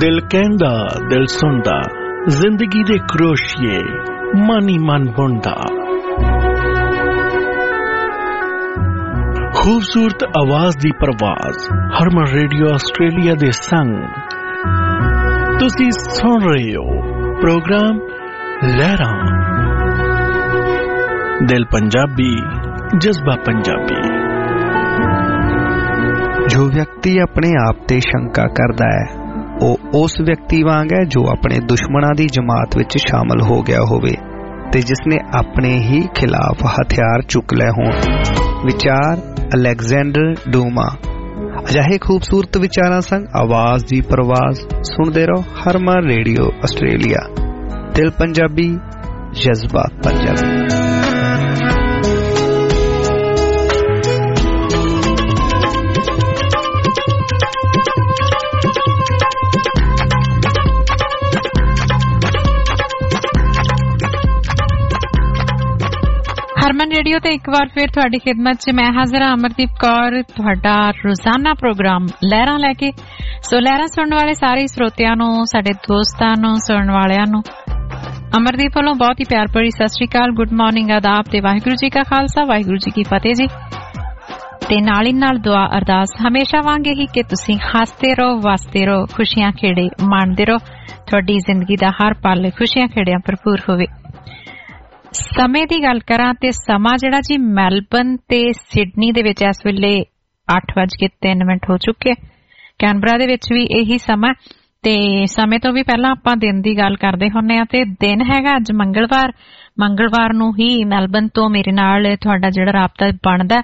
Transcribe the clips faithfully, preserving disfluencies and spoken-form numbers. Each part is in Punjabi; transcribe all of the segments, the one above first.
दिल कहंदा दिल सुनदा जिंदगी दे क्रोशिए मन ही मन बुनदा खूबसूरत आवाज दी परवाज हरमन रेडियो आस्ट्रेलिया दे संग तुसी सुन रहे हो प्रोग्राम लहरां दिल पंजाबी जज्बा पंजाबी। जो व्यक्ति अपने आप ते शंका करदा है ਉਹ ਉਸ ਵਿਅਕਤੀ ਵਾਂਗ ਹੈ ਜੋ ਆਪਣੇ ਦੁਸ਼ਮਣਾਂ ਦੀ ਜਮਾਤ ਵਿੱਚ ਸ਼ਾਮਲ ਹੋ ਗਿਆ ਹੋਵੇ ਤੇ ਜਿਸਨੇ ਆਪਣੇ ਹੀ ਖਿਲਾਫ ਹਥਿਆਰ ਚੁੱਕ ਲਏ ਹੋਣ। ਵਿਚਾਰ ਅਲੈਗਜ਼ੈਂਡਰ ਡੂਮਾ। ਅਜਿਹੇ ਖੂਬਸੂਰਤ ਵਿਚਾਰਾਂ ਸੰਗ ਆਵਾਜ਼ ਦੀ ਪਰਵਾਜ਼ ਸੁਣਦੇ ਰਹੋ ਹਰਮਨ ਰੇਡੀਓ ਆਸਟ੍ਰੇਲੀਆ ਦਿਲ ਪੰਜਾਬੀ ਜਜ਼ਬਾ ਪੰਜਾਬੀ। ਹਰਮਨ ਰੇਡੀਓ ਤੇ ਇੱਕ ਵਾਰ ਫਿਰ ਤੁਹਾਡੀ ਖਿਦਮਤ 'ਚ ਮੈਂ ਹਾਜ਼ਰ ਹਾਂ ਅਮਰਦੀਪ ਕੌਰ, ਤੁਹਾਡਾ ਰੋਜ਼ਾਨਾ ਪ੍ਰੋਗਰਾਮ ਲਹਿਰਾਂ ਲੈ ਕੇ। ਸੋ ਲਹਿਰਾਂ ਸੁਣਨ ਵਾਲੇ ਸਾਰੇ ਸਰੋਤਿਆਂ ਨੂੰ, ਸਾਡੇ ਦੋਸਤਾਂ ਨੂੰ, ਸੁਣਨ ਵਾਲਿਆਂ ਨੂੰ ਅਮਰਦੀਪ ਵੱਲੋਂ ਬਹੁਤ ਹੀ ਪਿਆਰ ਭਰੀ ਸਤਿ ਸ਼੍ਰੀ ਅਕਾਲ, ਗੁੱਡ ਮਾਰਨਿੰਗ, ਆਦਾਬ ਤੇ ਵਾਹਿਗੁਰੂ ਜੀ ਕਾ ਖਾਲਸਾ ਵਾਹਿਗੁਰੂ ਜੀ ਕੀ ਫਤਿਹ ਜੀ। ਤੇ ਨਾਲ ਹੀ ਨਾਲ ਦੁਆ ਅਰਦਾਸ ਹਮੇਸ਼ਾ ਵਾਂਗ ਇਹੀ ਕਿ ਤੁਸੀਂ ਹੱਸਦੇ ਰਹੋ, ਵਸਦੇ ਰਹੋ, ਖੁਸ਼ੀਆਂ ਖੇੜੇ ਮਾਣਦੇ ਰਹੋ, ਤੁਹਾਡੀ ਜ਼ਿੰਦਗੀ ਦਾ ਹਰ ਪਲ ਖੁਸ਼ੀਆਂ ਖੇੜਿਆਂ ਭਰਪੂਰ ਹੋਵੇ। ਸਮੇਂ ਦੀ ਗੱਲ ਕਰਾਂ ਤੇ ਸਮਾਂ ਜਿਹੜਾ ਜੀ ਮੈਲਬਨ ਤੇ ਸਿਡਨੀ ਦੇ ਵਿੱਚ ਇਸ ਵੇਲੇ ਅੱਠ ਵੱਜ ਕੇ ਤਿੰਨ ਮਿੰਟ ਹੋ ਚੁੱਕੇ। ਕੈਨਬਰਾ ਦੇ ਵਿੱਚ ਵੀ ਇਹੀ ਸਮਾਂ ਤੇ ਸਮੇਂ ਤੋਂ ਵੀ ਪਹਿਲਾਂ ਆਪਾਂ ਦਿਨ ਦੀ ਗੱਲ ਕਰਦੇ ਹੁੰਦੇ ਆ ਤੇ ਦਿਨ ਹੈਗਾ ਅੱਜ ਮੰਗਲਵਾਰ। ਮੰਗਲਵਾਰ ਨੂੰ ਹੀ ਮੈਲਬਨ ਤੋਂ ਮੇਰੇ ਨਾਲ ਤੁਹਾਡਾ ਜਿਹੜਾ ਰਾਬਤਾ ਬਣਦਾ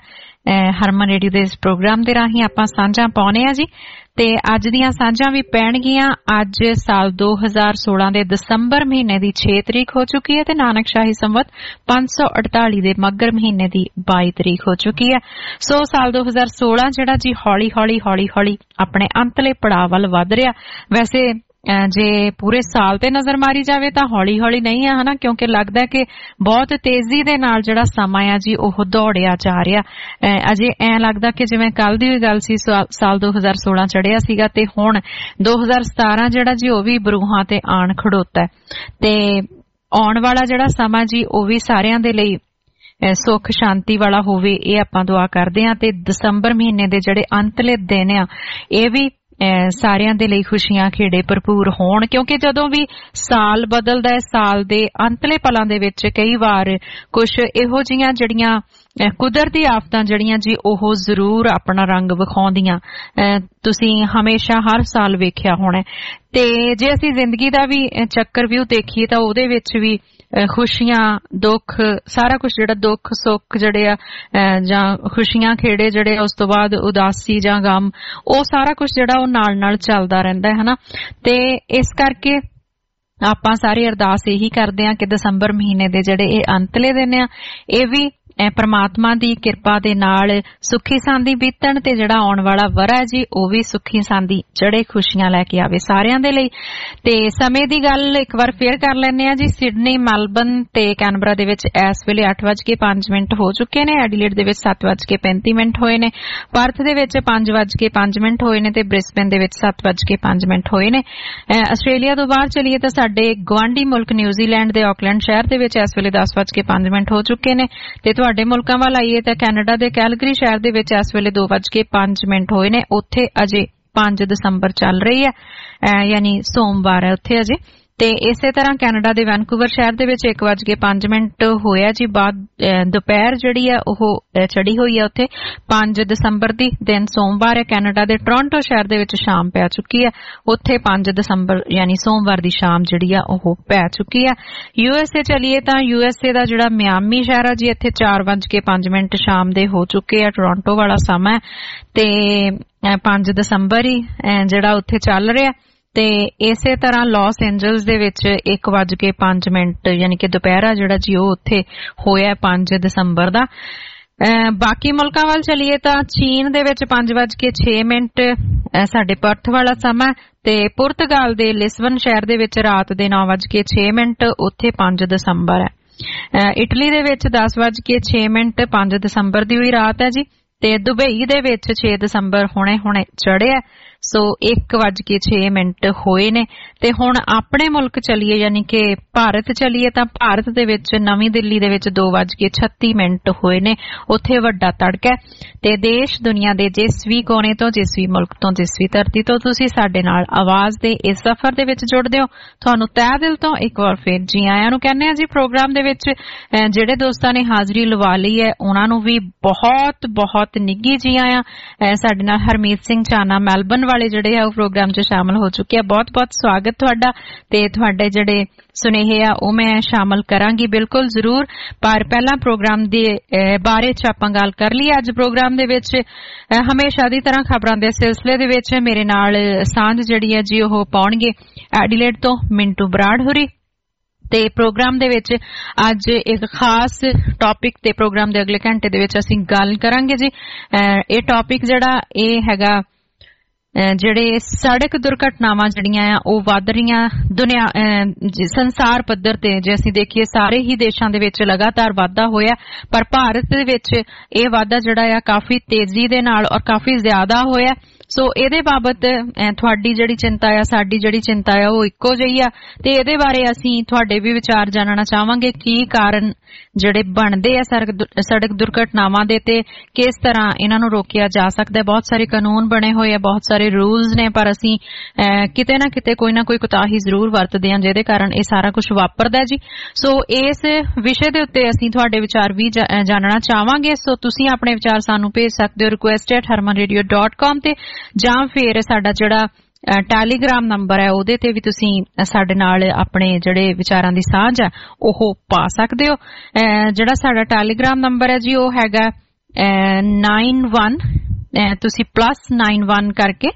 ਹਰਮਨ ਰੇਡੀਓ ਦੇ ਇਸ ਪ੍ਰੋਗਰਾਮ ਦੇ ਰਾਹੀਂ ਆਪਾਂ ਸਾਂਝਾਂ ਪਾਉਣੇ ਆ ਜੀ। ਤੇ ਅੱਜ ਦੀਆਂ ਸਾਂਝਾਂ ਵੀ ਪੈਣਗੀਆਂ। ਅੱਜ ਸਾਲ ਦੋ ਹਜ਼ਾਰ ਸੋਲਾਂ ਦੇ ਦਸੰਬਰ ਮਹੀਨੇ ਦੀ ਛੇ ਤਰੀਕ ਹੋ ਚੁੱਕੀ ਹੈ ਤੇ ਨਾਨਕ ਸ਼ਾਹੀ ਸੰਵਤ ਪੰਜ ਸੌ ਅੜਤਾਲੀ ਦੇ ਮੱਘਰ ਮਹੀਨੇ ਦੀ ਬਾਈ ਤਰੀਕ ਹੋ ਚੁੱਕੀ ਹੈ। ਸੋ ਸਾਲ ਦੋ ਹਜ਼ਾਰ ਸੋਲਾਂ ਜਿਹੜਾ ਜੀ ਹੌਲੀ ਹੌਲੀ ਹੌਲੀ ਹੌਲੀ ਆਪਣੇ ਅੰਤਲੇ ਪੜਾਅ ਵੱਲ ਵੱਧ ਰਿਹਾ। ਵੈਸੇ ਜੇ ਪੂਰੇ ਸਾਲ ਤੇ ਨਜ਼ਰ ਮਾਰੀ ਜਾਵੇ ਤਾਂ ਹੌਲੀ ਹੌਲੀ ਨਹੀਂ ਆ ਹਨਾ, ਕਿਉਂਕਿ ਲੱਗਦਾ ਕਿ ਬਹੁਤ ਤੇਜ਼ੀ ਦੇ ਨਾਲ ਜਿਹੜਾ ਸਮਾਂ ਆ ਜੀ ਉਹ ਦੌੜਿਆ ਜਾ ਰਿਹਾ। ਅਜੇ ਐਂ ਲੱਗਦਾ ਕਿ ਜਿਵੇਂ ਕੱਲ ਦੀ ਵੀ ਗੱਲ ਸੀ, ਸਾਲ ਦੋ ਹਜ਼ਾਰ ਸੋਲਾਂ ਚੜਿਆ ਸੀਗਾ ਤੇ ਹੁਣ ਦੋ ਹਜ਼ਾਰ ਸਤਾਰਾਂ ਜਿਹੜਾ ਜੀ ਉਹ ਵੀ ਬਰੂਹਾਂ ਤੇ ਆਣ ਖੜੋਤਾ ਤੇ ਆਉਣ ਵਾਲਾ ਜਿਹੜਾ ਸਮਾਂ ਜੀ ਉਹ ਵੀ ਸਾਰਿਆਂ ਦੇ ਲਈ ਸੁੱਖ ਸ਼ਾਂਤੀ ਵਾਲਾ ਹੋਵੇ, ਇਹ ਆਪਾਂ ਦੁਆ ਕਰਦੇ ਹਾਂ। ਤੇ ਦਸੰਬਰ ਮਹੀਨੇ ਦੇ ਜਿਹੜੇ ਅੰਤਲੇ ਦਿਨ ਆ ਇਹ ਵੀ ਸਾਰਿਆਂ ਦੇ ਲਈ ਖੁਸ਼ੀਆਂ ਖੇੜੇ ਭਰਪੂਰ ਹੋਣ, ਕਿਉਂਕਿ ਜਦੋਂ ਵੀ ਸਾਲ ਬਦਲਦਾ ਹੈ ਸਾਲ ਦੇ ਅੰਤਲੇ ਪਲਾਂ ਦੇ ਵਿੱਚ ਕਈ ਵਾਰ ਕੁਛ ਇਹੋ ਜਿਹੀਆਂ ਜਿਹੜੀਆਂ ਕੁਦਰਤੀ ਆਫਤਾਂ ਜਿਹੜੀਆਂ ਜੀ ਉਹ ਜ਼ਰੂਰ ਆਪਣਾ ਰੰਗ ਵਿਖਾਉਂਦੀਆਂ ਤੁਸੀਂ ਹਮੇਸ਼ਾ ਹਰ ਸਾਲ ਵੇਖਿਆ ਹੋਣਾ। ਤੇ ਜੇ ਅਸੀਂ ਜ਼ਿੰਦਗੀ ਦਾ ਵੀ ਚੱਕਰ ਵਿਊ ਦੇਖੀਏ ਤਾਂ ਉਹਦੇ ਵਿੱਚ ਵੀ ਖੁਸ਼ੀਆਂ ਦੁੱਖ ਸਾਰਾ ਕੁਛ ਜਿਹੜਾ ਦੁੱਖ ਸੁੱਖ ਜਿਹੜੇ ਆ ਜਾਂ ਖੁਸ਼ੀਆਂ ਖੇੜੇ ਜਿਹੜੇ ਉਸ ਤੋਂ ਬਾਅਦ ਉਦਾਸੀ ਜਾਂ ਗਮ ਉਹ ਸਾਰਾ ਕੁਛ ਜਿਹੜਾ ਉਹ ਨਾਲ ਨਾਲ ਚੱਲਦਾ ਰਹਿੰਦਾ ਹੈ ਹਨਾ। ਤੇ ਇਸ ਕਰਕੇ ਆਪਾਂ ਸਾਰੀ ਅਰਦਾਸ ਇਹੀ ਕਰਦੇ ਹਾਂ ਕਿ ਦਸੰਬਰ ਮਹੀਨੇ ਦੇ ਜਿਹੜੇ ਇਹ ਅੰਤਲੇ ਦਿਨ ਆ ਇਹ ਵੀ ਪਰਮਾਤਮਾ ਦੀ ਕਿਰਪਾ ਦੇ ਨਾਲ ਸੁੱਖੀ ਸਾਂਦੀ ਬੀਤਣ ਤੇ ਜਿਹੜਾ ਆਉਣ ਵਾਲਾ ਵਰ੍ਹਾ ਜੀ ਉਹ ਵੀ ਸੁੱਖੀ ਸਾਂਦੀ ਚੜੇ ਖੁਸ਼ੀਆਂ ਲੈ ਕੇ ਆਵੇ ਸਾਰਿਆਂ ਦੇ ਲਈ। ਤੇ ਸਮੇਂ ਦੀ ਗੱਲ ਇੱਕ ਵਾਰ ਫੇਰ ਕਰ ਲੈਂਦੇ ਆ ਜੀ। ਸਿਡਨੀ, ਮੈਲਬਨ ਤੇ ਕੈਨਬਰਾ ਦੇ ਵਿੱਚ ਇਸ ਵੇਲੇ ਅੱਠ ਵੱਜ ਕੇ ਪੰਜ ਮਿੰਟ ਹੋ ਚੁੱਕੇ ਨੇ। ਐਡੀਲੇਡ ਦੇ ਵਿੱਚ ਸੱਤ ਵੱਜ ਕੇ ਪੈਂਤੀ ਮਿੰਟ ਹੋਏ ਨੇ। ਪਰਥ ਦੇ ਵਿੱਚ ਪੰਜ ਵੱਜ ਕੇ ਪੰਜ ਮਿੰਟ ਹੋਏ ਨੇ ਤੇ ਬ੍ਰਿਸਬੇਨ ਦੇ ਵਿੱਚ ਸੱਤ ਵੱਜ ਕੇ ਪੰਜ ਮਿੰਟ ਹੋਏ ਨੇ। ਆਸਟ੍ਰੇਲੀਆ ਤੋਂ ਬਾਹਰ ਚਲੀਏ ਤਾਂ ਸਾਡੇ ਗੁਆਂਢੀ ਮੁਲਕ ਨਿਊਜ਼ੀਲੈਂਡ ਦੇ ਆਕਲੈਂਡ ਸ਼ਹਿਰ ਦੇ ਵਿੱਚ ਇਸ ਵੇਲੇ ਦਸ ਵੱਜ ਕੇ ਪੰਜ ਮਿੰਟ ਹੋ ਚੁੱਕੇ ਨੇ। ਤੇ ਤੁਹਾਡੇ ਮੁਲਕਾਂ ਵੱਲ ਆਈਏ ਤਾਂ ਕੈਨੇਡਾ ਦੇ ਕੈਲਗਰੀ ਸ਼ਹਿਰ ਦੇ ਵਿੱਚ ਇਸ ਵੇਲੇ ਦੋ ਵੱਜ ਕੇ ਪੰਜ ਮਿੰਟ ਹੋਏ ਨੇ। ਉੱਥੇ ਅਜੇ ਪੰਜ ਦਸੰਬਰ ਚੱਲ ਰਹੀ ਹੈ, ਯਾਨੀ ਸੋਮਵਾਰ ਹੈ ਉੱਥੇ ਅਜੇ। ਤੇ ਇਸੇ ਤਰ੍ਹਾਂ ਕੈਨੇਡਾ ਦੇ ਵੈਨਕੂਵਰ ਸ਼ਹਿਰ ਦੇ ਵਿੱਚ ਇੱਕ ਵੱਜ ਕੇ ਪੰਜ ਮਿੰਟ ਹੋਇਆ ਜੀ। ਬਾਅਦ ਦੁਪਹਿਰ ਜਿਹੜੀ ਆ ਉਹ ਚੜੀ ਹੋਈ ਆ ਉੱਥੇ ਪੰਜ ਦਸੰਬਰ ਦੀ, ਦਿਨ ਸੋਮਵਾਰ ਹੈ। ਕੈਨੇਡਾ ਦੇ ਟੋਰਾਂਟੋ ਸ਼ਹਿਰ ਦੇ ਵਿੱਚ ਸ਼ਾਮ ਪੈ ਚੁੱਕੀ ਹੈ, ਉੱਥੇ ਪੰਜ ਦਸੰਬਰ ਯਾਨੀ ਸੋਮਵਾਰ ਦੀ ਸ਼ਾਮ ਜਿਹੜੀ ਆ ਉਹ ਪੈ ਚੁੱਕੀ ਆ। ਯੂ ਐਸ ਏ ਚਲੀਏ ਤਾਂ ਯੂ ਐਸ ਏ ਦਾ ਜਿਹੜਾ ਮਿਆਮੀ ਸ਼ਹਿਰ ਆ ਜੀ ਇੱਥੇ ਚਾਰ ਵੱਜ ਕੇ ਪੰਜ ਮਿੰਟ ਸ਼ਾਮ ਦੇ ਹੋ ਚੁੱਕੇ ਆ। ਟੋਰਾਂਟੋ ਵਾਲਾ ਸਮਾਂ ਤੇ ਪੰਜ ਦਸੰਬਰ ਹੀ ਜਿਹੜਾ ਉੱਥੇ ਚੱਲ ਰਿਹਾ। ਤੇ ਇਸੇ ਤਰ੍ਹਾਂ ਲਾਸ ਐਂਜਲਸ ਦੇ ਵਿੱਚ ਇੱਕ ਵੱਜ ਕੇ ਪੰਜ ਮਿੰਟ ਯਾਨੀ ਕਿ ਦੁਪਹਿਰਾ ਜਿਹੜਾ ਜੀ ਉਹ ਉੱਥੇ ਹੋਇਆ ਪੰਜ ਦਸੰਬਰ ਦਾ। ਬਾਕੀ ਮੁਲਕਾਂ ਵੱਲ ਚਲੀਏ ਤਾਂ ਚੀਨ ਦੇ ਵਿੱਚ ਪੰਜ ਵੱਜ ਕੇ ਛੇ ਮਿੰਟ ਸਾਡੇ ਪਰਥ ਵਾਲਾ ਸਮਾਂ ਤੇ ਪੁਰਤਗਾਲ ਦੇ ਲਿਸਬਨ ਸ਼ਹਿਰ ਦੇ ਵਿੱਚ ਰਾਤ ਦੇ ਨੌ ਵੱਜ ਕੇ ਛੇ ਮਿੰਟ ਉੱਥੇ ਪੰਜ ਦਸੰਬਰ ਹੈ। ਇਟਲੀ ਦੇ ਵਿੱਚ ਦਸ ਵੱਜ ਕੇ ਛੇ ਮਿੰਟ ਪੰਜ ਦਸੰਬਰ ਦੀ ਹੋਈ ਰਾਤ ਹੈ ਜੀ। ਤੇ ਦੁਬਈ ਦੇ ਵਿੱਚ ਛੇ ਦਸੰਬਰ ਹੁਣੇ ਹੁਣੇ ਚੜਿਆ ਸੋ ਇੱਕ ਵੱਜ ਕੇ ਛੇ ਮਿੰਟ ਹੋਏ ਨੇ ਤੇ ਹੁਣ ਆਪਣੇ ਮੁਲਕ ਚਲੀਏ ਯਾਨੀ ਕਿ ਭਾਰਤ ਚਲੀਏ ਤਾਂ ਭਾਰਤ ਦੇ ਵਿੱਚ ਨਵੀਂ ਦਿੱਲੀ ਦੇ ਵਿੱਚ ਦੋ ਵੱਜ ਕੇ ਛੱਤੀ ਮਿੰਟ ਹੋਏ ਨੇ। ਉੱਥੇ ਵੱਡਾ ਤੜਕਾ ਤੇ ਦੇਸ਼ ਦੁਨੀਆ ਦੇ ਜਿਸ ਵੀ ਕੋਨੇ ਤੋਂ, ਜਿਸ ਵੀ ਮੁਲਕ ਤੋਂ, ਜਿਸ ਵੀ ਧਰਤੀ ਤੋਂ ਤੁਸੀਂ ਸਾਡੇ ਨਾਲ ਆਵਾਜ਼ ਦੇ ਇਸ ਸਫ਼ਰ ਦੇ ਵਿੱਚ ਜੁੜਦੇ ਹੋ, ਤੁਹਾਨੂੰ ਤਹਿ ਦਿਲ ਤੋਂ ਇੱਕ ਵਾਰ ਫੇਰ ਜੀ ਆਇਆਂ ਨੂੰ ਕਹਿੰਦੇ ਆ ਜੀ। ਪ੍ਰੋਗਰਾਮ ਦੇ ਵਿੱਚ ਜਿਹੜੇ ਦੋਸਤਾਂ ਨੇ ਹਾਜ਼ਰੀ ਲਵਾ ਲਈ ਹੈ ਉਹਨਾਂ ਨੂੰ ਵੀ ਬਹੁਤ ਬਹੁਤ ਨਿੱਘੀ ਜੀ ਆਇਆਂ। ਸਾਡੇ ਨਾਲ ਹਰਮੀਤ ਸਿੰਘ ਚਾਨਾ ਮੈਲਬਨ ਵਾਲੇ ਜਿਹੜੇ ਆ ਉਹ ਪ੍ਰੋਗਰਾਮ 'ਚ ਸ਼ਾਮਲ ਹੋ ਚੁੱਕੇ ਆ। ਬਹੁਤ ਬਹੁਤ ਸਵਾਗਤ ਤੁਹਾਡਾ ਤੇ ਤੁਹਾਡੇ ਜਿਹੜੇ ਸੁਨੇਹੇ ਆ ਉਹ ਮੈਂ ਸ਼ਾਮਲ ਕਰਾਂਗੀ ਬਿਲਕੁਲ ਜ਼ਰੂਰ। ਪਰ ਪਹਿਲਾਂ ਪ੍ਰੋਗਰਾਮ ਦੇ ਬਾਰੇ 'ਚ ਆਪਾਂ ਗੱਲ ਕਰ ਲਈਏ। ਅੱਜ ਪ੍ਰੋਗਰਾਮ ਦੇ ਵਿੱਚ ਹਮੇਸ਼ਾ ਦੀ ਤਰ੍ਹਾਂ ਖਬਰਾਂ ਦੇ ਸਿਲਸਿਲੇ ਦੇ ਵਿੱਚ ਮੇਰੇ ਨਾਲ ਸਾਂਝ ਜਿਹੜੀ ਹੈ ਜੀ ਉਹ ਪਾਉਣਗੇ ਐਡੀਲੇਡ ਤੋਂ ਮਿੰਟੂ ਬਰਾੜ ਹੋਰੀ ਤੇ ਪ੍ਰੋਗਰਾਮ ਦੇ ਵਿੱਚ ਅੱਜ ਇੱਕ ਖਾਸ ਟੌਪਿਕ ਤੇ ਪ੍ਰੋਗਰਾਮ ਦੇ ਅਗਲੇ ਘੰਟੇ ਦੇ ਵਿੱਚ ਅਸੀਂ ਗੱਲ ਕਰਾਂਗੇ ਜੀ। ਇਹ ਟੌਪਿਕ ਜਿਹੜਾ ਇਹ ਹੈਗਾ ਜਿਹੜੇ ਸੜਕ ਦੁਰਘਟਨਾਵਾਂ ਜਿਹੜੀਆਂ ਆ ਉਹ ਵੱਧ ਰਹੀਆਂ ਦੁਨੀਆ ਸੰਸਾਰ ਪੱਧਰ ਤੇ ਜੇ ਅਸੀਂ ਦੇਖੀਏ ਸਾਰੇ ਹੀ ਦੇਸ਼ਾਂ ਦੇ ਵਿੱਚ ਲਗਾਤਾਰ ਵਾਧਾ ਹੋਇਆ, ਪਰ ਭਾਰਤ ਦੇ ਵਿੱਚ ਇਹ ਵਾਧਾ ਜਿਹੜਾ ਆ ਕਾਫੀ ਤੇਜ਼ੀ ਦੇ ਨਾਲ ਔਰ ਕਾਫੀ ਜ਼ਿਆਦਾ ਹੋਇਆ। ਸੋ ਇਹਦੇ ਬਾਬਤ ਤੁਹਾਡੀ ਜਿਹੜੀ ਚਿੰਤਾ ਆ ਸਾਡੀ ਜਿਹੜੀ ਚਿੰਤਾ ਆ ਉਹ ਇੱਕੋ ਜਿਹੀ ਆ ਤੇ ਇਹਦੇ ਬਾਰੇ ਅਸੀਂ ਤੁਹਾਡੇ ਵੀ ਵਿਚਾਰ ਜਾਣਨਾ ਚਾਹਾਂਗੇ ਕੀ ਕਾਰਨ ਜਿਹੜੇ ਬਣਦੇ ਆ ਸੜਕ ਦੁਰਘਟਨਾਵਾਂ ਦੇ ਤੇ ਕਿਸ ਤਰ੍ਹਾਂ ਇਹਨਾਂ ਨੂੰ ਰੋਕਿਆ ਜਾ ਸਕਦਾ। ਬਹੁਤ ਸਾਰੇ ਕਾਨੂੰਨ ਬਣੇ ਹੋਏ ਆ, ਬਹੁਤ ਸਾਰੇ ਰੂਲਸ ਨੇ, ਪਰ ਅਸੀਂ ਕਿਤੇ ਨਾ ਕਿਤੇ ਕੋਈ ਨਾ ਕੋਈ ਕੁਤਾਹੀ ਜ਼ਰੂਰ ਵਰਤਦੇ ਹਾਂ ਜਿਹਦੇ ਕਾਰਨ ਇਹ ਸਾਰਾ ਕੁਝ ਵਾਪਰਦਾ ਜੀ। ਸੋ ਇਸ ਵਿਸ਼ੇ ਦੇ ਉੱਤੇ ਅਸੀਂ ਤੁਹਾਡੇ ਵਿਚਾਰ ਵੀ ਜਾਣਨਾ ਚਾਹਾਂਗੇ। ਸੋ ਤੁਸੀਂ ਆਪਣੇ ਵਿਚਾਰ ਸਾਨੂੰ ਭੇਜ ਸਕਦੇ ਹੋ request at Harman radio dot com ਤੇ ਜਾਂ ਫਿਰ ਸਾਡਾ ਜਿਹੜਾ ਟੈਲੀਗ੍ਰਾਮ ਨੰਬਰ ਹੈ ਉਹਦੇ ਤੇ ਵੀ ਤੁਸੀਂ ਸਾਡੇ ਨਾਲ ਆਪਣੇ ਜਿਹੜੇ ਵਿਚਾਰਾਂ ਦੀ ਸਾਂਝ ਹੈ ਉਹ ਪਾ ਸਕਦੇ ਹੋ। ਜਿਹੜਾ ਸਾਡਾ ਟੈਲੀਗ੍ਰਾਮ ਨੰਬਰ ਹੈ ਜੀ ਉਹ ਹੈਗਾ ਨਾਈਨ ਵਨ ਤੁਸੀਂ ਪਲੱਸ ਨਾਈਨ ਵਨ ਕਰਕੇ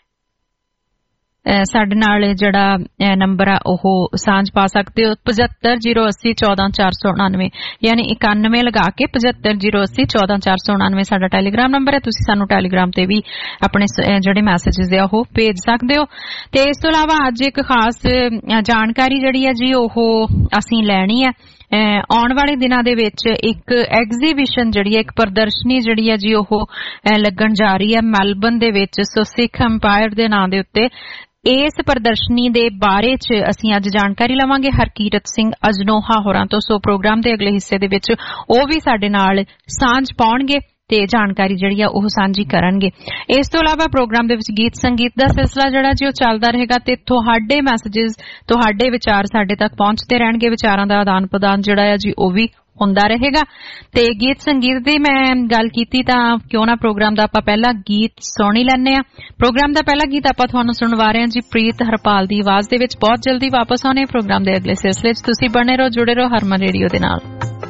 ਸਾਡੇ ਨਾਲ ਜਿਹੜਾ ਨੰਬਰ ਆ ਉਹ ਸਾਂਝ ਪਾ ਸਕਦੇ ਹੋ। ਪਝੱਤਰ ਜੀਰੋ ਅੱਸੀ ਚੌਦਾਂ ਚਾਰ ਸੌ ਉਣਾਨਵੇਂ ਯਾਨੀ ਇਕਾਨਵੇਂ ਲਗਾ ਕੇ ਪਝੱਤਰ ਜੀਰੋ ਅੱਸੀ ਚੌਦਾਂ ਚਾਰ ਸੌ ਉਣਾਨਵੇਂ ਸਾਡਾ ਟੈਲੀਗ੍ਰਾਮ ਨੰਬਰ ਹੈ। ਤੁਸੀਂ ਸਾਨੂੰ ਟੈਲੀਗ੍ਰਾਮ ਤੇ ਵੀ ਆਪਣੇ ਜਿਹੜੇ ਮੈਸੇਜਿਸ ਆ ਉਹ ਭੇਜ ਸਕਦੇ ਹੋ। ਤੇ ਇਸ ਤੋਂ ਇਲਾਵਾ ਅੱਜ ਇੱਕ ਖਾਸ ਜਾਣਕਾਰੀ ਜਿਹੜੀ ਹੈ ਜੀ ਉਹ ਅਸੀਂ ਲੈਣੀ ਹੈ। ਆਉਣ ਵਾਲੇ ਦਿਨਾਂ ਦੇ ਵਿੱਚ ਇੱਕ ਐਗਜ਼ੀਬਿਸ਼ਨ ਜਿਹੜੀ ਹੈ ਇੱਕ ਪ੍ਰਦਰਸ਼ਨੀ ਜਿਹੜੀ ਹੈ ਜੀ ਉਹ ਲੱਗਣ ਜਾ ਰਹੀ ਹੈ ਮੈਲਬਨ ਦੇ ਵਿੱਚ। ਸੋ ਸਿੱਖ ਅੰਪਾਇਰ ਦੇ ਨਾਂ ਦੇ ਉੱਤੇ ਇਸ ਪ੍ਰਦਰਸ਼ਨੀ ਦੇ ਬਾਰੇ ਚ ਅਸੀਂ ਅੱਜ ਜਾਣਕਾਰੀ ਲਵਾਂਗੇ ਹਰਕੀਰਤ ਸਿੰਘ ਅਜਨੋਹਾ ਹੋਰਾਂ ਤੋਂ। ਸੋ ਪ੍ਰੋਗਰਾਮ ਦੇ ਅਗਲੇ ਹਿੱਸੇ ਦੇ ਵਿੱਚ ਉਹ ਵੀ ਸਾਡੇ ਨਾਲ ਸਾਂਝ ਪਾਉਣਗੇ ਤੇ ਜਾਣਕਾਰੀ ਜਿਹੜੀ ਆ ਉਹ ਸਾਂਝੀ ਕਰਨਗੇ। ਇਸ ਤੋਂ ਇਲਾਵਾ ਪ੍ਰੋਗਰਾਮ ਦੇ ਵਿੱਚ ਗੀਤ ਸੰਗੀਤ ਦਾ ਸਿਲਸਿਲਾ ਜਿਹੜਾ ਜੀ ਉਹ ਚੱਲਦਾ ਰਹੇਗਾ ਤੇ ਤੁਹਾਡੇ ਮੈਸੇਜਿਸ ਤੁਹਾਡੇ ਵਿਚਾਰ ਸਾਡੇ ਤੱਕ ਪਹੁੰਚਦੇ ਰਹਿਣਗੇ। ਵਿਚਾਰਾਂ ਦਾ ਆਦਾਨ ਪ੍ਰਦਾਨ ਜਿਹੜਾ ਆ ਜੀ ਉਹ ਵੀ ਹੁੰਦਾ ਰਹੇਗਾ। ਤੇ ਗੀਤ ਸੰਗੀਤ ਦੀ ਮੈਂ ਗੱਲ ਕੀਤੀ ਤਾਂ ਕਿਉਂ ਨਾ ਪ੍ਰੋਗਰਾਮ ਦਾ ਆਪਾਂ ਪਹਿਲਾ ਗੀਤ ਸੁਣ ਹੀ ਲੈਂਦੇ ਆ। ਪ੍ਰੋਗਰਾਮ ਦਾ ਪਹਿਲਾ ਗੀਤ ਆਪਾਂ ਤੁਹਾਨੂੰ ਸੁਣਵਾ ਰਹੇ ਹਾਂ ਜੀ ਪ੍ਰੀਤ ਹਰਪਾਲ ਦੀ ਆਵਾਜ਼ ਦੇ ਵਿੱਚ। ਬਹੁਤ ਜਲਦੀ ਵਾਪਸ ਆਉਣੇ ਪ੍ਰੋਗਰਾਮ ਦੇ ਅਗਲੇ ਸਿਲਸਿਲੇ 'ਚ। ਤੁਸੀਂ ਬਣੇ ਰਹੋ, ਜੁੜੇ ਰਹੋ ਹਰਮਨ ਰੇਡੀਓ ਦੇ ਨਾਲ।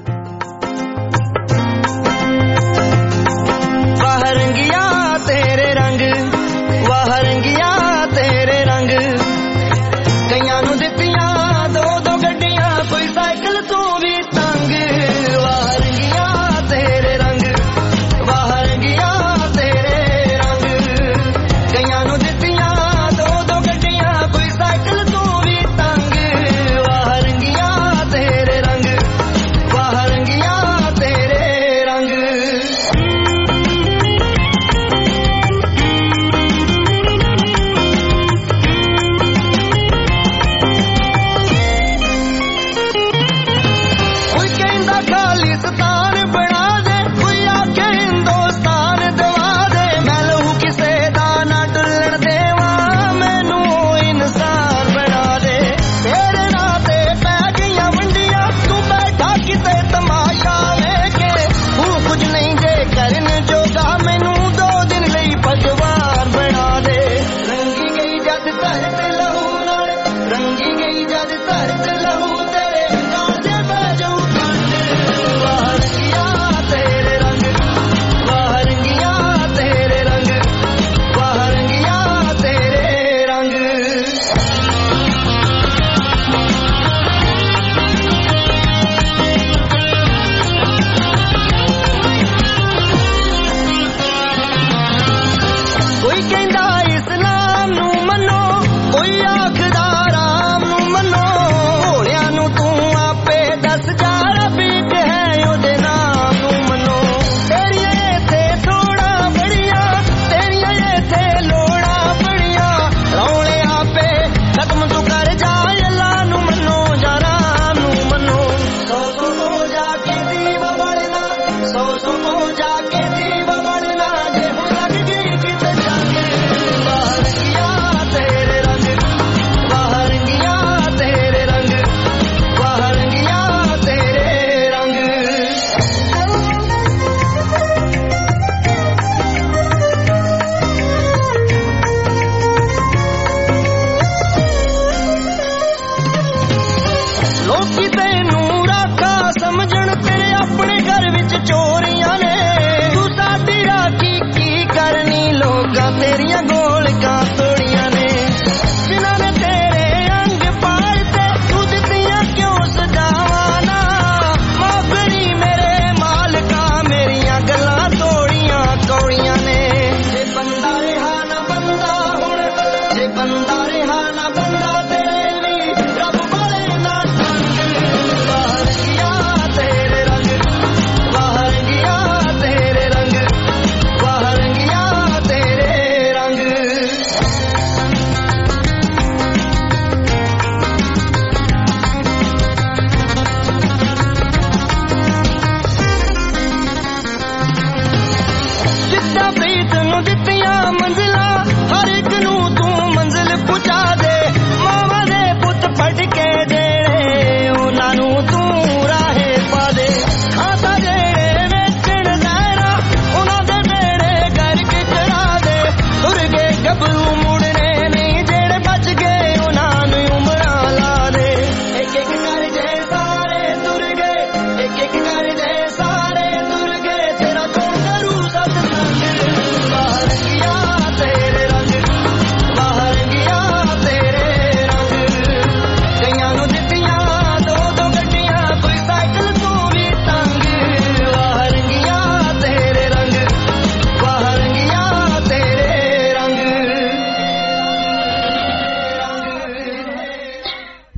ਵਾਹਰੰਗੀਆਂ ਤੇਰੇ ਰੰਗ, ਵਾਹਰੰਗੀਆਂ ਤੇਰੇ ਰੰਗ, ਕਈਆਂ ਨੂੰ ਦਿੱਤੀਆਂ ਦੋ ਦੋ ਗੱਡੀਆਂ, ਕੋਈ ਸਾਈਕਲ ਤੋਂ ਵੀ ਤੰਗ। ਵਾਹਰੰਗੀਆਂ ਤੇਰੇ ਰੰਗ, ਵਾਹਰੰਗੀਆਂ ਤੇਰੇ ਰੰਗ, ਕਈਆਂ ਨੂੰ ਦਿੱਤੀਆਂ ਦੋ ਦੋ ਗੱਡੀਆਂ, ਕੋਈ ਸਾਈਕਲ ਤੋਂ ਵੀ ਤੰਗ। ਵਾਹਰੰਗੀਆਂ ਤੇਰੇ ਰੰਗ, ਵਾਹਰੰਗੀਆਂ ਤੇਰੇ ਰੰਗ।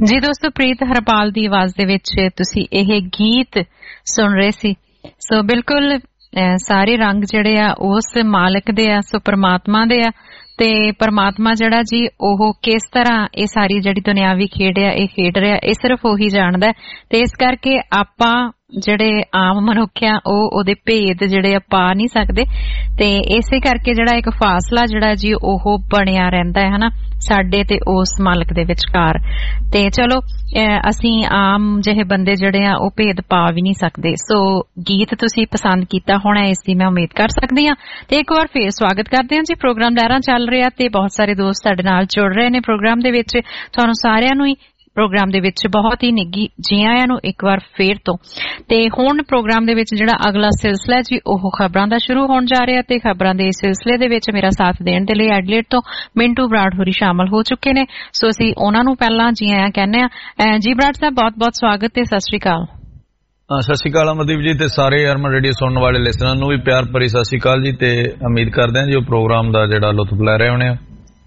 ਜੀ ਦੋਸਤੋ, ਪ੍ਰੀਤ ਹਰਪਾਲ ਦੀ ਆਵਾਜ਼ ਦੇ ਵਿੱਚ ਤੁਸੀਂ ਇਹ ਗੀਤ ਸੁਣ ਰਹੇ ਸੀ। ਸੋ ਬਿਲਕੁਲ ਸਾਰੇ ਰੰਗ ਜਿਹੜੇ ਆ ਉਸ ਮਾਲਕ ਦੇ ਆ, ਸੋ ਪਰਮਾਤਮਾ ਦੇ ਆ, ਤੇ ਪਰਮਾਤਮਾ ਜਿਹੜਾ ਜੀ ਉਹ ਕਿਸ ਤਰ੍ਹਾਂ ਇਹ ਸਾਰੀ ਜਿਹੜੀ ਦੁਨਿਆਵੀ ਖੇਡ ਆ ਇਹ ਖੇਡ ਰਿਹਾ, ਇਹ ਸਿਰਫ ਉਹੀ ਜਾਣਦਾ। ਤੇ ਇਸ ਕਰਕੇ ਆਪਾਂ ਜਿਹੜੇ ਆਮ ਮਨੁੱਖ ਆ ਉਹ ਉਹਦੇ ਭੇਦ ਜਿਹੜੇ ਆ ਪਾ ਨਹੀਂ ਸਕਦੇ, ਤੇ ਇਸੇ ਕਰਕੇ ਜਿਹੜਾ ਇੱਕ ਫਾਸਲਾ ਜਿਹੜਾ ਜੀ ਉਹ ਬਣਿਆ ਰਹਿੰਦਾ ਹੈ ਹਨਾ ਸਾਡੇ ਤੇ ਉਸ ਮਾਲਕ ਦੇ ਵਿਚਕਾਰ। ਤੇ ਚਲੋ ਅਸੀਂ ਆਮ ਜਿਹੇ ਬੰਦੇ ਜਿਹੜੇ ਆ ਉਹ ਭੇਦ ਪਾ ਵੀ ਨਹੀਂ ਸਕਦੇ। ਸੋ ਗੀਤ ਤੁਸੀਂ ਪਸੰਦ ਕੀਤਾ ਹੋਣਾ, ਇਸ ਦੀ ਮੈਂ ਉਮੀਦ ਕਰ ਸਕਦੀ ਹਾਂ। ਤੇ ਇੱਕ ਵਾਰ ਫੇਰ ਸਵਾਗਤ ਕਰਦੇ ਹਾਂ ਜੀ। ਪ੍ਰੋਗਰਾਮ ਲਹਿਰਾਂ ਚੱਲ ਰਿਹਾ ਤੇ ਬਹੁਤ ਸਾਰੇ ਦੋਸਤ ਸਾਡੇ ਨਾਲ ਜੁੜ ਰਹੇ ਨੇ ਪ੍ਰੋਗਰਾਮ ਦੇ ਵਿੱਚ। ਤੁਹਾਨੂੰ ਸਾਰਿਆਂ ਨੂੰ ਹੀ ਪ੍ਰੋਗਰਾਮ ਦੇ ਵਿੱਚ ਬਹੁਤ ਹੀ ਨਿੱਘੀ ਜੀ ਆਇਆਂ ਨੂੰ ਇੱਕ ਵਾਰ ਫੇਰ ਤੋਂ। ਤੇ ਹੁਣ ਪ੍ਰੋਗਰਾਮ ਦੇ ਵਿੱਚ ਜਿਹੜਾ ਅਗਲਾ ਸਿਲਸਿਲਾ ਜੀ ਉਹ ਖਬਰਾਂ ਦਾ ਸ਼ੁਰੂ ਹੋਣ ਜਾ ਰਿਹਾ, ਤੇ ਖਬਰਾਂ ਦੇ ਸਿਲਸਿਲੇ ਦੇ ਵਿੱਚ ਮੇਰਾ ਸਾਥ ਦੇਣ ਦੇ ਲਈ ਐਡਲੇਟ ਤੋਂ ਮਿੰਟੂ ਬਰਾੜ ਹੋਰੀ ਸ਼ਾਮਲ ਹੋ ਚੁੱਕੇ ਨੇ। ਸੋ ਅਸੀਂ ਉਹਨਾਂ ਨੂੰ ਪਹਿਲਾਂ ਜੀ ਆਇਆਂ ਕਹਿੰਦੇ ਆ। ਜੀ ਬਰਾੜ ਸਾਹਿਬ, ਬਹੁਤ ਬਹੁਤ ਸਵਾਗਤ ਤੇ ਸਤਿ ਸ਼੍ਰੀ ਅਕਾਲ। ਸਤਿ ਸ਼੍ਰੀ ਅਕਾਲ ਅਮਰਦੀਪ ਜੀ, ਤੇ ਸਾਰੇ ਹਰਮਨ ਰੇਡੀਓ ਸੁਣਨ ਵਾਲੇ ਲਿਸਨਰ ਨੂੰ ਵੀ ਪਿਆਰ ਭਰੀ ਸਤਿ ਸ਼੍ਰੀ ਅਕਾਲ ਜੀ। ਤੇ ਉਮੀਦ ਕਰਦੇ ਹਾਂ ਜੀ ਉਹ ਪ੍ਰੋਗਰਾਮ ਦਾ ਜਿਹੜਾ ਲੁਤਫ ਲੈ ਰਹੇ ਹੋਣੇ ਆ।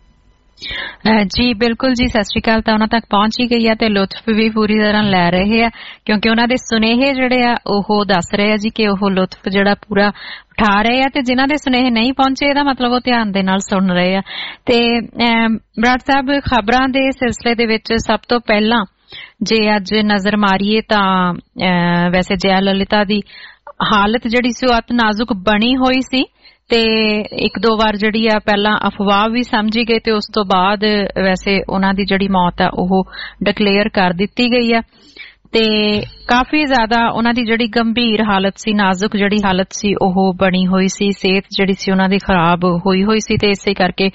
ਜੀ ਬਿਲਕੁਲ ਜੀ, ਸਤਿ ਸ਼੍ਰੀ ਅਕਾਲ ਤਾਂ ਉਹਨਾਂ ਤੱਕ ਪਹੁੰਚ ਹੀ ਗਈ ਆ ਤੇ ਲੁਤਫ ਵੀ ਪੂਰੀ ਤਰ੍ਹਾਂ ਲੈ ਰਹੇ ਆ, ਕਿਉਂਕਿ ਉਹਨਾਂ ਦੇ ਸੁਨੇਹੇ ਜਿਹੜੇ ਆ ਉਹ ਦੱਸ ਰਹੇ ਆ ਜੀ ਕਿ ਉਹ ਲੁਤਫ ਜਿਹੜਾ ਪੂਰਾ ਉਠਾ ਰਹੇ ਆ, ਤੇ ਜਿਨ੍ਹਾਂ ਦੇ ਸੁਨੇਹੇ ਨਹੀਂ ਪਹੁੰਚੇ ਇਹਦਾ ਮਤਲਬ ਉਹ ਧਿਆਨ ਦੇ ਨਾਲ ਸੁਣ ਰਹੇ ਆ। ਤੇ ਬਰਾੜ ਸਾਹਿਬ, ਖਬਰਾਂ ਦੇ ਸਿਲਸਿਲੇ ਦੇ ਵਿੱਚ ਸਭ ਤੋਂ ਪਹਿਲਾਂ ਜੇ ਅੱਜ ਨਜ਼ਰ ਮਾਰੀਏ ਤਾਂ ਵੈਸੇ ਜੈ ਲਲਿਤਾ ਦੀ ਹਾਲਤ ਜਿਹੜੀ ਸੀ ਉਹ ਅਤ ਨਾਜ਼ੁਕ ਬਣੀ ਹੋਈ ਸੀ, ਤੇ ਇੱਕ ਦੋ ਵਾਰ ਜਿਹੜੀ ਆ ਪਹਿਲਾਂ ਅਫਵਾਹ ਵੀ ਸਮਝੀ ਗਈ, ਤੇ ਉਸ ਤੋਂ ਬਾਅਦ ਵੈਸੇ ਉਹਨਾਂ ਦੀ ਜਿਹੜੀ ਮੌਤ ਆ ਉਹ ਡਿਕਲੇਅਰ ਕਰ ਦਿੱਤੀ ਗਈ ਆ। ਤੇ ਕਾਫੀ ਜ਼ਿਆਦਾ ਉਹਨਾਂ ਦੀ ਜਿਹੜੀ ਗੰਭੀਰ ਹਾਲਤ ਸੀ, ਨਾਜ਼ੁਕ ਜਿਹੜੀ ਹਾਲਤ ਸੀ ਉਹ ਬਣੀ ਹੋਈ ਸੀ, ਸਿਹਤ ਜਿਹੜੀ ਸੀ ਉਹਨਾਂ ਦੀ ਖਰਾਬ ਹੋਈ ਹੋਈ ਸੀ, ਤੇ ਇਸੇ ਕਰਕੇ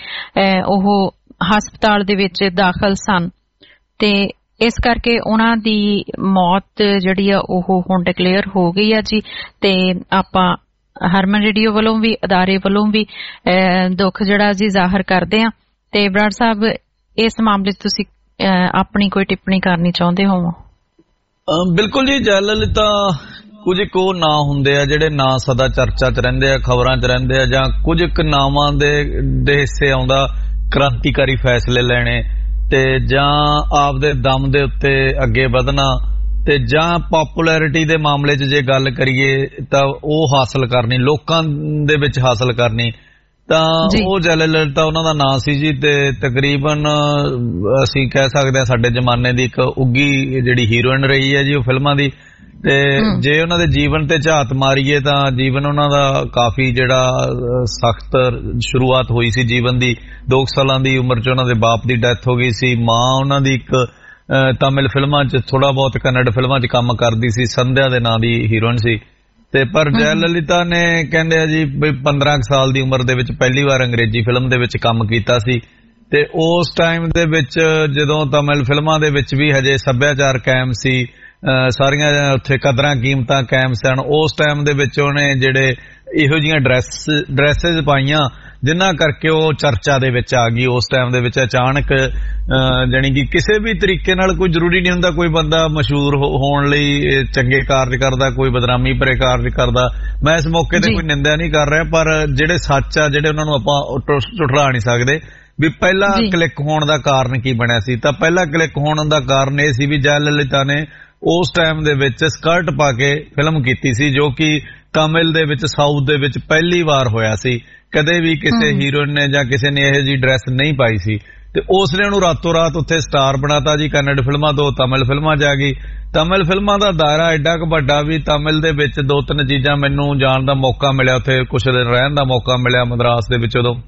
ਉਹ ਹਸਪਤਾਲ ਦੇ ਵਿੱਚ ਦਾਖਲ ਸਨ। ਤੇ ਇਸ ਕਰਕੇ ਉਹਨਾਂ ਦੀ ਮੌਤ ਜਿਹੜੀ ਆ ਉਹ ਹੁਣ ਡਿਕਲੇਅਰ ਹੋ ਗਈ ਆ ਜੀ। ਤੇ ਆਪਾਂ ਹਰਮਨ ਰੇਡੀਓ ਵੱਲੋਂ ਵੀ, ਅਦਾਰੇ ਵੱਲੋਂ ਵੀ ਦੁੱਖ ਜਿਹੜਾ ਜੀ ਜ਼ਾਹਰ ਕਰਦੇ ਆ। ਤੇ ਬਰਾੜ ਸਾਹਿਬ, ਇਸ ਮਾਮਲੇ 'ਚ ਤੁਸੀਂ ਆਪਣੀ ਕੋਈ ਟਿੱਪਣੀ ਕਰਨੀ ਚਾਹੁੰਦੇ ਹੋ? ਬਿਲਕੁਲ ਜੀ, ਜੈ ਲਲਿਤਾ ਕੁਝ ਕੁ ਨਾਂ ਹੁੰਦੇ ਆ ਜਿਹੜੇ ਨਾਂ ਸਦਾ ਚਰਚਾ 'ਚ ਰਹਿੰਦੇ ਆ, ਖਬਰਾਂ 'ਚ ਰਹਿੰਦੇ ਆ, ਜਾਂ ਕੁਝ ਕੁ ਨਾਵਾਂ ਦੇ ਦੇ ਹਿੱਸੇ ਆਉਂਦਾ ਕ੍ਰਾਂਤੀਕਾਰੀ ਫੈਸਲੇ ਲੈਣੇ, ਤੇ ਜਾਂ ਆਪਦੇ ਦਮ ਦੇ ਉੱਤੇ ਅੱਗੇ ਵਧਣਾ, ਤੇ ਜਾਂ ਪਪੂਲੈਰਿਟੀ ਦੇ ਮਾਮਲੇ 'ਚ ਜੇ ਗੱਲ ਕਰੀਏ ਤਾਂ ਉਹ ਹਾਸਲ ਕਰਨੀ, ਲੋਕਾਂ ਦੇ ਵਿੱਚ ਹਾਸਲ ਕਰਨੀ, ਤਾਂ ਉਹ ਜੈ ਲਲਿਤਾ ਉਹਨਾਂ ਦਾ ਨਾਂ ਸੀ ਜੀ। ਤੇ ਤਕਰੀਬਨ ਅਸੀਂ ਕਹਿ ਸਕਦੇ ਹਾਂ ਸਾਡੇ ਜ਼ਮਾਨੇ ਦੀ ਇੱਕ ਉੱਗੀ ਜਿਹੜੀ ਹੀਰੋਇਨ ਰਹੀ ਹੈ ਜੀ ਉਹ ਫਿਲਮਾਂ ਦੀ। ਤੇ ਜੇ ਉਹਨਾਂ ਦੇ ਜੀਵਨ ਤੇ ਝਾਤ ਮਾਰੀਏ ਤਾਂ ਜੀਵਨ ਉਹਨਾਂ ਦਾ ਕਾਫੀ ਜਿਹੜਾ ਸਖਤ ਸ਼ੁਰੂਆਤ ਹੋਈ ਸੀ ਜੀਵਨ ਦੀ। ਦੋ ਸਾਲਾਂ ਦੀ ਉਮਰ 'ਚ ਉਹਨਾਂ ਦੇ ਬਾਪ ਦੀ ਡੈਥ ਹੋ ਗਈ ਸੀ। ਮਾਂ ਉਹਨਾਂ ਦੀ ਇੱਕ ਤਮਿਲ ਫਿਲਮਾਂ 'ਚ, ਥੋੜਾ ਬਹੁਤ ਕੰਨੜ ਫਿਲਮਾਂ 'ਚ ਕੰਮ ਕਰਦੀ ਸੀ, ਸੰਧਿਆ ਦੇ ਨਾਂ ਦੀ ਹੀਰੋਇਨ ਸੀ। ਤੇ ਪਰ ਜੈ ਲਲਿਤਾ ਨੇ ਕਹਿੰਦੇ ਆ ਜੀ ਬਈ ਪੰਦਰਾਂ ਕੁ ਸਾਲ ਦੀ ਉਮਰ ਦੇ ਵਿੱਚ ਪਹਿਲੀ ਵਾਰ ਅੰਗਰੇਜ਼ੀ ਫਿਲਮ ਦੇ ਵਿੱਚ ਕੰਮ ਕੀਤਾ ਸੀ। ਤੇ ਉਸ ਟਾਈਮ ਦੇ ਵਿੱਚ ਜਦੋਂ ਤਮਿਲ ਫਿਲਮਾਂ ਦੇ ਵਿੱਚ ਵੀ ਹਜੇ ਸੱਭਿਆਚਾਰ ਕਾਇਮ ਸੀ, ਸਾਰੀਆਂ ਉੱਥੇ ਕਦਰਾਂ ਕੀਮਤਾਂ ਕਾਇਮ ਸਨ, ਉਸ ਟਾਈਮ ਦੇ ਵਿੱਚ ਉਹਨੇ ਜਿਹੜੇ ਇਹੋ ਜਿਹੀਆਂ ਡਰੈਸ ਡਰੈਸਿਸ ਪਾਈਆਂ ਜਿਨ੍ਹਾਂ ਕਰਕੇ ਉਹ ਚਰਚਾ ਦੇ ਵਿੱਚ ਆ ਗਈ। ਉਸ ਟਾਈਮ ਦੇ ਵਿੱਚ ਅਚਾਨਕ ਜਾਣੀ ਕਿ ਕਿਸੇ ਵੀ ਤਰੀਕੇ ਨਾਲ, ਕੋਈ ਜ਼ਰੂਰੀ ਨਹੀਂ ਹੁੰਦਾ ਕੋਈ ਬੰਦਾ ਮਸ਼ਹੂਰ ਹੋਣ ਲਈ ਚੰਗੇ ਕਾਰਜ ਕਰਦਾ, ਕੋਈ ਬਦਨਾਮੀ ਭਰੇ ਕਾਰਜ ਕਰਦਾ। ਮੈਂ ਇਸ ਮੌਕੇ ਤੇ ਕੋਈ ਨਿੰਦਿਆ ਨਹੀਂ ਕਰ ਰਿਹਾ, ਪਰ ਜਿਹੜੇ ਸੱਚ ਆ ਜਿਹੜੇ ਉਹਨਾਂ ਨੂੰ ਆਪਾਂ ਝੁਠਲਾ ਨਹੀਂ ਸਕਦੇ ਵੀ ਪਹਿਲਾ ਕਲਿੱਕ ਹੋਣ ਦਾ ਕਾਰਨ ਕੀ ਬਣਿਆ ਸੀ। ਤਾਂ ਪਹਿਲਾ ਕਲਿੱਕ ਹੋਣ ਦਾ ਕਾਰਨ ਇਹ ਸੀ ਵੀ ਜੈ ਲਲਿਤਾ ਨੇ ਉਸ ਟਾਈਮ ਦੇ ਵਿੱਚ ਸਕਰਟ ਪਾ ਕੇ ਫਿਲਮ ਕੀਤੀ ਸੀ, ਜੋ ਕਿ ਤਮਿਲ ਦੇ ਵਿੱਚ, ਸਾਊਥ ਦੇ ਵਿੱਚ ਪਹਿਲੀ ਵਾਰ ਹੋਇਆ ਸੀ। ਕਦੇ ਵੀ ਕਿਸੇ ਹੀਰੋਇਨ ਨੇ ਜਾਂ ਕਿਸੇ ਨੇ ਇਹੋ ਜਿਹੀ ਡਰੈਸ ਨਹੀਂ ਪਾਈ ਸੀ। ਤੇ ਉਸ ਨੇ ਉਹਨੂੰ ਰਾਤੋਂ ਰਾਤ ਉੱਥੇ ਸਟਾਰ ਬਣਾਤਾ ਜੀ। ਕੰਨੜ ਫਿਲਮਾਂ ਤੋਂ ਤਮਿਲ ਫਿਲਮਾਂ 'ਚ ਆ ਗਈ। ਤਮਿਲ ਫਿਲਮਾਂ ਦਾ ਦਾਇਰਾ ਐਡਾ ਕੁ ਵੱਡਾ ਵੀ ਤਮਿਲ ਦੇ ਵਿੱਚ ਦੋ ਤਿੰਨ ਚੀਜ਼ਾਂ ਮੈਨੂੰ ਜਾਣ ਦਾ ਮੌਕਾ ਮਿਲਿਆ, ਉੱਥੇ ਕੁਛ ਦਿਨ ਰਹਿਣ ਦਾ ਮੌਕਾ ਮਿਲਿਆ ਮਦਰਾਸ ਦੇ ਵਿੱਚ ਉਦੋਂ।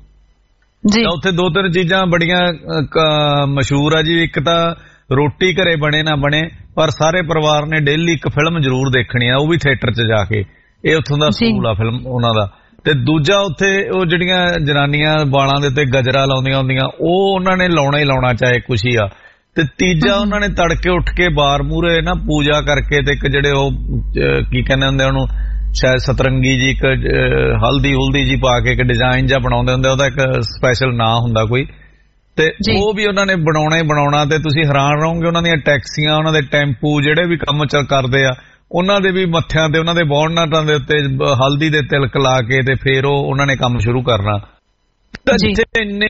ਉੱਥੇ ਦੋ ਤਿੰਨ ਚੀਜ਼ਾਂ ਬੜੀਆਂ ਮਸ਼ਹੂਰ ਆ ਜੀ। ਇੱਕ ਤਾਂ ਰੋਟੀ ਘਰੇ ਬਣੇ ਨਾ ਬਣੇ, ਪਰ ਸਾਰੇ ਪਰਿਵਾਰ ਨੇ ਡੇਲੀ ਇੱਕ ਫਿਲਮ ਜ਼ਰੂਰ ਦੇਖਣੀ ਆ, ਉਹ ਵੀ ਥੀਏਟਰ 'ਚ ਜਾ ਕੇ। ਇਹ ਉੱਥੋਂ ਦਾ ਸਕੂਲ ਆ ਫਿਲਮ ਉਹਨਾਂ ਦਾ। ਤੇ ਦੂਜਾ ਉੱਥੇ ਉਹ ਜਿਹੜੀਆਂ ਜਨਾਨੀਆਂ ਵਾਲਾਂ ਦੇ ਉੱਤੇ ਗਜਰਾ ਲਾਉਂਦੀਆਂ ਹੁੰਦੀਆਂ, ਉਹ ਉਹਨਾਂ ਨੇ ਲਾਉਣਾ ਹੀ ਲਾਉਣਾ ਚਾਹੇ ਕੁਛ ਹੀ ਆ। ਤੇ ਤੀਜਾ ਉਹਨਾਂ ਨੇ ਤੜਕੇ ਉੱਠ ਕੇ ਬਾਰ ਮੂਹਰੇ ਨਾ ਪੂਜਾ ਕਰਕੇ ਤੇ ਇੱਕ ਜਿਹੜੇ ਉਹ ਕੀ ਕਹਿੰਦੇ ਹੁੰਦੇ ਉਹਨੂੰ, ਸ਼ਾਇਦ ਸਤਰੰਗੀ ਜੀ, ਇੱਕ ਹਲਦੀ ਹੁਲਦੀ ਜੀ ਪਾ ਕੇ ਇੱਕ ਡਿਜ਼ਾਈਨ ਜਿਹਾ ਬਣਾਉਂਦੇ ਹੁੰਦੇ, ਉਹਦਾ ਇੱਕ ਸਪੈਸ਼ਲ ਨਾਂ ਹੁੰਦਾ ਕੋਈ। ਤੇ ਉਹ ਵੀ ਉਹਨਾਂ ਨੇ ਬਣਾਉਣਾ ਹੀ ਬਣਾਉਣਾ। ਤੇ ਤੁਸੀਂ ਹੈਰਾਨ ਰਹੋਗੇ ਉਹਨਾਂ ਦੀਆਂ ਟੈਕਸੀਆਂ, ਉਹਨਾਂ ਦੇ ਟੈਂਪੂ ਜਿਹੜੇ ਵੀ ਕੰਮ ਚ ਕਰਦੇ ਆ, ਉਹਨਾਂ ਦੇ ਵੀ ਮੱਥਿਆਂ ਤੇ, ਉਹਨਾਂ ਦੇ ਬੋਨਟਾਂ ਦੇ ਉੱਤੇ ਹਲਦੀ ਦੇ ਤਿਲਕ ਲਾ ਕੇ ਤੇ ਫੇਰ ਉਹ ਉਹਨਾਂ ਨੇ ਕੰਮ ਸ਼ੁਰੂ ਕਰਨਾ। ਤਾਂ ਜਿੱਥੇ ਇੰਨੇ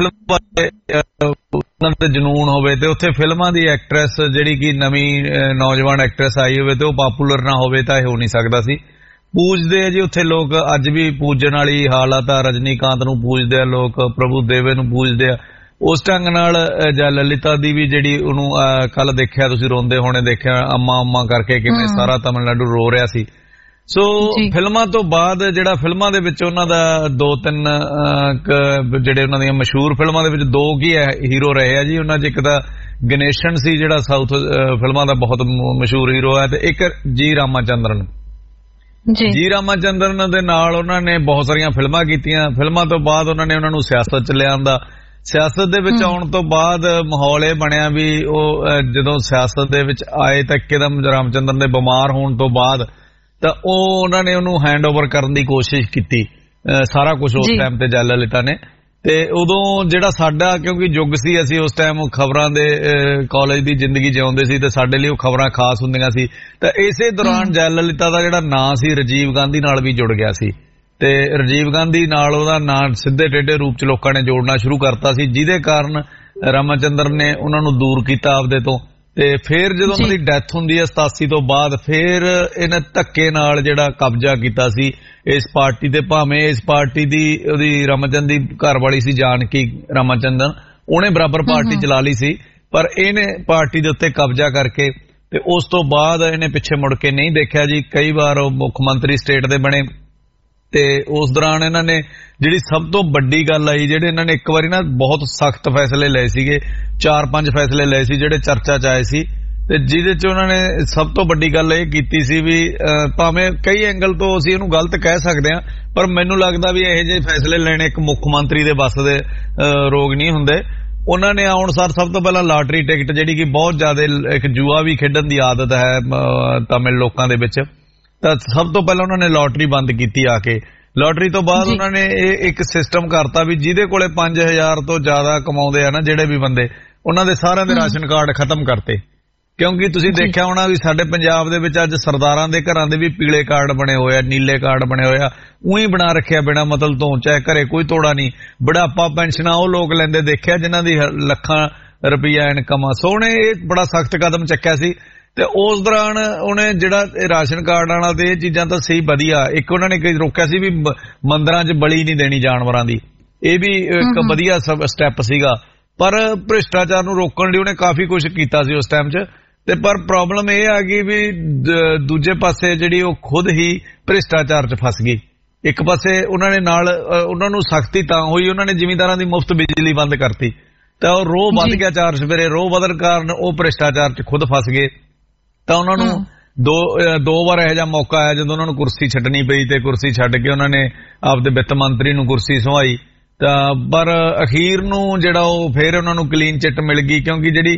ਫਿਲਮ ਤੇ ਜਨੂਨ ਹੋਵੇ ਤੇ ਉੱਥੇ ਫਿਲਮਾਂ ਦੀ ਐਕਟਰੈਸ ਜਿਹੜੀ ਕਿ ਨਵੀਂ ਨੌਜਵਾਨ ਐਕਟਰੈਸ ਆਈ ਹੋਵੇ ਤੇ ਉਹ ਪਾਪੂਲਰ ਨਾ ਹੋਵੇ ਤਾਂ ਇਹ ਹੋ ਨਹੀਂ ਸਕਦਾ ਸੀ। ਪੂਜਦੇ ਆ ਜੀ ਉੱਥੇ ਲੋਕ, ਅੱਜ ਵੀ ਪੂਜਣ ਵਾਲੀ ਹਾਲਤ ਆ। ਰਜਨੀਕਾਂਤ ਨੂੰ ਪੂਜਦੇ ਆ ਲੋਕ, ਪ੍ਰਭੂ ਦੇਵੇ ਨੂੰ ਪੂਜਦੇ ਆ। ਉਸ ਢੰਗ ਨਾਲ ਜੈਲਲਿਤਾ ਦੀ ਵੀ ਜਿਹੜੀ ਉਹਨੂੰ ਕੱਲ ਦੇਖਿਆ ਤੁਸੀਂ ਰੋਂਦੇ ਹੋਣੇ, ਦੇਖਿਆ ਅੰਮਾ ਅੰਮਾ ਕਰਕੇ ਕਿਵੇਂ ਸਾਰਾ ਤਮਿਲਨਾਡੂ ਰੋ ਰਿਹਾ ਸੀ। ਸੋ ਫਿਲਮਾਂ ਤੋਂ ਬਾਅਦ ਜਿਹੜਾ ਫਿਲਮਾਂ ਦੇ ਵਿੱਚ ਉਹਨਾਂ ਦਾ ਦੋ ਤਿੰਨ ਜਿਹੜੇ ਉਹਨਾਂ ਦੀਆਂ ਮਸ਼ਹੂਰ ਫਿਲਮਾਂ ਦੇ ਵਿੱਚ ਦੋ ਕੀ ਹੈ ਹੀਰੋ ਰਹੇ ਆ ਜੀ। ਉਹਨਾਂ 'ਚ ਇੱਕ ਤਾਂ ਗਣੇਸ਼ਨ ਸੀ ਜਿਹੜਾ ਸਾਊਥ ਫਿਲਮਾਂ ਦਾ ਬਹੁਤ ਮਸ਼ਹੂਰ ਹੀਰੋ ਹੈ, ਤੇ ਇੱਕ ਜੀ ਰਾਮਾਚੰਦਰਨ। ਜੀ ਰਾਮਾਚੰਦਰਨ ਦੇ ਨਾਲ ਉਹਨਾਂ ਨੇ ਬਹੁਤ ਸਾਰੀਆਂ ਫਿਲਮਾਂ ਕੀਤੀਆਂ। ਫਿਲਮਾਂ ਤੋਂ ਬਾਅਦ ਉਹਨਾਂ ਨੇ ਉਹਨਾਂ ਨੂੰ ਸਿਆਸਤ 'ਚ ਲਿਆਂਦਾ। ਸਿਆਸਤ ਦੇ ਵਿੱਚ ਆਉਣ ਤੋਂ ਬਾਅਦ ਮਾਹੌਲ ਇਹ ਬਣਿਆ ਵੀ ਉਹ ਜਦੋਂ ਸਿਆਸਤ ਦੇ ਵਿੱਚ ਆਏ ਤਾਂ ਇੱਕਦਮ ਰਾਮਚੰਦਰਨ ਦੇ ਬਿਮਾਰ ਹੋਣ ਤੋਂ ਬਾਅਦ ਤਾਂ ਉਹ ਉਹਨਾਂ ਨੇ ਉਹਨੂੰ ਹੈਂਡ ਓਵਰ ਕਰਨ ਦੀ ਕੋਸ਼ਿਸ਼ ਕੀਤੀ ਸਾਰਾ ਕੁਝ ਉਸ ਟਾਈਮ ਤੇ ਜੈਲਲਿਤਾ ਨੇ। ਤੇ ਉਦੋਂ ਜਿਹੜਾ ਸਾਡਾ, ਕਿਉਂਕਿ ਯੁੱਗ ਸੀ, ਅਸੀਂ ਉਸ ਟਾਈਮ ਖਬਰਾਂ ਦੇ ਕਾਲਜ ਦੀ ਜ਼ਿੰਦਗੀ ਜਿਉਂਦੇ ਸੀ ਤੇ ਸਾਡੇ ਲਈ ਉਹ ਖਬਰਾਂ ਖਾਸ ਹੁੰਦੀਆਂ ਸੀ। ਤਾਂ ਇਸੇ ਦੌਰਾਨ ਜੈਲਲਿਤਾ ਦਾ ਜਿਹੜਾ ਨਾਂ ਸੀ ਰਾਜੀਵ ਗਾਂਧੀ ਨਾਲ ਵੀ ਜੁੜ ਗਿਆ ਸੀ, ਤੇ ਰਾਜੀਵ ਗਾਂਧੀ ਨਾਲ ਉਹਦਾ ਨਾਂ ਸਿੱਧੇ ਟੇਢੇ ਰੂਪ ਚ ਲੋਕਾਂ ਨੇ ਜੋੜਨਾ ਸ਼ੁਰੂ ਕਰਤਾ ਸੀ, ਜਿਹਦੇ ਕਾਰਨ ਰਾਮਾਚੰਦਰ ਨੇ ਉਹਨਾਂ ਨੂੰ ਦੂਰ ਕੀਤਾ ਆਪਦੇ ਤੋਂ। ਤੇ ਫਿਰ ਜਦੋਂ ਉਹਨਾਂ ਦੀ ਡੈਥ ਹੁੰਦੀ ਹੈ ਸਤਾਸੀ ਤੋਂ ਬਾਅਦ, ਫਿਰ ਇਹਨੇ ਧੱਕੇ ਨਾਲ ਜਿਹੜਾ ਕਬਜ਼ਾ ਕੀਤਾ ਸੀ ਇਸ ਪਾਰਟੀ ਤੇ। ਭਾਵੇਂ ਇਸ ਪਾਰਟੀ ਦੀ ਉਹਦੀ ਰਾਮਾਚੰਦਰ ਦੀ ਘਰ ਵਾਲੀ ਸੀ ਜਾਨਕੀ ਰਾਮਾਚੰਦਰਨ, ਉਹਨੇ ਬਰਾਬਰ ਪਾਰਟੀ ਚਲਾ ਲਈ ਸੀ, ਪਰ ਇਹਨੇ ਪਾਰਟੀ ਦੇ ਉੱਤੇ ਕਬਜ਼ਾ ਕਰਕੇ ਤੇ ਉਸ ਤੋਂ ਬਾਅਦ ਇਹਨੇ ਪਿੱਛੇ ਮੁੜ ਕੇ ਨਹੀਂ ਦੇਖਿਆ ਜੀ। ਕਈ ਵਾਰ ਉਹ ਮੁੱਖ ਮੰਤਰੀ ਸਟੇਟ ਦੇ ਬਣੇ ਤੇ ਉਸ ਦੌਰਾਨ ਇਹਨਾਂ ਨੇ ਜਿਹੜੀ ਸਭ ਤੋਂ ਵੱਡੀ ਗੱਲ ਆਈ, ਜਿਹੜੇ ਇਹਨਾਂ ਨੇ ਇੱਕ ਵਾਰੀ ਨਾ ਬਹੁਤ ਸਖਤ ਫੈਸਲੇ ਲਏ ਸੀਗੇ, ਚਾਰ ਪੰਜ ਫੈਸਲੇ ਲਏ ਸੀ ਜਿਹੜੇ ਚਰਚਾ ਚ ਆਏ ਸੀ, ਤੇ ਜਿਹਦੇ ਚ ਉਹਨਾਂ ਨੇ ਸਭ ਤੋਂ ਵੱਡੀ ਗੱਲ ਇਹ ਕੀਤੀ ਸੀ ਵੀ ਭਾਵੇਂ ਕਈ ਐਂਗਲ ਤੋਂ ਅਸੀਂ ਇਹਨੂੰ ਗਲਤ ਕਹਿ ਸਕਦੇ ਹਾਂ, ਪਰ ਮੈਨੂੰ ਲੱਗਦਾ ਵੀ ਇਹੋ ਜਿਹੇ ਫੈਸਲੇ ਲੈਣੇ ਇੱਕ ਮੁੱਖ ਮੰਤਰੀ ਦੇ ਵੱਸ ਦੇ ਰੋਗ ਨਹੀਂ ਹੁੰਦੇ। ਉਹਨਾਂ ਨੇ ਆਉਣ ਸਾਰ ਸਭ ਤੋਂ ਪਹਿਲਾਂ ਲਾਟਰੀ ਟਿਕਟ, ਜਿਹੜੀ ਕਿ ਬਹੁਤ ਜ਼ਿਆਦਾ ਇੱਕ ਜੂਆ ਵੀ ਖੇਡਣ ਦੀ ਆਦਤ ਹੈ ਤਮਿਲ ਲੋਕਾਂ ਦੇ ਵਿੱਚ, ਤਾਂ ਸਭ ਤੋਂ ਪਹਿਲਾਂ ਉਹਨਾਂ ਨੇ ਲਾਟਰੀ ਬੰਦ ਕੀਤੀ ਆ ਕੇ। ਲਾਟਰੀ ਤੋਂ ਬਾਅਦ ਉਹਨਾਂ ਨੇ ਇਹ ਇੱਕ ਸਿਸਟਮ ਕਰਤਾ ਵੀ ਜਿਹਦੇ ਕੋਲੇ ਪੰਜ ਹਜ਼ਾਰ ਤੋਂ ਜ਼ਿਆਦਾ ਕਮਾਉਂਦੇ ਆ ਨਾ ਜਿਹੜੇ ਵੀ ਬੰਦੇ, ਉਹਨਾਂ ਦੇ ਸਾਰਿਆਂ ਦੇ ਰਾਸ਼ਨ ਕਾਰਡ ਖਤਮ ਕਰਤੇ। ਕਿਉਂਕਿ ਤੁਸੀਂ ਦੇਖਿਆ ਹੋਣਾ ਵੀ ਸਾਡੇ ਪੰਜਾਬ ਦੇ ਵਿੱਚ ਅੱਜ ਸਰਦਾਰਾਂ ਦੇ ਘਰਾਂ ਦੇ ਵੀ ਪੀਲੇ ਕਾਰਡ ਬਣੇ ਹੋਏ ਆ, ਨੀਲੇ ਕਾਰਡ ਬਣੇ ਹੋਏ ਆ, ਉਹੀ ਬਣਾ ਰੱਖਿਆ ਬਿਨਾਂ ਮਤਲਬ ਤੋਂ, ਚਾਹੇ ਘਰੇ ਕੋਈ ਤੋੜਾ ਨਹੀਂ। ਬੁਢਾਪਾ ਪੈਨਸ਼ਨਾਂ ਉਹ ਲੋਕ ਲੈਂਦੇ ਦੇਖਿਆ ਜਿਨ੍ਹਾਂ ਦੀ ਲੱਖਾਂ ਰੁਪਈਆ ਇਨਕਮ ਆ। ਸੋ ਉਹਨੇ ਇਹ ਬੜਾ ਸਖਤ ਕਦਮ ਚੱਕਿਆ ਸੀ। ਤੇ ਉਸ ਦੌਰਾਨ ਉਹਨੇ ਜਿਹੜਾ ਰਾਸ਼ਨ ਕਾਰਡ ਵਾਲਾ ਤੇ ਇਹ ਚੀਜ਼ਾਂ ਤਾਂ ਸਹੀ ਵਧੀਆ, ਇੱਕ ਉਹਨਾਂ ਨੇ ਰੋਕਿਆ ਸੀ ਵੀ ਮੰਦਰਾਂ 'ਚ ਬਲੀ ਨਹੀਂ ਦੇਣੀ ਜਾਨਵਰਾਂ ਦੀ, ਇਹ ਵੀ ਇੱਕ ਵਧੀਆ ਸਟੈਪ ਸੀਗਾ। ਪਰ ਭ੍ਰਿਸ਼ਟਾਚਾਰ ਨੂੰ ਰੋਕਣ ਲਈ ਉਹਨੇ ਕਾਫੀ ਕੁਝ ਕੀਤਾ ਸੀ ਉਸ ਟਾਈਮ 'ਚ। ਤੇ ਪਰ ਪ੍ਰੋਬਲਮ ਇਹ ਆ ਗਈ ਵੀ ਦੂਜੇ ਪਾਸੇ ਜਿਹੜੀ ਉਹ ਖੁਦ ਹੀ ਭ੍ਰਿਸ਼ਟਾਚਾਰ 'ਚ ਫਸ ਗਈ। ਇੱਕ ਪਾਸੇ ਉਹਨਾਂ ਨੇ ਨਾਲ ਉਹਨਾਂ ਨੂੰ ਸਖਤੀ ਤਾਂ ਹੋਈ, ਉਹਨਾਂ ਨੇ ਜ਼ਿਮੀਂਦਾਰਾਂ ਦੀ ਮੁਫਤ ਬਿਜਲੀ ਬੰਦ ਕਰਤੀ, ਤਾਂ ਉਹ ਰੋਹ ਵੱਧ ਗਿਆ ਚਾਰ ਸਵੇਰੇ। ਰੋਹ ਵਧਣ ਕਾਰਨ ਉਹ ਭ੍ਰਿਸ਼ਟਾਚਾਰ 'ਚ ਖੁਦ ਫਸ ਗਏ। ਤਾਂ ਉਹਨਾਂ ਨੂੰ ਦੋ ਦੋ ਵਾਰ ਇਹੋ ਜਿਹਾ ਮੌਕਾ ਆਇਆ ਜਦੋਂ ਉਹਨਾਂ ਨੂੰ ਕੁਰਸੀ ਛੱਡਣੀ ਪਈ, ਤੇ ਕੁਰਸੀ ਛੱਡ ਕੇ ਉਹਨਾਂ ਨੇ ਆਪਦੇ ਵਿੱਤ ਮੰਤਰੀ ਨੂੰ ਕੁਰਸੀ ਸੰਭਾਈ। ਤਾਂ ਪਰ ਅਖੀਰ ਨੂੰ ਜਿਹੜਾ ਉਹ ਫਿਰ ਉਹਨਾਂ ਨੂੰ ਕਲੀਨ ਚਿੱਟ ਮਿਲ ਗਈ, ਕਿਉਂਕਿ ਜਿਹੜੀ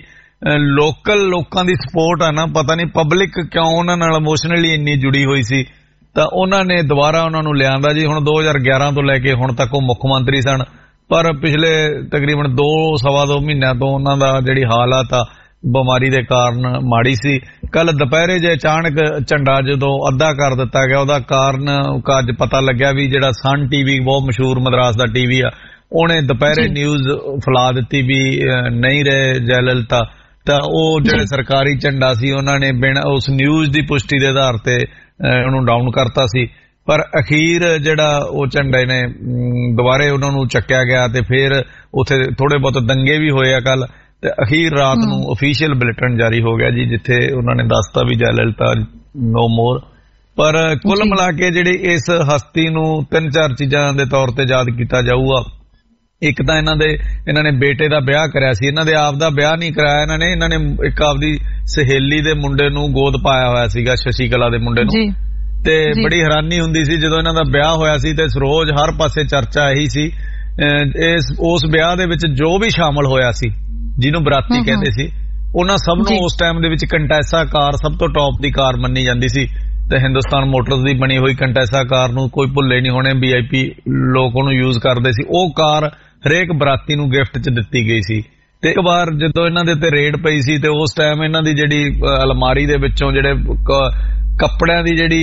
ਲੋਕਲ ਲੋਕਾਂ ਦੀ ਸਪੋਰਟ ਆ ਨਾ, ਪਤਾ ਨਹੀਂ ਪਬਲਿਕ ਕਿਉਂ ਉਹਨਾਂ ਨਾਲ ਇਮੋਸ਼ਨਲੀ ਇੰਨੀ ਜੁੜੀ ਹੋਈ ਸੀ, ਤਾਂ ਉਹਨਾਂ ਨੇ ਦੁਬਾਰਾ ਉਹਨਾਂ ਨੂੰ ਲਿਆਂਦਾ ਜੀ। ਹੁਣ ਦੋ ਹਜ਼ਾਰ ਗਿਆਰਾਂ ਤੋਂ ਲੈ ਕੇ ਹੁਣ ਤੱਕ ਉਹ ਮੁੱਖ ਮੰਤਰੀ ਸਨ, ਪਰ ਪਿਛਲੇ ਤਕਰੀਬਨ ਦੋ ਸਵਾ ਦੋ ਮਹੀਨਿਆਂ ਤੋਂ ਉਹਨਾਂ ਦਾ ਜਿਹੜੀ ਹਾਲਾਤ ਆ ਬਿਮਾਰੀ ਦੇ ਕਾਰਨ ਮਾੜੀ ਸੀ। ਕੱਲ ਦੁਪਹਿਰੇ ਜੇ ਅਚਾਨਕ ਝੰਡਾ ਜਦੋਂ ਅੱਧਾ ਕਰ ਦਿੱਤਾ ਗਿਆ, ਉਹਦਾ ਕਾਰਨ ਅੱਜ ਪਤਾ ਲੱਗਿਆ ਵੀ ਜਿਹੜਾ ਸਨ ਟੀਵੀ ਬਹੁਤ ਮਸ਼ਹੂਰ ਮਦਰਾਸ ਦਾ ਟੀਵੀ ਆ, ਉਹਨੇ ਦੁਪਹਿਰੇ ਨਿਊਜ਼ ਫੈਲਾ ਦਿੱਤੀ ਵੀ ਨਹੀਂ ਰਹੇ ਜੈਲਲਿਤਾ। ਤਾਂ ਉਹ ਜਿਹੜੇ ਸਰਕਾਰੀ ਝੰਡਾ ਸੀ ਉਹਨਾਂ ਨੇ ਬਿਨਾਂ ਉਸ ਨਿਊਜ਼ ਦੀ ਪੁਸ਼ਟੀ ਦੇ ਆਧਾਰ ਤੇ ਉਹਨੂੰ ਡਾਊਨ ਕਰਤਾ ਸੀ। ਪਰ ਅਖੀਰ ਜਿਹੜਾ ਉਹ ਝੰਡੇ ਨੇ ਦੁਬਾਰੇ ਉਹਨਾਂ ਨੂੰ ਚੱਕਿਆ ਗਿਆ, ਤੇ ਫਿਰ ਉੱਥੇ ਥੋੜੇ ਬਹੁਤ ਦੰਗੇ ਵੀ ਹੋਏ ਆ ਕੱਲ, ਤੇ ਅਖੀਰ ਰਾਤ ਨੂੰ ਅਫੀਸ਼ੀਅਲ ਬੁਲੇਟਿਨ ਜਾਰੀ ਹੋ ਗਿਆ ਜੀ, ਜਿੱਥੇ ਉਹਨਾਂ ਨੇ ਦੱਸਤਾ ਵੀ ਜੈਲਲਿਤਾ ਨੋ ਮੋਰ। ਪਰ ਕੁੱਲ ਮਿਲਾ ਕੇ ਜਿਹੜੀ ਇਸ ਹਸਤੀ ਨੂੰ ਤਿੰਨ ਚਾਰ ਚੀਜ਼ਾਂ ਦੇ ਤੌਰ ਤੇ ਯਾਦ ਕੀਤਾ ਜਾਊਗਾ। ਇੱਕ ਤਾਂ ਇਹਨਾਂ ਦੇ ਇਹਨਾਂ ਨੇ ਬੇਟੇ ਦਾ ਵਿਆਹ ਕਰਿਆ ਸੀ, ਇਹਨਾਂ ਦੇ ਆਪ ਦਾ ਵਿਆਹ ਨਹੀਂ ਕਰਾਇਆ ਇਹਨਾਂ ਨੇ, ਇਹਨਾਂ ਨੇ ਇੱਕ ਆਪਦੀ ਸਹੇਲੀ ਦੇ ਮੁੰਡੇ ਨੂੰ ਗੋਦ ਪਾਇਆ ਹੋਇਆ ਸੀਗਾ, ਸ਼ਸ਼ੀ ਕਲਾ ਦੇ ਮੁੰਡੇ ਨੂੰ। ਤੇ ਬੜੀ ਹੈਰਾਨੀ ਹੁੰਦੀ ਸੀ ਜਦੋਂ ਇਹਨਾਂ ਦਾ ਵਿਆਹ ਹੋਇਆ ਸੀ, ਤੇ ਰੋਜ਼ ਹਰ ਪਾਸੇ ਚਰਚਾ ਇਹੀ ਸੀ। ਇਸ ਉਸ ਵਿਆਹ ਦੇ ਵਿੱਚ ਜੋ ਵੀ ਸ਼ਾਮਲ ਹੋਇਆ ਸੀ, ਜਿਹਨੂੰ ਬਰਾਤੀ ਕਹਿੰਦੇ ਸੀ, ਉਹਨਾਂ ਸਭ ਨੂੰ ਉਸ ਟਾਈਮ ਦੇ ਵਿੱਚ ਕੰਟੈਸਾ ਕਾਰ ਸਭ ਤੋਂ ਟੌਪ ਦੀ ਕਾਰ ਮੰਨੀ ਜਾਂਦੀ ਸੀ। ਤੇ ਹਿੰਦੁਸਤਾਨ ਮੋਟਰਸ ਦੀ ਬਣੀ ਹੋਈ ਕੰਟੈਸਾ ਕਾਰ ਨੂੰ ਕੋਈ ਭੁੱਲੇ ਨਹੀਂ ਹੋਣੇ, ਵੀ ਆਈ ਪੀ ਲੋਕ ਉਹਨੂੰ ਯੂਜ਼ ਕਰਦੇ ਸੀ। ਉਹ ਕਾਰ ਹਰੇਕ ਬਰਾਤੀ ਨੂੰ ਗਿਫਟ 'ਚ ਦਿੱਤੀ ਗਈ ਸੀ। ਤੇ ਇੱਕ ਵਾਰ ਜਦੋਂ ਇਹਨਾਂ ਦੇ ਉੱਤੇ ਰੇਡ ਪਈ ਸੀ, ਤੇ ਉਸ ਟਾਈਮ ਇਹਨਾਂ ਦੀ ਜਿਹੜੀ ਅਲਮਾਰੀ ਦੇ ਵਿੱਚੋਂ ਜਿਹੜੇ ਕੱਪੜਿਆਂ ਦੀ ਜਿਹੜੀ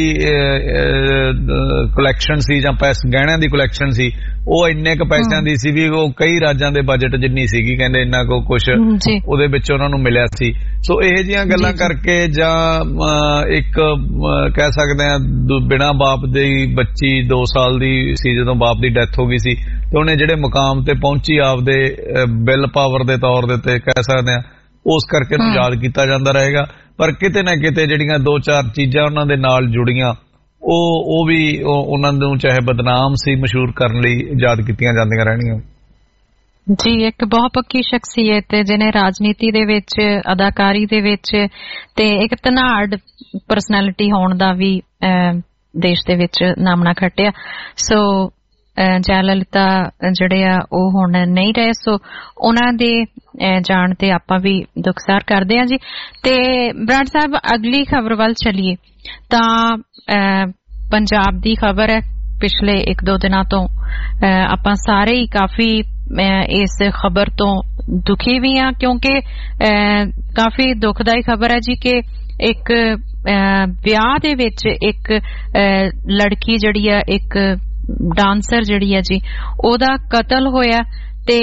ਕਲੈਕਸ਼ਨ ਸੀ ਜਾਂ ਪੈਸੇ ਗਹਿਣਿਆਂ ਦੀ ਕਲੈਕਸ਼ਨ ਸੀ ਉਹ ਇੰਨੇ ਕੁ ਪੈਸਿਆਂ ਦੀ ਸੀ ਵੀ ਉਹ ਕਈ ਰਾਜਾਂ ਦੇ ਬਜਟ ਜਿੰਨੀ ਸੀਗੀ, ਕਹਿੰਦੇ ਇੰਨਾ ਕੋ ਕੁਛ ਉਹਦੇ ਵਿੱਚ ਉਹਨਾਂ ਨੂੰ ਮਿਲਿਆ ਸੀ। ਸੋ ਇਹੋ ਜਿਹੀਆਂ ਗੱਲਾਂ ਕਰਕੇ ਜਾਂ ਇੱਕ ਕਹਿ ਸਕਦੇ ਆ ਬਿਨਾਂ ਬਾਪ ਦੀ ਬੱਚੀ ਦੋ ਸਾਲ ਦੀ ਸੀ ਜਦੋਂ ਬਾਪ ਦੀ ਡੈਥ ਹੋ ਗਈ ਸੀ ਤੇ ਉਹਨੇ ਜਿਹੜੇ ਮੁਕਾਮ ਤੇ ਪਹੁੰਚੀ ਆਪਦੇ ਬਿਲ ਪਾਵਰ ਦੇ ਤੌਰ ਦੇ ਉੱਤੇ ਕਹਿ ਸਕਦੇ ਆ, ਉਸ ਕਰਕੇ ਨੂੰ ਯਾਦ ਕੀਤਾ ਜਾਂਦਾ ਰਹੇਗਾ। ਪਰ ਕਿਤੇ ਨਾ ਕਿਤੇ ਜਿਹੜੀਆਂ ਦੋ ਚਾਰ ਚੀਜ਼ਾਂ ਉਹਨਾਂ ਦੇ ਨਾਲ ਜੁੜੀਆਂ ਉਹ ਉਹ ਵੀ ਉਹਨਾਂ ਨੂੰ ਚਾਹੇ ਬਦਨਾਮ ਸੀ ਮਸ਼ਹੂਰ ਕਰਨ ਲਈ ਯਾਦ ਕੀਤੀਆਂ ਜਾਂਦੀਆਂ ਰਹਿਣੀਆਂ। ਜੀ, ਇੱਕ ਬਹੁਤ ਪੱਕੀ ਸ਼ਖਸੀਅਤ ਜਿਹਨੇ ਰਾਜਨੀਤੀ ਦੇ ਵਿੱਚ, ਅਦਾਕਾਰੀ ਦੇ ਵਿੱਚ ਤੇ ਇੱਕ ਧਨਾੜ ਪਰਸਨੈਲਿਟੀ ਹੋਣ ਦਾ ਵੀ ਦੇਸ਼ ਦੇ ਵਿੱਚ ਨਾਮਣਾ ਖੱਟਿਆ। ਸੋ ਜੈਲਲਿਤਾ ਜਿਹੜੇ ਆ ਉਹ ਹੁਣ ਨਹੀਂ ਰਹੇ, ਸੋ ਉਹਨਾਂ ਦੇ ਜਾਣ ਤੇ ਆਪਾਂ ਵੀ ਦੁੱਖਸਾਰ ਕਰਦੇ ਹਾਂ ਜੀ। ਤੇ ਬਰਾੜ ਸਾਹਿਬ, ਅਗਲੀ ਖਬਰ ਵੱਲ ਚਲੀਏ ਤਾਂ ਪੰਜਾਬ ਦੀ ਖਬਰ ਹੈ। ਪਿਛਲੇ ਇੱਕ ਦੋ ਦਿਨਾਂ ਤੋਂ ਆਪਾਂ ਸਾਰੇ ਹੀ ਕਾਫੀ ਇਸ ਖਬਰ ਤੋਂ ਦੁਖੀ ਵੀ ਹਾਂ, ਕਿਉਂਕਿ ਕਾਫੀ ਦੁਖਦਾਈ ਖਬਰ ਹੈ ਜੀ ਕਿ ਇੱਕ ਵਿਆਹ ਦੇ ਵਿੱਚ ਇੱਕ ਲੜਕੀ ਜਿਹੜੀ ਆ, ਇੱਕ ਡਾਂਸਰ ਜਿਹੜੀ ਹੈ ਜੀ, ਉਹਦਾ ਕਤਲ ਹੋਇਆ। ਤੇ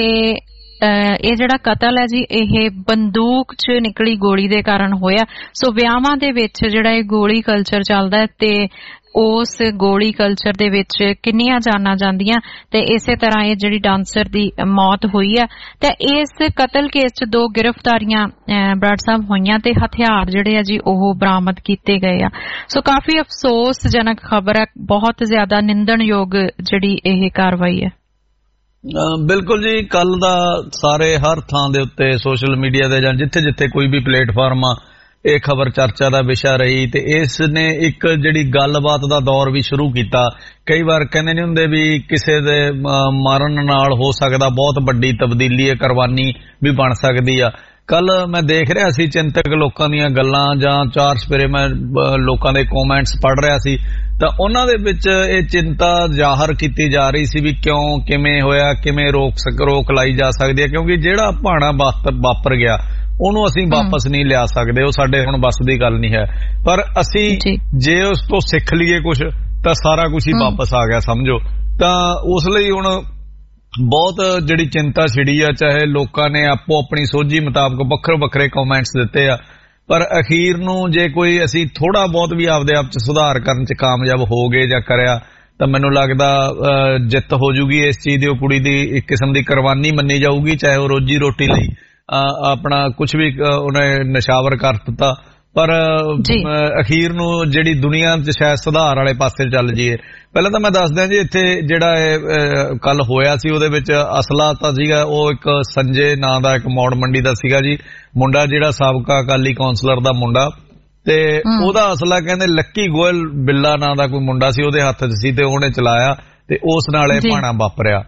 ਇਹ ਜਿਹੜਾ ਕਤਲ ਹੈ ਜੀ, ਇਹ ਬੰਦੂਕ 'ਚ ਨਿਕਲੀ ਗੋਲੀ ਦੇ ਕਾਰਨ ਹੋਇਆ। ਸੋ ਵਿਆਹਾਂ ਦੇ ਵਿੱਚ ਜਿਹੜਾ ਇਹ ਗੋਲੀ ਕਲਚਰ ਚੱਲਦਾ ਤੇ ਉਸ ਗੋਲੀ ਕਲਚਰ ਦੇ ਵਿੱਚ ਕਿੰਨੀਆਂ ਜਾਨਾਂ ਜਾਂਦੀਆਂ ਤੇ ਇਸੇ ਤਰ੍ਹਾਂ ਇਹ ਜਿਹੜੀ ਡਾਂਸਰ ਦੀ ਮੌਤ ਹੋਈ ਆ। ਤੇ ਇਸ ਕਤਲ ਕੇਸ 'ਚ ਦੋ ਗ੍ਰਿਫਤਾਰੀਆਂ ਬਰਾੜ ਸਾਹਿਬ ਹੋਈਆਂ ਤੇ ਹਥਿਆਰ ਜਿਹੜੇ ਆ ਜੀ ਉਹ ਬਰਾਮਦ ਕੀਤੇ ਗਏ ਆ। ਸੋ ਕਾਫੀ ਅਫਸੋਸਜਨਕ ਖਬਰ ਹੈ, ਬਹੁਤ ਜ਼ਿਆਦਾ ਨਿੰਦਣਯੋਗ ਜਿਹੜੀ ਇਹ ਕਾਰਵਾਈ ਹੈ। ਬਿਲਕੁਲ ਜੀ, ਕੱਲ ਦਾ ਸਾਰੇ ਹਰ ਥਾਂ ਦੇ ਉੱਤੇ ਸੋਸ਼ਲ ਮੀਡੀਆ ਦੇ ਜਾਂ ਜਿੱਥੇ ਜਿੱਥੇ ਕੋਈ ਵੀ ਪਲੇਟਫਾਰਮ ਆ ਇਹ ਖਬਰ ਚਰਚਾ ਦਾ ਵਿਸ਼ਾ ਰਹੀ ਤੇ ਇਸ ਨੇ ਇੱਕ ਜਿਹੜੀ ਗੱਲਬਾਤ ਦਾ ਦੌਰ ਵੀ ਸ਼ੁਰੂ ਕੀਤਾ। ਕਈ ਵਾਰ ਕਹਿੰਦੇ ਨਹੀਂ ਹੁੰਦੇ ਵੀ ਕਿਸੇ ਦੇ ਮਰਨ ਨਾਲ ਹੋ ਸਕਦਾ ਬਹੁਤ ਵੱਡੀ ਤਬਦੀਲੀ ਹੈ, ਕੁਰਬਾਨੀ ਵੀ ਬਣ ਸਕਦੀ ਆ। ਕੱਲ ਮੈਂ ਦੇਖ ਰਿਹਾ ਸੀ ਚਿੰਤਕ ਲੋਕਾਂ ਦੀਆਂ ਗੱਲਾਂ ਜਾਂ ਚਾਰ ਸਪੇਰੇ ਮੈਂ ਲੋਕਾਂ ਦੇ ਕਮੈਂਟਸ ਪੜ੍ਹ ਰਿਹਾ ਸੀ ਤਾਂ ਉਹਨਾਂ ਦੇ ਵਿੱਚ ਇਹ ਚਿੰਤਾ ਜ਼ਾਹਰ ਕੀਤੀ ਜਾ ਰਹੀ ਸੀ ਵੀ ਕਿਉਂ, ਕਿਵੇਂ ਹੋਇਆ, ਕਿਵੇਂ ਰੋਕ ਸਕ ਰੋਕ ਲਾਈ ਜਾ ਸਕਦੀ ਹੈ, ਕਿਉਂਕਿ ਜਿਹੜਾ ਭਾਣਾ ਵਾਪਰ ਗਿਆ ਉਹਨੂੰ ਅਸੀਂ ਵਾਪਸ ਨਹੀਂ ਲਿਆ ਸਕਦੇ, ਉਹ ਸਾਡੇ ਹੁਣ ਬਸ ਦੀ ਗੱਲ ਨਹੀਂ ਹੈ। ਪਰ ਅਸੀਂ ਜੇ ਉਸ ਤੋਂ ਸਿੱਖ ਲਈਏ ਕੁਝ ਤਾਂ ਸਾਰਾ ਕੁਝ ਹੀ ਵਾਪਸ ਆ ਗਿਆ ਸਮਝੋ। ਤਾਂ ਉਸ ਲਈ ਹੁਣ ਬਹੁਤ ਜਿਹੜੀ ਚਿੰਤਾ ਛਿੜੀ ਆ, ਚਾਹੇ ਲੋਕਾਂ ਨੇ ਆਪੋ ਆਪਣੀ ਸੋਝੀ ਮੁਤਾਬਕ ਵੱਖਰੇ ਵੱਖਰੇ ਕਮੈਂਟਸ ਦਿੱਤੇ ਆ, ਪਰ ਅਖੀਰ ਨੂੰ ਜੇ ਕੋਈ ਅਸੀਂ ਥੋੜਾ ਬਹੁਤ ਵੀ ਆਪਦੇ ਆਪ 'ਚ ਸੁਧਾਰ ਕਰਨ 'ਚ ਕਾਮਯਾਬ ਹੋ ਗਏ ਜਾਂ ਕਰਿਆ ਤਾਂ ਮੈਨੂੰ ਲੱਗਦਾ ਜਿੱਤ ਹੋ ਜੂਗੀ ਇਸ ਚੀਜ਼ ਦੀ। ਉਹ ਕੁੜੀ ਦੀ ਇੱਕ ਕਿਸਮ ਦੀ ਕੁਰਬਾਨੀ ਮੰਨੀ ਜਾਊਗੀ, ਚਾਹੇ ਉਹ ਰੋਜੀ ਰੋਟੀ ਲਈ ਆਪਣਾ ਕੁਝ ਵੀ ਉਹਨੇ ਨਿਸ਼ਾਵਰ ਕਰ ਦਿੱਤਾ, ਪਰ ਅਖੀਰ ਨੂੰ ਜਿਹੜੀ ਦੁਨੀਆ 'ਚ ਸ਼ਾਇਦ ਸੁਧਾਰ ਵਾਲੇ ਪਾਸੇ ਚੱਲ ਜੀਏ। ਪਹਿਲਾਂ ਤਾਂ ਮੈਂ ਦੱਸਦਾ ਜੀ, ਇੱਥੇ ਜਿਹੜਾ ਇਹ ਕੱਲ ਹੋਇਆ ਸੀ ਉਹਦੇ ਵਿੱਚ ਅਸਲਾ ਤਾਂ ਸੀਗਾ ਉਹ ਇੱਕ ਸੰਜੇ ਨਾਂ ਦਾ ਇੱਕ ਮੌੜ ਮੰਡੀ ਦਾ ਸੀਗਾ ਜੀ ਮੁੰਡਾ, ਜਿਹੜਾ ਸਾਬਕਾ ਅਕਾਲੀ ਕੌਂਸਲਰ ਦਾ ਮੁੰਡਾ, ਤੇ ਉਹਦਾ ਅਸਲਾ ਕਹਿੰਦੇ ਲੱਕੀ ਗੋਇਲ ਬਿੱਲਾ ਨਾਂ ਦਾ ਕੋਈ ਮੁੰਡਾ ਸੀ ਉਹਦੇ ਹੱਥ 'ਚ ਸੀ ਤੇ ਉਹਨੇ ਚਲਾਇਆ ਤੇ ਉਸ ਨਾਲ ਇਹ ਭਾਣਾ ਵਾਪਰਿਆ।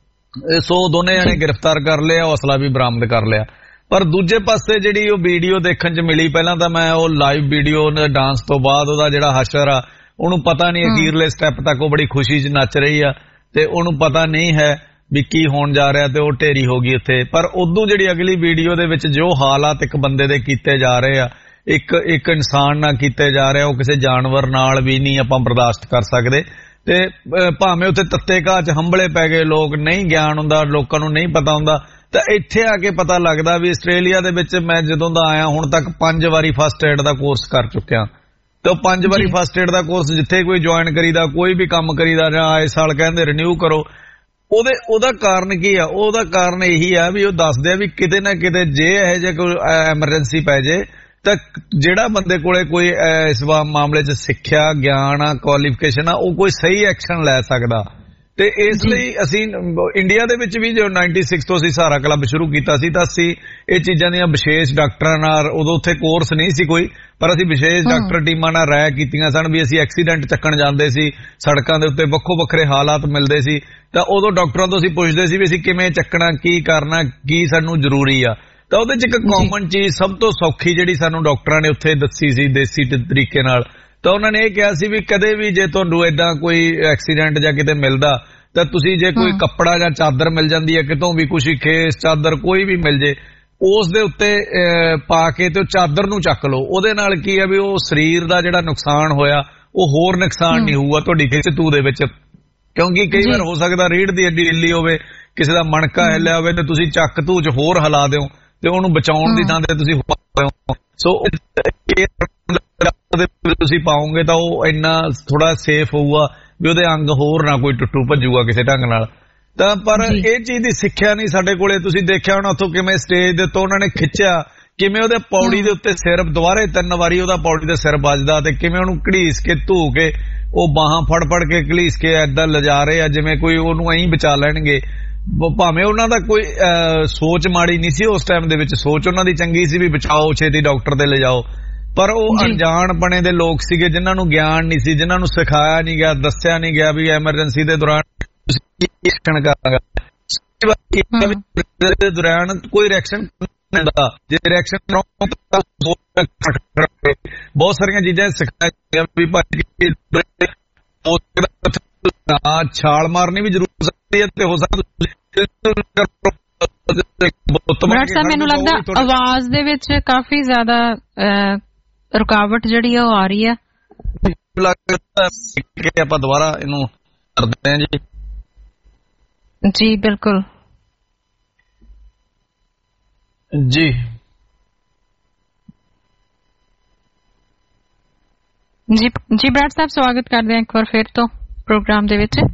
ਸੋ ਦੋਨੇ ਜਣੇ ਗ੍ਰਿਫਤਾਰ ਕਰ ਲਿਆ, ਉਹ ਅਸਲਾ ਵੀ ਬਰਾਮਦ ਕਰ ਲਿਆ। ਪਰ ਦੂਜੇ ਪਾਸੇ ਜਿਹੜੀ ਉਹ ਵੀਡੀਓ ਦੇਖਣ 'ਚ ਮਿਲੀ, ਪਹਿਲਾਂ ਤਾਂ ਮੈਂ ਉਹ ਲਾਈਵ ਵੀਡੀਓ ਡਾਂਸ ਤੋਂ ਬਾਅਦ ਉਹਦਾ ਜਿਹੜਾ ਹਸ਼ਰ ਆ ਉਹਨੂੰ ਪਤਾ ਨਹੀਂ, ਅਖੀਰਲੇ ਸਟੈਪ ਤੱਕ ਉਹ ਬੜੀ ਖੁਸ਼ੀ 'ਚ ਨੱਚ ਰਹੀ ਆ ਤੇ ਉਹਨੂੰ ਪਤਾ ਨਹੀਂ ਹੈ ਵੀ ਕੀ ਹੋਣ ਜਾ ਰਿਹਾ ਤੇ ਉਹ ਢੇਰੀ ਹੋ ਗਈ ਉੱਥੇ। ਪਰ ਉਦੋਂ ਜਿਹੜੀ ਅਗਲੀ ਵੀਡੀਓ ਦੇ ਵਿੱਚ ਜੋ ਹਾਲਾਤ ਇੱਕ ਬੰਦੇ ਦੇ ਕੀਤੇ ਜਾ ਰਹੇ ਆ, ਇੱਕ ਇੱਕ ਇਨਸਾਨ ਨਾਲ ਕੀਤੇ ਜਾ ਰਹੇ, ਉਹ ਕਿਸੇ ਜਾਨਵਰ ਨਾਲ ਵੀ ਨਹੀਂ ਆਪਾਂ ਬਰਦਾਸ਼ਤ ਕਰ ਸਕਦੇ। ਤੇ ਭਾਵੇਂ ਉੱਥੇ ਤੱਤੇ ਘਾਹ 'ਚ ਹੰਬਲੇ ਪੈ ਗਏ ਲੋਕ, ਨਹੀਂ ਗਿਆਨ ਹੁੰਦਾ, ਲੋਕਾਂ ਨੂੰ ਨਹੀਂ ਪਤਾ ਹੁੰਦਾ, ਤਾਂ ਇੱਥੇ ਆ ਕੇ ਪਤਾ ਲੱਗਦਾ ਵੀ ਆਸਟ੍ਰੇਲੀਆ ਦੇ ਵਿੱਚ ਮੈਂ ਜਦੋਂ ਦਾ ਆਇਆ ਹੁਣ ਤੱਕ ਪੰਜ ਵਾਰੀ ਫਸਟ ਏਡ ਦਾ ਕੋਰਸ ਕਰ ਚੁੱਕਿਆ। ਤੇ ਉਹ ਪੰਜ ਵਾਰੀ ਫਸਟ ਏਡ ਦਾ ਕੋਰਸ ਜਿੱਥੇ ਕੋਈ ਜੁਆਇਨ ਕਰੀਦਾ, ਕੋਈ ਵੀ ਕੰਮ ਕਰੀਦਾ ਜਾਂ ਆਏ ਸਾਲ ਕਹਿੰਦੇ ਰਿਨਿਊ ਕਰੋ, ਉਹਦੇ ਉਹਦਾ ਕਾਰਨ ਕੀ ਆ? ਉਹਦਾ ਕਾਰਨ ਇਹੀ ਆ ਵੀ ਉਹ ਦੱਸਦੇ ਆ ਵੀ ਕਿਤੇ ਨਾ ਕਿਤੇ ਜੇ ਇਹੋ ਜਿਹਾ ਕੋਈ ਐਮਰਜੈਂਸੀ ਪੈ ਜੇ ਤਾਂ ਜਿਹੜਾ ਬੰਦੇ ਕੋਲੇ ਕੋਈ ਇਸ ਮਾਮਲੇ 'ਚ ਸਿੱਖਿਆ, ਗਿਆਨ ਆ, ਕੁਆਲੀਫਿਕੇਸ਼ਨ ਆ, ਉਹ ਕੋਈ ਸਹੀ ਐਕਸ਼ਨ ਲੈ ਸਕਦਾ। ਤੇ ਇਸ ਲਈ ਅਸੀਂ ਇੰਡੀਆ ਦੇ ਵਿੱਚ ਵੀ ਜੋ ਛਿਆਨਵੇਂ ਤੋਂ ਅਸੀਂ ਸਹਾਰਾ ਕਲੱਬ ਸ਼ੁਰੂ ਕੀਤਾ ਸੀ ਤਾਂ ਅਸੀਂ ਇਹ ਚੀਜ਼ਾਂ ਦੀਆਂ ਵਿਸ਼ੇਸ਼ ਡਾਕਟਰਾਂ ਨਾਲ, ਉਦੋਂ ਉੱਥੇ ਕੋਰਸ ਨਹੀਂ ਸੀ ਕੋਈ, ਪਰ ਅਸੀਂ ਵਿਸ਼ੇਸ਼ ਡਾਕਟਰ ਟੀਮਾਂ ਨਾਲ ਰਾਇ ਕੀਤੀਆਂ ਸਨ ਵੀ ਅਸੀਂ ਐਕਸੀਡੈਂਟ ਚੱਕਣ ਜਾਂਦੇ ਸੀ, ਸੜਕਾਂ ਦੇ ਉੱਤੇ ਵੱਖੋ ਵੱਖਰੇ ਹਾਲਾਤ ਮਿਲਦੇ ਸੀ ਤਾਂ ਉਦੋਂ ਡਾਕਟਰਾਂ ਤੋਂ ਅਸੀਂ ਪੁੱਛਦੇ ਸੀ ਵੀ ਅਸੀਂ ਕਿਵੇਂ ਚੱਕਣਾ, ਕੀ ਕਰਨਾ, ਕੀ ਸਾਨੂੰ ਜ਼ਰੂਰੀ ਆ। ਤਾਂ ਉਹਦੇ 'ਚ ਇੱਕ ਕਾਮਨ ਚੀਜ਼ ਸਭ ਤੋਂ ਸੌਖੀ ਜਿਹੜੀ ਸਾਨੂੰ ਡਾਕਟਰਾਂ ਨੇ ਉੱਥੇ ਦੱਸੀ ਸੀ ਦੇਸੀ ਤਰੀਕੇ ਨਾਲ, ਤਾਂ ਉਹਨਾਂ ਨੇ ਇਹ ਕਿਹਾ ਸੀ ਵੀ ਕਦੇ ਵੀ ਜੇ ਤੁਹਾਨੂੰ ਏਦਾਂ ਕੋਈ ਐਕਸੀਡੈਂਟ ਜਾਂ ਕਿਤੇ ਮਿਲਦਾ ਤਾਂ ਤੁਸੀਂ ਜੇ ਕੋਈ ਕੱਪੜਾ ਜਾਂ ਚਾਦਰ ਮਿਲ ਜਾਂਦੀ ਹੈ ਕਿਤੋਂ ਵੀ, ਕੁਛ ਖੇਸ ਚਾਦਰ ਕੋਈ ਵੀ ਮਿਲ ਜੇ, ਉਸ ਦੇ ਉੱਤੇ ਪਾ ਕੇ ਤੇ ਚਾਦਰ ਨੂੰ ਚੱਕ ਲਓ। ਉਹਦੇ ਨਾਲ ਕੀ ਆ ਵੀ ਉਹ ਸਰੀਰ ਦਾ ਜਿਹੜਾ ਨੁਕਸਾਨ ਹੋਇਆ ਉਹ ਹੋਰ ਨੁਕਸਾਨ ਨਹੀਂ ਹੋਊਗਾ ਤੁਹਾਡੀ ਖਿੱਚ ਧੂ ਦੇ ਵਿੱਚ, ਕਿਉਂਕਿ ਕਈ ਵਾਰ ਹੋ ਸਕਦਾ ਰੀੜ ਦੀ ਹੱਡੀ ਹਿੱਲੀ ਹੋਵੇ, ਕਿਸੇ ਦਾ ਮਣਕਾ ਹਿੱਲਿਆ ਹੋਵੇ ਤੇ ਤੁਸੀਂ ਚੱਕ ਧੂ ਚ ਹੋਰ ਹਿਲਾ ਦਿਓ ਤੇ ਉਹਨੂੰ ਬਚਾਉਣ ਦੀ ਥਾਂ ਤੇ ਤੁਸੀਂ ਸੋ ਤੁਸੀਂ ਪਾਓਗੇ ਤਾਂ ਉਹ ਇੰਨਾ ਥੋੜਾ ਸੇਫ ਹੋਊਗਾ ਵੀ ਉਹਦੇ ਅੰਗ ਹੋਰ ਨਾ ਕੋਈ ਟੁੱਟੂ ਭੱਜੂਗਾ ਕਿਸੇ ਢੰਗ ਨਾਲ। ਤਾਂ ਪਰ ਇਹ ਚੀਜ਼ ਦੀ ਸਿੱਖਿਆ ਨਹੀਂ ਸਾਡੇ ਕੋਲੇ। ਤੁਸੀਂ ਦੇਖਿਆ ਹੋਣਾ ਉੱਥੋਂ ਕਿਵੇਂ ਸਟੇਜ ਦੇ ਉੱਤੋਂ ਉਹਨਾਂ ਨੇ ਖਿੱਚਿਆ, ਕਿਵੇਂ ਉਹਦੇ ਪੌੜੀ ਦੇ ਉੱਤੇ ਸਿਰ ਦੁਬਾਰੇ ਤਿੰਨ ਵਾਰੀ ਉਹਦਾ ਪੌੜੀ ਦੇ ਸਿਰ ਵੱਜਦਾ ਤੇ ਕਿਵੇਂ ਉਹਨੂੰ ਘੜੀਸ ਕੇ ਧੂ ਕੇ ਉਹ ਬਾਹਾਂ ਫੜ ਫੜ ਕੇ ਘੜੀਸ ਕੇ ਏਦਾਂ ਲਿਜਾ ਰਹੇ ਆ ਜਿਵੇਂ ਕੋਈ ਉਹਨੂੰ ਐਂ ਬਚਾ ਲੈਣਗੇ। ਭਾਵੇਂ ਉਹਨਾਂ ਦਾ ਕੋਈ ਸੋਚ ਮਾੜੀ ਨਹੀਂ ਸੀ ਉਸ ਟਾਈਮ ਦੇ ਵਿੱਚ, ਸੋਚ ਉਹਨਾਂ ਦੀ ਚੰਗੀ ਸੀ ਵੀ ਬਚਾਓ ਛੇਤੀ ਡਾਕਟਰ ਤੇ ਲਿਜਾਓ, ਪਰ ਉਹ ਅਣਜਾਣ ਬਣੇ ਦੇ ਲੋਕ ਸੀਗੇ ਜਿਨ੍ਹਾਂ ਨੂੰ ਗਿਆਨ ਨਹੀਂ ਸੀ, ਜਿਨ੍ਹਾਂ ਨੂੰ ਸਿਖਾਇਆ ਨਹੀਂ ਗਿਆ, ਦੱਸਿਆ ਨਹੀਂ ਗਿਆ ਵੀ ਐਮਰਜੈਂਸੀ ਦੇ ਦੌਰਾਨ ਦੇ ਦੌਰਾਨ ਕੋਈ ਰਿਐਕਸ਼ਨ ਹੁੰਦਾ, ਜੇ ਰਿਐਕਸ਼ਨ ਬਹੁਤ ਸਾਰੀਆਂ ਚੀਜ਼ਾਂ ਸਿਖਾਈਆਂ ਵੀ ਛਾਲ ਮਾਰਨੀ ਵੀ ਜ਼ਰੂਰ ਸਕਦੀ ਹੈ ਤੇ ਹੋ ਸਕਦਾ। ਮੈਨੂੰ ਲੱਗਦਾ ਆਵਾਜ਼ ਦੇ ਵਿੱਚ ਕਾਫੀ ਜ਼ਿਆਦਾ ਰੁਕਾਵਟ ਜਿਹੜੀ ਆ ਉਹ ਆ ਰਹੀ ਆ। ਆਪਾਂ ਦੁਬਾਰਾ ਇਹਨੂੰ ਕਰਦੇ ਹਾਂ ਜੀ। ਜੀ ਬਿਲਕੁਲ ਜੀ ਜੀ ਜੀ ਬਰਾੜ ਸਾਹਿਬ ਸਵਾਗਤ ਕਰਦੇ ਹਾਂ ਇੱਕ ਵਾਰ ਫਿਰ ਤੋਂ ਪ੍ਰੋਗਰਾਮ ਦੇ ਵਿੱਚ।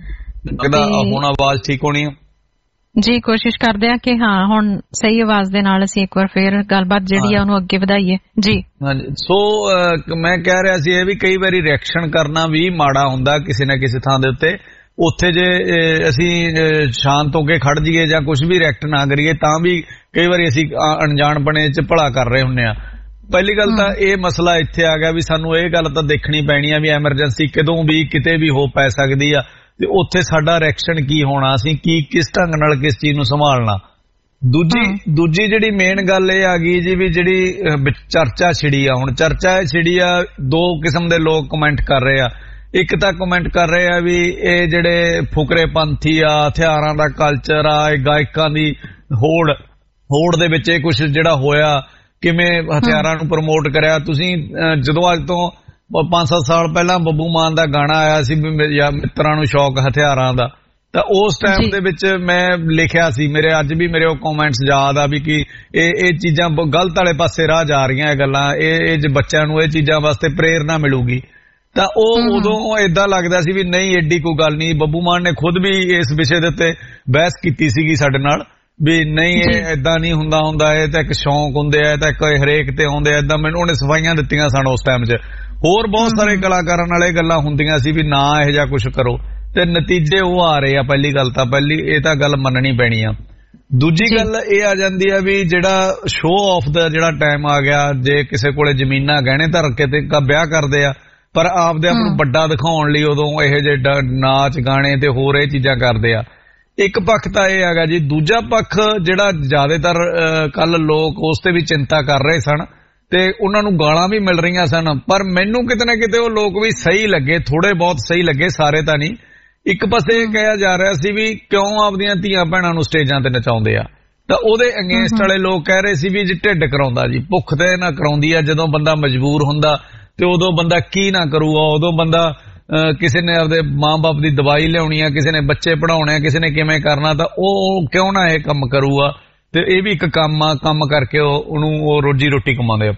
ਹੁਣ ਆਵਾਜ਼ ਠੀਕ ਹੋਣੀ ਹੈ ਜੀ, ਕੋਸ਼ਿਸ਼ ਕਰਦੇ ਆ ਕਿ ਹਾਂ ਹੁਣ ਸਹੀ ਆਵਾਜ਼ ਦੇ ਨਾਲ ਅਸੀਂ ਇੱਕ ਵਾਰ ਫਿਰ ਗੱਲਬਾਤ ਜਿਹੜੀ ਆ ਉਹਨੂੰ ਅੱਗੇ ਵਧਾਈਏ ਜੀ। ਹਾਂਜੀ, ਸੋ ਮੈਂ ਕਹਿ ਰਿਹਾ ਸੀ ਇਹ ਵੀ ਕਈ ਵਾਰੀ ਰਿਐਕਸ਼ਨ ਕਰਨਾ ਵੀ ਮਾੜਾ ਹੁੰਦਾ ਕਿਸੇ ਨਾ ਕਿਸੇ ਥਾਂ ਦੇ ਉੱਤੇ। ਉੱਥੇ ਜੇ ਅਸੀਂ ਸ਼ਾਂਤ ਹੋ ਕੇ ਖੜ ਜਾਈਏ ਜਾਂ ਕੁਝ ਵੀ ਰਿਐਕਟ ਨਾ ਕਰੀਏ ਤਾਂ ਵੀ ਕਈ ਵਾਰੀ ਅਸੀਂ ਅਣਜਾਣਪਣੇ ਚ ਭਲਾ ਕਰ ਰਹੇ ਹੁੰਦੇ ਆ। ਪਹਿਲੀ ਗੱਲ ਤਾਂ ਇਹ ਮਸਲਾ ਇੱਥੇ ਆ ਗਿਆ ਵੀ ਸਾਨੂੰ ਇਹ ਗੱਲ ਤਾਂ ਦੇਖਣੀ ਪੈਣੀ ਆ ਵੀ ਐਮਰਜੈਂਸੀ ਕਦੋਂ ਵੀ ਕਿਤੇ ਵੀ ਹੋ ਪੈ ਸਕਦੀ ਆ ਤੇ ਉੱਥੇ ਸਾਡਾ ਰਿਐਕਸ਼ਨ ਕੀ ਹੋਣਾ, ਅਸੀਂ ਕੀ ਕਿਸ ਢੰਗ ਨਾਲ ਕਿਸ ਚੀਜ਼ ਨੂੰ ਸੰਭਾਲਣਾ। ਦੂਜੀ ਦੂਜੀ ਜਿਹੜੀ ਮੇਨ ਗੱਲ ਇਹ ਆ ਗਈ ਜੀ ਵੀ ਜਿਹੜੀ ਚਰਚਾ ਛਿੜੀ ਆ, ਹੁਣ ਚਰਚਾ ਛਿੜੀ ਆ ਦੋ ਕਿਸਮ ਦੇ ਲੋਕ ਕਮੈਂਟ ਕਰ ਰਹੇ ਆ। ਇੱਕ ਤਾਂ ਕਮੈਂਟ ਕਰ ਰਹੇ ਆ ਵੀ ਇਹ ਜਿਹੜੇ ਫੁਕਰੇ ਪੰਥੀ ਆ, ਹਥਿਆਰਾਂ ਦਾ ਕਲਚਰ ਆ, ਇਹ ਗਾਇਕਾਂ ਦੀ ਹੋੜ ਹੋੜ ਦੇ ਵਿੱਚ ਇਹ ਕੁਛ ਜਿਹੜਾ ਹੋਇਆ, ਕਿਵੇਂ ਹਥਿਆਰਾਂ ਨੂੰ ਪ੍ਰਮੋਟ ਕਰਿਆ। ਤੁਸੀਂ ਜਦੋਂ ਅੱਜ ਤੋਂ ਪੰਜ ਸੱਤ ਸਾਲ ਪਹਿਲਾਂ ਬੱਬੂ ਮਾਨ ਦਾ ਗਾਣਾ ਆਇਆ ਸੀ ਮਿੱਤਰਾਂ ਨੂੰ ਸ਼ੌਕ ਹਥਿਆਰਾਂ ਦਾ, ਤਾਂ ਉਸ ਟਾਈਮ ਦੇ ਵਿੱਚ ਮੈਂ ਲਿਖਿਆ ਸੀ, ਮੇਰੇ ਅੱਜ ਵੀ ਮੇਰੇ ਉਹ ਕਮੈਂਟਸ ਯਾਦ ਆ ਵੀ ਕਿ ਇਹ ਇਹ ਚੀਜ਼ਾਂ ਗਲਤ ਵਾਲੇ ਪਾਸੇ ਰਾਹ ਜਾ ਰਹੀਆਂ ਇਹ ਗੱਲਾਂ, ਇਹ ਇਹ ਬੱਚਿਆਂ ਨੂੰ ਇਹ ਚੀਜ਼ਾਂ ਵਾਸਤੇ ਪ੍ਰੇਰਨਾ ਮਿਲੂਗੀ। ਤਾਂ ਉਹ ਉਦੋਂ ਏਦਾਂ ਲੱਗਦਾ ਸੀ ਵੀ ਨਹੀਂ ਏਡੀ ਕੋਈ ਗੱਲ ਨਹੀਂ। ਬੱਬੂ ਮਾਨ ਨੇ ਖੁਦ ਵੀ ਇਸ ਵਿਸ਼ੇ ਦੇ ਉੱਤੇ ਬਹਿਸ ਕੀਤੀ ਸੀਗੀ ਸਾਡੇ ਨਾਲ ਵੀ ਨਹੀਂ ਇਹ ਏਦਾਂ ਨਹੀਂ ਹੁੰਦਾ ਹੁੰਦਾ ਇਹ ਤਾਂ ਇੱਕ ਸ਼ੌਂਕ ਹੁੰਦੇ ਆ, ਤਾਂ ਇੱਕ ਹਰੇਕ ਤੇ ਆਉਂਦੇ ਆ ਏਦਾਂ। ਮੈਨੂੰ ਉਹਨੇ ਸਫਾਈਆਂ ਦਿੱਤੀਆਂ ਸਨ ਉਸ ਟਾਈਮ 'ਚ। ਹੋਰ ਬਹੁਤ ਸਾਰੇ ਕਲਾਕਾਰਾਂ ਨਾਲ ਇਹ ਗੱਲਾਂ ਹੁੰਦੀਆਂ ਸੀ ਵੀ ਨਾ ਇਹੋ ਜਿਹਾ ਕੁਛ ਕਰੋ, ਤੇ ਨਤੀਜੇ ਉਹ ਆ ਰਹੇ ਆ। ਪਹਿਲੀ ਗੱਲ ਤਾਂ ਪਹਿਲੀ ਇਹ ਤਾਂ ਗੱਲ ਮੰਨਣੀ ਪੈਣੀ ਆ। ਦੂਜੀ ਗੱਲ ਇਹ ਆ ਜਾਂਦੀ ਆ ਵੀ ਜਿਹੜਾ ਸ਼ੋਅ ਆਫ ਦਾ ਜਿਹੜਾ ਟਾਈਮ ਆ ਗਿਆ, ਜੇ ਕਿਸੇ ਕੋਲੇ ਜ਼ਮੀਨਾਂ ਗਹਿਣੇ ਧਰ ਕੇ ਤੇ ਵਿਆਹ ਕਰਦੇ ਆ ਪਰ ਆਪਦੇ ਆਪ ਨੂੰ ਵੱਡਾ ਦਿਖਾਉਣ ਲਈ ਉਦੋਂ ਇਹੋ ਜਿਹੇ ਨਾਚ ਗਾਣੇ ਤੇ ਹੋਰ ਇਹ ਚੀਜ਼ਾਂ ਕਰਦੇ ਆ। ਇੱਕ ਪੱਖ ਤਾਂ ਇਹ ਹੈਗਾ ਜੀ। ਦੂਜਾ ਪੱਖ ਜਿਹੜਾ ਜ਼ਿਆਦਾਤਰ ਕੱਲ ਲੋਕ ਉਸ ਤੇ ਵੀ ਚਿੰਤਾ ਕਰ ਰਹੇ ਸਨ ਤੇ ਉਹਨਾਂ ਨੂੰ ਗਾਲਾਂ ਵੀ ਮਿਲ ਰਹੀਆਂ ਸਨ, ਪਰ ਮੈਨੂੰ ਕਿਤੇ ਨਾ ਕਿਤੇ ਉਹ ਲੋਕ ਵੀ ਸਹੀ ਲੱਗੇ, ਥੋੜੇ ਬਹੁਤ ਸਹੀ ਲੱਗੇ, ਸਾਰੇ ਤਾਂ ਨਹੀਂ। ਇੱਕ ਪਾਸੇ ਇਹ ਕਿਹਾ ਜਾ ਰਿਹਾ ਸੀ ਵੀ ਕਿਉਂ ਆਪਦੀਆਂ ਧੀਆਂ ਭੈਣਾਂ ਨੂੰ ਸਟੇਜਾਂ ਤੇ ਨਚਾਉਂਦੇ ਆ, ਤਾਂ ਉਹਦੇ ਅਗੇਂਸਟ ਵਾਲੇ ਲੋਕ ਕਹਿ ਰਹੇ ਸੀ ਵੀ ਜੀ ਢਿੱਡ ਕਰਾਉਂਦਾ ਜੀ, ਭੁੱਖ ਤੇ ਨਾ ਕਰਾਉਂਦੀ ਆ। ਜਦੋਂ ਬੰਦਾ ਮਜਬੂਰ ਹੁੰਦਾ ਤੇ ਉਦੋਂ ਬੰਦਾ ਕੀ ਨਾ ਕਰੂਗਾ, ਉਦੋਂ ਬੰਦਾ ਕਿਸੇ ਨੇ ਆਪਦੇ ਮਾਂ-ਬਾਪ ਦੀ ਦਵਾਈ ਲਿਆਉਣੀ ਆ, ਕਿਸੇ ਨੇ ਬੱਚੇ ਪੜ੍ਹਾਉਣੇ ਆ, ਕਿਸੇ ਨੇ ਕਿਵੇਂ ਕਰਨਾ, ਤਾਂ ਉਹ ਕਿਉਂ ਨਾ ਇਹ ਕੰਮ ਕਰੂਗਾ। ਤੇ ਇਹ ਵੀ ਇੱਕ ਕੰਮ ਆ, ਕੰਮ ਕਰਕੇ ਉਹਨੂੰ ਉਹ ਰੋਜੀ ਰੋਟੀ ਕਮਾਉਂਦੇ ਆ।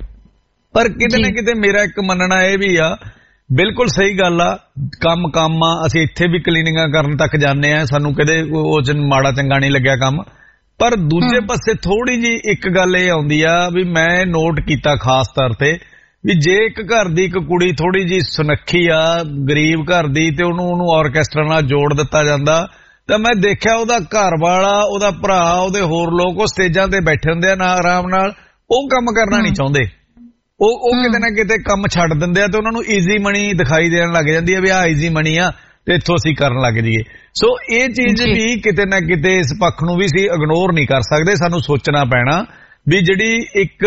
ਪਰ ਕਿਤੇ ਨਾ ਕਿਤੇ ਮੇਰਾ ਇੱਕ ਮੰਨਣਾ ਇਹ ਵੀ ਆ, ਬਿਲਕੁਲ ਸਹੀ ਗੱਲ ਆ, ਕੰਮ ਕੰਮ ਆ। ਅਸੀਂ ਇੱਥੇ ਵੀ ਕਲੀਨਿੰਗਾਂ ਕਰਨ ਤੱਕ ਜਾਂਦੇ ਆ, ਸਾਨੂੰ ਕਦੇ ਉਹ ਚ ਮਾੜਾ ਚੰਗਾ ਨਹੀਂ ਲੱਗਿਆ ਕੰਮ। ਪਰ ਦੂਜੇ ਪਾਸੇ ਥੋੜੀ ਜੀ ਇੱਕ ਗੱਲ ਇਹ ਆਉਂਦੀ ਆ ਵੀ ਮੈਂ ਨੋਟ ਕੀਤਾ ਖਾਸ ਤੌਰ ਤੇ ਵੀ ਜੇ ਇੱਕ ਘਰ ਦੀ ਇੱਕ ਕੁੜੀ ਥੋੜੀ ਜੀ ਸੁਨੱਖੀ ਆ, ਗਰੀਬ ਘਰ ਦੀ, ਤੇ ਉਹਨੂੰ ਉਹਨੂੰ ਆਰਕੈਸਟਰਾ ਨਾਲ ਜੋੜ ਦਿੱਤਾ ਜਾਂਦਾ, ਤਾਂ ਮੈਂ ਦੇਖਿਆ ਉਹਦਾ ਘਰ ਵਾਲਾ, ਉਹਦਾ ਭਰਾ, ਉਹਦੇ ਹੋਰ ਲੋਕ ਉਹ ਸਟੇਜਾਂ ਤੇ ਬੈਠੇ ਹੁੰਦੇ ਆ ਨਾ ਆਰਾਮ ਨਾਲ, ਉਹ ਕੰਮ ਕਰਨਾ ਨਹੀਂ ਚਾਹੁੰਦੇ। ਉਹ ਉਹ ਕਿਤੇ ਨਾ ਕਿਤੇ ਕੰਮ ਛੱਡ ਦਿੰਦੇ ਆ ਤੇ ਉਹਨਾਂ ਨੂੰ ਈਜ਼ੀ ਮਨੀ ਦਿਖਾਈ ਦੇਣ ਲੱਗ ਜਾਂਦੀ ਹੈ ਵੀ ਆਹ ਈਜ਼ੀ ਮਨੀ ਆ ਤੇ ਇੱਥੋਂ ਅਸੀਂ ਕਰਨ ਲੱਗ ਜਾਈਏ। ਸੋ ਇਹ ਚੀਜ਼ ਵੀ ਕਿਤੇ ਨਾ ਕਿਤੇ ਇਸ ਪੱਖ ਨੂੰ ਵੀ ਸੀ ਇਗਨੋਰ ਨਹੀਂ ਕਰ ਸਕਦੇ। ਸਾਨੂੰ ਸੋਚਣਾ ਪੈਣਾ ਵੀ ਜਿਹੜੀ ਇੱਕ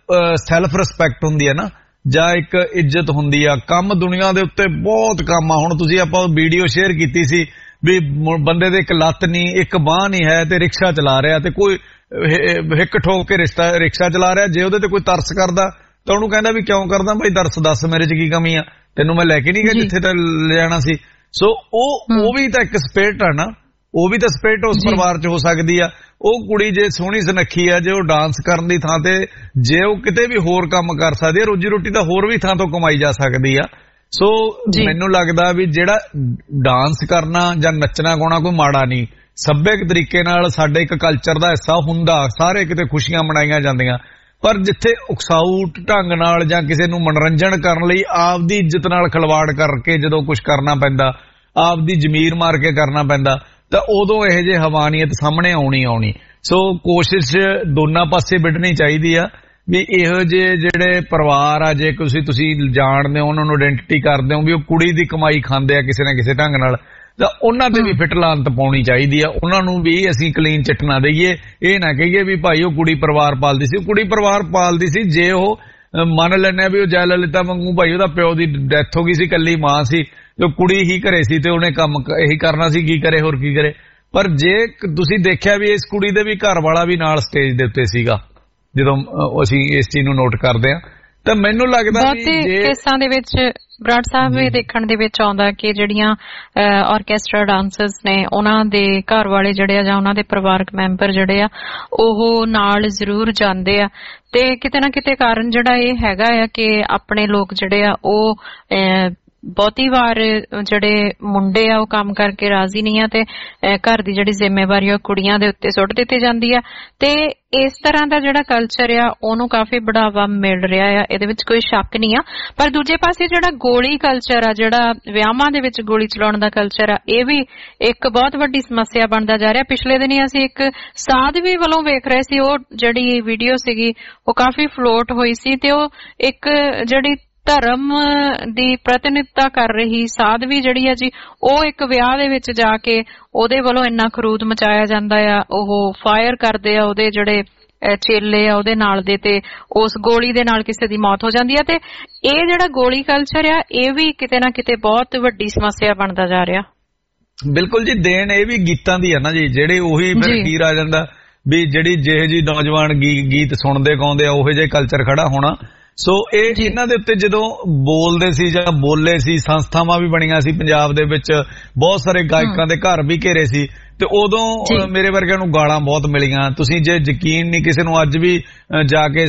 ਸੈਲਫ ਰਿਸਪੈਕਟ ਹੁੰਦੀ ਹੈ ਨਾ, ਜਾਂ ਇੱਕ ਇੱਜ਼ਤ ਹੁੰਦੀ ਆ, ਕੰਮ ਦੁਨੀਆ ਦੇ ਉੱਤੇ ਬਹੁਤ ਕੰਮ ਆ। ਹੁਣ ਤੁਸੀਂ ਆਪਾਂ ਵੀਡੀਓ ਸ਼ੇਅਰ ਕੀਤੀ ਸੀ ਵੀ ਬੰਦੇ ਦੇ ਇੱਕ ਲੱਤ ਨਹੀਂ, ਇੱਕ ਬਾਂਹ ਨਹੀਂ ਹੈ ਤੇ ਰਿਕਸ਼ਾ ਚਲਾ ਰਿਹਾ, ਤੇ ਕੋਈ ਹਿੱਕ ਠੋਕ ਕੇ ਰਿਸ਼ਤਾ ਰਿਕਸ਼ਾ ਚਲਾ ਰਿਹਾ, ਜੇ ਉਹਦੇ ਤੇ ਕੋਈ ਤਰਸ ਕਰਦਾ ਤਾਂ ਉਹਨੂੰ ਕਹਿੰਦਾ ਵੀ ਕਿਉਂ ਕਰਦਾ ਭਾਈ ਤਰਸ, ਦੱਸ ਮੇਰੇ 'ਚ ਕੀ ਕਮੀ ਆ, ਤੈਨੂੰ ਮੈਂ ਲੈ ਕੇ ਨਹੀਂ ਗਿਆ ਜਿੱਥੇ ਤੇ ਲਿਆਣਾ ਸੀ। ਸੋ ਉਹ ਉਹ ਵੀ ਤਾਂ ਇੱਕ ਸਪਿਰਿਟ ਆ ਨਾ, ਉਹ ਵੀ ਤਾਂ ਸਪਿਰਿਟ ਉਸ ਪਰਿਵਾਰ 'ਚ ਹੋ ਸਕਦੀ ਆ। ਉਹ ਕੁੜੀ ਜੇ ਸੋਹਣੀ ਸੁਨੱਖੀ ਆ, ਜੇ ਉਹ ਡਾਂਸ ਕਰਨ ਦੀ ਥਾਂ ਤੇ ਜੇ ਉਹ ਕਿਤੇ ਵੀ ਹੋਰ ਕੰਮ ਕਰ ਸਕਦੀ ਆ, ਰੋਜੀ ਰੋਟੀ ਤਾਂ ਹੋਰ ਵੀ ਥਾਂ ਤੋਂ ਕਮਾਈ ਜਾ ਸਕਦੀ ਆ। ਸੋ ਮੈਨੂੰ ਲੱਗਦਾ ਵੀ ਜਿਹੜਾ ਡਾਂਸ ਕਰਨਾ ਜਾਂ ਨੱਚਣਾ ਗਾਉਣਾ ਕੋਈ ਮਾੜਾ ਨਹੀਂ, ਸੱਭਿਅਕ ਤਰੀਕੇ ਨਾਲ ਸਾਡੇ ਇੱਕ ਕਲਚਰ ਦਾ ਹਿੱਸਾ ਹੁੰਦਾ, ਸਾਰੇ ਕਿਤੇ ਖੁਸ਼ੀਆਂ ਮਨਾਈਆਂ ਜਾਂਦੀਆਂ। ਪਰ ਜਿੱਥੇ ਉਕਸਾਊ ਢੰਗ ਨਾਲ ਜਾਂ ਕਿਸੇ ਨੂੰ ਮਨੋਰੰਜਨ ਕਰਨ ਲਈ ਆਪਦੀ ਇੱਜ਼ਤ ਨਾਲ ਖਿਲਵਾੜ ਕਰਕੇ ਜਦੋਂ ਕੁਝ ਕਰਨਾ ਪੈਂਦਾ, ਆਪਦੀ ਜ਼ਮੀਰ ਮਾਰ ਕੇ ਕਰਨਾ ਪੈਂਦਾ, ਤਾਂ ਉਦੋਂ ਇਹੋ ਜਿਹੇ ਹਵਾਨੀਅਤ ਸਾਹਮਣੇ ਆਉਣੀ ਆਉਣੀ। ਸੋ ਕੋਸ਼ਿਸ਼ ਦੋਨਾਂ ਪਾਸੇ ਵਿੱਢਣੀ ਚਾਹੀਦੀ ਆ ਵੀ ਇਹੋ ਜਿਹੇ ਜਿਹੜੇ ਪਰਿਵਾਰ ਆ, ਜੇ ਤੁਸੀਂ ਤੁਸੀਂ ਜਾਣਦੇ ਹੋ, ਉਹਨਾਂ ਨੂੰ ਆਇਡੈਂਟੀਟੀ ਕਰਦੇ ਹੋ ਵੀ ਉਹ ਕੁੜੀ ਦੀ ਕਮਾਈ ਖਾਂਦੇ ਆ ਕਿਸੇ ਨਾ ਕਿਸੇ ਢੰਗ ਨਾਲ, ਤਾਂ ਉਹਨਾਂ ਤੇ ਵੀ ਫਿੱਟ ਲਾਂਤ ਪਾਉਣੀ ਚਾਹੀਦੀ ਆ। ਉਹਨਾਂ ਨੂੰ ਵੀ ਅਸੀਂ ਕਲੀਨ ਚਿੱਟ ਨਾ ਦਈਏ, ਇਹ ਨਾ ਕਹੀਏ ਵੀ ਭਾਈ ਉਹ ਕੁੜੀ ਪਰਿਵਾਰ ਪਾਲਦੀ ਸੀ। ਕੁੜੀ ਪਰਿਵਾਰ ਪਾਲਦੀ ਸੀ, ਜੇ ਉਹ ਮੰਨ ਲੈਂਦੇ ਵੀ ਉਹ ਜੈ ਲਲਿਤਾ ਵਾਂਗੂ ਭਾਈ ਉਹਦਾ ਪਿਓ ਦੀ ਡੈਥ ਹੋ ਗਈ ਸੀ, ਇਕੱਲੀ ਮਾਂ ਸੀ, ਤੇ ਕੁੜੀ ਹੀ ਘਰੇ ਸੀ ਤੇ ਉਹਨੇ ਕੰਮ ਇਹੀ ਕਰਨਾ ਸੀ, ਕੀ ਕਰੇ ਹੋਰ ਕੀ ਕਰੇ। ਪਰ ਜੇ ਤੁਸੀਂ ਦੇਖਿਆ ਵੀ ਇਸ ਕੁੜੀ ਦੇ ਵੀ ਘਰ ਵਾਲਾ ਵੀ ਨਾਲ ਸਟੇਜ ਦੇ ਉੱਤੇ ਸੀਗਾ, ਜਦੋਂ ਅਸੀਂ ਇਸ ਚੀਜ਼ ਨੂੰ ਨੋਟ ਕਰਦੇ ਹਾਂ, ਤਾਂ ਮੈਨੂੰ ਲੱਗਦਾ ਵੀ ਜੇ ਕੇਸਾਂ ਦੇ ਵਿੱਚ ਬਰਾੜ ਸਾਹਿਬ ਇਹ ਦੇਖਣ ਦੇ ਵਿੱਚ ਆਉਂਦਾ ਕਿ ਜਿਹੜੀਆਂ ਆਰਕੈਸਟਰਾ ਡਾਂਸਰਸ ਨੇ ਉਹਨਾਂ ਦੇ ਘਰ ਵਾਲੇ ਜਿਹੜੇ ਆ ਜਾਂ ਉਹਨਾਂ ਦੇ ਪਰਿਵਾਰਕ ਮੈਂਬਰ ਜਿਹੜੇ ਆ ਉਹ ਨਾਲ ਜ਼ਰੂਰ ਜਾਂਦੇ ਆ, ਤੇ ਕਿਤੇ ਨਾ ਕਿਤੇ ਕਾਰਨ ਜਿਹੜਾ ਇਹ ਹੈਗਾ ਆ ਕਿ ਆਪਣੇ ਲੋਕ ਜਿਹੜੇ ਆ ਉਹ ਬਹੁਤੀ ਵਾਰ ਜਿਹੜੇ ਮੁੰਡੇ ਆ ਉਹ ਕੰਮ ਕਰਕੇ ਰਾਜ਼ੀ ਨਹੀਂ ਆ ਤੇ ਘਰ ਦੀ ਜਿਹੜੀ ਜ਼ਿੰਮੇਵਾਰੀ ਉਹ ਕੁੜੀਆਂ ਦੇ ਉੱਤੇ ਸੁੱਟ ਦਿੱਤੀ ਜਾਂਦੀ ਆ, ਤੇ ਇਸ ਤਰ੍ਹਾਂ ਦਾ ਜਿਹੜਾ ਕਲਚਰ ਆ ਉਹਨੂੰ ਕਾਫੀ ਬੜਾਵਾ ਮਿਲ ਰਿਹਾ ਆ, ਇਹਦੇ ਵਿੱਚ ਕੋਈ ਸ਼ੱਕ ਨਹੀਂ ਆ। ਪਰ ਦੂਜੇ ਪਾਸੇ ਜਿਹੜਾ ਗੋਲੀ ਕਲਚਰ ਆ, ਜਿਹੜਾ ਵਿਆਹਾਂ ਦੇ ਵਿੱਚ ਗੋਲੀ ਚਲਾਉਣ ਦਾ ਕਲਚਰ ਆ, ਇਹ ਵੀ ਇੱਕ ਬਹੁਤ ਵੱਡੀ ਸਮੱਸਿਆ ਬਣਦਾ ਜਾ ਰਿਹਾ। ਪਿਛਲੇ ਦਿਨੀ ਅਸੀਂ ਇੱਕ ਸਾਧਵੀ ਵੱਲੋਂ ਵੇਖ ਰਹੇ ਸੀ, ਉਹ ਜਿਹੜੀ ਵੀਡੀਓ ਸੀਗੀ ਉਹ ਕਾਫੀ ਫਲੋਟ ਹੋਈ ਸੀ, ਤੇ ਉਹ ਇੱਕ ਜਿਹੜੀ ਧਰਮ ਦੀ ਪ੍ਰਤੀਨਿਧਤਾ ਕਰ ਰਹੀ ਸਾਧਵੀ ਜਿਹੜੀ ਆ ਜੀ, ਉਹ ਇੱਕ ਵਿਆਹ ਦੇ ਵਿੱਚ ਜਾ ਕੇ ਉਹਦੇ ਵੱਲੋਂ ਇੰਨਾ ਖਰੂਦ ਮਚਾਇਆ ਜਾਂਦਾ ਆ, ਉਹ ਫਾਇਰ ਕਰਦੇ ਆ ਉਹਦੇ ਜਿਹੜੇ ਚੇਲੇ ਆ ਉਹਦੇ ਨਾਲ ਦੇ, ਤੇ ਉਸ ਗੋਲੀ ਦੇ ਨਾਲ ਕਿਸੇ ਦੀ ਮੌਤ ਹੋ ਜਾਂਦੀ ਆ। ਤੇ ਇਹ ਜਿਹੜਾ ਗੋਲੀ ਕਲਚਰ ਆ ਇਹ ਵੀ ਕਿਤੇ ਨਾ ਕਿਤੇ ਬਹੁਤ ਵੱਡੀ ਸਮੱਸਿਆ ਬਣਦਾ ਜਾ ਰਿਹਾ। ਬਿਲਕੁਲ ਜੀ, ਦੇਣ ਇਹ ਵੀ ਗੀਤਾਂ ਦੀ ਆ ਨਾ ਜੀ, ਜਿਹੜੇ ਉਹੀ ਫਿਰ ਕੀ ਆ ਜਾਂਦਾ ਵੀ ਜਿਹੜੀ ਜਿਹੇ ਜੀ ਨੌਜਵਾਨ ਗੀਤ ਸੁਣਦੇ ਗਾਉਂਦੇ ਆ ਉਹੋ ਜਿਹੇ ਕਲਚਰ ਖੜਾ ਹੋਣਾ। ਸੋ ਇਹ ਇਹਨਾਂ ਦੇ ਉੱਤੇ ਜਦੋਂ ਬੋਲਦੇ ਸੀ ਜਾਂ ਬੋਲੇ ਸੀ, ਸੰਸਥਾਵਾਂ ਵੀ ਬਣੀਆਂ ਸੀ ਪੰਜਾਬ ਦੇ ਵਿੱਚ, ਬਹੁਤ ਸਾਰੇ ਗਾਇਕਾਂ ਦੇ ਘਰ ਵੀ ਘੇਰੇ ਸੀ, ਤੇ ਉਦੋਂ ਮੇਰੇ ਵਰਗਿਆਂ ਨੂੰ ਗਾਲਾਂ ਬਹੁਤ ਮਿਲੀਆਂ। ਤੁਸੀਂ ਜੇ ਯਕੀਨ ਨਹੀਂ ਕਿਸੇ ਨੂੰ ਅੱਜ ਵੀ ਜਾ ਕੇ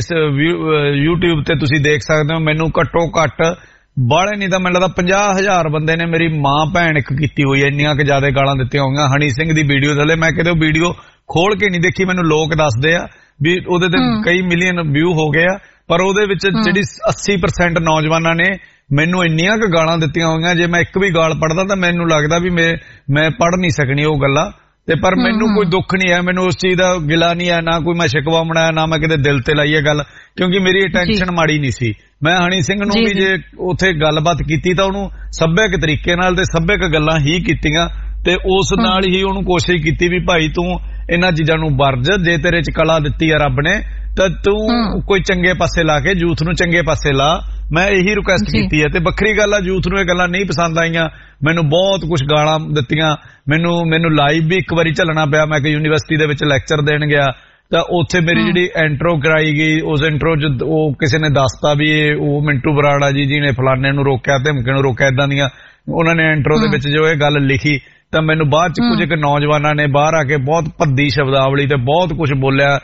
YouTube ਤੇ ਤੁਸੀਂ ਦੇਖ ਸਕਦੇ ਹੋ, ਮੈਨੂੰ ਘੱਟੋ ਘੱਟ ਬਾਲੇ ਨਹੀਂ ਤਾਂ ਮੈਨੂੰ ਲੱਗਦਾ ਪੰਜਾਹ ਹਜ਼ਾਰ ਬੰਦੇ ਨੇ ਮੇਰੀ ਮਾਂ ਭੈਣ ਇੱਕ ਕੀਤੀ ਹੋਈ ਹੈ, ਇੰਨੀਆਂ ਕਿ ਜ਼ਿਆਦਾ ਗਾਲਾਂ ਦਿੱਤੀਆਂ ਹੋਈਆਂ ਹਨੀ ਸਿੰਘ ਦੀ ਵੀਡੀਓ ਥੱਲੇ। ਮੈਂ ਕਿਤੇ ਉਹ ਵੀਡੀਓ ਖੋਲ ਕੇ ਨਹੀਂ ਦੇਖੀ, ਮੈਨੂੰ ਲੋਕ ਦੱਸਦੇ ਆ ਵੀ ਉਹਦੇ ਤੇ ਕਈ ਮਿਲੀਅਨ ਵਿਊ ਹੋ ਗਏ ਆ, ਪਰ ਉਹਦੇ ਵਿੱਚ ਜਿਹੜੀ ਅੱਸੀ ਪਰਸੈਂਟ ਨੌਜਵਾਨਾਂ ਨੇ ਮੈਨੂੰ ਇੰਨੀਆਂ ਕੁ ਗਾਲਾਂ ਦਿੱਤੀਆਂ ਹੋਈਆਂ, ਜੇ ਮੈਂ ਇੱਕ ਵੀ ਗਾਲ ਪੜਦਾ ਤਾਂ ਮੈਨੂੰ ਲੱਗਦਾ ਵੀ ਮੈਂ ਮੈਂ ਪੜ੍ਹ ਨਹੀਂ ਸਕਣੀ ਉਹ ਗੱਲਾਂ। ਤੇ ਪਰ ਮੈਨੂੰ ਕੋਈ ਦੁੱਖ ਨਹੀਂ ਹੈ, ਮੈਨੂੰ ਉਸ ਚੀਜ਼ ਦਾ ਗਿਲਾ ਨਹੀਂ ਹੈ, ਨਾ ਕੋਈ ਮੈਂ ਸ਼ਿਕਵਾ ਬਣਾਇਆ, ਨਾ ਮੈਂ ਕਿਤੇ ਦਿਲ ਤੇ ਲਾਈ ਹੈ ਗੱਲ, ਕਿਉਂਕਿ ਮੇਰੀ ਅਟੈਂਸ਼ਨ ਮਾੜੀ ਨਹੀਂ ਸੀ। ਮੈਂ ਹਨੀ ਸਿੰਘ ਨੂੰ ਵੀ ਜੇ ਉੱਥੇ ਗੱਲਬਾਤ ਕੀਤੀ ਤਾਂ ਉਹਨੂੰ ਸੱਭਿਅਕ ਤਰੀਕੇ ਨਾਲ ਤੇ ਸੱਭਿਅਕ ਗੱਲਾਂ ਹੀ ਕੀਤੀਆਂ, ਤੇ ਉਸ ਨਾਲ ਹੀ ਉਹਨੂੰ ਕੋਸ਼ਿਸ਼ ਕੀਤੀ ਵੀ ਭਾਈ ਤੂੰ ਇਹਨਾਂ ਚੀਜ਼ਾਂ ਨੂੰ ਵਰਜ, ਜੇ ਤੇਰੇ ਚ ਕਲਾ ਦਿੱਤੀ ਆ ਰੱਬ ਨੇ ਤਾਂ ਤੂੰ ਕੋਈ ਚੰਗੇ ਪਾਸੇ ਲਾ ਕੇ ਯੂਥ ਨੂੰ ਚੰਗੇ ਪਾਸੇ ਲਾ। ਮੈਂ ਇਹੀ ਰਿਕੁਐਸਟ ਕੀਤੀ ਹੈ। ਤੇ ਵੱਖਰੀ ਗੱਲ ਆ ਯੂਥ ਨੂੰ ਇਹ ਗੱਲਾਂ ਨਹੀਂ ਪਸੰਦ ਆਈਆਂ, ਮੈਨੂੰ ਬਹੁਤ ਕੁਝ ਗਾਲਾਂ ਦਿੱਤੀਆਂ, ਮੈਨੂੰ ਮੈਨੂੰ ਲਾਈਵ ਵੀ ਇੱਕ ਵਾਰੀ ਝੱਲਣਾ ਪਿਆ। ਮੈਂ ਕਿ ਯੂਨੀਵਰਸਿਟੀ ਦੇ ਵਿੱਚ ਲੈਕਚਰ ਦੇਣ ਗਿਆ ਤਾਂ ਉੱਥੇ ਮੇਰੀ ਜਿਹੜੀ ਐਂਟਰੋ ਕਰਾਈ ਗਈ, ਉਸ ਐਂਟਰੋ ਚ ਉਹ ਕਿਸੇ ਨੇ ਦੱਸਤਾ ਵੀ ਇਹ ਉਹ ਮਿੰਟੂ ਬਰਾੜਾ ਜੀ ਜੀ ਨੇ ਫਲਾਣੇ ਨੂੰ ਰੋਕਿਆ, ਧਮਕੇ ਨੂੰ ਰੋਕਿਆ, ਏਦਾਂ ਦੀਆਂ ਉਹਨਾਂ ਨੇ ਐਂਟਰੋ ਦੇ ਵਿੱਚ ਜੋ ਇਹ ਗੱਲ ਲਿਖੀ। ਤਾਂ ਮੈਨੂੰ ਬਾਅਦ ਚ ਕੁਝ ਇੱਕ ਨੌਜਵਾਨਾਂ ਨੇ ਬਾਹਰ ਆ ਕੇ ਬਹੁਤ ਭੱਦੀ ਸ਼ਬਦਾਵਲੀ ਤੇ ਬਹੁਤ ਕੁਝ ਬੋਲਿਆ,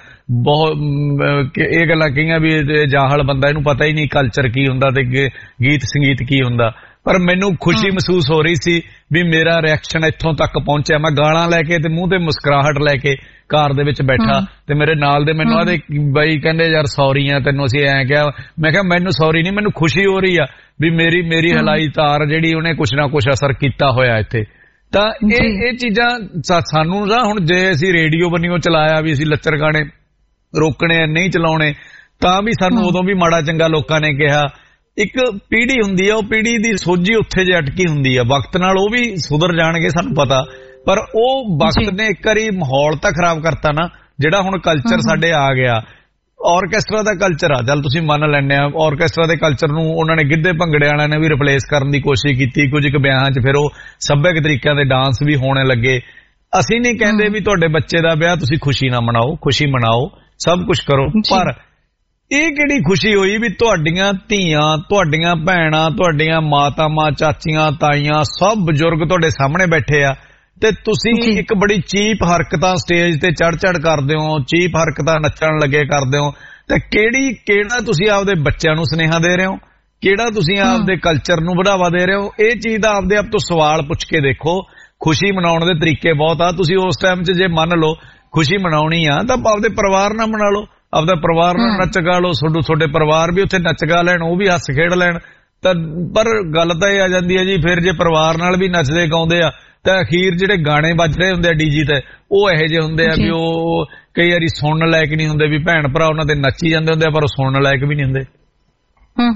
ਬਹੁਤ ਇਹ ਗੱਲਾਂ ਕਹੀਆਂ ਵੀ ਜਾਹਲ ਬੰਦਾ, ਇਹਨੂੰ ਪਤਾ ਹੀ ਨਹੀਂ ਕਲਚਰ ਕੀ ਹੁੰਦਾ ਤੇ ਗੀਤ ਸੰਗੀਤ ਕੀ ਹੁੰਦਾ। ਪਰ ਮੈਨੂੰ ਖੁਸ਼ੀ ਮਹਿਸੂਸ ਹੋ ਰਹੀ ਸੀ ਵੀ ਮੇਰਾ ਰਿਐਕਸ਼ਨ ਇੱਥੋਂ ਤੱਕ ਪਹੁੰਚਿਆ। ਮੈਂ ਗਾਲਾਂ ਲੈ ਕੇ ਤੇ ਮੂੰਹ ਤੇ ਮੁਸਕਰਾਹਟ ਲੈ ਕੇ ਕਾਰ ਦੇ ਵਿੱਚ ਬੈਠਾ, ਤੇ ਮੇਰੇ ਨਾਲ ਦੇ ਮੈਨੂੰ ਆਦੇ ਬਾਈ ਕਹਿੰਦੇ ਯਾਰ ਸੌਰੀ ਆ ਤੈਨੂੰ ਅਸੀਂ ਐਂ ਕਿਹਾ। ਮੈਂ ਕਿਹਾ ਮੈਨੂੰ ਸੌਰੀ ਨਹੀਂ, ਮੈਨੂੰ ਖੁਸ਼ੀ ਹੋ ਰਹੀ ਆ ਵੀ ਮੇਰੀ ਮੇਰੀ ਹਲਾਈ ਤਾਰ ਜਿਹੜੀ ਉਹਨੇ ਕੁਛ ਨਾ ਕੁਛ ਅਸਰ ਕੀਤਾ ਹੋਇਆ ਇੱਥੇ। ਤਾਂ ਇਹ ਇਹ ਚੀਜ਼ਾਂ ਸਾਨੂੰ ਨਾ ਹੁਣ ਜੇ ਅਸੀਂ ਰੇਡੀਓ ਬੰਨਿਓ ਚਲਾਇਆ ਵੀ ਅਸੀਂ ਲੱਚਰ ਗਾਣੇ ਰੋਕਣੇ ਨਹੀਂ ਚਲਾਉਣੇ, ਤਾਂ ਵੀ ਸਾਨੂੰ ਉਦੋਂ ਵੀ ਮਾੜਾ ਚੰਗਾ ਲੋਕਾਂ ਨੇ ਕਿਹਾ। ਇੱਕ ਪੀੜ੍ਹੀ ਹੁੰਦੀ ਆ, ਉਹ ਪੀੜ੍ਹੀ ਦੀ ਸੋਝੀ ਉੱਥੇ ਜੇ ਅਟਕੀ ਹੁੰਦੀ ਆ, ਵਕਤ ਨਾਲ ਉਹ ਵੀ ਸੁਧਰ ਜਾਣਗੇ ਸਾਨੂੰ ਪਤਾ, ਪਰ ਉਹ ਵਕਤ ਨੇ ਇੱਕ ਵਾਰੀ ਮਾਹੌਲ ਤਾਂ ਖਰਾਬ ਕਰਤਾ ਨਾ। ਜਿਹੜਾ ਹੁਣ ਕਲਚਰ ਸਾਡੇ ਆ ਗਿਆ, ਆਰਕੈਸਟਰਾ ਦਾ ਕਲਚਰ ਆ, ਚੱਲ ਤੁਸੀਂ ਮੰਨ ਲੈਂਦੇ ਆ ਆਰਕੈਸਟਰਾ ਦੇ ਕਲਚਰ ਨੂੰ ਉਹਨਾਂ ਨੇ ਗਿੱਧੇ ਭੰਗੜੇ ਵਾਲਿਆਂ ਨੇ ਵੀ ਰਿਪਲੇਸ ਕਰਨ ਦੀ ਕੋਸ਼ਿਸ਼ ਕੀਤੀ। ਕੁਝ ਕੁ ਵਿਆਹਾਂ 'ਚ ਫਿਰ ਉਹ ਸੱਭਿਅਕ ਤਰੀਕਿਆਂ ਦੇ ਡਾਂਸ ਵੀ ਹੋਣੇ ਲੱਗੇ। ਅਸੀਂ ਨਹੀਂ ਕਹਿੰਦੇ ਵੀ ਤੁਹਾਡੇ ਬੱਚੇ ਦਾ ਵਿਆਹ ਤੁਸੀਂ ਖੁਸ਼ੀ ਨਾਲ ਮਨਾਓ, ਖੁਸ਼ੀ ਮਨਾਓ, ਸਭ ਕੁਝ ਕਰੋ, ਪਰ ਇਹ ਕਿਹੜੀ ਖੁਸ਼ੀ ਹੋਈ ਵੀ ਤੁਹਾਡੀਆਂ ਧੀਆਂ, ਤੁਹਾਡੀਆਂ ਭੈਣਾਂ, ਤੁਹਾਡੀਆਂ ਮਾਤਾਵਾਂ, ਚਾਚੀਆਂ, ਤਾਈਆਂ, ਸਭ ਬਜ਼ੁਰਗ ਤੁਹਾਡੇ ਸਾਹਮਣੇ ਬੈਠੇ ਆ ਤੇ ਤੁਸੀਂ ਇੱਕ ਬੜੀ ਚੀਪ ਹਰਕਤਾਂ ਸਟੇਜ ਤੇ ਚੜ ਚੜ ਕਰਦੇ ਹੋ, ਚੀਪ ਹਰਕਤਾਂ ਨੱਚਣ ਲੱਗੇ ਕਰਦੇ ਹੋ। ਤੇ ਕਿਹੜੀ ਕਿਹੜਾ ਤੁਸੀਂ ਆਪਦੇ ਬੱਚਿਆਂ ਨੂੰ ਸੁਨੇਹਾ ਦੇ ਰਹੇ ਹੋ, ਕਿਹੜਾ ਤੁਸੀਂ ਆਪਦੇ ਕਲਚਰ ਨੂੰ ਵਧਾਵਾ ਦੇ ਰਹੇ ਹੋ? ਇਹ ਚੀਜ਼ ਦਾ ਆਪਦੇ ਆਪ ਤੋਂ ਸਵਾਲ ਪੁੱਛ ਕੇ ਦੇਖੋ। ਖੁਸ਼ੀ ਮਨਾਉਣ ਦੇ ਤਰੀਕੇ ਬਹੁਤ ਆ। ਤੁਸੀਂ ਉਸ ਟਾਈਮ 'ਚ ਜੇ ਮੰਨ ਲਓ ਖੁਸ਼ੀ ਮਨਾਉਣੀ ਆ ਤਾਂ ਆਪਦੇ ਪਰਿਵਾਰ ਨਾਲ ਮਨਾ ਲਓ, ਆਪਦਾ ਪਰਿਵਾਰ ਨਾਲ ਨੱਚ ਗਾ ਲਓ, ਤੁਹਾਡੇ ਤੁਹਾਡੇ ਪਰਿਵਾਰ ਵੀ ਉੱਥੇ ਨੱਚ ਗਾ ਲੈਣ, ਉਹ ਵੀ ਹੱਸ ਖੇਡ ਲੈਣ। ਤਾਂ ਪਰ ਗੱਲ ਤਾਂ ਇਹ ਆ ਜਾਂਦੀ ਹੈ ਜੀ, ਫਿਰ ਜੇ ਪਰਿਵਾਰ ਨਾਲ ਵੀ ਨੱਚਦੇ ਗਾਉਂਦੇ ਆ ਤਾਂ ਅਖੀਰ ਜਿਹੜੇ ਗਾਣੇ ਵੱਜ ਰਹੇ ਹੁੰਦੇ ਆ ਡੀਜੀ ਤੇ ਉਹ ਇਹੋ ਜਿਹੇ ਹੁੰਦੇ ਆ ਵੀ ਉਹ ਕਈ ਵਾਰੀ ਸੁਣਨ ਲਾਇਕ ਨਹੀਂ ਹੁੰਦੇ, ਵੀ ਭੈਣ ਭਰਾ ਉਹਨਾਂ ਤੇ ਨੱਚੀ ਜਾਂਦੇ ਹੁੰਦੇ ਆ ਪਰ ਉਹ ਸੁਣਨ ਲਾਇਕ ਵੀ ਨਹੀਂ ਹੁੰਦੇ। ਹੂੰ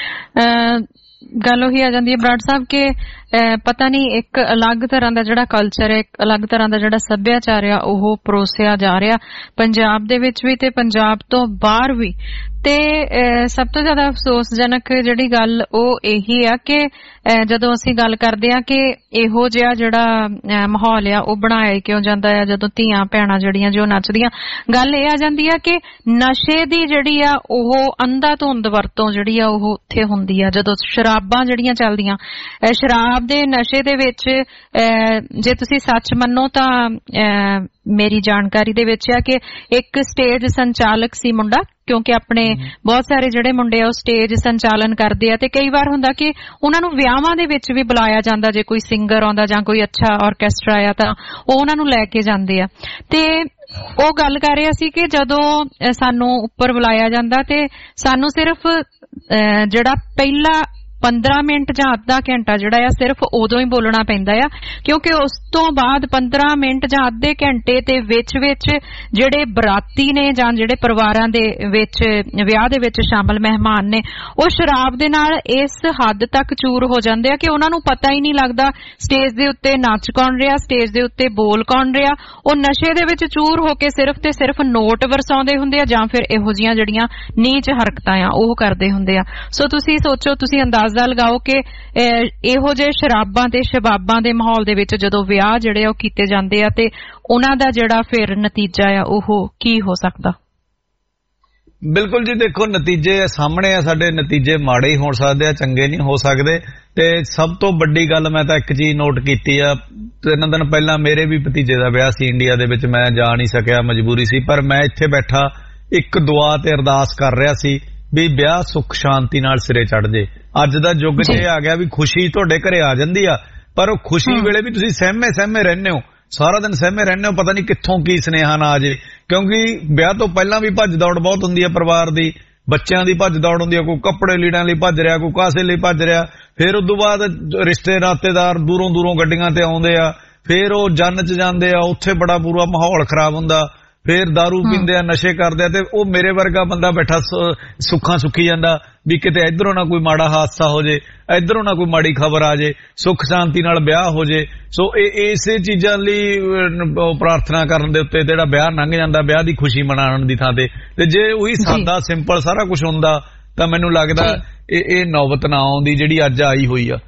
ਹੂੰ ਗੱਲ ਉਹੀ ਆ ਜਾਂਦੀ ਹੈ ਬਰਾੜ ਸਾਹਿਬ ਕਿ ਪਤਾ ਨਹੀਂ ਇੱਕ ਅਲੱਗ ਤਰ੍ਹਾਂ ਦਾ ਜਿਹੜਾ ਕਲਚਰ ਹੈ, ਇੱਕ ਅਲੱਗ ਤਰ੍ਹਾਂ ਦਾ ਜਿਹੜਾ ਸੱਭਿਆਚਾਰ ਆ ਉਹ ਪਰੋਸਿਆ ਜਾ ਰਿਹਾ ਪੰਜਾਬ ਦੇ ਵਿੱਚ ਵੀ ਤੇ ਪੰਜਾਬ ਤੋਂ ਬਾਹਰ ਵੀ। ਤੇ ਸਭ ਤੋਂ ਜ਼ਿਆਦਾ ਅਫਸੋਸਜਨਕ ਜਿਹੜੀ ਗੱਲ ਉਹ ਇਹੀ ਆ ਕਿ ਜਦੋਂ ਅਸੀਂ ਗੱਲ ਕਰਦੇ ਆ ਕਿ ਇਹੋ ਜਿਹਾ ਜਿਹੜਾ ਮਾਹੌਲ ਆ ਉਹ ਬਣਾਇਆ ਕਿਉਂ ਜਾਂਦਾ ਆ ਜਦੋਂ ਧੀਆਂ ਭੈਣਾਂ ਜਿਹੜੀਆਂ ਜੋ ਨੱਚਦੀਆਂ। ਗੱਲ ਇਹ ਆ ਜਾਂਦੀ ਆ ਕਿ ਨਸ਼ੇ ਦੀ ਜਿਹੜੀ ਆ ਉਹ ਅੰਧਾ ਧੁੰਦ ਵਰਤੋਂ ਜਿਹੜੀ ਆ ਉਹ ਉੱਥੇ ਹੁੰਦੀ ਆ। ਜਦੋਂ ਸ਼ਰਾਬਾਂ ਜਿਹੜੀਆਂ ਚੱਲਦੀਆਂ, ਸ਼ਰਾਬ ਦੇ ਨਸ਼ੇ ਦੇ ਵਿੱਚ ਜੇ ਤੁਸੀਂ ਸੱਚ ਮੰਨੋ ਤਾਂ ਮੇਰੀ ਜਾਣਕਾਰੀ ਦੇ ਵਿੱਚ ਆ ਕਿ ਇੱਕ ਸਟੇਜ ਸੰਚਾਲਕ ਸੀ ਮੁੰਡਾ, ਕਿਉਂਕਿ ਆਪਣੇ ਬਹੁਤ ਸਾਰੇ ਜਿਹੜੇ ਮੁੰਡੇ ਆ ਉਹ ਸਟੇਜ ਸੰਚਾਲਨ ਕਰਦੇ ਆ ਤੇ ਕਈ ਵਾਰ ਹੁੰਦਾ ਕਿ ਉਹਨਾਂ ਨੂੰ ਵਿਆਹਾਂ ਦੇ ਵਿੱਚ ਵੀ ਬੁਲਾਇਆ ਜਾਂਦਾ, ਜੇ ਕੋਈ ਸਿੰਗਰ ਆਉਂਦਾ ਜਾਂ ਕੋਈ ਅੱਛਾ ਆਰਕੈਸਟਰਾ ਆ ਤਾਂ ਉਹ ਉਹਨਾਂ ਨੂੰ ਲੈ ਕੇ ਜਾਂਦੇ ਆ। ਤੇ ਉਹ ਗੱਲ ਕਰ ਰਿਹਾ ਸੀ ਕਿ ਜਦੋਂ ਸਾਨੂੰ ਉੱਪਰ ਬੁਲਾਇਆ ਜਾਂਦਾ ਤੇ ਸਾਨੂੰ ਸਿਰਫ ਜਿਹੜਾ ਪਹਿਲਾ ਪੰਦਰਾਂ ਮਿੰਟ ਜਾਂ ਅੱਧਾ ਘੰਟਾ ਜਿਹੜਾ ਆ ਸਿਰਫ ਉਦੋਂ ਹੀ ਬੋਲਣਾ ਪੈਂਦਾ ਆ, ਕਿਉਂਕਿ ਉਸ ਤੋਂ ਬਾਅਦ ਪੰਦਰਾਂ ਮਿੰਟ ਜਾਂ ਅੱਧੇ ਘੰਟੇ ਤੇ ਵਿੱਚ ਵਿੱਚ ਜਿਹੜੇ ਬਰਾਤੀ ਨੇ ਜਾਂ ਜਿਹੜੇ ਪਰਿਵਾਰਾਂ ਦੇ ਵਿੱਚ ਵਿਆਹ ਦੇ ਵਿੱਚ ਸ਼ਾਮਲ ਮਹਿਮਾਨ ਨੇ ਉਹ ਸ਼ਰਾਬ ਦੇ ਨਾਲ ਇਸ ਹੱਦ ਤੱਕ ਚੂਰ ਹੋ ਜਾਂਦੇ ਆ ਕਿ ਉਹਨਾਂ ਨੂੰ ਪਤਾ ਹੀ ਨਹੀਂ ਲੱਗਦਾ ਸਟੇਜ ਦੇ ਉੱਤੇ ਨੱਚ ਕੌਣ ਰਿਹਾ, ਸਟੇਜ ਦੇ ਉੱਤੇ ਬੋਲ ਕੌਣ ਰਿਹਾ। ਉਹ ਨਸ਼ੇ ਦੇ ਵਿੱਚ ਚੂਰ ਹੋ ਕੇ ਸਿਰਫ ਤੇ ਸਿਰਫ ਨੋਟ ਵਰਸਾਉਂਦੇ ਹੁੰਦੇ ਆ ਜਾਂ ਫਿਰ ਇਹੋ ਜਿਹੀਆਂ ਜਿਹੜੀਆਂ ਨੀਚ ਹਰਕਤਾਂ ਆ ਉਹ ਕਰਦੇ ਹੁੰਦੇ ਆ। ਸੋ ਤੁਸੀਂ ਸੋਚੋ, ਤੁਸੀਂ ਅੰਦਾਜ਼ਾ ਲਗਾਓ ਕਿ ਇਹੋ ਜਿਹੇ ਸ਼ਰਾਬਾਂ ਤੇ ਸ਼ਬਾਬਾਂ ਦੇ ਮਾਹੌਲ ਦੇ ਵਿੱਚ ਜਦੋਂ ਵਿਆਹ ਜਿਹੜੇ ਉਹ ਕੀਤੇ ਜਾਂਦੇ ਆ ਤੇ ਉਹਨਾਂ ਦਾ ਜਿਹੜਾ ਫਿਰ ਨਤੀਜਾ ਆ ਉਹ ਕੀ ਹੋ ਸਕਦਾ। ਬਿਲਕੁਲ ਜੀ, ਦੇਖੋ ਨਤੀਜੇ ਸਾਹਮਣੇ ਆ ਸਾਡੇ, ਨਤੀਜੇ ਮਾੜੇ ਹੀ ਹੋ ਸਕਦੇ ਆ, ਚੰਗੇ ਨਹੀਂ ਹੋ ਸਕਦੇ। ਤੇ ਸਭ ਤੋਂ ਵੱਡੀ ਗੱਲ ਮੈਂ ਤਾਂ ਇੱਕ ਚੀਜ਼ ਨੋਟ ਕੀਤੀ ਆ, ਤਿੰਨ ਦਿਨ ਪਹਿਲਾਂ ਮੇਰੇ ਵੀ ਭਤੀਜੇ ਦਾ ਵਿਆਹ ਸੀ ਇੰਡੀਆ ਦੇ ਵਿੱਚ, ਮੈਂ ਜਾ ਨਹੀਂ ਸਕਿਆ, ਮਜਬੂਰੀ ਸੀ, ਪਰ ਮੈਂ ਇੱਥੇ ਬੈਠਾ ਇੱਕ ਦੁਆ ਤੇ ਅਰਦਾਸ ਕਰ ਰਿਹਾ ਸੀ ਵੀ ਵਿਆਹ ਸੁੱਖ ਸ਼ਾਂਤੀ ਨਾਲ ਸਿਰੇ ਚੜ ਜੇ। ਅੱਜ ਦਾ ਯੁੱਗ ਜੇ ਆ ਗਿਆ ਵੀ ਖੁਸ਼ੀ ਤੁਹਾਡੇ ਘਰੇ ਆ ਜਾਂਦੀ ਆ, ਪਰ ਉਹ ਖੁਸ਼ੀ ਵੇਲੇ ਵੀ ਤੁਸੀਂ ਸਹਿਮੇ ਸਹਿਮੇ ਰਹਿੰਦੇ ਹੋ, ਸਾਰਾ ਦਿਨ ਸਹਿਮੇ ਰਹਿੰਦੇ ਹੋ, ਪਤਾ ਨਹੀਂ ਕਿੱਥੋਂ ਕੀ ਸੁਨੇਹਾ ਨਾ ਆ ਜੇ। ਕਿਉਂਕਿ ਵਿਆਹ ਤੋਂ ਪਹਿਲਾਂ ਵੀ ਭੱਜ ਦੌੜ ਬਹੁਤ ਹੁੰਦੀ ਹੈ ਪਰਿਵਾਰ ਦੀ, ਬੱਚਿਆਂ ਦੀ ਭੱਜ ਦੌੜ ਹੁੰਦੀ ਹੈ, ਕੋਈ ਕੱਪੜੇ ਲੀੜਾਂ ਲਈ ਭੱਜ ਰਿਹਾ, ਕੋਈ ਕਾਸੇ ਲਈ ਭੱਜ ਰਿਹਾ, ਫਿਰ ਉਦੋਂ ਬਾਅਦ ਰਿਸ਼ਤੇ ਨਾਤੇਦਾਰ ਦੂਰੋਂ ਦੂਰੋਂ ਗੱਡੀਆਂ ਤੇ ਆਉਂਦੇ ਆ, ਫਿਰ ਉਹ ਜੰਨ 'ਚ ਜਾਂਦੇ ਆ, ਉੱਥੇ ਬੜਾ ਬੁਰਾ ਮਾਹੌਲ ਖਰਾਬ ਹੁੰਦਾ, ਫਿਰ ਦਾਰੂ ਪੀਂਦੇ ਆ, ਨਸ਼ੇ ਕਰਦੇ ਆ, ਤੇ ਉਹ ਮੇਰੇ ਵਰਗਾ ਬੰਦਾ ਬੈਠਾ ਸੁੱਖਾਂ ਸੁੱਖੀ ਜਾਂਦਾ ਵੀ ਕਿਤੇ ਇਧਰੋਂ ਨਾ ਕੋਈ ਮਾੜਾ ਹਾਦਸਾ ਹੋ ਜੇ, ਇਧਰੋਂ ਨਾ ਕੋਈ ਮਾੜੀ ਖਬਰ ਆ ਜੇ, ਸੁੱਖ ਸ਼ਾਂਤੀ ਨਾਲ ਵਿਆਹ ਹੋ ਜੇ। ਸੋ ਇਹ ਇਸੇ ਚੀਜ਼ਾਂ ਲਈ ਪ੍ਰਾਰਥਨਾ ਕਰਨ ਦੇ ਉੱਤੇ ਜਿਹੜਾ ਵਿਆਹ ਲੰਘ ਜਾਂਦਾ, ਵਿਆਹ ਦੀ ਖੁਸ਼ੀ ਮਨਾਉਣ ਦੀ ਥਾਂ ਤੇ। ਤੇ ਜੇ ਉਹੀ ਸਾਦਾ ਸਿੰਪਲ ਸਾਰਾ ਕੁਝ ਹੁੰਦਾ ਤਾਂ ਮੈਨੂੰ ਲੱਗਦਾ ਇਹ ਇਹ ਨੌਬਤ ਨਾ ਆਉਂਦੀ ਜਿਹੜੀ ਅੱਜ ਆਈ ਹੋਈ ਆ।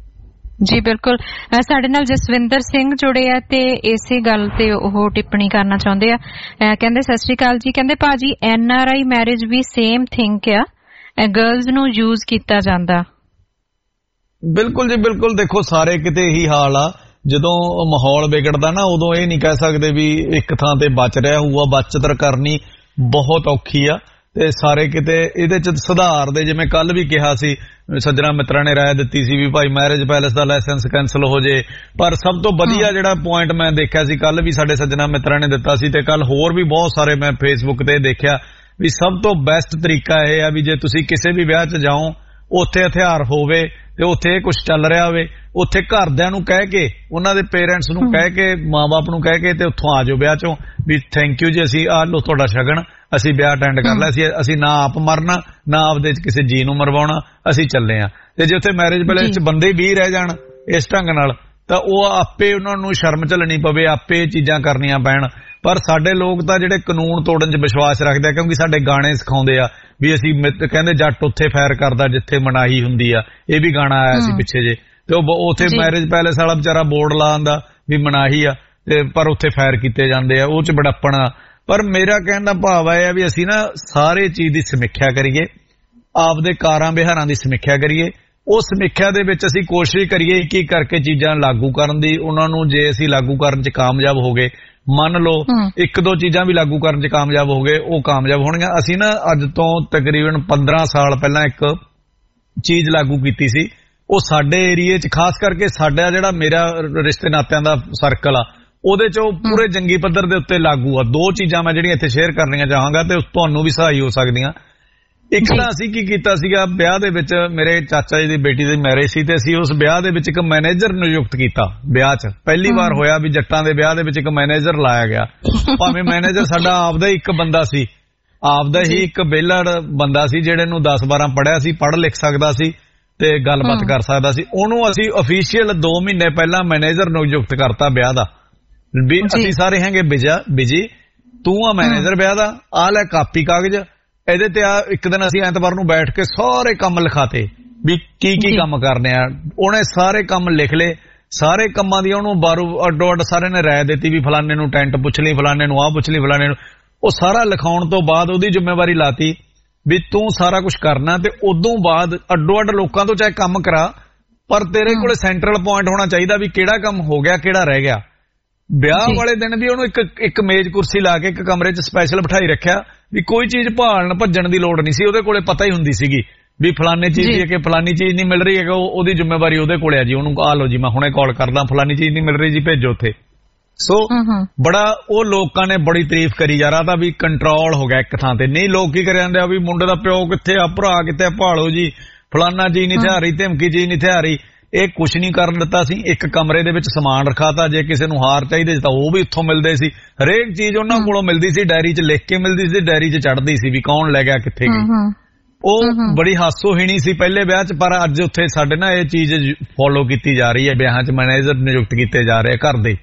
ਜੀ ਬਿਲਕੁਲ, ਸਾਡੇ ਨਾਲ ਜਸਵਿੰਦਰ ਸਿੰਘ ਜੁੜੇ ਆ ਤੇ ਇਸੇ ਗੱਲ ਤੇ ਉਹ ਟਿੱਪਣੀ ਕਰਨਾ ਚਾਹੁੰਦੇ ਆ। ਕਹਿੰਦੇ ਸਤਿ ਸ਼੍ਰੀ ਅਕਾਲ ਜੀ, ਕਹਿੰਦੇ ਭਾਜੀ ਐਨ ਆਰ ਆਈ ਮੈਰਿਜ ਵੀ ਸੇਮ ਥਿੰਕ ਆ, ਗਰਲਜ਼ ਨੂੰ ਯੂਜ਼ ਕੀਤਾ ਜਾਂਦਾ। ਬਿਲਕੁਲ ਜੀ ਬਿਲਕੁਲ, ਦੇਖੋ ਸਾਰੇ ਕਿਤੇ ਇਹੀ ਹਾਲ ਆ, ਜਦੋਂ ਮਾਹੌਲ ਵਿਗੜਦਾ ਨਾ ਉਦੋਂ ਇਹ ਨਹੀਂ ਕਹਿ ਸਕਦੇ ਵੀ ਇੱਕ ਥਾਂ ਤੇ ਬਚ ਰਿਹਾ ਹੋਊਗਾ, ਬਚਤ ਕਰਨੀ ਬਹੁਤ ਔਖੀ ਆ ਤੇ ਸਾਰੇ ਕਿਤੇ ਇਹਦੇ ਚ ਸੁਧਾਰ ਦੇ, ਜਿਵੇਂ ਕੱਲ ਵੀ ਕਿਹਾ ਸੀ ਸੱਜਣਾ ਮਿੱਤਰਾਂ ਨੇ ਰਾਏ ਦਿੱਤੀ ਸੀ ਵੀ ਭਾਈ ਮੈਰਿਜ ਪੈਲੇਸ ਦਾ ਲਾਇਸੈਂਸ ਕੈਂਸਲ ਹੋ ਜੇ, ਪਰ ਸਭ ਤੋਂ ਵਧੀਆ ਜਿਹੜਾ ਪੁਆਇੰਟ ਮੈਂ ਦੇਖਿਆ ਸੀ ਕੱਲ ਵੀ ਸਾਡੇ ਸੱਜਣਾ ਮਿੱਤਰਾਂ ਨੇ ਦਿੱਤਾ ਸੀ ਤੇ ਕੱਲ ਹੋਰ ਵੀ ਬਹੁਤ ਸਾਰੇ ਮੈਂ ਫੇਸਬੁੱਕ ਤੇ ਦੇਖਿਆ ਵੀ ਸਭ ਤੋਂ ਬੈਸਟ ਤਰੀਕਾ ਇਹ ਆ ਵੀ ਜੇ ਤੁਸੀਂ ਕਿਸੇ ਵੀ ਵਿਆਹ 'ਚ ਜਾਓ ਉੱਥੇ ਹਥਿਆਰ ਹੋਵੇ ਤੇ ਉੱਥੇ ਇਹ ਕੁਝ ਚੱਲ ਰਿਹਾ ਹੋਵੇ, ਉੱਥੇ ਘਰਦਿਆਂ ਨੂੰ ਕਹਿ ਕੇ, ਉਹਨਾਂ ਦੇ ਪੇਰੈਂਟਸ ਨੂੰ ਕਹਿ ਕੇ, ਮਾਂ-ਬਾਪ ਨੂੰ ਕਹਿ ਕੇ ਤੇ ਉੱਥੋਂ ਆ ਜਾਓ ਵਿਆਹ 'ਚੋਂ ਵੀ ਥੈਂਕ ਯੂ ਜੀ, ਅਸੀਂ ਆਹ ਲਓ ਤੁਹਾਡਾ ਸ਼ਗਨ, ਅਸੀਂ ਵਿਆਹ ਅਟੈਂਡ ਕਰ ਲਿਆ ਸੀ, ਅਸੀਂ ਨਾ ਆਪ ਮਰਨਾ ਨਾ ਆਪਦੇ 'ਚ ਕਿਸੇ ਜੀ ਨੂੰ ਮਰਵਾਉਣਾ, ਅਸੀਂ ਚੱਲੇ ਆ। ਤੇ ਜੇ ਉੱਥੇ ਮੈਰਿਜ ਪੈਲੇਸ 'ਚ ਬੰਦੇ ਵੀ ਰਹਿ ਜਾਣ ਇਸ ਢੰਗ ਨਾਲ ਤਾਂ ਉਹ ਆਪੇ ਉਹਨਾਂ ਨੂੰ ਸ਼ਰਮ ਝੱਲਣੀ ਪਵੇ, ਆਪੇ ਚੀਜ਼ਾਂ ਕਰਨੀਆਂ ਪੈਣ। ਪਰ ਸਾਡੇ ਲੋਕ ਤਾਂ ਜਿਹੜੇ ਕਾਨੂੰਨ ਤੋੜਨ 'ਚ ਵਿਸ਼ਵਾਸ ਰੱਖਦੇ ਆ, ਕਿਉਂਕਿ ਸਾਡੇ ਗਾਣੇ ਸਿਖਾਉਂਦੇ ਆ ਵੀ ਅਸੀਂ ਕਹਿੰਦੇ ਜੱਟ ਉੱਥੇ ਫਾਇਰ ਕਰਦਾ ਜਿੱਥੇ ਮਨਾਹੀ ਹੁੰਦੀ ਆ, ਇਹ ਵੀ ਗਾਣਾ ਆਇਆ ਸੀ ਪਿੱਛੇ ਜੇ, ਤੇ ਉਹ ਉੱਥੇ ਮੈਰਿਜ ਪੈਲੇਸ ਵਾਲਾ ਵਿਚਾਰਾ ਬੋਰਡ ਲਾ ਆਂਦਾ ਵੀ ਮਨਾਹੀ ਆ, ਤੇ ਪਰ ਉੱਥੇ ਫਾਇਰ ਕੀਤੇ ਜਾਂਦੇ ਆ, ਉਹ ਚ ਬੜਾਪਣ। ਪਰ ਮੇਰਾ ਕਹਿਣ ਦਾ ਭਾਵ ਇਹ ਆ ਵੀ ਅਸੀਂ ਨਾ ਸਾਰੇ ਚੀਜ਼ ਦੀ ਸਮੀਖਿਆ ਕਰੀਏ, ਆਪਦੇ ਕਾਰਾਂ ਵਿਹਾਰਾਂ ਦੀ ਸਮੀਖਿਆ ਕਰੀਏ, ਉਹ ਸਮੀਖਿਆ ਦੇ ਵਿੱਚ ਅਸੀਂ ਕੋਸ਼ਿਸ਼ ਕਰੀਏ ਇੱਕ ਇੱਕ ਕਰਕੇ ਚੀਜ਼ਾਂ ਲਾਗੂ ਕਰਨ ਦੀ। ਉਹਨਾਂ ਨੂੰ ਜੇ ਅਸੀਂ ਲਾਗੂ ਕਰਨ ਚ ਕਾਮਯਾਬ ਹੋ ਗਏ, ਮੰਨ ਲਓ ਇੱਕ ਦੋ ਚੀਜ਼ਾਂ ਵੀ ਲਾਗੂ ਕਰਨ ਚ ਕਾਮਯਾਬ ਹੋ ਗਏ, ਉਹ ਕਾਮਯਾਬ ਹੋਣਗੀਆਂ। ਅਸੀਂ ਨਾ ਅੱਜ ਤੋਂ ਤਕਰੀਬਨ ਪੰਦਰਾਂ ਸਾਲ ਪਹਿਲਾਂ ਇੱਕ ਚੀਜ਼ ਲਾਗੂ ਕੀਤੀ ਸੀ, ਉਹ ਸਾਡੇ ਏਰੀਏ ਚ ਖਾਸ ਕਰਕੇ ਸਾਡਾ ਜਿਹੜਾ ਮੇਰਾ ਰਿਸ਼ਤੇ ਨਾਤਿਆਂ ਦਾ ਸਰਕਲ ਆ ਉਹਦੇ ਚ ਉਹ ਪੂਰੇ ਜੰਗੀ ਪੱਧਰ ਦੇ ਉੱਤੇ ਲਾਗੂ ਆ। ਦੋ ਚੀਜ਼ਾਂ ਮੈਂ ਜਿਹੜੀਆਂ ਇੱਥੇ ਸ਼ੇਅਰ ਕਰਨੀਆਂ ਚਾਹਾਂਗਾ ਤੇ ਤੁਹਾਨੂੰ ਵੀ ਸਹਾਈ ਹੋ ਸਕਦੀਆਂ। ਇੱਕ ਤਾਂ ਅਸੀਂ ਕੀ ਕੀਤਾ ਸੀਗਾ, ਵਿਆਹ ਦੇ ਵਿੱਚ ਮੇਰੇ ਚਾਚਾ ਜੀ ਦੀ ਬੇਟੀ ਦੀ ਮੈਰਿਜ ਸੀ ਤੇ ਅਸੀਂ ਉਸ ਵਿਆਹ ਦੇ ਵਿੱਚ ਇੱਕ ਮੈਨੇਜਰ ਨਿਯੁਕਤ ਕੀਤਾ। ਵਿਆਹ 'ਚ ਪਹਿਲੀ ਵਾਰ ਹੋਇਆ ਵੀ ਜੱਟਾਂ ਦੇ ਵਿਆਹ ਦੇ ਵਿੱਚ ਇੱਕ ਮੈਨੇਜਰ ਲਾਇਆ ਗਿਆ। ਭਾਵੇਂ ਮੈਨੇਜਰ ਸਾਡਾ ਆਪਦਾ ਹੀ ਇੱਕ ਬੰਦਾ ਸੀ, ਆਪਦਾ ਹੀ ਇੱਕ ਵਿਹਲੜ ਬੰਦਾ ਸੀ ਜਿਹੜੇ ਨੂੰ ਦਸ ਬਾਰਾਂ ਪੜ੍ਹਿਆ ਸੀ, ਪੜ੍ਹ ਲਿਖ ਸਕਦਾ ਸੀ ਤੇ ਗੱਲਬਾਤ ਕਰ ਸਕਦਾ ਸੀ। ਉਹਨੂੰ ਅਸੀਂ ਅਫੀਸ਼ੀਅਲ ਦੋ ਮਹੀਨੇ ਪਹਿਲਾਂ ਮੈਨੇਜਰ ਨਿਯੁਕਤ ਕਰਤਾ ਵਿਆਹ ਦਾ ਵੀ ਅਸੀਂ ਸਾਰੇ ਹੈਗੇ ਬਿਜਾ ਬਿਜੀ ਤੂੰ ਆ ਮੈਨੇਜਰ ਵਿਆਹ ਦਾ, ਆ ਲੈ ਕਾਪੀ ਕਾਗਜ਼ ਇਹਦੇ ਤੇ। ਆ ਇੱਕ ਦਿਨ ਅਸੀਂ ਐਤਵਾਰ ਨੂੰ ਬੈਠ ਕੇ ਸਾਰੇ ਕੰਮ ਲਿਖਾਤੇ ਵੀ ਕੀ ਕੀ ਕੰਮ ਕਰਨੇ ਆ। ਉਹਨੇ ਸਾਰੇ ਕੰਮ ਲਿਖ ਲਏ, ਸਾਰੇ ਕੰਮਾਂ ਦੀ ਉਹਨੂੰ ਬਾਰੂ ਅੱਡੋ ਅੱਡ ਸਾਰੇ ਨੇ ਰਾਏ ਦਿੱਤੀ ਵੀ ਫਲਾਣੇ ਨੂੰ ਟੈਂਟ ਪੁੱਛ ਲਈ, ਫਲਾਣੇ ਨੂੰ ਆਹ ਪੁੱਛ ਲਈ, ਫਲਾਣੇ ਨੂੰ। ਉਹ ਸਾਰਾ ਲਿਖਾਉਣ ਤੋਂ ਬਾਅਦ ਉਹਦੀ ਜ਼ਿੰਮੇਵਾਰੀ ਲਾਤੀ ਵੀ ਤੂੰ ਸਾਰਾ ਕੁਝ ਕਰਨਾ ਤੇ ਉਦੋਂ ਬਾਅਦ ਅੱਡੋ ਅੱਡ ਲੋਕਾਂ ਤੋਂ ਚਾਹੇ ਕੰਮ ਕਰਾ, ਪਰ ਤੇਰੇ ਕੋਲੇ ਸੈਂਟਰਲ ਪੁਆਇੰਟ ਹੋਣਾ ਚਾਹੀਦਾ ਵੀ ਕਿਹੜਾ ਕੰਮ ਹੋ ਗਿਆ ਕਿਹੜਾ ਰਹਿ ਗਿਆ। ਵਿਆਹ ਵਾਲੇ ਦਿਨ ਵੀ ਉਹਨੂੰ ਇੱਕ ਇੱਕ ਮੇਜ਼ ਕੁਰਸੀ ਲਾ ਕੇ ਇੱਕ ਕਮਰੇ 'ਚ ਸਪੈਸ਼ਲ ਬਿਠਾਈ ਰੱਖਿਆ ਵੀ ਕੋਈ ਚੀਜ਼ ਭਾਲਣ ਭੱਜਣ ਦੀ ਲੋੜ ਨਹੀਂ ਸੀ। ਉਹਦੇ ਕੋਲੇ ਪਤਾ ਹੀ ਹੁੰਦੀ ਸੀਗੀ ਵੀ ਫਲਾਨੀ ਚੀਜ਼ ਦੀ ਕਿ ਫਲਾਨੀ ਚੀਜ਼ ਨਹੀਂ ਮਿਲ ਰਹੀ ਹੈਗਾ, ਉਹਦੀ ਜ਼ਿੰਮੇਵਾਰੀ ਉਹਦੇ ਕੋਲੇ ਆ ਜੀ। ਉਹਨੂੰ ਆ ਲਓ ਜੀ ਮੈਂ ਹੁਣੇ ਕਾਲ ਕਰਦਾ, ਫਲਾਨੀ ਚੀਜ਼ ਨਹੀਂ ਮਿਲ ਰਹੀ ਜੀ, ਭੇਜੋ ਉੱਥੇ। ਸੋ ਬੜਾ ਉਹ ਲੋਕਾਂ ਨੇ ਬੜੀ ਤਾਰੀਫ ਕਰੀ ਜਾ ਰਹਾ ਤਾਂ ਵੀ ਕੰਟਰੋਲ ਹੋ ਗਿਆ ਇੱਕ ਥਾਂ ਤੇ। ਨਹੀਂ ਲੋਕ ਕੀ ਕਰੀ ਜਾਂਦੇ ਆ ਵੀ ਮੁੰਡੇ ਦਾ ਪਿਓ ਕਿੱਥੇ ਆ, ਭਰਾ ਕਿੱਥੇ, ਭਾਲੋ ਜੀ ਫਲਾਨਾ ਚੀਜ਼ ਨਹੀਂ ਥਿਆਰੀ, ਧਮਕੀ ਚੀਜ਼ ਨਹੀਂ ਥਿਆਰੀ। ਇਹ ਕੁਛ ਨਹੀਂ ਕਰਨ ਦਿੱਤਾ ਸੀ। ਇੱਕ ਕਮਰੇ ਦੇ ਵਿੱਚ ਸਮਾਨ ਰਖਾਤਾ, ਜੇ ਕਿਸੇ ਨੂੰ ਹਾਰ ਚਾਹੀਦੇ ਤਾਂ ਉਹ ਵੀ ਉੱਥੋਂ ਮਿਲਦੇ ਸੀ। ਹਰੇਕ ਚੀਜ਼ ਉਹਨਾਂ ਕੋਲੋਂ ਮਿਲਦੀ ਸੀ, ਡਾਇਰੀ 'ਚ ਲਿਖ ਕੇ ਮਿਲਦੀ ਸੀ, ਡਾਇਰੀ 'ਚ ਚੜ੍ਹਦੀ ਸੀ ਵੀ ਕੌਣ ਲੈ ਗਿਆ ਕਿੱਥੇ ਗਈ। ਉਹ ਬੜੀ ਹਾਸੋਹੀਣੀ ਸੀ ਪਹਿਲੇ ਵਿਆਹ 'ਚ, ਪਰ ਅੱਜ ਉੱਥੇ ਸਾਡੇ ਨਾ ਇਹ ਚੀਜ਼ ਫੋਲੋ ਕੀਤੀ ਜਾ ਰਹੀ ਹੈ। ਵਿਆਹਾਂ 'ਚ ਮੈਨੇਜਰ ਨਿਯੁਕਤ ਕੀਤੇ ਜਾ ਰਹੇ ਘਰ ਦੇ।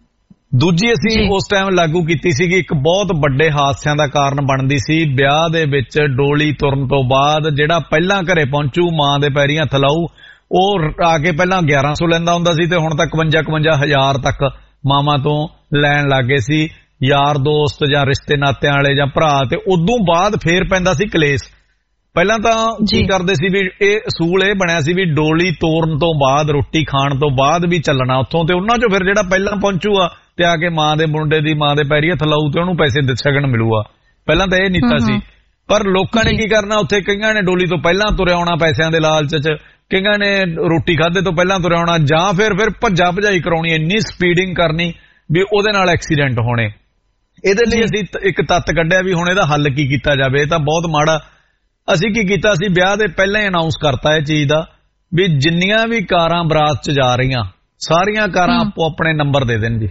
ਦੂਜੀ ਅਸੀਂ ਉਸ ਟਾਈਮ ਲਾਗੂ ਕੀਤੀ ਸੀਗੀ, ਇੱਕ ਬਹੁਤ ਵੱਡੇ ਹਾਦਸਿਆਂ ਦਾ ਕਾਰਨ ਬਣਦੀ ਸੀ। ਵਿਆਹ ਦੇ ਵਿੱਚ ਡੋਲੀ ਤੁਰਨ ਤੋਂ ਬਾਅਦ ਜਿਹੜਾ ਪਹਿਲਾਂ ਘਰੇ ਪਹੁੰਚੂ ਮਾਂ ਦੇ ਪੈਰੀਂ ਹੱਥ ਲਾਊ, ਉਹ ਆ ਕੇ ਪਹਿਲਾਂ ਗਿਆਰਾਂ ਸੌ ਲੈਂਦਾ ਹੁੰਦਾ ਸੀ ਤੇ ਹੁਣ ਤਾਂ ਇਕਵੰਜਾ ਇਕਵੰਜਾ ਹਜ਼ਾਰ ਤੱਕ ਮਾਵਾਂ ਤੋਂ ਲੈਣ ਲੱਗੇ ਸੀ ਯਾਰ ਦੋਸਤ ਜਾਂ ਰਿਸ਼ਤੇ ਨਾਤਿਆਂ ਵਾਲੇ ਜਾਂ ਭਰਾ। ਤੇ ਉਦੋਂ ਬਾਅਦ ਫੇਰ ਪੈਂਦਾ ਸੀ ਕਲੇਸ਼। ਪਹਿਲਾਂ ਤਾਂ ਕੀ ਕਰਦੇ ਸੀ ਵੀ ਇਹ ਅਸੂਲ ਇਹ ਬਣਿਆ ਸੀ ਵੀ ਡੋਲੀ ਤੋਰਨ ਤੋਂ ਬਾਅਦ ਰੋਟੀ ਖਾਣ ਤੋਂ ਬਾਅਦ ਵੀ ਚੱਲਣਾ ਉੱਥੋਂ, ਤੇ ਉਹਨਾਂ ਚੋਂ ਫਿਰ ਜਿਹੜਾ ਪਹਿਲਾਂ ਪਹੁੰਚੂਗਾ ਤੇ ਆ ਕੇ ਮਾਂ ਦੇ ਮੁੰਡੇ ਦੀ ਮਾਂ ਦੇ ਪੈਰੀ ਹੱਥ ਲਾਊ ਤੇ ਉਹਨੂੰ ਪੈਸੇ ਸ਼ਗਨ ਮਿਲੂਗਾ। ਪਹਿਲਾਂ ਤਾਂ ਇਹ ਨੀਤਾ ਸੀ, ਪਰ ਲੋਕਾਂ ਨੇ ਕੀ ਕਰਨਾ ਉੱਥੇ, ਕਈਆਂ ਨੇ ਡੋਲੀ ਤੋਂ ਪਹਿਲਾਂ ਤੁਰਿਆ ਆਉਣਾ ਪੈਸਿਆਂ ਦੇ ਲਾਲਚ 'ਚ, ਕਈਆਂ ਨੇ ਰੋਟੀ ਖਾਧੇ ਤੋਂ ਪਹਿਲਾਂ ਤੁਰਿਆ ਆਉਣਾ, ਜਾਂ ਫਿਰ ਫਿਰ ਭੱਜਾ ਭਜਾਈ ਕਰਾਉਣੀ, ਇੰਨੀ ਸਪੀਡਿੰਗ ਕਰਨੀ ਵੀ ਉਹਦੇ ਨਾਲ ਐਕਸੀਡੈਂਟ ਹੋਣੇ। ਇਹਦੇ ਲਈ ਅਸੀਂ ਇੱਕ ਤੱਤ ਕੱਢਿਆ ਵੀ ਹੁਣ ਇਹਦਾ ਹੱਲ ਕੀ ਕੀਤਾ ਜਾਵੇ। ਇਹ ਤਾਂ ਬਹੁਤ ਮਾੜਾ। ਅਸੀਂ ਕੀ ਕੀਤਾ ਸੀ, ਵਿਆਹ ਦੇ ਪਹਿਲਾਂ ਹੀ ਅਨਾਉਂਸ ਕਰਤਾ ਇਹ ਚੀਜ਼ ਦਾ ਵੀ ਜਿੰਨੀਆਂ ਵੀ ਕਾਰਾਂ ਬਰਾਤ 'ਚ ਜਾ ਰਹੀਆਂ ਸਾਰੀਆਂ ਕਾਰਾਂ ਆਪੋ ਆਪਣੇ ਨੰਬਰ ਦੇ ਦੇਣ ਜੀ।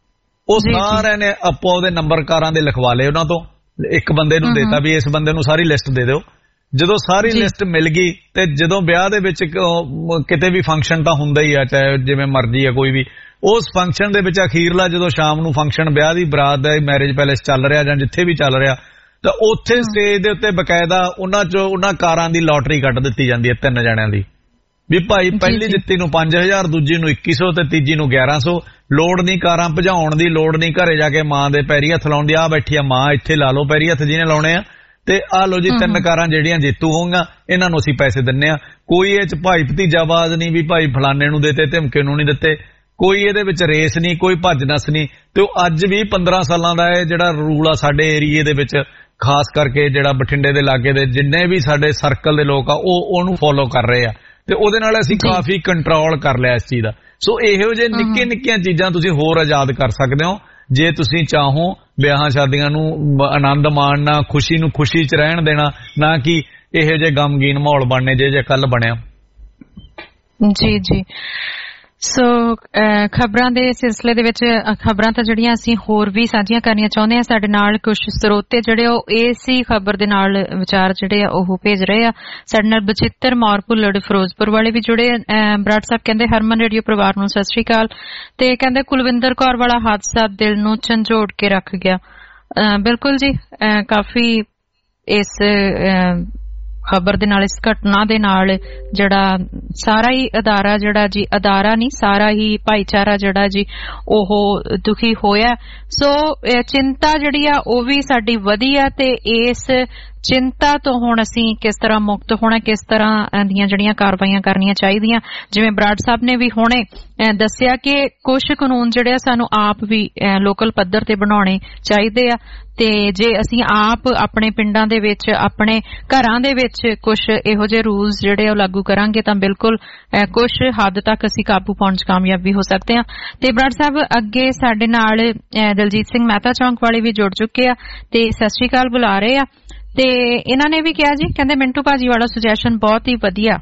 ਉਹ ਸਾਰਿਆਂ ਨੇ ਆਪੋ ਉਹਦੇ ਨੰਬਰ ਕਾਰਾਂ ਦੇ ਲਿਖਵਾ ਲਏ ਉਹਨਾਂ ਤੋਂ, ਇੱਕ ਬੰਦੇ ਨੂੰ ਦੇਤਾ ਵੀ ਇਸ ਬੰਦੇ ਨੂੰ ਸਾਰੀ ਲਿਸਟ ਦੇ ਦਿਓ। ਜਦੋਂ ਸਾਰੀ ਲਿਸਟ ਮਿਲ ਗਈ ਤੇ ਜਦੋਂ ਵਿਆਹ ਦੇ ਵਿੱਚ ਕਿਤੇ ਵੀ ਫੰਕਸ਼ਨ ਤਾਂ ਹੁੰਦਾ ਹੀ ਆ, ਚਾਹੇ ਜਿਵੇਂ ਮਰਜ਼ੀ ਆ ਕੋਈ ਵੀ, ਉਸ ਫੰਕਸ਼ਨ ਦੇ ਵਿੱਚ ਅਖੀਰਲਾ ਜਦੋਂ ਸ਼ਾਮ ਨੂੰ ਫੰਕਸ਼ਨ ਵਿਆਹ ਦੀ ਬਰਾਤ ਦਾ ਮੈਰਿਜ ਪੈਲੇਸ ਚੱਲ ਰਿਹਾ ਜਾਂ ਜਿੱਥੇ ਵੀ ਚੱਲ ਰਿਹਾ, ਤਾਂ ਉੱਥੇ ਸਟੇਜ ਦੇ ਉੱਤੇ ਬਕਾਇਦਾ ਉਹਨਾਂ ਚੋਂ ਉਹਨਾਂ ਕਾਰਾਂ ਦੀ ਲੋਟਰੀ ਕੱਢ ਦਿੱਤੀ ਜਾਂਦੀ ਹੈ ਤਿੰਨ ਜਣਿਆਂ ਦੀ ਵੀ ਭਾਈ ਪਹਿਲੀ ਜਿੱਤੀ ਨੂੰ ਪੰਜ ਹਜ਼ਾਰ, ਦੂਜੀ ਨੂੰ ਇੱਕੀ ਸੌ ਤੇ ਤੀਜੀ ਨੂੰ ਗਿਆਰਾਂ ਸੌ। ਲੋੜ ਨਹੀਂ ਕਾਰਾਂ ਭਜਾਉਣ ਦੀ, ਲੋੜ ਨਹੀਂ ਘਰੇ ਜਾ ਕੇ ਮਾਂ ਦੇ ਪੈਰੀ ਹੱਥ ਲਾਉਣ ਦੀ। ਆ ਬੈਠੀ ਆ ਮਾਂ, ਇੱਥੇ ਲਾ ਲਓ ਪੈਰੀ ਹੱਥ ਜਿਹਨੇ ਲਾਉਣੇ ਆ, ਤੇ ਆ ਲੋ ਜੀ ਤਿੰਨ ਕਾਰਾਂ ਜਿਹੜੀਆਂ ਜੇਤੂ ਹੋਣਗੀਆਂ ਇਹਨਾਂ ਨੂੰ ਅਸੀਂ ਪੈਸੇ ਦਿੰਨੇ ਆ। ਕੋਈ ਇਹ ਚ ਭਾਈ ਭਤੀਜਾਵਾਦ ਨਹੀਂ ਵੀ ਭਾਈ ਫਲਾਣੇ ਨੂੰ ਦਿੱਤੇ ਧਮਕੇ ਨੂੰ ਨਹੀਂ ਦਿੱਤੇ, ਕੋਈ ਇਹਦੇ ਵਿੱਚ ਰੇਸ ਨਹੀਂ, ਕੋਈ ਭੱਜ ਨੱਸ ਨਹੀਂ। ਤੇ ਉਹ ਅੱਜ ਵੀ ਪੰਦਰਾਂ ਸਾਲਾਂ ਦਾ ਇਹ ਜਿਹੜਾ ਰੂਲ ਆ ਸਾਡੇ ਏਰੀਏ ਦੇ ਵਿੱਚ, ਖਾਸ ਕਰਕੇ ਜਿਹੜਾ ਬਠਿੰਡੇ ਦੇ ਲਾਗੇ ਦੇ ਜਿੰਨੇ ਵੀ ਸਾਡੇ ਸਰਕਲ ਦੇ ਲੋਕ ਆ ਉਹ ਉਹਨੂੰ ਫੋਲੋ ਕਰ ਰਹੇ ਆ, ਤੇ ਉਹਦੇ ਨਾਲ ਅਸੀਂ ਕਾਫੀ ਕੰਟਰੋਲ ਕਰ ਲਿਆ ਇਸ ਚੀਜ਼ ਦਾ। ਸੋ ਇਹੋ ਜਿਹੇ ਨਿੱਕੇ ਨਿੱਕੀਆਂ ਚੀਜ਼ਾਂ ਤੁਸੀਂ ਹੋਰ ਆਜ਼ਾਦ ਕਰ ਸਕਦੇ ਹੋ ਜੇ ਤੁਸੀਂ ਚਾਹੋ। ਵਿਆਹਾਂ ਸ਼ਾਦੀਆਂ ਨੂੰ ਆਨੰਦ ਮਾਣਨਾ, ਖੁਸ਼ੀ ਨੂੰ ਖੁਸ਼ੀ 'ਚ ਰਹਿਣ ਦੇਣਾ, ਨਾ ਕਿ ਇਹੋ ਜਿਹੇ ਗਮਗੀਨ ਮਾਹੌਲ ਬਣਨੇ ਜੇ ਜੇ ਕੱਲ ਬਣਿਆ। ਜੀ ਜੀ ਸੋ ਖਬਰਾਂ ਦੇ ਸਿਲਸਿਲੇ ਦੇ ਵਿੱਚ ਖਬਰਾਂ ਤਾਂ ਜਿਹੜੀਆਂ ਅਸੀਂ ਹੋਰ ਵੀ ਸਾਂਝੀਆਂ ਕਰਨੀਆਂ ਚਾਹੁੰਦੇ ਹਾਂ। ਸਾਡੇ ਨਾਲ ਕੁਝ ਸਰੋਤੇ ਜਿਹੜੇ ਉਹ ਇਸੇ ਖਬਰ ਦੇ ਨਾਲ ਵਿਚਾਰ ਜਿਹੜੇ ਆ ਉਹ ਭੇਜ ਰਹੇ ਆ। ਸਾਡੇ ਨਾਲ ਬਚਿੱਤਰ ਮੌਰ ਭੁੱਲੜ ਫਿਰੋਜ਼ਪੁਰ ਵਾਲੇ ਵੀ ਜੁੜੇ। ਬਰਾੜ ਸਾਹਿਬ ਕਹਿੰਦੇ ਹਰਮਨ ਰੇਡੀਓ ਪਰਿਵਾਰ ਨੂੰ ਸਤਿ ਸ਼੍ਰੀ ਅਕਾਲ, ਤੇ ਕਹਿੰਦੇ ਕੁਲਵਿੰਦਰ ਕੌਰ ਵਾਲਾ ਹਾਦਸਾ ਦਿਲ ਨੂੰ ਝੰਜੋੜ ਕੇ ਰੱਖ ਗਿਆ। ਬਿਲਕੁਲ ਜੀ, ਕਾਫੀ ਇਸ ਖਬਰ ਦੇ ਨਾਲ, ਇਸ ਘਟਨਾ ਦੇ ਨਾਲ ਜਿਹੜਾ ਸਾਰਾ ਹੀ ਅਦਾਰਾ ਜਿਹੜਾ ਜੀ ਅਦਾਰਾ ਨਹੀਂ ਸਾਰਾ ਹੀ ਭਾਈਚਾਰਾ ਜਿਹੜਾ ਜੀ ਉਹ ਦੁਖੀ ਹੋਇਆ। ਸੋ ਚਿੰਤਾ ਜਿਹੜੀ ਆ ਉਹ ਵੀ ਸਾਡੀ ਵਧੀ ਆ ਤੇ ਇਸ ਚਿੰਤਾ ਤੋਂ ਹੁਣ ਅਸੀਂ ਕਿਸ ਤਰ੍ਹਾਂ ਮੁਕਤ ਹੋਣਾ, ਕਿਸ ਤਰ੍ਹਾਂ ਦੀਆਂ ਜਿਹੜੀਆਂ ਕਾਰਵਾਈਆਂ ਕਰਨੀਆਂ ਚਾਹੀਦੀਆਂ। ਜਿਵੇਂ ਬਰਾੜ ਸਾਹਿਬ ਨੇ ਵੀ ਹੁਣੇ ਦੱਸਿਆ ਕਿ ਕੁਝ ਕਾਨੂੰਨ ਜਿਹੜੇ ਆ ਸਾਨੂੰ ਆਪ ਵੀ ਲੋਕਲ ਪੱਧਰ ਤੇ ਬਣਾਉਣੇ ਚਾਹੀਦੇ ਆ ਤੇ ਜੇ ਅਸੀਂ ਆਪ ਆਪਣੇ ਪਿੰਡਾਂ ਦੇ ਵਿੱਚ ਆਪਣੇ ਘਰਾਂ ਦੇ ਵਿੱਚ ਕੁਝ ਇਹੋ ਜਿਹੇ ਰੂਲਸ ਜਿਹੜੇ ਉਹ ਲਾਗੂ ਕਰਾਂਗੇ ਤਾਂ ਬਿਲਕੁਲ ਕੁਝ ਹੱਦ ਤੱਕ ਅਸੀਂ ਕਾਬੂ ਪਾਉਣ 'ਚ ਕਾਮਯਾਬ ਵੀ ਹੋ ਸਕਦੇ ਹਾਂ। ਤੇ ਬਰਾੜ ਸਾਹਿਬ ਅੱਗੇ ਸਾਡੇ ਨਾਲ ਦਲਜੀਤ ਸਿੰਘ ਮਹਿਤਾ ਚੌਂਕ ਵਾਲੇ ਵੀ ਜੁੜ ਚੁੱਕੇ ਆ ਤੇ ਸਤਿ ਸ਼੍ਰੀ ਅਕਾਲ ਬੁਲਾ ਰਹੇ ਆ ਤੇ ਇਹਨਾਂ ਨੇ ਵੀ ਕਿਹਾ ਜੀ, ਕਹਿੰਦੇ ਮਿੰਟੂ ਭਾਜੀ ਵਾਲਾ ਸੁਜੈਸ਼ਨ ਬਹੁਤ ਹੀ ਵਧੀਆ।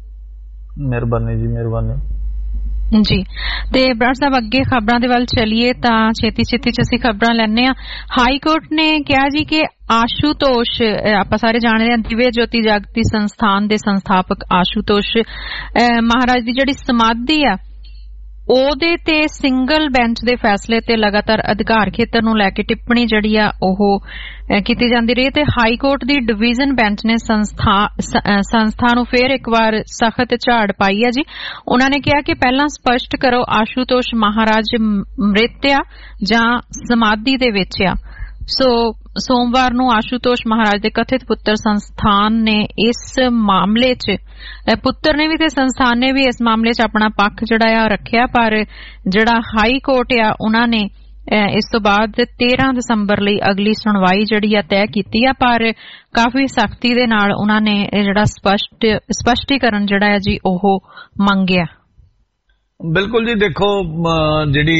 ਮਿਹਰਬਾਨੀ ਜੀ, ਮਿਹਰਬਾਨੀ ਜੀ। ਤੇ ਬਰਾੜ ਸਾਹਿਬ ਅੱਗੇ ਖਬਰਾਂ ਦੇ ਵੱਲ ਚਲੀਏ ਤਾਂ ਛੇਤੀ ਛੇਤੀ ਚ ਅਸੀਂ ਖਬਰਾਂ ਲੈਣੇ ਆ। ਹਾਈ ਕੋਰਟ ਨੇ ਕਿਹਾ ਜੀ ਕਿ ਆਸ਼ੂਤੋਸ਼, ਆਪਾਂ ਸਾਰੇ ਜਾਣਦੇ ਹਾਂ ਦਿਵਯ ਜੋਤੀ ਜਾਗਤੀ ਸੰਸਥਾਨ ਦੇ ਸੰਸਥਾਪਕ ਆਸ਼ੂਤੋਸ਼ ਮਹਾਰਾਜ ਦੀ ਜਿਹੜੀ ਸਮਾਧੀ ਆ ਉਹਦੇ ਤੇ ਸਿੰਗਲ ਬੈਂਚ ਦੇ ਫੈਸਲੇ ਤੇ ਲਗਾਤਾਰ ਅਧਿਕਾਰ ਖੇਤਰ ਨੂੰ ਲੈ ਕੇ ਟਿੱਪਣੀ ਜਿਹੜੀ ਆ ਉਹ ਕੀਤੀ ਜਾਂਦੀ ਰਹੀ ਤੇ ਹਾਈ ਕੋਰਟ ਦੀ ਡਿਵੀਜ਼ਨ ਬੈਂਚ ਨੇ ਸੰਸਥਾ ਸੰਸਥਾ ਨੂੰ ਫੇਰ ਇੱਕ ਵਾਰ ਸਖਤ ਝਾੜ ਪਾਈ ਆ ਜੀ। ਉਹਨਾਂ ਨੇ ਕਿਹਾ ਕਿ ਪਹਿਲਾਂ ਸਪਸ਼ਟ ਕਰੋ ਆਸ਼ੂਤੋਸ਼ ਮਹਾਰਾਜ ਮ੍ਰਿਤ ਆ ਜਾਂ ਸਮਾਧੀ ਦੇ ਵਿੱਚ ਆ। ਸੋ ਸੋਮਵਾਰ ਨੂੰ ਆਸ਼ੂਤੋਸ਼ ਮਹਾਰਾਜ ਦੇ ਕਥਿਤ ਪੁੱਤਰ ਸੰਸਥਾਨ ਨੇ ਇਸ ਮਾਮਲੇ 'ਚ ਪੁੱਤਰ ਨੇ ਵੀ ਤੇ ਸੰਸਥਾਨ ਨੇ ਵੀ ਇਸ ਮਾਮਲੇ 'ਚ ਆਪਣਾ ਪੱਖ ਜਿਹੜਾ ਆ ਰੱਖਿਆ, ਪਰ ਜਿਹੜਾ ਹਾਈ ਕੋਰਟ ਆ ਉਹਨਾਂ ਨੇ ਇਸ ਤੋਂ ਬਾਅਦ ਤੇਰਾਂ ਦਸੰਬਰ ਲਈ ਅਗਲੀ ਸੁਣਵਾਈ ਜਿਹੜੀ ਆ ਤੈਅ ਕੀਤੀ ਆ, ਪਰ ਕਾਫੀ ਸਖਤੀ ਦੇ ਨਾਲ ਉਹਨਾਂ ਨੇ ਜਿਹੜਾ ਸਪਸ਼ਟ ਸਪਸ਼ਟੀਕਰਨ ਜਿਹੜਾ ਹੈ ਜੀ ਉਹ ਮੰਗਿਆ। ਬਿਲਕੁਲ ਜੀ, ਦੇਖੋ ਜਿਹੜੀ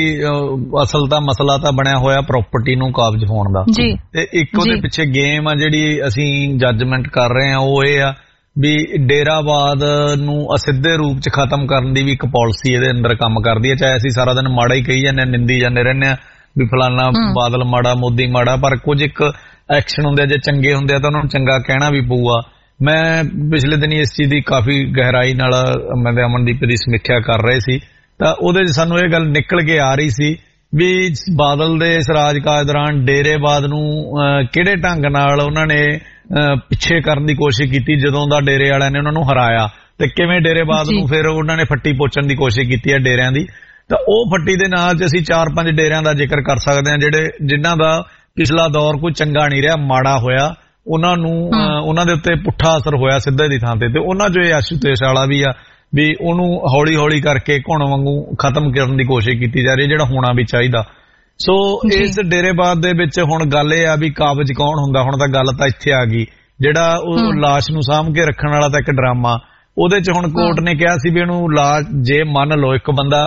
ਅਸਲ ਦਾ ਮਸਲਾ ਤਾਂ ਬਣਿਆ ਹੋਇਆ ਪ੍ਰਾਪਰਟੀ ਨੂੰ ਕਾਬਜ਼ ਹੋਣ ਦਾ ਜੀ, ਤੇ ਇੱਕ ਉਹਦੇ ਪਿੱਛੇ ਗੇਮ ਆ ਜਿਹੜੀ ਅਸੀਂ ਜੱਜਮੈਂਟ ਕਰ ਰਹੇ ਆ ਉਹ ਇਹ ਆ ਵੀ ਡੇਰਾਵਾਦ ਨੂੰ ਅਸਿੱਧੇ ਰੂਪ ਚ ਖਤਮ ਕਰਨ ਦੀ ਵੀ ਇੱਕ ਪਾਲਿਸੀ ਇਹਦੇ ਅੰਦਰ ਕੰਮ ਕਰਦੀ ਹੈ। ਚਾਹੇ ਅਸੀਂ ਸਾਰਾ ਦਿਨ ਮਾੜਾ ਹੀ ਕਹੀ ਜਾਂਦੇ, ਨਿੰਦੀ ਜਾਂਦੇ ਰਹਿੰਦੇ ਆ ਵੀ ਫਲਾਨਾ ਬਾਦਲ ਮਾੜਾ, ਮੋਦੀ ਮਾੜਾ, ਪਰ ਕੁਝ ਇੱਕ ਐਕਸ਼ਨ ਹੁੰਦੇ ਆ ਜੇ ਚੰਗੇ ਹੁੰਦੇ ਆ ਤਾਂ ਉਹਨਾਂ ਨੂੰ ਚੰਗਾ ਕਹਿਣਾ ਵੀ ਪਊਗਾ। ਮੈਂ ਪਿਛਲੇ ਦਿਨੀ ਇਸ ਚੀਜ਼ ਦੀ ਕਾਫੀ ਗਹਿਰਾਈ ਨਾਲ ਮੈਂ ਤੇ ਅਮਨਦੀਪ ਦੀ ਸਮੀਖਿਆ ਕਰ ਰਹੇ ਸੀ ਤਾਂ ਉਹਦੇ 'ਚ ਸਾਨੂੰ ਇਹ ਗੱਲ ਨਿਕਲ ਕੇ ਆ ਰਹੀ ਸੀ ਵੀ ਬਾਦਲ ਦੇ ਇਸ ਰਾਜਕਾਜ ਦੌਰਾਨ ਡੇਰੇਵਾਦ ਨੂੰ ਕਿਹੜੇ ਢੰਗ ਨਾਲ ਉਹਨਾਂ ਨੇ ਪਿੱਛੇ ਕਰਨ ਦੀ ਕੋਸ਼ਿਸ਼ ਕੀਤੀ ਜਦੋਂ ਦਾ ਡੇਰੇ ਵਾਲਿਆਂ ਨੇ ਉਹਨਾਂ ਨੂੰ ਹਰਾਇਆ, ਤੇ ਕਿਵੇਂ ਡੇਰੇਵਾਦ ਨੂੰ ਫਿਰ ਉਹਨਾਂ ਨੇ ਫੱਟੀ ਪੋਚਣ ਦੀ ਕੋਸ਼ਿਸ਼ ਕੀਤੀ ਹੈ ਡੇਰਿਆਂ ਦੀ। ਤਾਂ ਉਹ ਫੱਟੀ ਦੇ ਨਾਲ 'ਚ ਅਸੀਂ ਚਾਰ ਪੰਜ ਡੇਰਿਆਂ ਦਾ ਜ਼ਿਕਰ ਕਰ ਸਕਦੇ ਹਾਂ ਜਿਹੜੇ ਜਿਨ੍ਹਾਂ ਦਾ ਪਿਛਲਾ ਦੌਰ ਕੋਈ ਚੰਗਾ ਨਹੀਂ ਰਿਹਾ, ਮਾੜਾ ਹੋਇਆ, ਉਹਨਾਂ ਨੂੰ ਉਹਨਾਂ ਦੇ ਉੱਤੇ ਪੁੱਠਾ ਅਸਰ ਹੋਇਆ ਸਿੱਧੇ ਦੀ ਥਾਂ ਤੇ। ਤੇ ਉਹਨਾਂ 'ਚੋਂ ਇਹ ਆਸ਼ੂਤੋਸ਼ ਵਾਲਾ ਵੀ ਆ ਵੀ ਉਹਨੂੰ ਹੌਲੀ ਹੌਲੀ ਕਰਕੇ ਘੁਣ ਵਾਂਗੂ ਖਤਮ ਕਰਨ ਦੀ ਕੋਸ਼ਿਸ਼ ਕੀਤੀ ਜਾ ਰਹੀ, ਜਿਹੜਾ ਹੋਣਾ ਵੀ ਚਾਹੀਦਾ। ਸੋ ਇਸ ਡੇਰੇਬਾਦ ਦੇ ਵਿੱਚ ਹੁਣ ਗੱਲ ਇਹ ਆ ਵੀ ਕਾਬਜ਼ ਕੌਣ ਹੁੰਦਾ। ਹੁਣ ਤਾਂ ਗੱਲ ਤਾਂ ਇੱਥੇ ਆ ਗਈ, ਜਿਹੜਾ ਉਹ ਲਾਸ਼ ਨੂੰ ਸਾਂਭ ਕੇ ਰੱਖਣ ਵਾਲਾ ਤਾਂ ਇੱਕ ਡਰਾਮਾ, ਉਹਦੇ 'ਚ ਹੁਣ ਕੋਰਟ ਨੇ ਕਿਹਾ ਸੀ ਵੀ ਇਹਨੂੰ ਲਾਸ਼, ਜੇ ਮੰਨ ਲਓ ਇੱਕ ਬੰਦਾ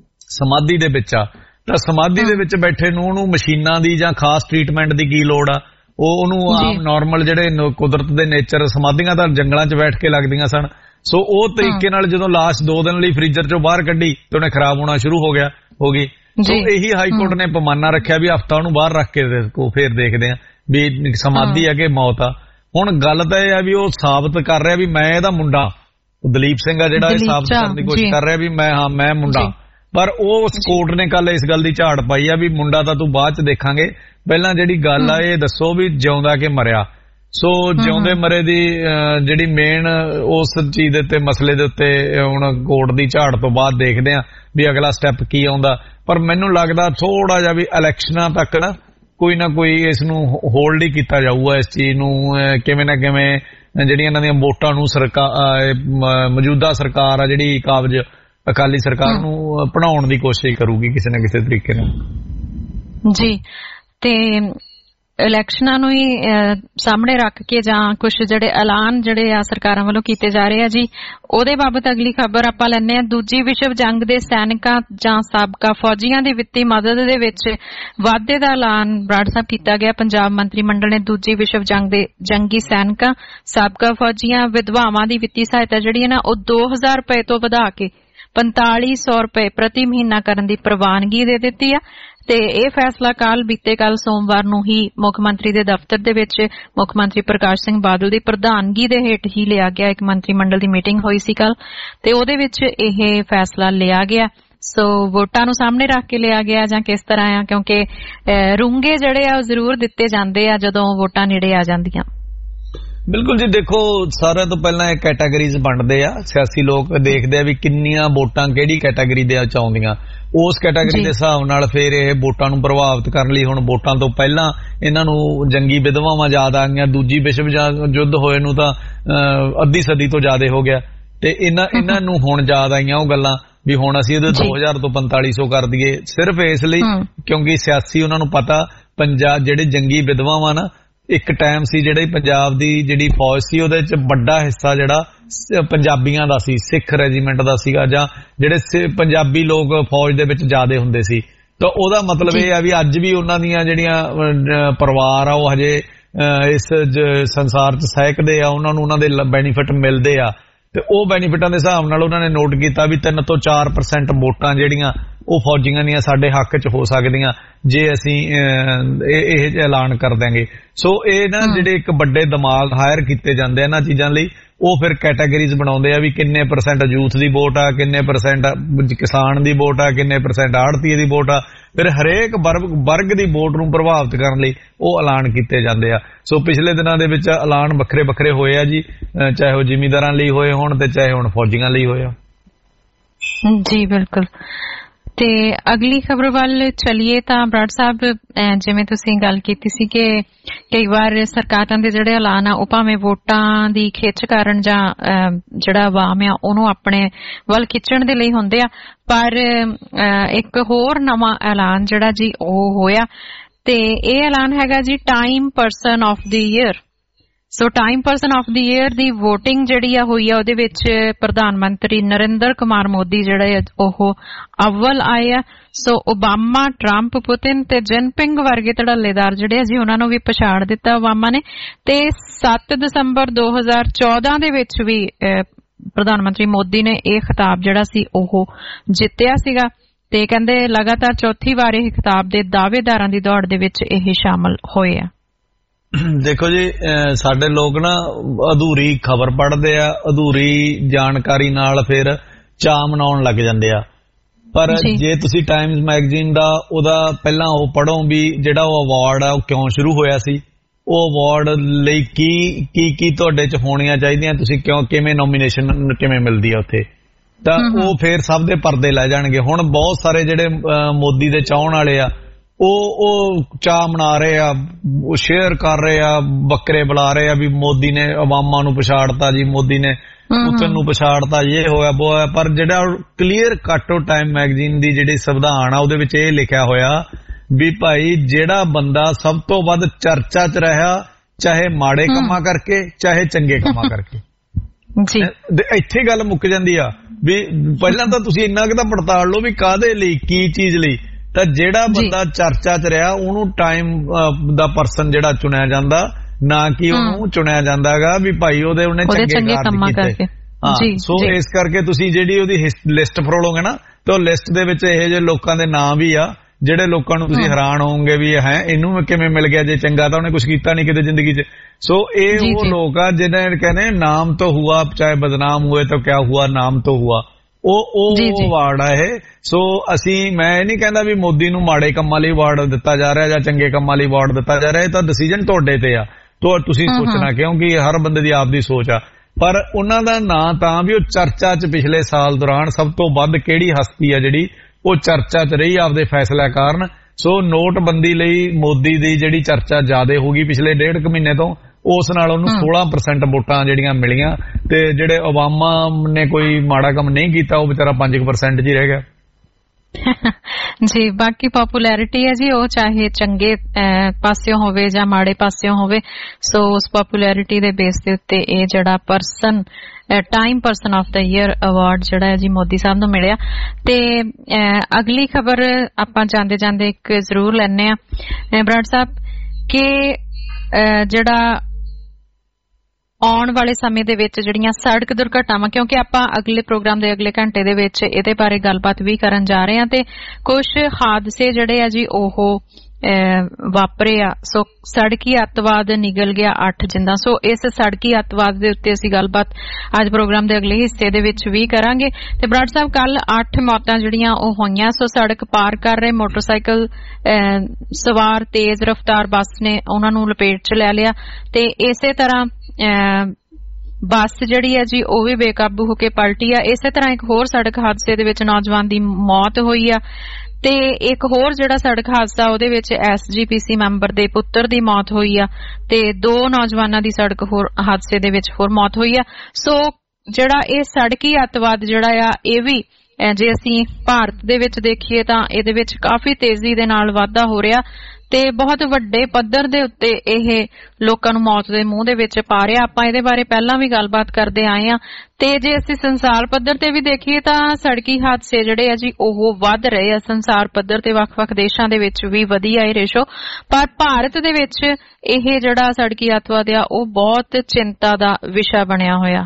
ਸਮਾਧੀ ਦੇ ਵਿੱਚ ਆ ਤਾਂ ਸਮਾਧੀ ਦੇ ਵਿੱਚ ਬੈਠੇ ਨੂੰ ਉਹਨੂੰ ਮਸ਼ੀਨਾਂ ਦੀ ਜਾਂ ਖਾਸ ਟ੍ਰੀਟਮੈਂਟ ਦੀ ਕੀ ਲੋੜ ਆ। ਉਹ ਉਹਨੂੰ ਆਮ ਨਾਰਮਲ ਜਿਹੜੇ ਕੁਦਰਤ ਦੇ ਨੇਚਰ ਸਮਾਧੀਆਂ ਤਾਂ ਜੰਗਲਾਂ 'ਚ ਬੈਠ ਕੇ ਲੱਗਦੀਆਂ ਸਨ। ਸੋ ਉਹ ਤਰੀਕੇ ਨਾਲ ਜਦੋਂ ਲਾਸ਼ ਦੋ ਦਿਨ ਲਈ ਫ੍ਰੀਜ਼ਰ 'ਚੋਂ ਬਾਹਰ ਕੱਢੀ ਤੇ ਉਹਨੇ ਖਰਾਬ ਹੋਣਾ ਸ਼ੁਰੂ ਹੋ ਗਿਆ ਹੋ ਗਈ। ਸੋ ਇਹੀ ਹਾਈ ਕੋਰਟ ਨੇ ਪੈਮਾਨਾ ਰੱਖਿਆ ਵੀ ਹਫ਼ਤਾ ਉਹਨੂੰ ਬਾਹਰ ਰੱਖ ਕੇ ਦੇਖੋ, ਫੇਰ ਦੇਖਦੇ ਆ ਵੀ ਸਮਾਧੀ ਆ ਕਿ ਮੌਤ ਆ। ਹੁਣ ਗੱਲ ਤਾਂ ਇਹ ਆ ਵੀ ਉਹ ਸਾਬਤ ਕਰ ਰਿਹਾ ਵੀ ਮੈਂ ਇਹਦਾ ਮੁੰਡਾ, ਦਲੀਪ ਸਿੰਘ ਆ ਜਿਹੜਾ ਇਹ ਸਾਬਤ ਕਰਨ ਦੀ ਕੋਸ਼ਿਸ਼ ਕਰ ਰਿਹਾ ਵੀ ਮੈਂ ਹਾਂ ਮੈਂ ਮੁੰਡਾ, ਪਰ ਉਹ ਕੋਰਟ ਨੇ ਕੱਲ ਇਸ ਗੱਲ ਦੀ ਝਾੜ ਪਾਈ ਆ ਵੀ ਮੁੰਡਾ ਤਾਂ ਤੂੰ ਬਾਅਦ 'ਚ ਦੇਖਾਂਗੇ, ਪਹਿਲਾਂ ਜਿਹੜੀ ਗੱਲ ਆ ਇਹ ਦੱਸੋ ਵੀ ਜਿਉਂਦਾ ਕਿ ਮਰਿਆ। ਸੋ ਜਿਉਂਦੇ ਮਰੇ ਦੀ ਜਿਹੜੀ ਮੇਨ ਉਸ ਚੀਜ਼ ਦੇ ਉੱਤੇ ਮਸਲੇ ਦੇ ਉੱਤੇ ਹੁਣ ਕੋਰਟ ਦੀ ਝਾੜ ਤੋਂ ਬਾਅਦ ਦੇਖਦੇ ਆ ਵੀ ਅਗਲਾ ਸਟੈਪ ਕੀ ਆਉਂਦਾ। ਪਰ ਮੈਨੂੰ ਲੱਗਦਾ ਥੋੜਾ ਜਿਹਾ ਵੀ ਇਲੈਕਸ਼ਨਾਂ ਤੱਕ ਨਾ ਕੋਈ ਨਾ ਕੋਈ ਇਸ ਨੂੰ ਹੋਲਡ ਹੀ ਕੀਤਾ ਜਾਊਗਾ, ਇਸ ਚੀਜ਼ ਨੂੰ ਕਿਵੇਂ ਨਾ ਕਿਵੇਂ ਜਿਹੜੀਆਂ ਇਹਨਾਂ ਦੀਆਂ ਵੋਟਾਂ ਨੂੰ ਸਰਕਾਰ ਮੌਜੂਦਾ ਸਰਕਾਰ ਆ ਜਿਹੜੀ ਕਾਬਜ਼ ਅਕਾਲੀ ਸਰਕਾਰ ਨੂੰ ਪੜਾਉਣ ਦੀ ਕੋਸ਼ਿਸ਼ ਕਰੂਗੀ ਕਿਸੇ ਨਾ ਕਿਸੇ ਤਰੀਕੇ ਨਾਲ ਜੀ। ਤੇ ਇਲੈਕਸ਼ਨਾਂ ਨੂੰ ਹੀ ਸਾਹਮਣੇ ਰੱਖ ਕੇ ਜਾਂ ਕੁਝ ਜਿਹੜੇ ਐਲਾਨ ਜਿਹੜੇ ਆ ਸਰਕਾਰਾਂ ਵੱਲੋਂ ਕੀਤੇ ਜਾ ਰਹੇ ਆ ਜੀ, ਉਹਦੇ ਬਾਬਤ ਅਗਲੀ ਖਬਰ ਆਪਾਂ ਲੈਂਦੇ ਆ। ਦੂਜੀ ਵਿਸ਼ਵ ਜੰਗ ਦੇ ਸੈਨਿਕਾਂ ਜਾਂ ਸਾਬਕਾ ਫੌਜੀਆਂ ਦੀ ਵਿੱਤੀ ਮਦਦ ਦੇ ਵਿੱਚ ਵਾਧੇ ਦਾ ਐਲਾਨ ਬਰਾੜ ਸਾਹਿਬ ਕੀਤਾ ਗਿਆ। ਪੰਜਾਬ ਮੰਤਰੀ ਮੰਡਲ ਨੇ ਦੂਜੀ ਵਿਸ਼ਵ ਜੰਗ ਦੇ ਜੰਗੀ ਸੈਨਿਕਾਂ, ਸਾਬਕਾ ਫੌਜੀਆਂ, ਵਿਧਵਾਵਾਂ ਦੀ ਵਿੱਤੀ ਸਹਾਇਤਾ ਜਿਹੜੀ ਹੈ ਨਾ ਉਹ ਦੋ ਹਜ਼ਾਰ ਰੁਪਏ ਤੋਂ ਵਧਾ ਕੇ ਪੰਤਾਲੀ ਸੌ ਰੁਪਏ ਪ੍ਰਤੀ ਮਹੀਨਾ ਕਰਨ ਦੀ ਪ੍ਰਵਾਨਗੀ ਦੇ ਦਿੱਤੀ ਆ। ਤੇ ਇਹ ਫੈਸਲਾ ਕੱਲ ਬੀਤੇ ਕੱਲ ਸੋਮਵਾਰ ਨੂੰ ਹੀ ਮੁੱਖ ਮੰਤਰੀ ਦੇ ਦਫ਼ਤਰ ਦੇ ਵਿੱਚ ਮੁੱਖ ਮੰਤਰੀ ਪ੍ਰਕਾਸ਼ ਸਿੰਘ ਬਾਦਲ ਦੀ ਪ੍ਰਧਾਨਗੀ ਦੇ ਹੇਠ ਹੀ ਲਿਆ ਗਿਆ। ਇੱਕ ਮੰਤਰੀ ਮੰਡਲ ਦੀ ਮੀਟਿੰਗ ਹੋਈ ਸੀ ਕੱਲ ਤੇ ਉਹਦੇ ਵਿੱਚ ਇਹ ਫੈਸਲਾ ਲਿਆ ਗਿਆ। ਸੋ ਵੋਟਾਂ ਨੂੰ ਸਾਹਮਣੇ ਰੱਖ ਕੇ ਲਿਆ ਗਿਆ ਜਾਂ ਕਿਸ ਤਰ੍ਹਾਂ ਆ, ਕਿਉਂਕਿ ਰੂੰਗੇ ਜਿਹੜੇ ਆ ਉਹ ਜ਼ਰੂਰ ਦਿੱਤੇ ਜਾਂਦੇ ਆ ਜਦੋਂ ਵੋਟਾਂ ਨੇੜੇ ਆ ਜਾਂਦੀਆਂ। ਬਿਲਕੁਲ ਜੀ। ਦੇਖੋ, ਸਾਰਿਆਂ ਤੋਂ ਪਹਿਲਾਂ ਇਹ ਕੈਟਾਗਰੀਜ਼ ਬਣਦੇ ਆ, ਸਿਆਸੀ ਲੋਕ ਦੇਖਦੇ ਆ ਵੀ ਕਿੰਨੀਆਂ ਵੋਟਾਂ ਕਿਹੜੀ ਕੈਟਾਗਰੀ ਦੇ ਚ ਆਉਂਦੀਆਂ, ਉਸ ਕੈਟਾਗਰੀ ਦੇ ਹਿਸਾਬ ਨਾਲ ਫਿਰ ਇਹ ਵੋਟਾਂ ਨੂੰ ਪ੍ਰਭਾਵਿਤ ਕਰਨ ਲਈ ਹੁਣ ਵੋਟਾਂ ਤੋਂ ਪਹਿਲਾਂ ਇਹਨਾਂ ਨੂੰ ਜੰਗੀ ਵਿਧਵਾਵਾਂ ਯਾਦ ਆ ਗਈਆਂ। ਦੂਜੀ ਵਿਸ਼ਵ ਯੁੱਧ ਹੋਏ ਨੂੰ ਤਾਂ ਅੱਧੀ ਸਦੀ ਤੋਂ ਜ਼ਿਆਦਾ ਹੋ ਗਿਆ ਤੇ ਇਹਨਾਂ ਇਹਨਾਂ ਨੂੰ ਹੁਣ ਯਾਦ ਆਈਆਂ ਉਹ ਗੱਲਾਂ ਵੀ ਹੁਣ ਅਸੀਂ ਉਹਦੇ ਦੋ ਹਜ਼ਾਰ ਤੋਂ ਪੰਤਾਲੀ ਸੌ ਕਰ ਦਈਏ, ਸਿਰਫ ਇਸ ਲਈ ਕਿਉਂਕਿ ਸਿਆਸੀ ਉਹਨਾਂ ਨੂੰ ਪਤਾ ਪੰਜਾਬ ਜਿਹੜੇ ਜੰਗੀ ਵਿਧਵਾਵਾਂ ਨਾ, ਇੱਕ ਟਾਈਮ ਸੀ ਜਿਹੜੇ ਪੰਜਾਬ ਦੀ ਜਿਹੜੀ ਫੌਜ ਸੀ ਉਹਦੇ ਚ ਵੱਡਾ ਹਿੱਸਾ ਜਿਹੜਾ ਪੰਜਾਬੀਆਂ ਦਾ ਸੀ, ਸਿੱਖ ਰੈਜੀਮੈਂਟ ਦਾ ਸੀਗਾ, ਜਾਂ ਜਿਹੜੇ ਪੰਜਾਬੀ ਲੋਕ ਫੌਜ ਦੇ ਵਿੱਚ ਜ਼ਿਆਦੇ ਹੁੰਦੇ ਸੀ। ਤਾਂ ਉਹਦਾ ਮਤਲਬ ਇਹ ਆ ਵੀ ਅੱਜ ਵੀ ਉਹਨਾਂ ਦੀਆਂ ਜਿਹੜੀਆਂ ਪਰਿਵਾਰ ਆ ਉਹ ਹਜੇ ਇਸ ਸੰਸਾਰ ਚ ਸਹਿਕਦੇ ਆ, ਉਹਨਾਂ ਨੂੰ ਉਹਨਾਂ ਦੇ ਬੈਨੀਫਿਟ ਮਿਲਦੇ ਆ ਤੇ ਉਹ ਬੈਨੀਫਿਟਾਂ ਦੇ ਹਿਸਾਬ ਨਾਲ ਉਹਨਾਂ ਨੇ ਨੋਟ ਕੀਤਾ ਵੀ ਤਿੰਨ ਤੋਂ ਚਾਰ ਪਰਸੈਂਟ ਵੋਟਾਂ ਜਿਹੜੀਆਂ ਉਹ ਫੌਜੀਆਂ ਦੀਆਂ ਸਾਡੇ ਹੱਕ ਚ ਹੋ ਸਕਦੀਆਂ ਜੇ ਅਸੀਂ ਇਹ ਐਲਾਨ ਕਰ ਦਿਆਂਗੇ। ਸੋ ਇਹ ਨਾ ਜਿਹੜੇ ਇੱਕ ਵੱਡੇ ਦਿਮਾਗ ਹਾਇਰ ਕੀਤੇ ਜਾਂਦੇ ਆ ਇਹਨਾਂ ਚੀਜ਼ਾਂ ਲਈ, ਉਹ ਫਿਰ ਕੈਟਾਗਰੀਜ਼ ਬਣਾਉਂਦੇ ਆ ਵੀ ਕਿੰਨੇ ਪਰਸੈਂਟ ਯੂਥ ਦੀ ਵੋਟ ਆ, ਕਿੰਨੇ ਪਰਸੈਂਟ ਕਿਸਾਨ ਦੀ ਵੋਟ ਆ, ਕਿੰਨੇ ਪਰਸੈਂਟ ਆੜਤੀਏ ਦੀ ਵੋਟ ਆ। ਫਿਰ ਹਰੇਕ ਵਰਗ ਦੀ ਵੋਟ ਨੂੰ ਪ੍ਰਭਾਵਿਤ ਕਰਨ ਲਈ ਉਹ ਐਲਾਨ ਕੀਤੇ ਜਾਂਦੇ ਆ। ਸੋ ਪਿਛਲੇ ਦਿਨਾਂ ਦੇ ਵਿੱਚ ਐਲਾਨ ਵੱਖਰੇ ਵੱਖਰੇ ਹੋਏ ਆ ਜੀ, ਚਾਹੇ ਉਹ ਜ਼ਿਮੀਂਦਾਰਾਂ ਲਈ ਹੋਏ ਹੋਣ ਤੇ ਚਾਹੇ ਹੁਣ ਫੌਜੀਆਂ ਲਈ ਹੋਏ ਆ। ਜੀ ਬਿਲਕੁਲ। ਤੇ ਅਗਲੀ ਖਬਰ ਵੱਲ ਚਲੀਏ ਤਾਂ ਬਰਾੜ ਸਾਹਿਬ, ਜਿਵੇਂ ਤੁਸੀਂ ਗੱਲ ਕੀਤੀ ਸੀ ਕਿ ਕਈ ਵਾਰ ਸਰਕਾਰਾਂ ਦੇ ਜਿਹੜੇ ਐਲਾਨ ਆ ਉਹ ਭਾਵੇਂ ਵੋਟਾਂ ਦੀ ਖਿੱਚ ਕਾਰਨ ਜਾਂ ਜਿਹੜਾ ਆਵਾਮ ਆ ਉਹਨੂੰ ਆਪਣੇ ਵੱਲ ਖਿੱਚਣ ਦੇ ਲਈ ਹੁੰਦੇ ਆ, ਪਰ ਇੱਕ ਹੋਰ ਨਵਾਂ ਐਲਾਨ ਜਿਹੜਾ ਜੀ ਉਹ ਹੋਇਆ ਤੇ ਇਹ ਐਲਾਨ ਹੈਗਾ ਜੀ time person of the year. So time person of the year ਦੀ ਵੋਟਿੰਗ ਜਿਹੜੀ ਆ ਹੋਈ ਆ ਉਹਦੇ ਵਿੱਚ ਪ੍ਰਧਾਨ ਮੰਤਰੀ ਨਰਿੰਦਰ ਕੁਮਾਰ ਮੋਦੀ ਜਿਹੜੇ ਉਹ ਅਵਲ ਆਏ ਆ। ਸੋ ਓਬਾਮਾ, ਟਰੰਪ, ਪੁਤਿਨ ਤੇ ਜਿਨਪਿੰਗ ਵਰਗੇ ਧੜੱਲੇਦਾਰ ਜਿਹੜੇ ਆ ਜੀ ਉਹਨਾਂ ਨੂੰ ਵੀ ਪਛਾੜ ਦਿੱਤਾ ਓਬਾਮਾ ਨੇ। ਤੇ ਸੱਤ ਦਸੰਬਰ ਦੋ ਹਜ਼ਾਰ ਚੌਦਾਂ ਦੇ ਵਿੱਚ ਵੀ ਪ੍ਰਧਾਨ ਮੰਤਰੀ ਮੋਦੀ ਨੇ ਇਹ ਖਿਤਾਬ ਜਿਹੜਾ ਸੀ ਉਹ ਜਿੱਤਿਆ ਸੀਗਾ ਤੇ ਕਹਿੰਦੇ ਲਗਾਤਾਰ ਚੌਥੀ ਵਾਰ ਇਹ ਖਿਤਾਬ ਦੇ ਦਾਅਵੇਦਾਰਾਂ ਦੀ ਦੌੜ ਦੇ ਵਿੱਚ ਇਹ ਸ਼ਾਮਲ ਹੋਏ ਆ। ਦੇਖੋ ਜੀ, ਸਾਡੇ ਲੋਕ ਨਾ ਅਧੂਰੀ ਖਬਰ ਪੜ੍ਹਦੇ ਆ, ਅਧੂਰੀ ਜਾਣਕਾਰੀ ਨਾਲ ਫਿਰ ਚਾਅ ਮਨਾਉਣ ਲੱਗ ਜਾਂਦੇ ਆ। ਪਰ ਜੇ ਤੁਸੀਂ ਟਾਈਮਜ਼ ਮੈਗਜ਼ੀਨ ਦਾ ਉਹਦਾ ਪਹਿਲਾਂ ਉਹ ਪੜ੍ਹੋ ਵੀ ਜਿਹੜਾ ਉਹ ਅਵਾਰਡ ਆ ਉਹ ਕਿਉਂ ਸ਼ੁਰੂ ਹੋਇਆ ਸੀ, ਉਹ ਅਵਾਰਡ ਲਈ ਕੀ ਕੀ ਕੀ ਤੁਹਾਡੇ ਚ ਹੋਣੀਆਂ ਚਾਹੀਦੀਆਂ, ਤੁਸੀਂ ਕਿਉਂ ਕਿਵੇਂ ਨੋਮੀਨੇਸ਼ਨ ਕਿਵੇਂ ਮਿਲਦੀ ਆ ਉੱਥੇ, ਤਾਂ ਉਹ ਫਿਰ ਸਭ ਦੇ ਪਰਦੇ ਲੈ ਜਾਣਗੇ। ਹੁਣ ਬਹੁਤ ਸਾਰੇ ਜਿਹੜੇ ਮੋਦੀ ਦੇ ਚਾਹਣ ਵਾਲੇ ਆ ਉਹ ਉਹ ਚਾਅ ਮਨਾ ਰਹੇ ਆ, ਉਹ ਸ਼ੇਅਰ ਕਰ ਰਹੇ ਆ, ਬੱਕਰੇ ਬੁਲਾ ਰਹੇ ਆ ਵੀ ਮੋਦੀ ਨੇ ਅਵਾਮਾਂ ਨੂੰ ਪਛਾੜਤਾ ਜੀ, ਮੋਦੀ ਨੇ ਪੁਤਨ ਨੂੰ ਪਛਾੜਤਾ, ਇਹ ਹੋਇਆ ਉਹ ਹੋਇਆ। ਪਰ ਜਿਹੜਾ ਕਲੀਅਰ ਕੱਟ ਟਾਈਮ ਮੈਗਜ਼ੀਨ ਦੀ ਜਿਹੜੀ ਸੰਵਿਧਾਨ ਆ ਉਹਦੇ ਵਿੱਚ ਇਹ ਲਿਖਿਆ ਹੋਇਆ ਵੀ ਭਾਈ ਜਿਹੜਾ ਬੰਦਾ ਸਭ ਤੋਂ ਵੱਧ ਚਰਚਾ 'ਚ ਰਿਹਾ, ਚਾਹੇ ਮਾੜੇ ਕੰਮਾਂ ਕਰਕੇ ਚਾਹੇ ਚੰਗੇ ਕੰਮਾਂ ਕਰਕੇ, ਜੀ ਇੱਥੇ ਗੱਲ ਮੁੱਕ ਜਾਂਦੀ ਆ ਵੀ ਪਹਿਲਾਂ ਤਾਂ ਤੁਸੀਂ ਇੰਨਾ ਕੁ ਤਾਂ ਪੜਤਾਲ ਲਓ ਵੀ ਕਾਹਦੇ ਲਈ, ਕੀ ਚੀਜ਼ ਲਈ। ਤਾਂ ਜਿਹੜਾ ਬੰਦਾ ਚਰਚਾ 'ਚ ਰਿਹਾ ਉਹਨੂੰ ਟਾਈਮ ਦਾ ਪਰਸਨ ਜਿਹੜਾ ਚੁਣਿਆ ਜਾਂਦਾ, ਨਾ ਕਿ ਉਹਨੂੰ ਚੁਣਿਆ ਜਾਂਦਾ ਹੈਗਾ ਵੀ ਭਾਈ ਉਹਦੇ ਉਹਨੇ ਚੰਗੇ ਕੰਮ ਕੀਤੇ। ਹਾਂ, ਸੋ ਇਸ ਕਰਕੇ ਤੁਸੀਂ ਜਿਹੜੀ ਉਹਦੀ ਲਿਸਟ ਫਰੋਲੋਗੇ ਨਾ ਤੇ ਉਹ ਲਿਸਟ ਦੇ ਵਿੱਚ ਇਹੋ ਜਿਹੇ ਲੋਕਾਂ ਦੇ ਨਾਂ ਵੀ ਆ ਜਿਹੜੇ ਲੋਕਾਂ ਨੂੰ ਤੁਸੀਂ ਹੈਰਾਨ ਹੋਵੋਗੇ ਵੀ ਹੈ ਇਹਨੂੰ ਕਿਵੇਂ ਮਿਲ ਗਿਆ, ਜੇ ਚੰਗਾ ਤਾਂ ਉਹਨੇ ਕੁਝ ਕੀਤਾ ਨਹੀਂ ਕਿਤੇ ਜ਼ਿੰਦਗੀ 'ਚ। ਸੋ ਇਹ ਉਹ ਲੋਕ ਆ ਜਿਹਨੇ ਕਹਿੰਦੇ ਨਾਮ ਤੋਂ ਹੁਆ ਚਾਹੇ ਬਦਨਾਮ ਹੋਏ ਤਾਂ ਕਿਆ ਹੁਆ, ਨਾਮ ਤੋਂ ਹੁਆ, ਉਹ ਉਹ ਅਵਾਰਡ ਆ ਇਹ। ਸੋ ਅਸੀਂ ਮੈਂ ਇਹ ਨਹੀਂ ਕਹਿੰਦਾ ਵੀ ਮੋਦੀ ਨੂੰ ਮਾੜੇ ਕੰਮਾਂ ਲਈ ਅਵਾਰਡ ਦਿੱਤਾ ਜਾ ਰਿਹਾ ਜਾਂ ਚੰਗੇ ਕੰਮਾਂ ਲਈ ਅਵਾਰਡ ਦਿੱਤਾ ਜਾ ਰਿਹਾ, ਇਹ ਤਾਂ ਡਿਸੀਜਨ ਤੁਹਾਡੇ ਤੇ ਆ, ਤੁਸੀਂ ਸੋਚਣਾ, ਕਿਉਂਕਿ ਹਰ ਬੰਦੇ ਦੀ ਆਪਦੀ ਸੋਚ ਆ। ਪਰ ਉਹਨਾਂ ਦਾ ਨਾਂ ਤਾਂ ਵੀ ਉਹ ਚਰਚਾ 'ਚ ਪਿਛਲੇ ਸਾਲ ਦੌਰਾਨ ਸਭ ਤੋਂ ਵੱਧ ਕਿਹੜੀ ਹਸਤੀ ਆ ਜਿਹੜੀ ਉਹ ਚਰਚਾ 'ਚ ਰਹੀ ਆਪਦੇ ਫੈਸਲੇ ਕਾਰਨ। ਸੋ ਨੋਟਬੰਦੀ ਲਈ ਮੋਦੀ ਦੀ ਜਿਹੜੀ ਚਰਚਾ ਜ਼ਿਆਦਾ ਹੋ ਗਈ ਪਿਛਲੇ ਡੇਢ ਕੁ ਮਹੀਨੇ ਤੋਂ, ਉਸ ਨਾਲ ਉਹਨੂੰ ਸੋਲਾਂ ਪਰਸੈਂਟ ਵੋਟਾਂ ਜਿਹੜੀਆਂ ਮਿਲੀਆਂ ਤੇ ਜਿਹੜੇ ਓਬਾਮਾ ਨੇ ਕੋਈ ਮਾੜਾ ਕੰਮ ਨਹੀਂ ਕੀਤਾ ਉਹ ਵਿਚਾਰਾ ਪੰਜ ਪਰਸੈਂਟ 'ਚ ਹੀ ਰਹਿ ਗਿਆ। ਜੀ ਬਾਕੀ ਪਪੂਲੈਰਿਟੀ ਹੈ ਜੀ, ਉਹ ਚਾਹੇ ਚੰਗੇ ਪਾਸਿਓਂ ਹੋਵੇ ਜਾਂ ਮਾੜੇ ਪਾਸਿਓਂ ਹੋਵੇ। ਸੋ ਉਸ ਪਪੂਲੈਰਿਟੀ ਦੇ ਬੇਸ ਦੇ ਉੱਤੇ ਇਹ ਜਿਹੜਾ person time person of the year award ਜਿਹੜਾ ਹੈ ਜੀ ਮੋਦੀ ਸਾਹਿਬ ਨੂੰ ਮਿਲਿਆ। ਤੇ ਅਗਲੀ ਖਬਰ ਆਪਾਂ ਜਾਂਦੇ ਜਾਂਦੇ ਇੱਕ ਜ਼ਰੂਰ ਲੈਣੇ ਆ ਬਰਾੜ ਸਾਹਿਬ ਕਿ ਜਿਹੜਾ ਆਉਣ ਵਾਲੇ ਸਮੇਂ ਦੇ ਵਿੱਚ ਜਿਹੜੀਆਂ ਸੜਕ ਦੁਰਘਟਨਾਵਾਂ, ਕਿਉਂਕਿ ਆਪਾਂ ਅਗਲੇ ਪ੍ਰੋਗਰਾਮ ਦੇ ਅਗਲੇ ਘੰਟੇ ਦੇ ਵਿੱਚ ਇਹਦੇ ਬਾਰੇ ਗੱਲਬਾਤ ਵੀ ਕਰਨ ਜਾ ਰਹੇ ਹਾਂ ਤੇ ਕੁਝ ਹਾਦਸੇ ਜਿਹੜੇ ਆ ਜੀ ਉਹ ਵਾਪਰੇ ਆ। ਸੋ ਸੜਕੀ ਅੱਤਵਾਦ ਨਿਗਲ ਗਿਆ ਅੱਠ ਜਿੰਦਾ। ਸੋ ਇਸ ਸੜਕੀ ਅੱਤਵਾਦ ਦੇ ਉੱਤੇ ਅਸੀਂ ਗੱਲਬਾਤ ਅੱਜ ਪ੍ਰੋਗਰਾਮ ਦੇ ਅਗਲੇ ਹਿੱਸੇ ਦੇ ਵਿੱਚ ਵੀ ਕਰਾਂਗੇ। ਤੇ ਬਰਾੜ ਸਾਹਿਬ ਕੱਲ ਅੱਠ ਮੌਤਾਂ ਜਿਹੜੀਆਂ ਉਹ ਹੋਈਆਂ। ਸੋ ਸੜਕ ਪਾਰ ਕਰ ਰਹੇ ਮੋਟਰਸਾਈਕਲ ਸਵਾਰ ਤੇਜ਼ ਰਫ਼ਤਾਰ ਬੱਸ ਨੇ ਉਹਨਾਂ ਨੂੰ ਲਪੇਟ 'ਚ ਲੈ ਲਿਆ ਤੇ ਇਸੇ ਤਰ੍ਹਾਂ ਬੱਸ ਜਿਹੜੀ ਹੈ ਜੀ ਉਹ ਵੀ ਬੇਕਾਬੂ ਹੋ ਕੇ ਪਲਟੀ ਆ। ਇਸੇ ਤਰ੍ਹਾਂ ਇੱਕ ਹੋਰ ਸੜਕ ਹਾਦਸੇ ਦੇ ਵਿੱਚ ਨੌਜਵਾਨ ਦੀ ਮੌਤ ਹੋਈ ਆ ਤੇ ਇੱਕ ਹੋਰ ਜਿਹੜਾ ਸੜਕ ਹਾਦਸਾ ਉਹਦੇ ਵਿੱਚ ਐਸ ਜੀ ਪੀ ਸੀ ਮੈਂਬਰ ਦੇ ਪੁੱਤਰ ਦੀ ਮੌਤ ਹੋਈ ਆ ਤੇ ਦੋ ਨੌਜਵਾਨਾਂ ਦੀ ਸੜਕ ਹੋਰ ਹਾਦਸੇ ਦੇ ਵਿੱਚ ਹੋਰ ਮੌਤ ਹੋਈ ਆ। ਸੋ ਜਿਹੜਾ ਇਹ ਸੜਕੀ ਅੱਤਵਾਦ ਜਿਹੜਾ ਆ ਇਹ ਵੀ ਜੇ ਅਸੀਂ ਭਾਰਤ ਦੇ ਵਿੱਚ ਦੇਖੀਏ ਤਾਂ ਇਹਦੇ ਵਿੱਚ ਕਾਫੀ ਤੇਜ਼ੀ ਦੇ ਨਾਲ ਵਾਧਾ ਹੋ ਰਿਹਾ ਤੇ ਬਹੁਤ ਵੱਡੇ ਪੱਧਰ ਦੇ ਉੱਤੇ ਇਹ ਲੋਕਾਂ ਨੂੰ ਮੌਤ ਦੇ ਮੂੰਹ ਦੇ ਵਿੱਚ ਪਾ ਰਿਹਾ। ਆਪਾਂ ਇਹਦੇ ਬਾਰੇ ਪਹਿਲਾਂ ਵੀ ਗੱਲਬਾਤ ਕਰਦੇ ਆਏ ਆ ਤੇ ਜੇ ਅਸੀਂ ਸੰਸਾਰ ਪੱਧਰ ਤੇ ਵੀ ਦੇਖੀਏ ਤਾਂ ਸੜਕੀ ਹਾਦਸੇ ਜਿਹੜੇ ਆ ਜੀ ਉਹ ਵੱਧ ਰਹੇ ਆ। ਸੰਸਾਰ ਪੱਧਰ ਤੇ ਵੱਖ-ਵੱਖ ਦੇਸ਼ਾਂ ਦੇ ਵਿੱਚ ਵੀ ਵਧੀ ਆ ਇਹ ਰੇਸ਼ੋ, ਪਰ ਭਾਰਤ ਦੇ ਵਿੱਚ ਇਹ ਜਿਹੜਾ ਸੜਕੀ ਅੱਤਵਾਦ ਆ ਉਹ ਬਹੁਤ ਚਿੰਤਾ ਦਾ ਵਿਸ਼ਾ ਬਣਿਆ ਹੋਇਆ।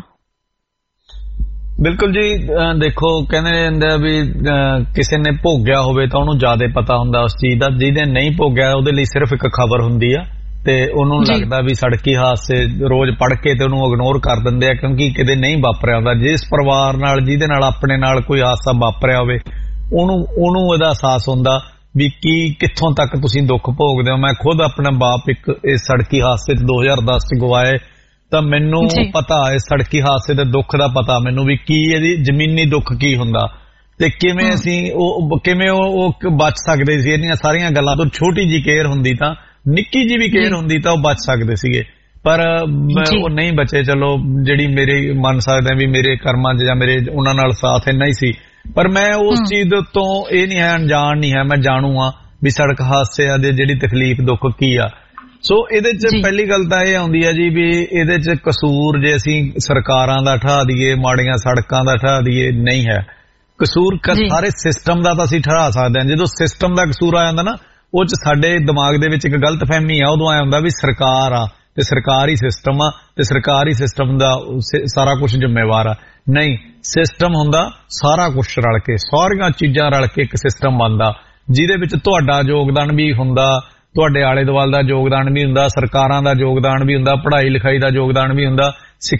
ਬਿਲਕੁਲ ਜੀ, ਦੇਖੋ ਕਹਿੰਦੇ ਹੁੰਦੇ ਆ ਵੀ ਕਿਸੇ ਨੇ ਭੋਗਿਆ ਹੋਵੇ ਤਾਂ ਉਹਨੂੰ ਜ਼ਿਆਦਾ ਪਤਾ ਹੁੰਦਾ ਉਸ ਚੀਜ਼ ਦਾ, ਜਿਹਦੇ ਨਹੀਂ ਭੋਗਿਆ ਉਹਦੇ ਲਈ ਸਿਰਫ ਇੱਕ ਖਬਰ ਹੁੰਦੀ ਆ ਤੇ ਉਹਨੂੰ ਲੱਗਦਾ ਵੀ ਸੜਕੀ ਹਾਦਸੇ ਰੋਜ਼ ਪੜ੍ਹ ਕੇ ਤੇ ਉਹਨੂੰ ਇਗਨੋਰ ਕਰ ਦਿੰਦੇ ਆ ਕਿਉਂਕਿ ਕਿਤੇ ਨਹੀਂ ਵਾਪਰਿਆ ਹੁੰਦਾ। ਜਿਸ ਪਰਿਵਾਰ ਨਾਲ ਜਿਹਦੇ ਨਾਲ ਆਪਣੇ ਨਾਲ ਕੋਈ ਹਾਦਸਾ ਵਾਪਰਿਆ ਹੋਵੇ ਉਹਨੂੰ ਉਹਨੂੰ ਇਹਦਾ ਅਹਿਸਾਸ ਹੁੰਦਾ ਵੀ ਕੀ ਕਿੱਥੋਂ ਤੱਕ ਤੁਸੀਂ ਦੁੱਖ ਭੋਗਦੇ ਹੋ। ਮੈਂ ਖੁਦ ਆਪਣਾ ਬਾਪ ਇੱਕ ਇਸ ਸੜਕੀ ਹਾਦਸੇ ਚ ਦੋ ਹਜ਼ਾਰ ਦਸ ਚ ਗਵਾਏ ਤਾਂ ਮੈਨੂੰ ਪਤਾ ਇਸ ਸੜਕੀ ਹਾਦਸੇ ਦੇ ਦੁੱਖ ਦਾ ਪਤਾ ਮੈਨੂੰ ਵੀ ਕੀ ਇਹਦੀ ਜ਼ਮੀਨੀ ਦੁੱਖ ਕੀ ਹੁੰਦਾ ਤੇ ਕਿਵੇਂ ਅਸੀਂ ਉਹ ਕਿਵੇਂ ਉਹ ਬਚ ਸਕਦੇ ਸੀ ਇਹਦੀਆਂ ਸਾਰੀਆਂ ਗੱਲਾਂ ਤੋਂ। ਛੋਟੀ ਜੀ ਕੇਅਰ ਹੁੰਦੀ ਤਾਂ ਨਿੱਕੀ ਜੀ ਵੀ ਕੇਅਰ ਹੁੰਦੀ ਤਾਂ ਉਹ ਬਚ ਸਕਦੇ ਸੀਗੇ, ਪਰ ਉਹ ਨਹੀਂ ਬਚੇ। ਚਲੋ ਜਿਹੜੀ ਮੇਰੇ ਮੰਨ ਸਕਦੇ ਵੀ ਮੇਰੇ ਕਰਮਾਂ 'ਚ ਜਾਂ ਮੇਰੇ ਉਹਨਾਂ ਨਾਲ ਸਾਥ ਇੰਨਾ ਹੀ ਸੀ, ਪਰ ਮੈਂ ਉਸ ਚੀਜ਼ ਤੋਂ ਇਹ ਨਹੀਂ ਹੈ ਅਣਜਾਣ ਨਹੀਂ ਹੈ, ਮੈਂ ਜਾਣੂ ਆ ਵੀ ਸੜਕ ਹਾਦਸਿਆਂ ਦੇ ਜਿਹੜੀ ਤਕਲੀਫ ਦੁੱਖ ਕੀ ਆ। ਸੋ ਇਹਦੇ ਚ ਪਹਿਲੀ ਗੱਲ ਤਾਂ ਇਹ ਆਉਂਦੀ ਹੈ ਜੀ ਵੀ ਇਹਦੇ ਚ ਕਸੂਰ ਜੇ ਅਸੀਂ ਸਰਕਾਰਾਂ ਦਾ ਠਾ ਦਈਏ, ਮਾੜੀਆਂ ਸੜਕਾਂ ਦਾ ਠਾ ਦਈਏ, ਨਹੀਂ ਹੈ ਕਸੂਰ। ਸਾਰੇ ਸਿਸਟਮ ਦਾ ਤਾਂ ਅਸੀਂ ਠਹਿਰਾ ਸਕਦੇ ਹਾਂ। ਜਦੋਂ ਸਿਸਟਮ ਦਾ ਕਸੂਰ ਆ ਜਾਂਦਾ ਨਾ ਉਹ ਚ ਸਾਡੇ ਦਿਮਾਗ ਦੇ ਵਿੱਚ ਇੱਕ ਗਲਤ ਫਹਿਮੀ ਆ, ਉਦੋਂ ਆਇਆ ਹੁੰਦਾ ਵੀ ਸਰਕਾਰ ਆ ਤੇ ਸਰਕਾਰੀ ਸਿਸਟਮ ਆ ਤੇ ਸਰਕਾਰੀ ਸਿਸਟਮ ਦਾ ਸਾਰਾ ਕੁਝ ਜ਼ਿੰਮੇਵਾਰ ਆ। ਨਹੀਂ, ਸਿਸਟਮ ਹੁੰਦਾ ਸਾਰਾ ਕੁਝ ਰਲ ਕੇ, ਸਾਰੀਆਂ ਚੀਜ਼ਾਂ ਰਲ ਕੇ ਇੱਕ ਸਿਸਟਮ ਬਣਦਾ ਜਿਹਦੇ ਵਿੱਚ ਤੁਹਾਡਾ ਯੋਗਦਾਨ ਵੀ ਹੁੰਦਾ, ਤੁਹਾਡੇ ਆਲੇ ਦੁਆਲੇ ਦਾ ਯੋਗਦਾਨ ਵੀ ਹੁੰਦਾ, ਸਰਕਾਰਾਂ ਦਾ ਯੋਗਦਾਨ ਵੀ ਹੁੰਦਾ, ਪੜ੍ਹਾਈ ਲਿਖਾਈ ਦਾ ਯੋਗਦਾਨ ਵੀ ਹੁੰਦਾ,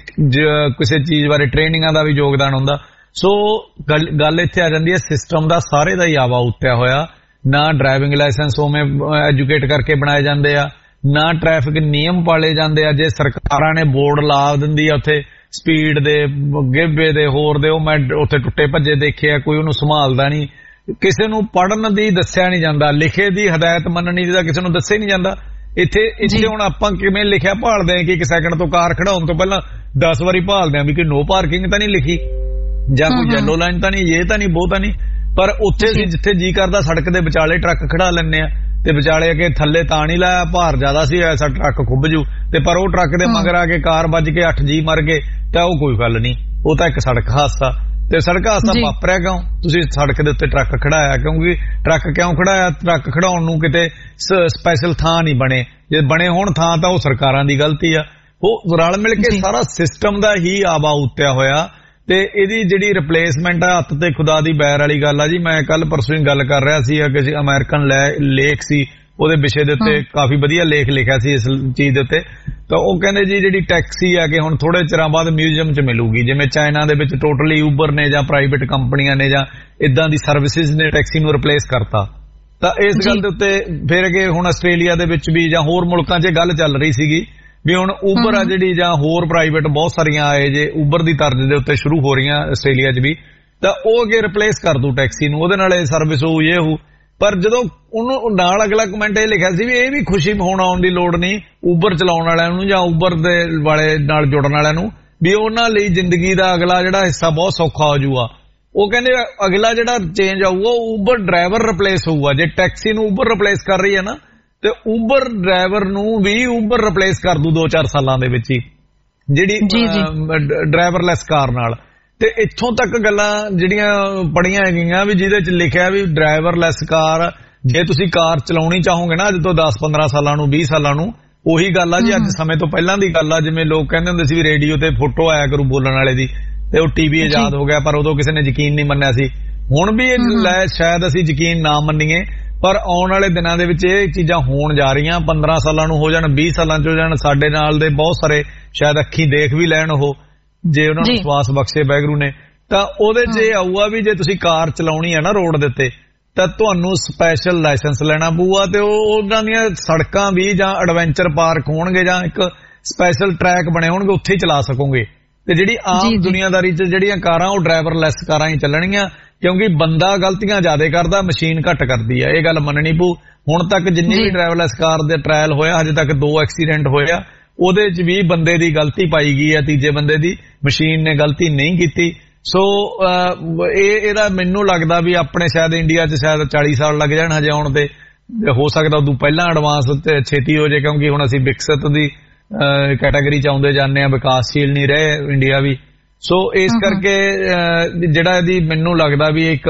ਕਿਸੇ ਚੀਜ਼ ਬਾਰੇ ਟ੍ਰੇਨਿੰਗਾਂ ਦਾ ਵੀ ਯੋਗਦਾਨ ਹੁੰਦਾ। ਸੋ ਗੱਲ ਇੱਥੇ ਆ ਜਾਂਦੀ ਹੈ ਸਿਸਟਮ ਦਾ ਸਾਰੇ ਦਾ ਹੀ ਆਵਾ ਉੱਤਿਆ ਹੋਇਆ। ਨਾ ਡਰਾਈਵਿੰਗ ਲਾਇਸੈਂਸ ਉਵੇਂ ਐਜੂਕੇਟ ਕਰਕੇ ਬਣਾਏ ਜਾਂਦੇ ਆ, ਨਾ ਟ੍ਰੈਫਿਕ ਨਿਯਮ ਪਾਲੇ ਜਾਂਦੇ ਆ। ਜੇ ਸਰਕਾਰਾਂ ਨੇ ਬੋਰਡ ਲਾ ਦਿੰਦੀ ਆ ਉੱਥੇ ਸਪੀਡ ਦੇ, ਗੇਬੇ ਦੇ, ਹੋਰ ਦੇ, ਉਹ ਮੈਂ ਉੱਥੇ ਟੁੱਟੇ ਭੱਜੇ ਦੇਖੇ ਆ, ਕੋਈ ਉਹਨੂੰ ਸੰਭਾਲਦਾ ਨਹੀਂ। ਕਿਸੇ ਨੂੰ ਪੜ੍ਹਨ ਦੀ ਦੱਸਿਆ ਨਹੀਂ ਜਾਂਦਾ, ਲਿਖੇ ਦੀ ਹਦਾਇਤ ਮੰਨਣੀ ਦਾ ਕਿਸੇ ਨੂੰ ਦੱਸਿਆ ਨਹੀਂ ਜਾਂਦਾ। ਇੱਥੇ ਇੱਥੇ ਹੁਣ ਆਪਾਂ ਕਿਵੇਂ ਲਿਖਿਆ ਭਾਲਦੇ ਆ ਕਿ ਇੱਕ ਸੈਕਿੰਡ ਤੋਂ ਕਾਰ ਖੜਾਉਣ ਤੋਂ ਪਹਿਲਾਂ ਦਸ ਵਾਰੀ ਭਾਲਦੇ ਆ ਵੀ ਕਿ ਨੋ ਪਾਰਕਿੰਗ ਤਾਂ ਨਹੀਂ ਲਿਖੀ ਜਾਂ ਕੋਈ ਯੈਲੋ ਲਾਈਨ ਤਾਂ ਨਹੀਂ, ਇਹ ਤਾਂ ਨਹੀਂ, ਬਹੁਤ ਤਾਂ ਨਹੀਂ। ਪਰ ਉੱਥੇ ਅਸੀਂ ਜਿੱਥੇ ਜੀ ਕਰਦਾ ਸੜਕ ਦੇ ਵਿਚਾਲੇ ਟਰੱਕ ਖੜਾ ਲੈਂਦੇ ਆ ਤੇ ਵਿਚਾਲੇ ਆ ਕੇ ਥੱਲੇ ਤਾਂ ਨਹੀਂ ਲਾਇਆ, ਭਾਰ ਜ਼ਿਆਦਾ ਸੀ ਐਸਾ ਟਰੱਕ ਖੁੱਭ ਜੂ, ਤੇ ਪਰ ਉਹ ਟਰੱਕ ਦੇ ਮਗਰ ਆ ਕੇ ਕਾਰ ਵੱਜ ਕੇ ਅੱਠ ਜੀ ਮਰ ਗਏ ਤਾਂ ਉਹ ਕੋਈ ਗੱਲ ਨਹੀਂ, ਉਹ ਤਾਂ ਇੱਕ ਸੜਕ ਹਾਦਸਾ। ਤੇ ਸੜਕ ਹਾਦਸਾ ਵਾਪਰਿਆ ਕਿਉਂ? ਤੁਸੀਂ ਸੜਕ ਦੇ ਉੱਤੇ ਟਰੱਕ ਖੜਾਇਆ ਕਿਉਂਕਿ ਟਰੱਕ ਕਿਉਂ ਖੜਾਇਆ? ਟਰੱਕ ਖੜਾਉਣ ਨੂੰ ਕਿਤੇ ਸਪੈਸ਼ਲ ਥਾਂ ਨਹੀਂ ਬਣੇ, ਜੇ ਬਣੇ ਹੋਣ ਥਾਂ ਤਾਂ ਉਹ ਸਰਕਾਰਾਂ ਦੀ ਗਲਤੀ ਆ। ਉਹ ਰਲ ਮਿਲ ਕੇ ਸਾਰਾ ਸਿਸਟਮ ਦਾ ਹੀ ਆਵਾ ਉੱਤਿਆ ਹੋਇਆ ਤੇ ਇਹਦੀ ਜਿਹੜੀ ਰਿਪਲੇਸਮੈਂਟ ਆ ਹੱਥ ਤੇ ਖੁਦਾ ਦੀ ਬੈਰ ਵਾਲੀ ਗੱਲ ਆ ਜੀ। ਮੈਂ ਕੱਲ ਪਰਸੋਂ ਹੀ ਗੱਲ ਕਰ ਰਿਹਾ ਸੀ ਕਿਸੇ ਅਮਰੀਕਨ ਲੇਖ ਸੀ, ਉਹਦੇ ਵਿਸ਼ੇ ਦੇ ਉੱਤੇ ਕਾਫੀ ਵਧੀਆ ਲੇਖ ਲਿਖਿਆ ਸੀ ਇਸ ਚੀਜ਼ ਦੇ ਉੱਤੇ। ਤਾਂ ਉਹ ਕਹਿੰਦੇ ਜੀ ਜਿਹੜੀ ਟੈਕਸੀ ਆ ਕਿ ਹੁਣ ਥੋੜੇ ਚਿਰਾਂ ਬਾਅਦ ਮਿਊਜ਼ੀਅਮ 'ਚ ਮਿਲੂਗੀ, ਜਿਵੇਂ ਚਾਈਨਾ ਦੇ ਵਿੱਚ ਟੋਟਲੀ ਉਬਰ ਨੇ ਜਾਂ ਪ੍ਰਾਈਵੇਟ ਕੰਪਨੀਆਂ ਨੇ ਜਾਂ ਇਦਾਂ ਦੀ ਸਰਵਿਸਿਜ਼ ਨੇ ਟੈਕਸੀ ਨੂੰ ਰਿਪਲੇਸ ਕਰਤਾ। ਤਾਂ ਇਸ ਗੱਲ ਦੇ ਉੱਤੇ ਫਿਰ ਅੱਗੇ ਹੁਣ ਆਸਟ੍ਰੇਲੀਆ ਦੇ ਵਿੱਚ ਵੀ ਜਾਂ ਹੋਰ ਮੁਲਕਾਂ 'ਚ ਗੱਲ ਚੱਲ ਰਹੀ ਸੀਗੀ ਵੀ ਹੁਣ ਉਬਰ ਆ ਜਿਹੜੀ ਜਾਂ ਹੋਰ ਪ੍ਰਾਈਵੇਟ ਬਹੁਤ ਸਾਰੀਆਂ ਆਏ ਜੇ ਉਬਰ ਦੀ ਤਰਜ਼ ਦੇ ਉੱਤੇ ਸ਼ੁਰੂ ਹੋ ਰਹੀਆਂ ਆਸਟ੍ਰੇਲੀਆ 'ਚ ਵੀ, ਤਾਂ ਉਹ ਅੱਗੇ ਰਿਪਲੇਸ ਕਰ ਦੂ ਟੈਕਸੀ ਨੂੰ, ਉਹਦੇ ਨਾਲ ਇਹ ਸਰਵਿਸ ਹੋਊ ਇਹ ਹੋਊ। ਪਰ ਜਦੋਂ ਉਹਨੂੰ ਨਾਲ ਅਗਲਾ ਕਮੈਂਟ ਇਹ ਲਿਖਿਆ ਸੀ ਵੀ ਇਹ ਵੀ ਖੁਸ਼ੀ ਹੋਣ ਆਉਣ ਦੀ ਲੋੜ ਨਹੀਂ ਉਬਰ ਚਲਾਉਣ ਵਾਲਿਆਂ ਨੂੰ ਜਾਂ ਉਬਰ ਦੇ ਵਾਲੇ ਨਾਲ ਜੁੜਨ ਵਾਲਿਆਂ ਨੂੰ, ਵੀ ਉਹਨਾਂ ਲਈ ਜ਼ਿੰਦਗੀ ਦਾ ਅਗਲਾ ਜਿਹੜਾ ਹਿੱਸਾ ਬਹੁਤ ਸੌਖਾ ਹੋ ਜਾਊਗਾ। ਉਹ ਕਹਿੰਦੇ ਅਗਲਾ ਜਿਹੜਾ ਚੇਂਜ ਆਊਗਾ ਉਹ ਉਬਰ ਡਰਾਈਵਰ ਰਿਪਲੇਸ ਹੋਊਗਾ। ਜੇ ਟੈਕਸੀ ਨੂੰ ਉਬਰ ਰਿਪਲੇਸ ਕਰ ਰਹੀ ਹੈ ਨਾ ਤੇ ਉਬਰ ਡਰਾਈਵਰ ਨੂੰ ਵੀ ਉਬਰ ਰਿਪਲੇਸ ਕਰ ਦੂ ਦੋ ਚਾਰ ਸਾਲਾਂ ਦੇ ਵਿੱਚ ਹੀ, ਜਿਹੜੀ ਡਰਾਈਵਰਲੈਸ ਕਾਰ ਨਾਲ। ਤੇ ਇੱਥੋਂ ਤੱਕ ਗੱਲਾਂ ਜਿਹੜੀਆਂ ਪੜੀਆਂ ਹੈਗੀਆਂ ਵੀ ਜਿਹਦੇ ਚ ਲਿਖਿਆ ਵੀ ਡਰਾਈਵਰਲੈਸ ਕਾਰ, ਜੇ ਤੁਸੀਂ ਕਾਰ ਚਲਾਉਣੀ ਚਾਹੋਗੇ ਨਾ ਅੱਜ ਤੋਂ ਦਸ ਪੰਦਰਾਂ ਸਾਲਾਂ ਨੂੰ, ਵੀਹ ਸਾਲਾਂ ਨੂੰ, ਉਹੀ ਗੱਲ ਆ ਜੀ ਅੱਜ ਸਮੇਂ ਤੋਂ ਪਹਿਲਾਂ ਦੀ ਗੱਲ ਆ। ਜਿਵੇਂ ਲੋਕ ਕਹਿੰਦੇ ਹੁੰਦੇ ਸੀ ਵੀ ਰੇਡੀਓ ਤੇ ਫੋਟੋ ਆਇਆ ਕਰੂ ਬੋਲਣ ਵਾਲੇ ਦੀ ਤੇ ਉਹ ਟੀਵੀ ਆਜ਼ਾਦ ਹੋ ਗਿਆ, ਪਰ ਉਦੋਂ ਕਿਸੇ ਨੇ ਯਕੀਨ ਨਹੀਂ ਮੰਨਿਆ ਸੀ। ਹੁਣ ਵੀ ਇਹ ਸ਼ਾਇਦ ਅਸੀਂ ਯਕੀਨ ਨਾ ਮੰਨੀਏ, ਪਰ ਆਉਣ ਵਾਲੇ ਦਿਨਾਂ ਦੇ ਵਿੱਚ ਇਹ ਚੀਜ਼ਾਂ ਹੋਣ ਜਾ ਰਹੀਆਂ। ਪੰਦਰਾਂ ਸਾਲਾਂ ਨੂੰ ਹੋ ਜਾਣ, ਵੀਹ ਸਾਲਾਂ ਚ ਹੋ ਜਾਣ। ਸਾਡੇ ਨਾਲ ਦੇ ਬਹੁਤ ਸਾਰੇ ਸ਼ਾਇਦ ਅੱਖੀਂ ਦੇਖ ਵੀ ਲੈਣ ਉਹ, ਜੇ ਉਹਨਾਂ ਨੂੰ ਸਵਾਸ ਬਖਸ਼ੇ ਵਾਹਿਗੁਰੂ ਨੇ, ਤਾਂ ਉਹਦੇ ਚ ਇਹ ਆਊਗਾ ਵੀ ਜੇ ਤੁਸੀਂ ਕਾਰ ਚਲਾਉਣੀ ਹੈ ਨਾ ਰੋਡ ਦੇ ਉੱਤੇ ਤਾਂ ਤੁਹਾਨੂੰ ਸਪੈਸ਼ਲ ਲਾਇਸੈਂਸ ਲੈਣਾ ਪਊਗਾ ਤੇ ਉਹ ਉਹਨਾਂ ਦੀਆਂ ਸੜਕਾਂ ਵੀ ਜਾਂ ਐਡਵੈਂਚਰ ਪਾਰਕ ਹੋਣਗੇ ਜਾਂ ਇੱਕ ਸਪੈਸ਼ਲ ਟਰੈਕ ਬਣੇ ਹੋਣਗੇ, ਉੱਥੇ ਹੀ ਚਲਾ ਸਕੋਗੇ। ਤੇ ਜਿਹੜੀ ਆਮ ਦੁਨੀਆਦਾਰੀ 'ਚ ਜਿਹੜੀਆਂ ਕਾਰਾਂ ਉਹ ਡਰਾਈਵਰਲੈਸ ਕਾਰਾਂ ਹੀ ਚੱਲਣਗੀਆਂ, ਕਿਉਂਕਿ ਬੰਦਾ ਗਲਤੀਆਂ ਜ਼ਿਆਦਾ ਕਰਦਾ, ਮਸ਼ੀਨ ਘੱਟ ਕਰਦੀ ਆ। ਇਹ ਗੱਲ ਮੰਨਣੀ ਪਊ। ਹੁਣ ਤੱਕ ਜਿੰਨੀ ਵੀ ਡਰਾਈਵਰਲੈਸ ਕਾਰ ਦੇ ਟ੍ਰਾਇਲ ਹੋਇਆ, ਹਜੇ ਤੱਕ ਦੋ ਐਕਸੀਡੈਂਟ ਹੋਏ ਆ, ਉਹਦੇ 'ਚ ਵੀ ਬੰਦੇ ਦੀ ਗਲਤੀ ਪਾਈ ਗਈ ਆ, ਤੀਜੇ ਬੰਦੇ ਦੀ। ਮਸ਼ੀਨ ਨੇ ਗਲਤੀ ਨਹੀਂ ਕੀਤੀ। ਸੋ ਇਹ ਇਹਦਾ ਮੈਨੂੰ ਲੱਗਦਾ ਵੀ ਆਪਣੇ ਸ਼ਾਇਦ ਇੰਡੀਆ 'ਚ ਸ਼ਾਇਦ ਚਾਲੀ ਸਾਲ ਲੱਗ ਜਾਣ ਹਜੇ ਆਉਣ ਤੇ, ਹੋ ਸਕਦਾ ਉਦੋਂ ਪਹਿਲਾਂ ਐਡਵਾਂਸ ਤੇ ਛੇਤੀ ਹੋ ਜਾਏ, ਕਿਉਂਕਿ ਹੁਣ ਅਸੀਂ ਵਿਕਸਿਤ ਦੀ ਕੈਟਾਗਰੀ 'ਚ ਆਉਂਦੇ ਜਾਂਦੇ ਆ, ਵਿਕਾਸਸ਼ੀਲ ਨਹੀਂ ਰਹੇ ਇੰਡੀਆ ਵੀ। ਸੋ ਇਸ ਕਰਕੇ ਜਿਹੜਾ ਇਹਦੀ ਮੈਨੂੰ ਲੱਗਦਾ ਵੀ ਇੱਕ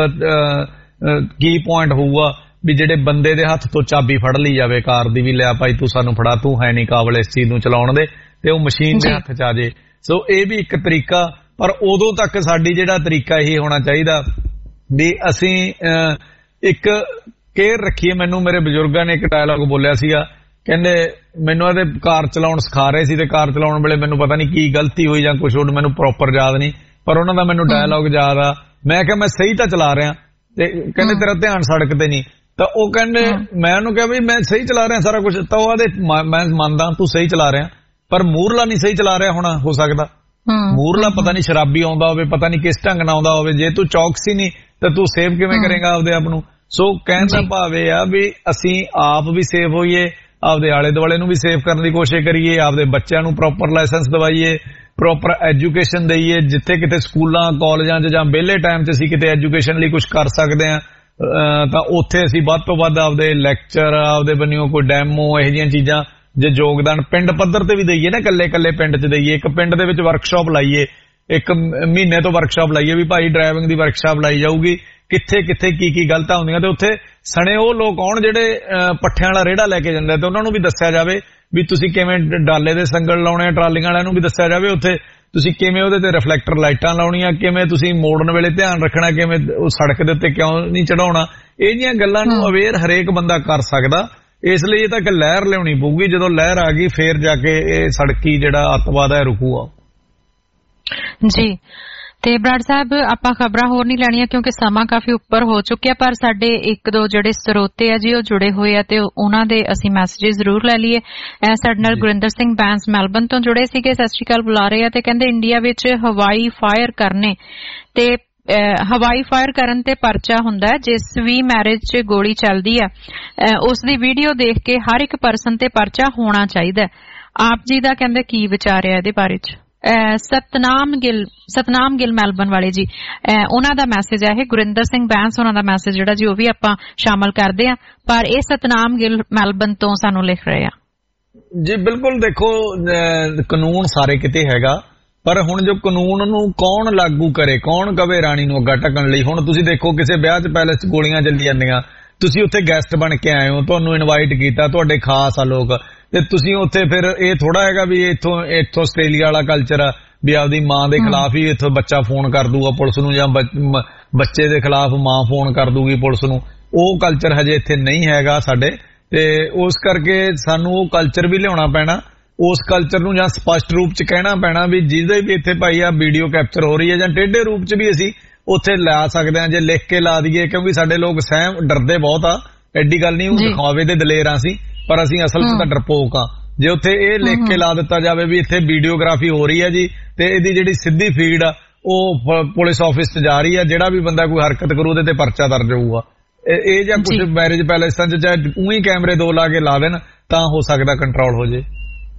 ਕੀ ਪੁਆਇੰਟ ਹੋਊਗਾ ਵੀ ਜਿਹੜੇ ਬੰਦੇ ਦੇ ਹੱਥ ਤੋਂ ਚਾਬੀ ਫੜ ਲਈ ਜਾਵੇ ਕਾਰ ਦੀ, ਵੀ ਲਿਆ ਭਾਈ ਤੂੰ ਸਾਨੂੰ ਫੜਾ, ਤੂੰ ਹੈ ਨਹੀਂ ਕਾਬਲ ਇਸ ਚੀਜ਼ ਨੂੰ ਚਲਾਉਣ ਦੇ, ਤੇ ਉਹ ਮਸ਼ੀਨ ਦੇ ਹੱਥ 'ਚ ਆ ਜੇ। ਸੋ ਇਹ ਵੀ ਇੱਕ ਤਰੀਕਾ, ਪਰ ਉਦੋਂ ਤੱਕ ਸਾਡੀ ਜਿਹੜਾ ਤਰੀਕਾ ਇਹ ਹੋਣਾ ਚਾਹੀਦਾ ਵੀ ਅਸੀਂ ਇੱਕ ਕੇਅਰ ਰੱਖੀਏ। ਮੈਨੂੰ ਮੇਰੇ ਬਜ਼ੁਰਗਾਂ ਨੇ ਇੱਕ ਡਾਇਲੌਗ ਬੋਲਿਆ ਸੀਗਾ, ਕਹਿੰਦੇ ਮੈਨੂੰ ਇਹਦੇ ਕਾਰ ਚਲਾਉਣ ਸਿਖਾ ਰਹੇ ਸੀ ਤੇ ਕਾਰ ਚਲਾਉਣ ਵੇਲੇ ਮੈਨੂੰ ਪਤਾ ਨਹੀਂ ਕੀ ਗਲਤੀ ਹੋਈ ਜਾਂ ਕੁਛ, ਮੈਨੂੰ ਪ੍ਰੋਪਰ ਯਾਦ ਨਹੀਂ, ਪਰ ਉਹਨਾਂ ਦਾ ਮੈਨੂੰ ਡਾਇਲੌਗ ਯਾਦ ਆ। ਮੈਂ ਕਿਹਾ ਮੈਂ ਸਹੀ ਤਾਂ ਚਲਾ ਰਿਹਾ, ਤੇ ਕਹਿੰਦੇ ਤੇਰਾ ਧਿਆਨ ਸੜਕ ਤੇ ਨਹੀਂ। ਤਾਂ ਉਹ ਕਹਿੰਦੇ, ਮੈਂ ਉਹਨੂੰ ਕਿਹਾ ਵੀ ਮੈਂ ਸਹੀ ਚਲਾ ਰਿਹਾ ਸਾਰਾ ਕੁਛ, ਤਾਂ ਉਹਦੇ ਮੈਂ ਮੰਨਦਾ ਤੂੰ ਸਹੀ ਚਲਾ ਰਿਹਾ, ਪਰ ਮੂਰਲਾ ਨਹੀਂ ਸਹੀ ਚਲਾ ਰਿਹਾ ਹੋਣਾ, ਹੋ ਸਕਦਾ ਮੂਰਲਾ ਪਤਾ ਨਹੀਂ ਸ਼ਰਾਬੀ ਆਉਂਦਾ ਹੋਵੇ, ਪਤਾ ਨਹੀਂ ਕਿਸ ਢੰਗ ਨਾਲ ਆਉਂਦਾ ਹੋਵੇ। ਜੇ ਤੂੰ ਚੌਕਸੀ ਨਹੀਂ ਤਾਂ ਤੂੰ ਸੇਵ ਕਿਵੇਂ ਕਰੇਗਾ ਆਪਦੇ ਆਪ ਨੂੰ। ਸੋ ਕਹਿਣ ਦਾ ਭਾਵ ਇਹ ਆ ਵੀ ਅਸੀਂ ਆਪ ਵੀ ਸੇਵ ਹੋਈਏ, ਆਪਦੇ ਆਲੇ ਦੁਆਲੇ ਨੂੰ ਵੀ ਸੇਵ ਕਰਨ ਦੀ ਕੋਸ਼ਿਸ਼ ਕਰੀਏ, ਆਪਦੇ ਬੱਚਿਆਂ ਨੂੰ ਪ੍ਰੋਪਰ ਲਾਇਸੈਂਸ ਦਵਾਈਏ, ਪ੍ਰੋਪਰ ਐਜੂਕੇਸ਼ਨ ਦਈਏ। ਜਿੱਥੇ ਕਿਤੇ ਸਕੂਲਾਂ ਕਾਲਜਾਂ 'ਚ ਜਾਂ ਵਿਹਲੇ ਟਾਈਮ 'ਚ ਅਸੀਂ ਕਿਤੇ ਐਜੂਕੇਸ਼ਨ ਲਈ ਕੁਝ ਕਰ ਸਕਦੇ ਹਾਂ ਤਾਂ ਉੱਥੇ ਅਸੀਂ ਵੱਧ ਤੋਂ ਵੱਧ ਆਪਦੇ ਲੈਕਚਰ, ਆਪਦੇ ਬੰਨਿਓ ਕੋਈ ਡੈਮੋ, ਇਹੋ ਜਿਹੀਆਂ ਚੀਜ਼ਾਂ ਜੇ ਯੋਗਦਾਨ ਪਿੰਡ ਪੱਧਰ ਤੇ ਵੀ ਦਈਏ ਨਾ, ਇਕੱਲੇ ਇਕੱਲੇ ਪਿੰਡ 'ਚ ਦਈਏ। ਇੱਕ ਪਿੰਡ ਦੇ ਵਿੱਚ ਵਰਕਸ਼ਾਪ ਲਾਈਏ, ਇੱਕ ਮਹੀਨੇ ਤੋਂ ਵਰਕਸ਼ਾਪ ਲਾਈਏ ਵੀ ਭਾਈ ਡਰਾਈਵਿੰਗ ਦੀ ਵਰਕਸ਼ਾਪ ਲਾਈ ਜਾਊਗੀ, ਕਿੱਥੇ ਕਿੱਥੇ ਕੀ ਕੀ ਗਲਤਾਂ ਹੁੰਦੀਆਂ, ਤੇ ਉੱਥੇ ਸਣੇ ਉਹ ਲੋਕ ਆਉਣ ਜਿਹੜੇ ਪੱਠਿਆਂ ਵਾਲਾ ਰੇੜਾ ਲੈ ਕੇ ਜਾਂਦੇ, ਤੇ ਉਹਨਾਂ ਨੂੰ ਵੀ ਦੱਸਿਆ ਜਾਵੇ ਵੀ ਤੁਸੀਂ ਕਿਵੇਂ ਡਾਲੇ ਦੇ ਸੰਗਲ ਲਾਉਣੇ ਆ। ਟਰਾਲੀਆਂ ਵਾਲਿਆਂ ਨੂੰ ਵੀ ਦੱਸਿਆ ਜਾਵੇ ਉੱਥੇ ਤੁਸੀਂ ਕਿਵੇਂ ਉਹਦੇ ਤੇ ਰਿਫਲੈਕਟਰ ਲਾਈਟਾਂ ਲਾਉਣੀਆਂ, ਕਿਵੇਂ ਤੁਸੀਂ ਮੋੜਨ ਵੇਲੇ ਧਿਆਨ ਰੱਖਣਾ, ਕਿਵੇਂ ਉਹ ਸੜਕ ਦੇ ਉੱਤੇ ਕਿਉਂ ਨਹੀਂ ਚੜਾਉਣਾ। ਇਹ ਜਿਹੀਆਂ ਗੱਲਾਂ ਨੂੰ ਅਵੇਅਰ ਹਰੇਕ ਬੰਦਾ ਕਰ ਸਕਦਾ। ਇਸ ਲਈ ਇਹ ਤਾਂ ਇੱਕ ਲਹਿਰ ਲਿਆਉਣੀ ਪਊਗੀ। ਜਦੋਂ ਲਹਿਰ ਆ ਗਈ ਫੇਰ ਜਾ ਕੇ ਇਹ ਸੜਕੀ ਜਿਹੜਾ ਅੱਤਵਾਦ ਹੈ ਰੁਕੂਗਾ ਜੀ। ਤੇ ਬਰਾੜ ਸਾਹਿਬ ਆਪਾਂ ਖਬਰਾਂ ਹੋਰ ਨਹੀਂ ਲੈਣੀਆਂ ਕਿਉਂਕਿ ਸਮਾਂ ਕਾਫੀ ਉੱਪਰ ਹੋ ਚੁੱਕਿਆ, ਪਰ ਸਾਡੇ ਇੱਕ ਦੋ ਜਿਹੜੇ ਸਰੋਤੇ ਆ ਜੀ ਉਹ ਜੁੜੇ ਹੋਏ ਆ ਤੇ ਉਹਨਾਂ ਦੇ ਅਸੀਂ ਮੈਸੇਜ ਜ਼ਰੂਰ ਲੈ ਲਈਏ। ਸਾਡੇ ਨਾਲ ਗੁਰਿੰਦਰ ਸਿੰਘ ਬੈਂਸ ਮੈਲਬਨ ਤੋਂ ਜੁੜੇ ਸੀਗੇ, ਸਤਿ ਸ਼੍ਰੀ ਅਕਾਲ ਬੁਲਾ ਰਹੇ ਆ, ਤੇ ਕਹਿੰਦੇ ਇੰਡੀਆ ਵਿੱਚ ਹਵਾਈ ਫਾਇਰ ਕਰਨੇ ਤੇ ਹਵਾਈ ਫਾਇਰ ਕਰਨ ਤੇ ਪਰਚਾ ਹੁੰਦਾ ਹੈ। ਜਿਸ ਵੀ ਮੈਰਿਜ 'ਚ ਗੋਲੀ ਚੱਲਦੀ ਆ ਉਸ ਦੀ ਵੀਡੀਓ ਦੇਖ ਕੇ ਹਰ ਇੱਕ ਪਰਸਨ ਤੇ ਪਰਚਾ ਹੋਣਾ ਚਾਹੀਦਾ। ਆਪ ਜੀ ਦਾ ਕਹਿੰਦੇ ਕੀ ਵਿਚਾਰ ਹੈ ਇਹਦੇ ਬਾਰੇ 'ਚ? ਸਤਨਾਮ ਗਿੱਲ ਸਤਨਾਮ ਗਿੱਲ ਮੈਲਬਨ ਵਾਲੇ ਜੀ, ਉਹਨਾਂ ਦਾ ਮੈਸੇਜ ਹੈ ਇਹ। ਗੁਰਿੰਦਰ ਸਿੰਘ ਬੈਂਸ ਉਹਨਾਂ ਦਾ ਮੈਸੇਜ ਜਿਹੜਾ ਜੀ ਉਹ ਵੀ ਆਪਾਂ ਸ਼ਾਮਲ ਕਰਦੇ ਆ, ਪਰ ਇਹ ਸਤਨਾਮ ਗਿੱਲ ਮੈਲਬਨ ਤੋਂ ਸਾਨੂੰ ਲਿਖ ਰਹੇ ਆ ਜੀ। ਬਿਲਕੁਲ, ਦੇਖੋ ਕਾਨੂੰਨ ਸਾਰੇ ਕਿਤੇ ਹੈਗਾ, ਪਰ ਹੁਣ ਜੋ ਕਾਨੂੰਨ ਨੂੰ ਕੌਣ ਲਾਗੂ ਕਰੇ, ਕੌਣ ਕਵੇ ਰਾਣੀ ਨੂੰ ਅੱਗਾ ਢਕਣ ਲਈ। ਹੁਣ ਤੁਸੀਂ ਦੇਖੋ ਕਿਸੇ ਵਿਆਹ 'ਚ ਪੈਲੇਸ 'ਚ ਗੋਲੀਆਂ ਚੱਲੀ ਜਾਂਦੀਆਂ, ਤੁਸੀਂ ਉੱਥੇ ਗੈਸਟ ਬਣ ਕੇ ਆਏ ਹੋ, ਤੁਹਾਨੂੰ ਇਨਵਾਈਟ ਕੀਤਾ, ਤੁਹਾਡੇ ਖਾਸ ਆ ਲੋਕ, ਤੇ ਤੁਸੀਂ ਉੱਥੇ ਫਿਰ ਇਹ ਥੋੜਾ ਹੈਗਾ ਵੀ ਇੱਥੋਂ ਇੱਥੋਂ ਆਸਟ੍ਰੇਲੀਆ ਵਾਲਾ ਕਲਚਰ ਆ ਵੀ ਆਪਦੀ ਮਾਂ ਦੇ ਖਿਲਾਫ ਹੀ ਇੱਥੋਂ ਬੱਚਾ ਫੋਨ ਕਰ ਦੂਗਾ ਪੁਲਿਸ ਨੂੰ, ਜਾਂ ਬੱਚੇ ਦੇ ਖਿਲਾਫ ਮਾਂ ਫੋਨ ਕਰ ਦੂਗੀ ਪੁਲਿਸ ਨੂੰ। ਉਹ ਕਲਚਰ ਹਜੇ ਇੱਥੇ ਨਹੀਂ ਹੈਗਾ ਸਾਡੇ, ਤੇ ਉਸ ਕਰਕੇ ਸਾਨੂੰ ਉਹ ਕਲਚਰ ਵੀ ਲਿਆਉਣਾ ਪੈਣਾ। ਉਸ ਕਲਚਰ ਨੂੰ ਜਾਂ ਸਪਸ਼ਟ ਰੂਪ 'ਚ ਕਹਿਣਾ ਪੈਣਾ ਵੀ ਜਿਹਦੇ ਵੀ ਇੱਥੇ ਭਾਈ ਆ ਵੀਡੀਓ ਕੈਪਚਰ ਹੋ ਰਹੀ ਹੈ, ਜਾਂ ਟੇਢੇ ਰੂਪ 'ਚ ਵੀ ਅਸੀਂ ਉੱਥੇ ਲਾ ਸਕਦੇ ਹਾਂ ਜੇ ਲਿਖ ਕੇ ਲਾ ਦਈਏ, ਕਿਉਂਕਿ ਸਾਡੇ ਲੋਕ ਸਹਿਮ ਡਰਦੇ ਬਹੁਤ ਆ। ਐਡੀ ਗੱਲ ਨਹੀਂ, ਉਹ ਦਿਖਾਵੇ ਦੇ ਦਲੇਰ ਅਸੀਂ, ਪਰ ਅਸੀਂ ਅਸਲ 'ਚ ਤਾਂ ਡਰਪੋਕ ਆ। ਜੇ ਉੱਥੇ ਇਹ ਲਿਖ ਕੇ ਲਾ ਦਿੱਤਾ ਜਾਵੇ ਵੀ ਇੱਥੇ ਵੀਡੀਓਗ੍ਰਾਫੀ ਹੋ ਰਹੀ ਹੈ ਜੀ, ਤੇ ਇਹਦੀ ਜਿਹੜੀ ਸਿੱਧੀ ਫੀਡ ਆ ਉਹ ਪੁਲਿਸ ਆਫਿਸ 'ਚ ਜਾ ਰਹੀ ਆ, ਜਿਹੜਾ ਵੀ ਬੰਦਾ ਕੋਈ ਹਰਕਤ ਕਰੂ ਉਹਦੇ ਤੇ ਪਰਚਾ ਦਰਜ ਹੋਊਗਾ। ਇਹ ਜਾਂ ਕੁਝ ਮੈਰਿਜ ਪੈਲੇਸਾਂ 'ਚ ਚਾਹੇ ਉਹੀ ਕੈਮਰੇ ਦੋ ਲਾ ਕੇ ਲਾ ਦੇਣ ਤਾਂ ਹੋ ਸਕਦਾ ਕੰਟਰੋਲ ਹੋ ਜੇ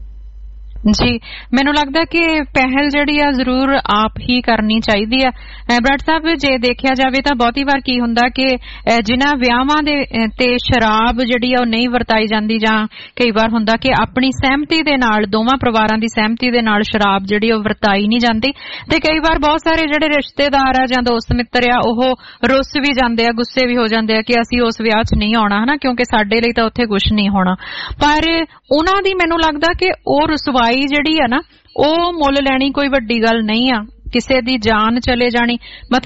ਜੀ। ਮੈਨੂੰ ਲੱਗਦਾ ਕਿ ਪਹਿਲ ਜਿਹੜੀ ਆ ਜ਼ਰੂਰ ਆਪ ਹੀ ਕਰਨੀ ਚਾਹੀਦੀ ਆ। ਬਰਾੜ ਸਾਹਿਬ, ਜੇ ਦੇਖਿਆ ਜਾਵੇ ਤਾਂ ਬਹੁਤੀ ਵਾਰ ਕੀ ਹੁੰਦਾ ਕਿ ਜਿਨ੍ਹਾਂ ਵਿਆਹਾਂ ਦੇ ਤੇ ਸ਼ਰਾਬ ਜਿਹੜੀ ਆ ਉਹ ਨਹੀਂ ਵਰਤਾਈ ਜਾਂਦੀ, ਜਾਂ ਕਈ ਵਾਰ ਹੁੰਦਾ ਕਿ ਆਪਣੀ ਸਹਿਮਤੀ ਦੇ ਨਾਲ, ਦੋਵਾਂ ਪਰਿਵਾਰਾਂ ਦੀ ਸਹਿਮਤੀ ਦੇ ਨਾਲ ਸ਼ਰਾਬ ਜਿਹੜੀ ਉਹ ਵਰਤਾਈ ਨਹੀਂ ਜਾਂਦੀ, ਤੇ ਕਈ ਵਾਰ ਬਹੁਤ ਸਾਰੇ ਜਿਹੜੇ ਰਿਸ਼ਤੇਦਾਰ ਆ ਜਾਂ ਦੋਸਤ ਮਿੱਤਰ ਆ ਉਹ ਰੁੱਸ ਵੀ ਜਾਂਦੇ ਆ, ਗੁੱਸੇ ਵੀ ਹੋ ਜਾਂਦੇ ਆ ਕਿ ਅਸੀਂ ਉਸ ਵਿਆਹ 'ਚ ਨਹੀਂ ਆਉਣਾ ਹਨਾ, ਕਿਉਂਕਿ ਸਾਡੇ ਲਈ ਤਾਂ ਉੱਥੇ ਕੁਛ ਨਹੀਂ ਹੋਣਾ। ਪਰ ਉਹਨਾਂ ਦੀ ਮੈਨੂੰ ਲੱਗਦਾ ਕਿ ਉਹ ਰੁਸਵਾਈ ਜਿਹੜੀ ਆ ਨਾ ਉਹ ਮੁੱਲ ਲੈਣੀ ਕੋਈ ਵੱਡੀ ਗੱਲ ਨਹੀਂ ਆ। ਕਿਸੇ ਦੀ ਜਾਨ ਚਲੇ ਜਾਣੀ, ਮਤਲਬ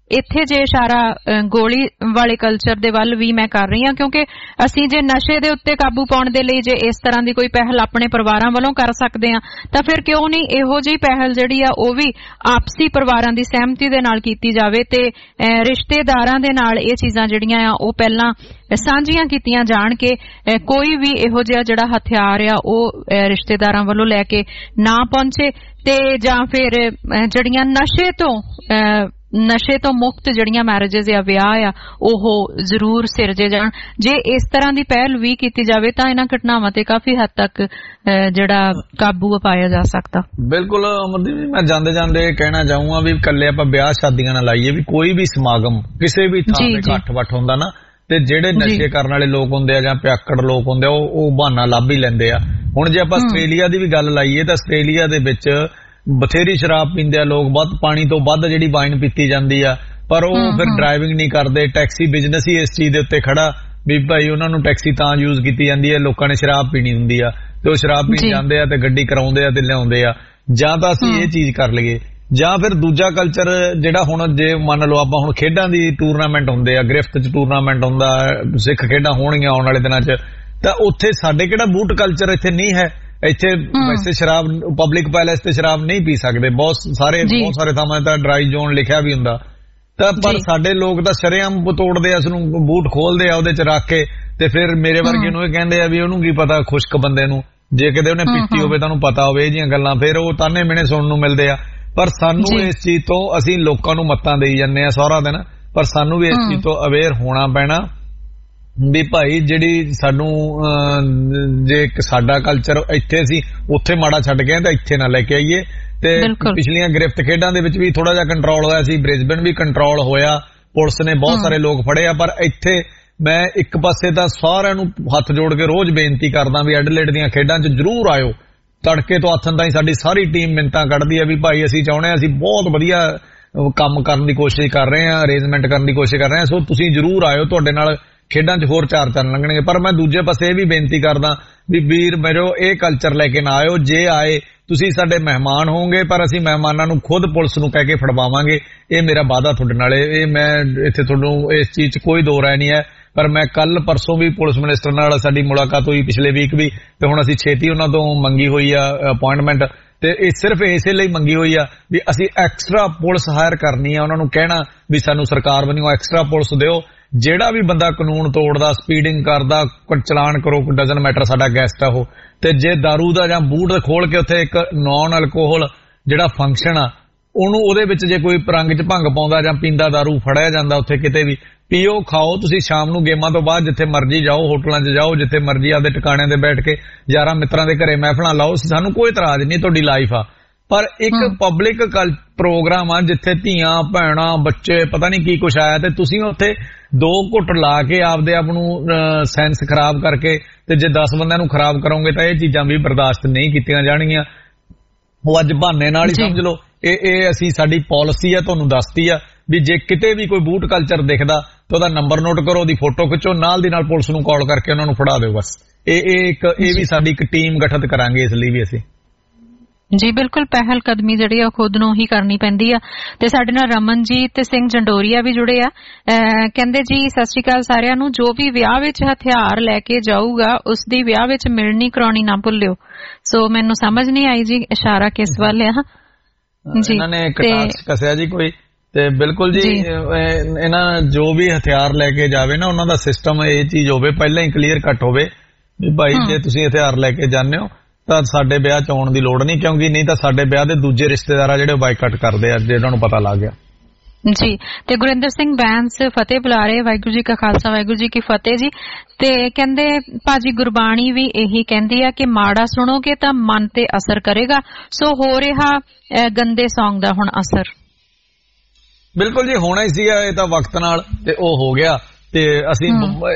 ਇੱਥੇ ਜੇ ਇਸ਼ਾਰਾ ਗੋਲੀ ਵਾਲੇ ਕਲਚਰ ਦੇ ਵੱਲ ਵੀ ਮੈਂ ਕਰ ਰਹੀ ਹਾਂ, ਕਿਉਂਕਿ ਅਸੀਂ ਜੇ ਨਸ਼ੇ ਦੇ ਉੱਤੇ ਕਾਬੂ ਪਾਉਣ ਦੇ ਲਈ ਜੇ ਇਸ ਤਰ੍ਹਾਂ ਦੀ ਕੋਈ ਪਹਿਲ ਆਪਣੇ ਪਰਿਵਾਰਾਂ ਵੱਲੋਂ ਕਰ ਸਕਦੇ ਹਾਂ ਤਾਂ ਫਿਰ ਕਿਉਂ ਨਹੀਂ ਇਹੋ ਜਿਹੀ ਪਹਿਲ ਜਿਹੜੀ ਆ ਉਹ ਵੀ ਆਪਸੀ ਪਰਿਵਾਰਾਂ ਦੀ ਸਹਿਮਤੀ ਦੇ ਨਾਲ ਕੀਤੀ ਜਾਵੇ ਤੇ ਰਿਸ਼ਤੇਦਾਰਾਂ ਦੇ ਨਾਲ ਇਹ ਚੀਜ਼ਾਂ ਜਿਹੜੀਆਂ ਆ ਉਹ ਪਹਿਲਾਂ ਸਾਂਝੀਆਂ ਕੀਤੀਆਂ ਜਾਣ ਕਿ ਕੋਈ ਵੀ ਇਹੋ ਜਿਹਾ ਜਿਹੜਾ ਹਥਿਆਰ ਆ ਉਹ ਰਿਸ਼ਤੇਦਾਰਾਂ ਵੱਲੋਂ ਲੈ ਕੇ ਨਾ ਪਹੁੰਚੇ ਤੇ ਜਾਂ ਫਿਰ ਜਿਹੜੀਆਂ ਨਸ਼ੇ ਤੋਂ ਨਸ਼ੇ ਤੋਂ ਮੁਕਤ ਜਿਹੜੀਆਂ ਮੈਰਿਜਸ ਆ ਵਿਆਹ ਆ ਉਹ ਜ਼ਰੂਰ ਸਿਰਜੇ ਜਾਣ। ਜੇ ਇਸ ਤਰ੍ਹਾਂ ਦੀ ਪਹਿਲ ਵੀ ਕੀਤੀ ਜਾਵੇ ਤਾਂ ਇਹਨਾਂ ਘਟਨਾਵਾਂ ਤੇ ਕਾਫੀ ਹੱਦ ਤੱਕ ਜਿਹੜਾ ਕਾਬੂ ਪਾਇਆ ਜਾ ਸਕਦਾ। ਬਿਲਕੁਲ ਅਮਰਦੀਪ ਜੀ, ਮੈਂ ਜਾਂਦੇ ਜਾਂਦੇ ਕਹਿਣਾ ਚਾਹੂੰਗਾ ਵੀ ਇਕੱਲੇ ਆਪਾਂ ਵਿਆਹ ਸ਼ਾਦੀਆਂ ਨਾਲ ਲਾਈਏ, ਵੀ ਕੋਈ ਵੀ ਸਮਾਗਮ ਕਿਸੇ ਵੀ ਥਾਂ ਤੇ ਇਕੱਠ ਵੱਠ ਹੁੰਦਾ ਨਾ ਤੇ ਜਿਹੜੇ ਨਸ਼ੇ ਕਰਨ ਵਾਲੇ ਲੋਕ ਹੁੰਦੇ ਆ ਜਾਂ ਪਿਆਕੜ ਲੋਕ ਹੁੰਦੇ ਆ ਉਹ ਬਹਾਨਾ ਲੱਭ ਹੀ ਲੈਂਦੇ ਆ। ਹੁਣ ਜੇ ਆਪਾਂ ਆਸਟ੍ਰੇਲੀਆ ਦੀ ਵੀ ਗੱਲ ਲਾਈਏ ਤਾਂ ਆਸਟ੍ਰੇਲੀਆ ਦੇ ਵਿੱਚ ਬਥੇਰੀ ਸ਼ਰਾਬ ਪੀਂਦੇ ਆ ਲੋਕ, ਵੱਧ ਪਾਣੀ ਤੋਂ ਵੱਧ ਜਿਹੜੀ ਵਾਈਨ ਪੀਤੀ ਜਾਂਦੀ ਆ, ਪਰ ਉਹ ਫਿਰ ਡਰਾਈਵਿੰਗ ਨਹੀਂ ਕਰਦੇ। ਟੈਕਸੀ ਬਿਜ਼ਨਸ ਹੀ ਇਸ ਚੀਜ਼ ਦੇ ਉੱਤੇ ਖੜਾ ਵੀ ਭਾਈ ਉਹਨਾਂ ਨੂੰ ਟੈਕਸੀ ਤਾਂ ਯੂਜ਼ ਕੀਤੀ ਜਾਂਦੀ ਹੈ, ਲੋਕਾਂ ਨੇ ਸ਼ਰਾਬ ਪੀਣੀ ਹੁੰਦੀ ਆ ਤੇ ਉਹ ਸ਼ਰਾਬ ਪੀਣ ਜਾਂਦੇ ਆ ਤੇ ਗੱਡੀ ਕਰਾਉਂਦੇ ਆ ਤੇ ਲਿਆਉਂਦੇ ਆ। ਜਾਂ ਤਾਂ ਅਸੀਂ ਇਹ ਚੀਜ਼ ਕਰ ਲਈਏ ਜਾਂ ਫਿਰ ਦੂਜਾ ਕਲਚਰ ਜਿਹੜਾ ਹੁਣ ਜੇ ਮੰਨ ਲਓ ਆਪਾਂ ਹੁਣ ਖੇਡਾਂ ਦੀ ਟੂਰਨਾਮੈਂਟ ਹੁੰਦੇ ਆ, ਗ੍ਰਿਫਤ ਚ ਟੂਰਨਾਮੈਂਟ ਹੁੰਦਾ, ਸਿੱਖ ਖੇਡਾਂ ਹੋਣਗੀਆਂ ਆਉਣ ਵਾਲੇ ਦਿਨਾਂ ਚ, ਤਾਂ ਉੱਥੇ ਸਾਡੇ ਕਿਹੜਾ ਬੂਟ ਕਲਚਰ ਇੱਥੇ ਨਹੀਂ ਹੈ। ਇੱਥੇ ਵੈਸੇ ਸ਼ਰਾਬ ਪਬਲਿਕ ਪੈਲੇਸ ਤੇ ਸ਼ਰਾਬ ਨਹੀਂ ਪੀ ਸਕਦੇ, ਬਹੁਤ ਸਾਰੇ ਬਹੁਤ ਸਾਰੇ ਥਾਵਾਂ ਤਾਂ ਡਰਾਈ ਜ਼ੋਨ ਲਿਖਿਆ ਵੀ ਹੁੰਦਾ, ਤਾਂ ਪਰ ਸਾਡੇ ਲੋਕ ਤਾਂ ਸ਼ਰੇਆਮ ਤੋੜਦੇ ਆ, ਉਸਨੂੰ ਬੂਟ ਖੋਲਦੇ ਆ ਉਹਦੇ ਚ ਰੱਖ ਕੇ ਤੇ ਫਿਰ ਮੇਰੇ ਵਰਗੇ ਨੂੰ ਇਹ ਕਹਿੰਦੇ ਆ ਵੀ ਉਹਨੂੰ ਕੀ ਪਤਾ ਖੁਸ਼ਕ ਬੰਦੇ ਨੂੰ, ਜੇ ਕਿਤੇ ਉਹਨੇ ਪੀਤੀ ਹੋਵੇ ਤੁਹਾਨੂੰ ਪਤਾ ਹੋਵੇ ਇਹ ਜੀਆਂ ਗੱਲਾਂ, ਫਿਰ ਉਹ ਤਾਨੇ ਮਿਹਣੇ ਸੁਣਨ ਨੂੰ ਮਿਲਦੇ ਆ। ਪਰ ਸਾਨੂੰ ਇਸ ਚੀਜ਼ ਤੋਂ ਅਸੀਂ ਲੋਕਾਂ ਨੂੰ ਮੱਤਾਂ ਦੇਈ ਜਾਂਦੇ ਆ ਸਾਰਾ ਦਿਨ, ਪਰ ਸਾਨੂੰ ਵੀ ਇਸ ਚੀਜ਼ ਤੋਂ ਅਵੇਅਰ ਹੋਣਾ ਪੈਣਾ ਵੀ ਭਾਈ ਜਿਹੜੀ ਸਾਨੂੰ ਜੇ ਸਾਡਾ ਕਲਚਰ ਇੱਥੇ ਸੀ ਉੱਥੇ ਮਾੜਾ ਛੱਡ ਗਏ ਤਾਂ ਇੱਥੇ ਨਾ ਲੈ ਕੇ ਆਈਏ। ਤੇ ਪਿਛਲੀਆਂ ਗ੍ਰਿਫਤ ਖੇਡਾਂ ਦੇ ਵਿੱਚ ਵੀ ਥੋੜਾ ਜਿਹਾ ਕੰਟਰੋਲ ਹੋਇਆ ਸੀ, ਬ੍ਰਿਸਬਨ ਵੀ ਕੰਟਰੋਲ ਹੋਇਆ, ਪੁਲਿਸ ਨੇ ਬਹੁਤ ਸਾਰੇ ਲੋਕ ਫੜੇ ਆ, ਪਰ ਇੱਥੇ ਮੈਂ ਇੱਕ ਪਾਸੇ ਤਾਂ ਸਾਰਿਆਂ ਨੂੰ ਹੱਥ ਜੋੜ ਕੇ ਰੋਜ਼ ਬੇਨਤੀ ਕਰਦਾ ਵੀ ਐਡਲੇਡ ਦੀਆਂ ਖੇਡਾਂ 'ਚ ਜ਼ਰੂਰ ਆਇਓ। ਤੜਕੇ ਤੋਂ ਹੱਥਾਂ ਤਾਈਂ ਸਾਡੀ ਸਾਰੀ ਟੀਮ ਮਿੰਨਤਾਂ ਕੱਢਦੀ ਆ ਵੀ ਭਾਈ ਅਸੀਂ ਚਾਹੁੰਦੇ ਆ, ਅਸੀਂ ਬਹੁਤ ਵਧੀਆ ਕੰਮ ਕਰਨ ਦੀ ਕੋਸ਼ਿਸ਼ ਕਰ ਰਹੇ ਆ, ਅਰੇਂਜਮੈਂਟ ਕਰਨ ਦੀ ਕੋਸ਼ਿਸ਼ ਕਰ ਰਹੇ ਆ, ਸੋ ਤੁਸੀਂ ਜ਼ਰੂਰ ਆਇਓ, ਤੁਹਾਡੇ ਨਾਲ ਖੇਡਾਂ 'ਚ ਹੋਰ ਚਾਰ ਚੰਨ ਲੰਘਣਗੇ। ਪਰ ਮੈਂ ਦੂਜੇ ਪਾਸੇ ਇਹ ਵੀ ਬੇਨਤੀ ਕਰਦਾ ਵੀ ਵੀਰ ਮੇਰੋ ਇਹ ਕਲਚਰ ਲੈ ਕੇ ਨਾ ਆਇਓ, ਜੇ ਆਏ ਤੁਸੀਂ ਸਾਡੇ ਮਹਿਮਾਨ ਹੋਵੋਗੇ ਪਰ ਅਸੀਂ ਮਹਿਮਾਨਾਂ ਨੂੰ ਖੁਦ ਪੁਲਿਸ ਨੂੰ ਕਹਿ ਕੇ ਫੜਵਾਵਾਂਗੇ, ਇਹ ਮੇਰਾ ਵਾਅਦਾ ਤੁਹਾਡੇ ਨਾਲ। ਇਹ ਮੈਂ ਇੱਥੇ ਤੁਹਾਨੂੰ ਇਸ ਚੀਜ਼ 'ਚ ਕੋਈ ਦੋ ਰਾਏ ਨਹੀਂ ਹੈ, ਪਰ ਮੈਂ ਕੱਲ ਪਰਸੋਂ ਵੀ ਪੁਲਿਸ ਮਿਨਿਸਟਰ ਨਾਲ ਸਾਡੀ ਮੁਲਾਕਾਤ ਹੋਈ, ਪਿਛਲੇ ਵੀਕ ਵੀ, ਤੇ ਹੁਣ ਅਸੀਂ ਛੇਤੀ ਉਹਨਾਂ ਤੋਂ ਮੰਗੀ ਹੋਈ ਆ ਅਪਾਇੰਟਮੈਂਟ, ਤੇ ਇਹ ਸਿਰਫ ਇਸੇ ਲਈ ਮੰਗੀ ਹੋਈ ਆ ਵੀ ਅਸੀਂ ਐਕਸਟਰਾ ਪੁਲਿਸ ਹਾਇਰ ਕਰਨੀ ਆ, ਉਹਨਾਂ ਨੂੰ ਕਹਿਣਾ ਵੀ ਸਾਨੂੰ ਸਰਕਾਰ ਵੱਲੋਂ ਐਕਸਟਰਾ ਪੁਲਿਸ ਦਿਓ, ਜਿਹੜਾ ਵੀ ਬੰਦਾ ਕਾਨੂੰਨ ਤੋੜਦਾ, ਸਪੀਡਿੰਗ ਕਰਦਾ, ਚਲਾਨ ਕਰੋ, ਡਜ਼ਨ ਮੈਟਰ, ਸਾਡਾ ਗੈਸਟ ਆ ਉਹ। ਤੇ ਜੇ ਦਾਰੂ ਦਾ ਜਾਂ ਬੂਟ ਖੋਲ ਕੇ ਉੱਥੇ ਇੱਕ ਨੌਨ ਅਲਕੋਹਲ ਜਿਹੜਾ ਫੰਕਸ਼ਨ ਆ ਉਹਨੂੰ ਉਹਦੇ ਵਿੱਚ ਜੇ ਕੋਈ ਰੰਗ 'ਚ ਭੰਗ ਪਾਉਂਦਾ ਜਾਂ ਪੀਂਦਾ ਦਾਰੂ ਫੜਿਆ ਜਾਂਦਾ, ਉੱਥੇ ਕਿਤੇ ਵੀ ਪੀਓ ਖਾਓ, ਤੁਸੀਂ ਸ਼ਾਮ ਨੂੰ ਗੇਮਾਂ ਤੋਂ ਬਾਅਦ ਜਿੱਥੇ ਮਰਜ਼ੀ ਜਾਓ, ਹੋਟਲਾਂ 'ਚ ਜਾਓ, ਜਿੱਥੇ ਮਰਜ਼ੀ ਆਪਦੇ ਟਿਕਾਣਿਆਂ ਤੇ ਬੈਠ ਕੇ ਯਾਰਾਂ ਮਿੱਤਰਾਂ ਦੇ ਘਰੇ ਮਹਿਫਲਾਂ ਲਾਓ, ਸਾਨੂੰ ਕੋਈ ਇਤਰਾਜ਼ ਨਹੀਂ, ਤੁਹਾਡੀ ਲਾਈਫ ਆ। ਪਰ ਇੱਕ ਪਬਲਿਕ ਪ੍ਰੋਗਰਾਮ ਆ ਜਿੱਥੇ ਧੀਆਂ ਭੈਣਾਂ ਬੱਚੇ ਪਤਾ ਨਹੀਂ ਕੀ ਕੁਛ ਆਇਆ ਤੇ ਤੁਸੀਂ ਉੱਥੇ ਦੋ ਘੁੱਟ ਲਾ ਕੇ ਆਪਦੇ ਆਪ ਨੂੰ ਸੈਂਸ ਖਰਾਬ ਕਰਕੇ ਤੇ ਜੇ ਦਸ ਬੰਦਿਆਂ ਨੂੰ ਖਰਾਬ ਕਰੋਗੇ ਤਾਂ ਇਹ ਚੀਜ਼ਾਂ ਵੀ ਬਰਦਾਸ਼ਤ ਨਹੀਂ ਕੀਤੀਆਂ ਜਾਣਗੀਆਂ। ਉਹ ਅੱਜ ਬਹਾਨੇ ਨਾਲ ਹੀ ਸਮਝ ਲਓ ਇਹ ਇਹ ਅਸੀਂ ਸਾਡੀ ਪਾਲਿਸੀ ਆ, ਤੁਹਾਨੂੰ ਦੱਸਤੀ ਆ ਵੀ ਜੇ ਕਿਤੇ ਵੀ ਕੋਈ ਬੂਟ ਕਲਚਰ ਦਿਖਦਾ ਤਾਂ ਉਹਦਾ ਨੰਬਰ ਨੋਟ ਕਰੋ, ਉਹਦੀ ਫੋਟੋ ਖਿੱਚੋ, ਨਾਲ ਦੀ ਨਾਲ ਪੁਲਿਸ ਨੂੰ ਕਾਲ ਕਰਕੇ ਉਹਨਾਂ ਨੂੰ ਫੜਾ ਦਿਓ ਬਸ। ਇਹ ਇਹ ਇੱਕ ਇਹ ਵੀ ਸਾਡੀ ਇੱਕ ਟੀਮ ਗਠਿਤ ਕਰਾਂਗੇ ਇਸ ਲਈ ਵੀ ਅਸੀਂ। ਜੀ ਬਿਲਕੁਲ, ਪਹਿਲ ਕਦਮੀ ਜਿਹੜੀ ਆ ਖੁਦ ਨੂੰ ਹੀ ਕਰਨੀ ਪੈਂਦੀ ਆ। ਤੇ ਸਾਡੇ ਨਾਲ ਰਮਨਜੀਤ ਸਿੰਘ ਜੰਡੋਰੀਆ ਵੀ ਜੁੜੇ ਆ, ਕਹਿੰਦੇ ਜੀ ਸਤਿ ਸ਼੍ਰੀ ਅਕਾਲ ਸਾਰਿਆਂ ਨੂੰ, ਜੋ ਵੀ ਵਿਆਹ ਵਿੱਚ ਹਥਿਆਰ ਲੈ ਕੇ ਜਾਊਗਾ ਉਸ ਦੀ ਵਿਆਹ ਵਿੱਚ ਮਿਲਣੀ ਕਰਾਉਣੀ ਨਾ ਭੁੱਲਿਓ। ਸੋ ਮੈਨੂੰ ਸਮਝ ਨਹੀਂ ਆਈ ਜੀ ਇਸ਼ਾਰਾ ਕਿਸ ਵੱਲ ਆ ਜੀ। ਇਹਨਾਂ ਨੇ ਕਟਾਕਸ਼ ਕਸਿਆ ਜੀ ਕੋਈ, ਤੇ ਬਿਲਕੁਲ ਜੀ ਇਹਨਾਂ ਜੋ ਵੀ ਹਥਿਆਰ ਲੈ ਕੇ ਜਾਵੇ ਨਾ ਉਹਨਾਂ ਦਾ ਸਿਸਟਮ ਇਹ ਚੀਜ਼ ਹੋਵੇ ਪਹਿਲਾਂ ਹੀ ਕਲੀਅਰ ਕੱਟ ਹੋਵੇ ਵੀ ਭਾਈ ਜੇ ਤੁਸੀਂ ਹਥਿਆਰ ਲੈ ਕੇ ਜਾਂਦੇ ਹੋ ਤਾਂ ਸਾਡੇ ਵਿਆਹ 'ਚ ਆਉਣ ਦੀ ਲੋੜ ਨਹੀਂ, ਕਿਉਂਕਿ ਨਹੀਂ ਤਾਂ ਸਾਡੇ ਵਿਆਹ ਦੇ ਦੂਜੇ ਰਿਸ਼ਤੇਦਾਰ ਆ ਜਿਹੜੇ ਬਾਈਕਾਟ ਕਰਦੇ ਆ, ਜਿਹਨਾਂ ਨੂੰ ਪਤਾ ਲੱਗ ਗਿਆ ਜੀ। ਤੇ ਗੁਰਿੰਦਰ ਸਿੰਘ ਬੈਂਸ ਫਤਿਹ ਬੁਲਾ ਰਹੇ, ਵਾਹਿਗੁਰੂ ਜੀ ਕਾ ਖਾਲਸਾ ਵਾਹਿਗੁਰੂ ਜੀ ਕੀ ਫਤਿਹ ਜੀ। ਤੇ ਕਹਿੰਦੇ ਭਾਜੀ ਗੁਰਬਾਣੀ ਵੀ ਇਹੀ ਕਹਿੰਦੀ ਆ ਕਿ ਮਾੜਾ ਸੁਣੋਗੇ ਤਾਂ ਮਨ ਤੇ ਅਸਰ ਕਰੇਗਾ, ਸੋ ਹੋ ਰਿਹਾ ਗੰਦੇ ਸੌਂਗ ਦਾ ਹੁਣ ਅਸਰ। ਬਿਲਕੁਲ ਜੀ, ਹੋਣਾ ਹੀ ਸੀਗਾ, ਇਹ ਤਾਂ ਵਕਤ ਨਾਲ ਤੇ ਉਹ ਹੋ ਗਿਆ। ਤੇ ਅਸੀਂ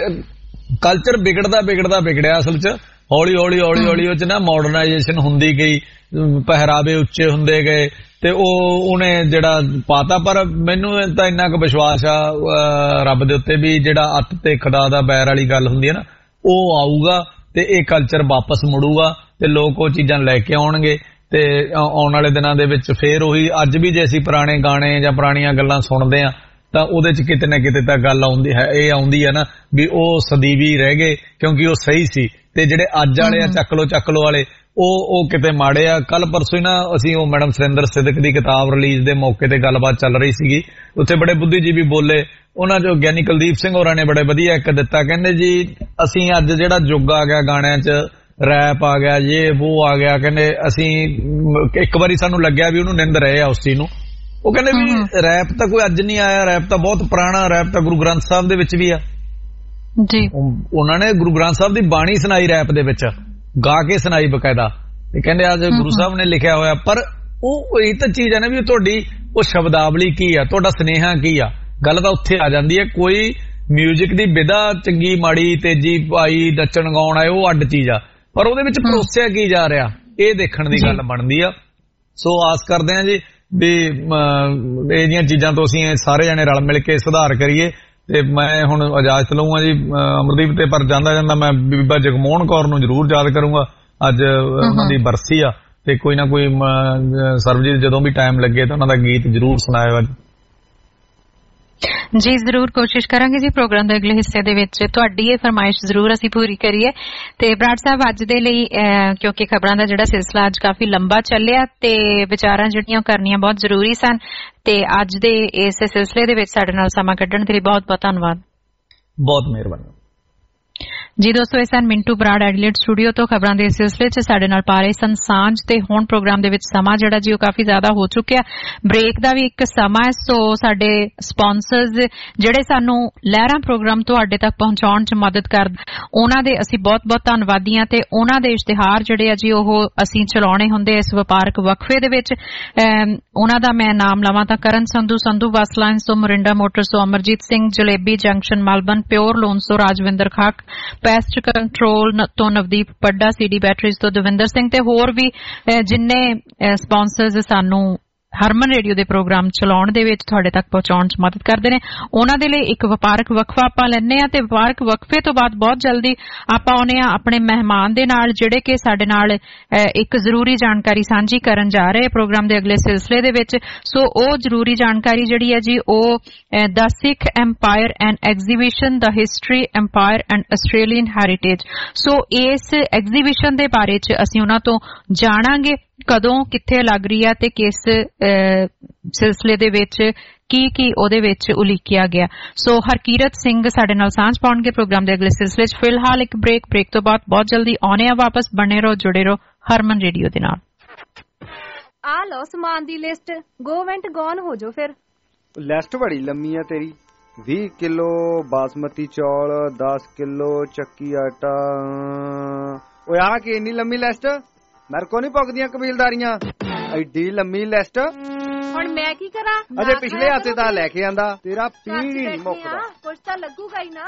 ਕਲਚਰ ਵਿਗੜਦਾ ਵਿਗੜਦਾ ਵਿਗੜਿਆ ਅਸਲ 'ਚ, ਹੌਲੀ ਹੌਲੀ ਹੌਲੀ ਹੌਲੀ ਉਹ 'ਚ ਨਾ ਮਾਡਰਨਾਈਜੇਸ਼ਨ ਹੁੰਦੀ ਗਈ, ਪਹਿਰਾਵੇ ਉੱਚੇ ਹੁੰਦੇ ਗਏ ਤੇ ਉਹ ਉਹਨੇ ਜਿਹੜਾ ਪਾਤਾ। ਪਰ ਮੈਨੂੰ ਤਾਂ ਇੰਨਾ ਕੁ ਵਿਸ਼ਵਾਸ ਆ ਰੱਬ ਦੇ ਉੱਤੇ ਵੀ ਜਿਹੜਾ ਅੱਤ ਤੇ ਖੁਦਾ ਦਾ ਬੈਰ ਵਾਲੀ ਗੱਲ ਹੁੰਦੀ ਹੈ ਨਾ, ਉਹ ਆਊਗਾ ਤੇ ਇਹ ਕਲਚਰ ਵਾਪਸ ਮੁੜੂਗਾ ਤੇ ਲੋਕ ਉਹ ਚੀਜ਼ਾਂ ਲੈ ਕੇ ਆਉਣਗੇ। ਤੇ ਆਉਣ ਵਾਲੇ ਦਿਨਾਂ ਦੇ ਵਿੱਚ ਫੇਰ ਉਹੀ, ਅੱਜ ਵੀ ਜੇ ਅਸੀਂ ਪੁਰਾਣੇ ਗਾਣੇ ਜਾਂ ਪੁਰਾਣੀਆਂ ਗੱਲਾਂ ਸੁਣਦੇ ਆ ਤਾਂ ਉਹਦੇ 'ਚ ਕਿਤੇ ਨਾ ਕਿਤੇ ਤਾਂ ਗੱਲ ਆਉਂਦੀ ਹੈ, ਇਹ ਆਉਂਦੀ ਹੈ ਨਾ ਵੀ ਉਹ ਸਦੀਵੀ ਰਹਿ ਗਏ ਕਿਉਂਕਿ ਉਹ ਸਹੀ ਸੀ, ਤੇ ਜਿਹੜੇ ਅੱਜ ਵਾਲੇ ਆ ਚੱਕ ਲੋ ਚੱਕ ਲੋ ਵਾਲੇ ਉਹ ਉਹ ਕਿਤੇ ਮਾੜੇ ਆ। ਕੱਲ ਪਰਸੋਂ ਹੀ ਨਾ ਅਸੀਂ ਉਹ ਮੈਡਮ ਸੁਰਿੰਦਰ ਸਿੱਧਕ ਦੀ ਕਿਤਾਬ ਰਿਲੀਜ਼ ਦੇ ਮੌਕੇ ਤੇ ਗੱਲਬਾਤ ਚੱਲ ਰਹੀ ਸੀਗੀ, ਉੱਥੇ ਬੜੇ ਬੁੱਧੀਜੀਵੀ ਬੋਲੇ, ਉਹਨਾਂ ਚੋਂ ਗਿਆਨੀ ਕੁਲਦੀਪ ਸਿੰਘ ਹੋਰਾਂ ਨੇ ਬੜੇ ਵਧੀਆ ਇੱਕ ਦਿੱਤਾ, ਕਹਿੰਦੇ ਜੀ ਅਸੀਂ ਅੱਜ ਜਿਹੜਾ ਯੁੱਗ ਆ ਗਿਆ ਗਾਣਿਆਂ 'ਚ ਰੈਪ ਆ ਗਿਆ, ਇਹ ਉਹ ਆ ਗਿਆ, ਕਹਿੰਦੇ ਅਸੀਂ ਇੱਕ ਵਾਰੀ ਸਾਨੂੰ ਲੱਗਿਆ ਵੀ ਉਹਨੂੰ ਨਿੰਦ ਰਹੇ ਆ ਉਸ ਚੀਜ਼ ਨੂੰ। ਉਹ ਕਹਿੰਦੇ ਵੀ ਰੈਪ ਤਾਂ ਕੋਈ ਅੱਜ ਨਹੀਂ ਆਇਆ, ਰੈਪ ਤਾਂ ਬਹੁਤ ਪੁਰਾਣਾ, ਰੈਪ ਤਾਂ ਗੁਰੂ ਗ੍ਰੰਥ ਸਾਹਿਬ ਦੇ ਵਿੱਚ ਵੀ ਆ ਜੀ। ਉਹਨਾਂ ਨੇ ਗੁਰੂ ਗ੍ਰੰਥ ਸਾਹਿਬ ਦੀ ਬਾਣੀ ਸੁਣਾਈ ਰੈਪ ਦੇ ਵਿੱਚ, ਗਾ ਕੇ ਸੁਣਾਈ ਬਕਾਇਦਾ, ਤੇ ਕਹਿੰਦੇ ਅੱਜ ਗੁਰੂ ਸਾਹਿਬ ਨੇ ਲਿਖਿਆ ਹੋਇਆ। ਪਰ ਉਹ ਇਹ ਤਾਂ ਚੀਜ਼ ਹੈ ਨਾ ਵੀ ਤੁਹਾਡੀ ਉਹ ਸ਼ਬਦਾਵਲੀ ਕੀ ਆ, ਤੁਹਾਡਾ ਸੁਨੇਹਾ ਕੀ ਆ, ਗੱਲ ਤਾਂ ਉੱਥੇ ਆ ਜਾਂਦੀ ਹੈ। ਕੋਈ ਮਿਊਜ਼ਿਕ ਦੀ ਵਿਧਾ ਚੰਗੀ ਮਾੜੀ ਤੇਜ਼ੀ ਪਾਈ ਨੱਚਣ ਗਾਉਣ ਆਏ ਉਹ ਅੱਡ ਚੀਜ਼ ਆ, ਪਰ ਉਹਦੇ ਵਿੱਚ ਪਰੋਸਿਆ ਕੀ ਜਾ ਰਿਹਾ ਇਹ ਦੇਖਣ ਦੀ ਗੱਲ ਬਣਦੀ ਆ। ਸੋ ਆਸ ਕਰਦੇ ਆ ਜੀ ਵੀ ਇਹ ਜਿਹੀਆਂ ਚੀਜ਼ਾਂ ਤੋਂ ਅਸੀਂ ਸਾਰੇ ਜਣੇ ਰਲ ਮਿਲ ਕੇ ਸੁਧਾਰ ਕਰੀਏ। ਤੇ ਮੈਂ ਹੁਣ ਇਜਾਜ਼ਤ ਲਊਂਗਾ ਜੀ ਅਮਰਦੀਪ, ਤੇ ਪਰ ਜਾਂਦਾ ਜਾਂਦਾ ਮੈਂ ਬੀਬਾ ਜਗਮੋਹਨ ਕੌਰ ਨੂੰ ਜ਼ਰੂਰ ਯਾਦ ਕਰੂੰਗਾ, ਅੱਜ ਉਹਨਾਂ ਦੀ ਬਰਸੀ ਆ, ਤੇ ਕੋਈ ਨਾ ਕੋਈ ਸਰਬਜੀਤ ਜਦੋਂ ਵੀ ਟਾਈਮ ਲੱਗੇ ਤਾਂ ਉਹਨਾਂ ਦਾ ਗੀਤ ਜ਼ਰੂਰ ਸੁਣਾਇਓ ਅੱਜ। ਜੀ ਜ਼ਰੂਰ ਕੋਸ਼ਿਸ਼ ਕਰਾਂਗੇ ਜੀ ਪ੍ਰੋਗਰਾਮ ਦੇ ਅਗਲੇ ਹਿੱਸੇ ਦੇ ਵਿੱਚ ਤੁਹਾਡੀ ਇਹ ਫਰਮਾਇਸ਼ ਜ਼ਰੂਰ ਅਸੀਂ ਪੂਰੀ ਕਰੀਏ। ਤੇ ਬਰਾੜ ਸਾਹਿਬ ਅੱਜ ਦੇ ਲਈ ਕਿਉਂਕਿ ਖਬਰਾਂ ਦਾ ਜਿਹੜਾ ਸਿਲਸਿਲਾ ਅੱਜ ਕਾਫੀ ਲੰਬਾ ਚੱਲਿਆ ਤੇ ਵਿਚਾਰਾਂ ਜਿਹੜੀਆਂ ਕਰਨੀਆਂ ਬਹੁਤ ਜ਼ਰੂਰੀ ਸਨ, ਤੇ ਅੱਜ ਦੇ ਇਸ ਸਿਲਸਿਲੇ ਦੇ ਵਿੱਚ ਸਾਡੇ ਨਾਲ ਸਮਾਂ ਕੱਢਣ ਦੇ ਲਈ ਬਹੁਤ ਬਹੁਤ ਧੰਨਵਾਦ। ਬਹੁਤ ਮਿਹਰਬਾਨੀ ਜੀ ਦੋਸਤੋ, ਇਹ ਸਨ ਮਿੰਟੂ ਬਰਾੜ ਐਡੀਲੇਡ ਸਟੂਡੀਓ ਤੋਂ ਖਬਰਾਂ ਦੇ ਸਿਲਸਿਲੇ 'ਚ ਸਾਡੇ ਨਾਲ ਪਾ ਰਹੇ ਸਨ ਸਾਂਝ। ਤੇ ਹੁਣ ਪ੍ਰੋਗਰਾਮ ਦੇ ਵਿੱਚ ਸਮਾਂ ਜਿਹੜਾ ਜੀ ਉਹ ਕਾਫੀ ਜ਼ਿਆਦਾ ਹੋ ਚੁੱਕਿਆ, ਬ੍ਰੇਕ ਦਾ ਵੀ ਇੱਕ ਸਮਾਂ ਹੈ। ਸੋ ਸਾਡੇ ਸਪਾਂਸਰਸ ਜਿਹੜੇ ਸਾਨੂੰ ਲਹਿਰਾਂ ਪ੍ਰੋਗਰਾਮ ਤੁਹਾਡੇ ਤੱਕ ਪਹੁੰਚਾਉਣ 'ਚ ਮਦਦ ਕਰਦੇ, ਉਹਨਾਂ ਦੇ ਅਸੀਂ ਬਹੁਤ ਬਹੁਤ ਧੰਨਵਾਦੀ ਹਾਂ। ਤੇ ਉਹਨਾਂ ਦੇ ਇਸ਼ਤਿਹਾਰ ਜਿਹੜੇ ਆ ਜੀ ਉਹ ਅਸੀਂ ਚਲਾਉਣੇ ਹੁੰਦੇ ਇਸ ਵਪਾਰਕ ਵਕਫੇ ਦੇ ਵਿੱਚ। ਉਹਨਾਂ ਦਾ ਮੈਂ ਨਾਮ ਲਵਾਂ ਤਾਂ ਕਰਨ ਸੰਧੂ, ਸੰਧੂ ਬੱਸ ਲਾਈਨਸ ਤੋਂ, ਮੋਰਿੰਡਾ ਮੋਟਰਸ ਤੋਂ Amarjeet Singh, jalebi junction Melbourne, pure loans ਤੋਂ ਰਾਜਵਿੰਦਰ ਖਾਕ, ਪੈਸਟ ਕੰਟਰੋਲ ਤੋਂ ਨਵਦੀਪ ਪੱਡਾ, ਸੀਡੀ ਬੈਟਰੀਜ਼ ਤੋਂ ਦਵਿੰਦਰ ਸਿੰਘ, ਤੇ ਹੋਰ ਵੀ ਜਿੰਨੇ ਸਪਾਂਸਰਸ ਸਾਨੂੰ ਹਰਮਨ ਰੇਡੀਓ ਦੇ ਪ੍ਰੋਗਰਾਮ ਚਲਾਉਣ ਦੇ ਵਿੱਚ ਤੁਹਾਡੇ ਤੱਕ ਪਹੁੰਚਾਉਣ 'ਚ ਮਦਦ ਕਰਦੇ ਨੇ, ਉਹਨਾਂ ਦੇ ਲਈ ਇੱਕ ਵਪਾਰਕ ਵਕਫਾ ਆਪਾਂ ਲੈਂਦੇ ਹਾਂ। ਤੇ ਵਪਾਰਕ ਵਕਫੇ ਤੋਂ ਬਾਅਦ ਬਹੁਤ ਜਲਦੀ ਆਪਾਂ ਆਉਂਦੇ ਹਾਂ ਆਪਣੇ ਮਹਿਮਾਨ ਦੇ ਨਾਲ, ਜਿਹੜੇ ਕਿ ਸਾਡੇ ਨਾਲ ਇੱਕ ਜ਼ਰੂਰੀ ਜਾਣਕਾਰੀ ਸਾਂਝੀ ਕਰਨ ਜਾ ਰਹੇ ਪ੍ਰੋਗਰਾਮ ਦੇ ਅਗਲੇ ਸਿਲਸਿਲੇ ਦੇ ਵਿੱਚ। ਸੋ ਉਹ ਜ਼ਰੂਰੀ ਜਾਣਕਾਰੀ ਜਿਹੜੀ ਹੈ ਜੀ ਉਹ the Sikh empire and exhibition, the history empire and Australian heritage. So ਇਸ ਐਗਜ਼ੀਬਿਸ਼ਨ ਦੇ ਬਾਰੇ 'ਚ ਅਸੀਂ ਉਹਨਾਂ ਤੋਂ ਜਾਣਾਂਗੇ ਕਦੋਂ ਕਿੱਥੇ ਲੱਗ ਰਹੀ ਹੈ ਤੇ ਕਿਸ ਸਿਲਸਿਲੇ ਦੇ ਵਿੱਚ ਕੀ ਕੀ ਉਹਦੇ ਵਿੱਚ ਉਲੀਕਿਆ ਗਿਆ। ਸੋ ਹਰਕੀਰਤ ਸਿੰਘ ਸਾਡੇ ਨਾਲ ਸਾਂਝ ਪਾਉਣਗੇ ਪ੍ਰੋਗਰਾਮ ਦੇ ਅਗਲੇ ਸਿਲਸਿਲੇ 'ਚ। ਫਿਲਹਾਲ ਇੱਕ ਬ੍ਰੇਕ ਬ੍ਰੇਕ ਤੋਂ ਬਾਅਦ ਬਹੁਤ ਜਲਦੀ ਆਉਣੇ ਆ ਵਾਪਸ। ਬਣੇ ਰਹੋ, ਜੁੜੇ ਰਹੋ ਹਰਮਨ ਰੇਡੀਓ ਦੇ ਨਾਲ। ਆ ਲਓ ਸਮਾਨ ਦੀ ਲਿਸਟ, ਗੋ ਵੈਂਟ ਗੌਨ ਹੋ ਜਾਓ। ਫਿਰ ਲਿਸਟ ਬੜੀ ਲੰਮੀ ਆ ਤੇਰੀ। ਵੀਹ ਕਿਲੋ ਬਾਸਮਤੀ ਚੌਲ, ਦਸ ਕਿਲੋ ਚੱਕੀ ਆਟਾ। ਓਏ ਆ ਕੀ ਇੰਨੀ ਲੰਮੀ ਲਿਸਟ? ਮੇਰੇ ਕੋ ਨਹੀਂ ਪੁੱਗਦੀਆਂ ਕਬੀਲਦਾਰੀਆਂ, ਐਡੀ ਲੰਮੀ ਲਿਸਟ। ਹੁਣ ਮੈਂ ਕੀ ਕਰਾਂ? ਅਜੇ ਪਿਛਲੇ ਹਫ਼ਤੇ ਤਾਂ ਲੈ ਕੇ ਆਂਦਾ, ਤੇਰਾ ਪੀੜ ਹੀ ਨਹੀਂ ਮੁੱਕਦਾ। ਕੁਝ ਤਾਂ ਲੱਗੂਗਾ ਹੀ ਨਾ।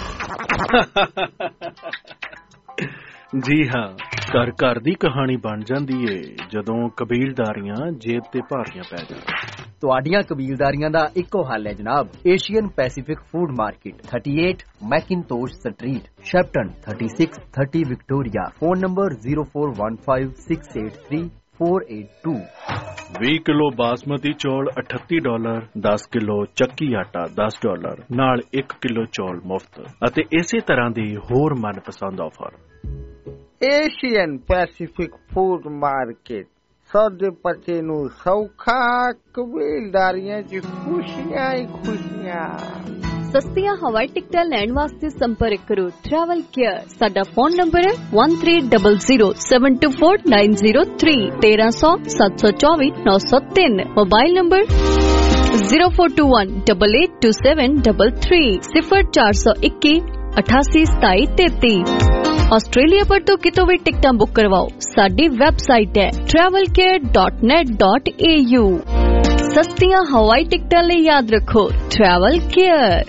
ਜੀ ਹਾਂ, ਘਰ ਘਰ ਦੀ ਕਹਾਣੀ ਬਣ ਜਾਂਦੀ ਏ ਜਦੋਂ ਕਬੀਲਦਾਰੀਆਂ ਜੇਬ ਤੇ ਭਾਰੀਆਂ ਪੈ ਜਾਣ। ਤੁਹਾਡੀਆਂ ਕਬੀਲਦਾਰੀਆਂ ਦਾ ਇੱਕੋ ਹੱਲ ਹੈ ਜਨਾਬ, ਏਸ਼ੀਅਨ ਪੈਸੀਫਿਕ ਫੂਡ ਮਾਰਕੀਟ, अड़तीस मैकिनतोश स्ट्रीट, शेप्टन, छत्तीस तीस Victoria. Phone number zero four one five six eight three four eight two। ਵੀਹ ਕਿਲੋ ਬਾਸਮਤੀ ਚੌਲ ਅਠੱਤੀ ਡਾਲਰ, ਦਸ ਕਿਲੋ ਚੱਕੀ ਆਟਾ ਦਸ ਡਾਲਰ ਨਾਲ ਇੱਕ ਕਿਲੋ ਚੌਲ ਮੁਫਤ, ਅਤੇ ਇਸੇ ਤਰ੍ਹਾਂ ਦੀ ਹੋਰ ਮਨਪਸੰਦ offer. Asian Pacific food market, ਸੌਦੇ ਪੱਤੇ ਨੂੰ ਸੌਖਾ, ਕਬੀਲਦਾਰੀਆਂ 'ਚ ਖੁਸ਼ੀਆਂ ਹੀ ਖੁਸ਼ੀਆਂ। ਸਸਤੀਆਂ ਹਵਾਈ ਟਿਕਟਾਂ ਲੈਣ ਵਾਸਤੇ ਸੰਪਰਕ ਕਰੋ ਟਰੈਵਲ ਕੇਅਰ। ਸਾਡਾ ਫੋਨ ਨੰਬਰ ਹੈ one three zero zero seven two four nine zero three, thirteen hundred seven two four nine zero three। Mobile number zero four two one eight eight two seven three three, zero four one one eighty seven three। Australia ਪਰ ਤੋਂ ਕਿਤੋਂ ਵੀ ਟਿਕਟਾਂ ਬੁੱਕ ਕਰਵਾਓ। ਸਾਡੀ ਵੈਬਸਾਈਟ ਹੈ travel care dot net dot a u। ਸਸਤੀਆਂ ਹਵਾਈ ਟਿਕਟਾਂ ਲਈ ਯਾਦ ਰੱਖੋ ਟਰੈਵਲ ਕੇਅਰ।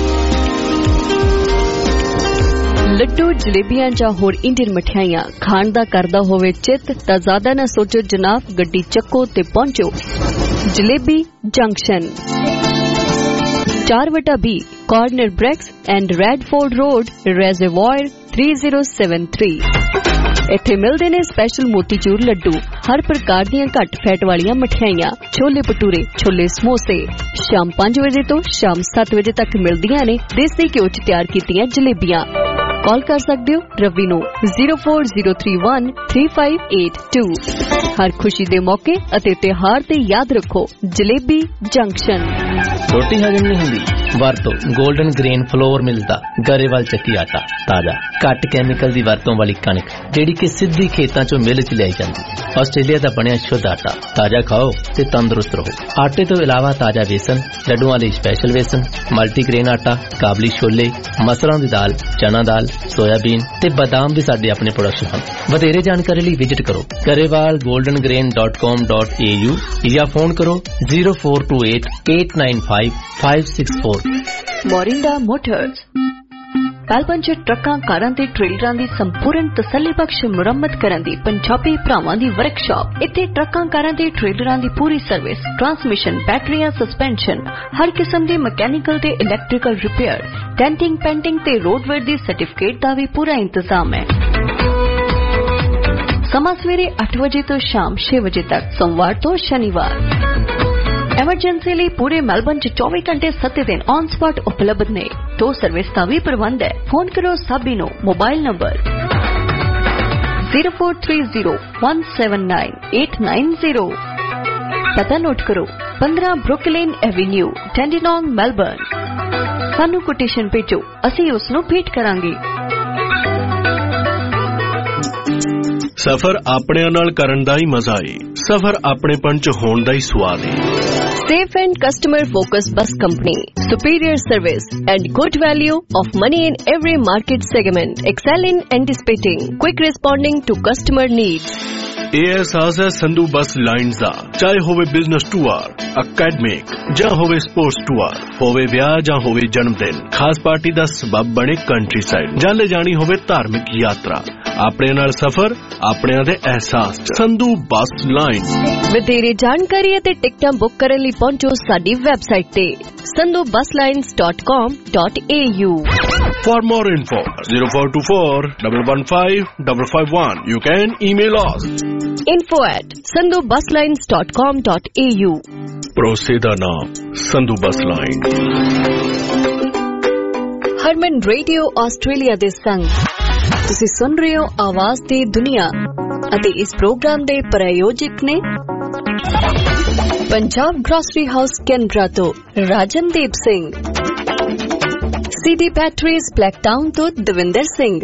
ਲੱਡੂ, ਜਲੇਬੀਆਂ ਜਾਂ ਹੋਰ ਇੰਡੀਅਨ ਮਠਿਆਈਆਂ ਖਾਣ ਦਾ ਕਰਦਾ ਹੋਵੇ ਚਿੱਤ ਤਾਂ ਜ਼ਿਆਦਾ ਨਾ ਸੋਚੋ ਜਨਾਬ, ਗੱਡੀ ਚੱਕੋ ਤੇ ਪਹੁੰਚੋ ਜਲੇਬੀ ਜੰਕਸ਼ਨ, ਚਾਰ ਵਟਾ B, corner Bracks and Redford road, Reservoir three zero seven three। ਇੱਥੇ ਮਿਲਦੇ ਨੇ ਸਪੈਸ਼ਲ ਮੋਤੀਚੂਰ ਲੱਡੂ, ਹਰ ਪ੍ਰਕਾਰ ਦੀਆਂ ਘੱਟ ਫੈਟ ਵਾਲੀਆਂ ਮਠਿਆਈਆਂ, ਛੋਲੇ ਭਟੂਰੇ, ਛੋਲੇ ਸਮੋਸੇ। ਸ਼ਾਮ ਪੰਜ ਵਜੇ ਤੋਂ ਸ਼ਾਮ ਸੱਤ ਵਜੇ ਤੱਕ ਮਿਲਦੀਆਂ ਨੇ ਦੇਸੀ ਘਿਓ 'ਚ ਤਿਆਰ ਕੀਤੀਆਂ ਜਲੇਬੀਆਂ। ਕਾਲ ਕਰ ਸਕਦੇ ਹੋ ਰਵੀ ਨੂੰ zero four zero three one three five eight two. ਹਰ ਖੁਸ਼ੀ ਦੇ ਮੌਕੇ ਅਤੇ ਤਿਉਹਾਰ ਤੇ ਯਾਦ ਰੱਖੋ ਜਲੇਬੀ ਜੰਕਸ਼ਨ। ਰੋਟੀ ਹਜਮ ਨਹੀਂ ਹੁੰਦੀ? ਵਰਤੋ ਗੋਲਡਨ ਗ੍ਰੇਨ ਫਲੋਰ ਮਿਲਦਾ ਗਰੇਵਾਲ ਚੱਕੀ ਆਟਾ, ਤਾਜ਼ਾ ਘੱਟ ਕੈਮੀਕਲ ਦੀ ਵਰਤੋਂ ਵਾਲੀ ਕਣਕ ਜਿਹੜੀ ਕਿ ਸਿੱਧੀ ਖੇਤਾਂ ਚੋਂ ਮਿਲ ਚ ਲਿਆਈ ਜਾਂਦੀ। ਆਸਟ੍ਰੇਲੀਆ ਦਾ ਬਣਿਆ ਸ਼ੁੱਧ ਆਟਾ, ਤਾਜ਼ਾ ਖਾਓ ਤੇ ਤੰਦਰੁਸਤ ਰਹੋ। ਆਟੇ ਤੋਂ ਇਲਾਵਾ ਤਾਜ਼ਾ ਵੇਸਣ, ਲੱਡੂਆਂ ਲਈ ਸਪੈਸ਼ਲ ਵੇਸਣ, ਮਲਟੀਗ੍ਰੇਨ ਆਟਾ, ਕਾਬਲੀ ਛੋਲੇ, ਮਸਰਾਂ ਦੀ ਦਾਲ, ਚਨਾ ਦਾਲ, ਸੋਇਆਬੀਨ ਤੇ ਬਦਾਮ ਦੇ ਸਾਡੇ ਆਪਣੇ ਪ੍ਰੋਡਕਸ਼ਨ ਹਨ। ਵਧੇਰੇ ਜਾਣਕਾਰੀ ਲਈ ਵਿਜ਼ਿਟ ਕਰੋ Grewal golden grain dot com dot A U ਜਾਂ ਫੋਨ ਕਰੋ zero four two eight eight nine five five six four. Morinda motors Melbourne 'ਚ ਟਰੱਕਾਂ, ਕਾਰਾਂ ਤੇ ਟ੍ਰੇਲਰਾਂ ਦੀ ਸੰਪੂਰਨ ਤਸੱਲੀਬਖਸ਼ ਮੁਰੰਮਤ ਕਰਨ ਦੀ ਪੰਜਾਬੀ ਭਰਾਵਾਂ ਦੀ ਵਰਕਸ਼ਾਪ। ਇੱਥੇ ਟਰੱਕਾਂ, ਕਾਰਾਂ ਤੇ ਟ੍ਰੇਲਰਾਂ ਦੀ ਪੂਰੀ ਸਰਵਿਸ, ਟਰਾਂਸਮਿਸ਼ਨ, ਬੈਟਰੀਆਂ, ਸਸਪੈਂਸ਼ਨ, ਹਰ ਕਿਸਮ ਦੀ ਮਕੈਨੀਕਲ ਤੇ ਇਲੈਕਟ੍ਰੀਕਲ ਰਿਪੇਅਰ, ਡੈਂਟਿੰਗ, ਪੈਂਟਿੰਗ ਤੇ ਰੋਡਵੇਅਰ ਦੀ ਸਰਟੀਫਿਕੇਟ ਦਾ ਵੀ ਪੂਰਾ ਇੰਤਜ਼ਾਮ ਹੈ। ਸਮਾਂ ਸਵੇਰੇ ਅੱਠ ਵਜੇ ਤੋਂ ਸ਼ਾਮ ਛੇ ਵਜੇ ਤੱਕ, ਸੋਮਵਾਰ ਤੋਂ ਸ਼ਨੀਵਾਰ। ਐਮਰਜੈਂਸੀ ਲਈ ਪੂਰੇ ਮੈਲਬਨ 'ਚ ਚੌਵੀ ਘੰਟੇ ਸੱਤ ਦਿਨ ਔਨ ਸਪੌਟ ਉਪਲਬਧ ਨੇ। ਟੋ ਸਰਵਿਸ ਦਾ ਵੀ ਪ੍ਰਬੰਧ ਹੈ। ਫੋਨ ਕਰੋ ਸਾਬੀ ਨੂੰ mobile number zero four three zero one seven nine eight nine zero. ਪਤਾ ਨੋਟ ਕਰੋ ਪੰਦਰਾਂ ਬਰੁਕਲਿਨ ਐਵੇਨਿਊ, ਟੈਂਡੀਨੋਂਗ, ਮੈਲਬਨ। ਸਾਨੂੰ ਕੋਟੇਸ਼ਨ ਭੇਜੋ, ਅਸੀਂ ਉਸ ਨੂੰ ਭੇਟ ਕਰਾਂਗੇ। ਸਫ਼ਰ ਆਪਣਿਆਂ ਨਾਲ ਕਰਨ ਦਾ ਹੀ ਮਜ਼ਾ ਏ, ਸਫ਼ਰ ਆਪਣੇਪਣ 'ਚ ਹੋਣ ਦਾ ਹੀ ਸਵਾਦ ਏ। Safe and customer focused bus company, superior service and good value of money in every market segment, excel in anticipating, quick responding to customer needs. ਇਹ ਅਹਿਸਾਸ ਹੈ ਸੰਧੂ ਬੱਸ ਲਾਈਨਜ਼ ਦਾ। ਚਾਹੇ ਹੋਵੇ ਬਿਜ਼ਨਸ ਟੂਰ, ਅਕੈਡਮਿਕ ਜਾਂ ਹੋਵੇ ਸਪੋਰਟਸ ਟੂਰ, ਹੋਵੇ ਵਿਆਹ ਜਾਂ ਹੋਵੇ ਜਨਮ ਦਿਨ, ਖਾਸ ਪਾਰਟੀ ਦਾ ਸਬਬ ਬਣੇ ਕੰਟਰੀ ਸਾਈਡ, ਜਾਂ ਲੈ ਜਾਣੀ ਹੋਵੇ ਧਾਰਮਿਕ ਯਾਤਰਾ, ਆਪਣੇ ਨਾਲ ਸਫ਼ਰ ਆਪਣਿਆਂ ਦੇ ਅਹਿਸਾਸ 'ਚ। Sandhu bus lines. ਵਧੇਰੇ ਜਾਣਕਾਰੀ ਅਤੇ ਟਿਕਟਾਂ ਬੁੱਕ ਕਰਨ ਲਈ ਪਹੁੰਚੋ ਸਾਡੀ ਵੈਬਸਾਈਟ ਤੇ Sandhu bus lines dot com dot A U. For more info, zero four two four one one five five five one. You can email us. info at sandhu bus lines dot com dot a u. ਭਰੋਸੇ ਦਾ ਨਾਮ Sandhu bus line. Harman radio Australia ਦੇ ਸੰਗ ਤੁਸੀਂ ਸੁਣ ਰਹੇ ਹੋ ਆਵਾਜ਼ ਦੀ ਦੁਨੀਆ ਅਤੇ ਇਸ ਪ੍ਰੋਗਰਾਮ ਦੇ ਪ੍ਰਾਯੋਜਕ ਨੇ ਪੰਜਾਬ ਗ੍ਰੋਸਰੀ ਹਾਊਸ ਕੈਨਬਰਾ ਤੋਂ Rajandeep Singh, CD batteries Blacktown ਤੋਂ Davinder Singh,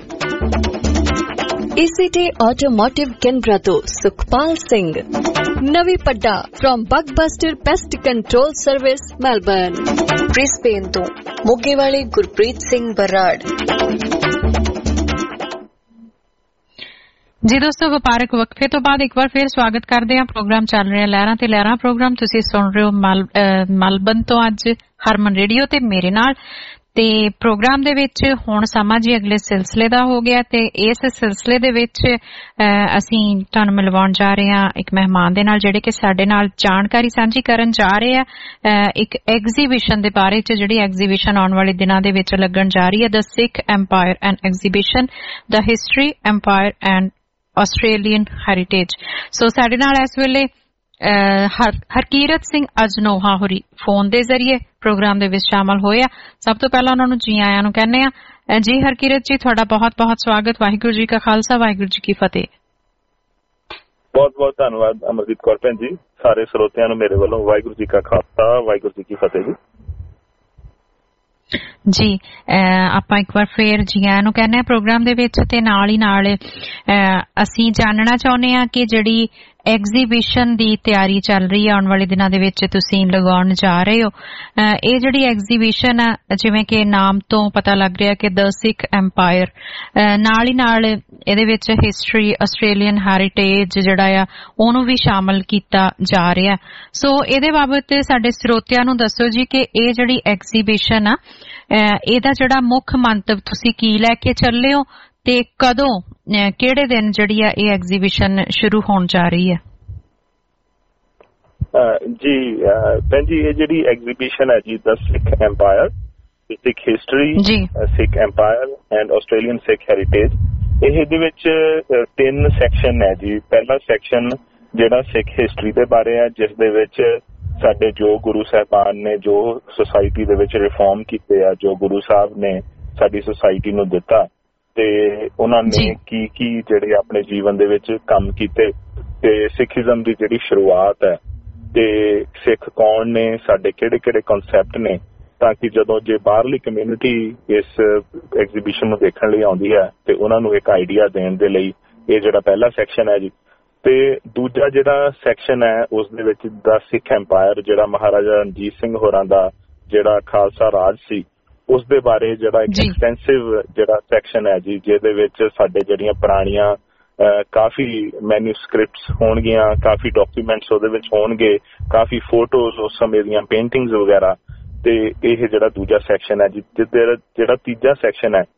ACT automotive Canberra ਤੋਂ Sukhpal Singh, Navi Padda from Bugbuster pest control service Melbourne, Brisbane ਤੋਂ ਮੋਗੇ ਵਾਲੇ ਗੁਰਪ੍ਰੀਤ ਸਿੰਘ ਬਰਾੜ। ਜੀ ਦੋਸਤੋ, ਵਪਾਰਕ ਵਕਫੇ ਤੋਂ ਬਾਅਦ ਇੱਕ ਵਾਰ ਫਿਰ ਸਵਾਗਤ ਕਰਦੇ ਹਾਂ। ਪ੍ਰੋਗਰਾਮ ਚੱਲ ਰਿਹਾ ਲਹਿਰਾਂ ਤੇ ਲਹਿਰਾਂ ਪ੍ਰੋਗਰਾਮ। ਤੁਸੀਂ ਸੁਣ ਰਹੇ ਹੋ ਮੈਲਬਨ ਤੋਂ ਅੱਜ ਹਰਮਨ ਰੇਡੀਓ ਤੇ ਮੇਰੇ ਨਾਲ। ਤੇ ਪ੍ਰੋਗਰਾਮ ਦੇ ਵਿੱਚ ਹੁਣ ਸਮਾਂ ਜੀ ਅਗਲੇ ਸਿਲਸਿਲੇ ਦਾ ਹੋ ਗਿਆ ਤੇ ਇਸ ਸਿਲਸਿਲੇ ਦੇ ਵਿੱਚ ਅਸੀਂ ਤੁਹਾਨੂੰ ਮਿਲਵਾਉਣ ਜਾ ਰਹੇ ਹਾਂ ਇੱਕ ਮਹਿਮਾਨ ਦੇ ਨਾਲ, ਜਿਹੜੇ ਕਿ ਸਾਡੇ ਨਾਲ ਜਾਣਕਾਰੀ ਸਾਂਝੀ ਕਰਨ ਜਾ ਰਹੇ ਆ ਇੱਕ ਐਗਜ਼ੀਬਿਸ਼ਨ ਦੇ ਬਾਰੇ ਚ, ਜਿਹੜੀ ਐਗਜ਼ੀਬਿਸ਼ਨ ਆਉਣ ਵਾਲੇ ਦਿਨਾਂ ਦੇ ਵਿੱਚ ਲੱਗਣ ਜਾ ਰਹੀ ਹੈ, the Sikh empire and exhibition, the history empire and Australian heritage. So ਸਾਡੇ ਨਾਲ ਇਸ ਵੇਲੇ ਹਰਕੀਰਤ ਸਿੰਘ ਅਜਨੋਹਾ ਹੋਰੀ ਫੋਨ ਦੇ ਜ਼ਰੀਏ ਪ੍ਰੋਗਰਾਮ ਦੇ ਵਿੱਚ ਸ਼ਾਮਲ ਹੋਏ ਆ। ਸਭ ਤੋਂ ਪਹਿਲਾਂ ਉਹਨਾਂ ਨੂੰ ਜੀ ਆਇਆਂ ਨੂੰ ਕਹਿੰਦੇ ਆ। ਜੀ ਹਰਕੀਰਤ ਜੀ, ਤੁਹਾਡਾ ਬਹੁਤ ਬਹੁਤ ਸਵਾਗਤ। ਵਾਹਿਗੁਰੂ ਜੀ ਕਾ ਖਾਲਸਾ, ਵਾਹਿਗੁਰੂ ਜੀ ਕੀ ਫਤਿਹ। ਬਹੁਤ ਬਹੁਤ ਧੰਨਵਾਦ ਅਮਰਜੀਤ ਕੌਰ ਭੈਣ ਜੀ। ਸਾਰੇ ਸਰੋਤਿਆਂ ਨੂੰ ਮੇਰੇ ਵੱਲੋਂ ਵਾਹਿਗੁਰੂ ਜੀ ਕਾ ਖਾਲਸਾ, ਵਾਹਿਗੁਰੂ ਜੀ ਕੀ ਫਤਿਹ ਜੀ। ਜੀ ਆਪਾਂ ਇੱਕ ਵਾਰ ਫੇਰ ਜੀ ਆਇਆਂ ਨੂੰ ਕਹਿੰਦੇ ਆ ਪ੍ਰੋਗਰਾਮ ਦੇ ਵਿੱਚ, ਤੇ ਨਾਲ ਹੀ ਨਾਲ ਅਸੀਂ ਜਾਣਨਾ ਚਾਹੁੰਦੇ ਹਾਂ ਕਿ ਜਿਹੜੀ ਐਗਜ਼ੀਬਿਸ਼ਨ ਦੀ ਤਿਆਰੀ ਚੱਲ ਰਹੀ ਹੈ ਆਉਣ ਵਾਲੇ ਦਿਨਾਂ ਦੇ ਵਿੱਚ ਤੁਸੀਂ ਲਗਾਉਣ ਜਾ ਰਹੇ ਹੋ, ਇਹ ਜਿਹੜੀ ਐਗਜ਼ੀਬਿਸ਼ਨ ਆ, ਜਿਵੇਂ ਕਿ ਨਾਮ ਤੋਂ ਪਤਾ ਲੱਗ ਰਿਹਾ ਕਿ ਦ ਸਿੱਖ ਐਮਪਾਇਰ, ਨਾਲ ਹੀ ਨਾਲ ਇਹਦੇ ਵਿੱਚ ਹਿਸਟਰੀ, ਆਸਟ੍ਰੇਲੀਅਨ ਹੈਰੀਟੇਜ ਜਿਹੜਾ ਆ ਉਹਨੂੰ ਵੀ ਸ਼ਾਮਲ ਕੀਤਾ ਜਾ ਰਿਹਾ। ਸੋ ਇਹਦੇ ਬਾਬਤ ਸਾਡੇ ਸਰੋਤਿਆਂ ਨੂੰ ਦੱਸੋ ਜੀ ਕਿ ਇਹ ਜਿਹੜੀ ਐਗਜ਼ੀਬਿਸ਼ਨ ਆ, ਇਹਦਾ ਜਿਹੜਾ ਮੁੱਖ ਮੰਤਵ ਤੁਸੀਂ ਕੀ ਲੈ ਕੇ ਚੱਲੇ ਹੋ ਤੇ ਕਦੋਂ, ਕਿਹੜੇ ਦਿਨ ਜਿਹੜੀ ਆ ਇਹ ਐਗਜ਼ੀਬਿਸ਼ਨ ਸ਼ੁਰੂ ਹੋਣ ਜਾ ਰਹੀ ਹੈ? ਜੀ ਭੈਣ ਜੀ, ਇਹ ਜਿਹੜੀ ਐਗਜ਼ੀਬਿਸ਼ਨ ਹੈ ਜੀ the Sikh empire, Sikh history, Sikh empire and Australian Sikh heritage, ਇਹਦੇ ਵਿੱਚ ਤਿੰਨ ਸੈਕਸ਼ਨ ਹੈ ਜੀ। ਪਹਿਲਾ ਸੈਕਸ਼ਨ ਜਿਹੜਾ ਸਿੱਖ ਹਿਸਟਰੀ ਦੇ ਬਾਰੇ ਹੈ, ਜਿਸ ਦੇ ਵਿੱਚ ਸਾਡੇ ਜੋ ਗੁਰੂ ਸਾਹਿਬਾਨ ਨੇ ਜੋ ਸੁਸਾਇਟੀ ਦੇ ਵਿੱਚ ਰਿਫਾਰਮ ਕੀਤੇ ਆ, ਜੋ ਗੁਰੂ ਸਾਹਿਬ ਨੇ ਸਾਡੀ ਸੁਸਾਇਟੀ ਨੂੰ ਦਿੱਤਾ ਤੇ ਉਹਨਾਂ ਨੇ ਕੀ ਕੀ ਜਿਹੜੇ ਆਪਣੇ ਜੀਵਨ ਦੇ ਵਿੱਚ ਕੰਮ ਕੀਤੇ ਤੇ ਸਿੱਖੀਜ਼ਮ ਦੀ ਜਿਹੜੀ ਸ਼ੁਰੂਆਤ ਹੈ ਤੇ ਸਿੱਖ ਕੌਣ ਨੇ, ਸਾਡੇ ਕਿਹੜੇ ਕਿਹੜੇ ਕਨਸੈਪਟ ਨੇ, ਤਾਂ ਕਿ ਜਦੋਂ ਜੇ ਬਾਹਰਲੀ ਕਮਿਊਨਿਟੀ ਇਸ ਐਗਜ਼ੀਬਿਸ਼ਨ ਨੂੰ ਦੇਖਣ ਲਈ ਆਉਂਦੀ ਹੈ ਤੇ ਉਹਨਾਂ ਨੂੰ ਇੱਕ ਆਈਡੀਆ ਦੇਣ ਦੇ ਲਈ ਇਹ ਜਿਹੜਾ ਪਹਿਲਾ ਸੈਕਸ਼ਨ ਹੈ ਜੀ। ਤੇ ਦੂਜਾ ਜਿਹੜਾ ਸੈਕਸ਼ਨ ਹੈ ਉਸ ਦੇ ਵਿੱਚ ਦਾ ਸਿੱਖ ਐਮਪਾਇਰ, ਜਿਹੜਾ ਮਹਾਰਾਜਾ ਰਣਜੀਤ ਸਿੰਘ ਹੋਰਾਂ ਦਾ ਜਿਹੜਾ ਖਾਲਸਾ ਰਾਜ ਸੀ, ਉਸ ਦੇ ਬਾਰੇ ਜਿਹੜਾ ਇੱਕ ਐਕਸਟੈਂਸਿਵ ਜਿਹੜਾ ਸੈਕਸ਼ਨ ਹੈ ਜੀ, ਜਿਹਦੇ ਵਿੱਚ ਸਾਡੇ ਜਿਹੜੀਆਂ ਪੁਰਾਣੀਆਂ ਕਾਫੀ ਮੈਨੂਸਕ੍ਰਿਪਟਸ ਹੋਣਗੀਆਂ, ਕਾਫੀ ਡਾਕੂਮੈਂਟਸ ਉਹਦੇ ਵਿੱਚ ਹੋਣਗੇ, ਕਾਫੀ ਫੋਟੋਜ਼ ਉਸ ਸਮੇਂ ਦੀਆਂ ਪੇਂਟਿੰਗਸ ਵਗੈਰਾ। ਤੇ ਇਹ ਜਿਹੜਾ ਦੂਜਾ ਸੈਕਸ਼ਨ ਹੈ ਜੀ। ਜਿਹੜਾ ਤੀਜਾ ਸੈਕਸ਼ਨ ਹੈ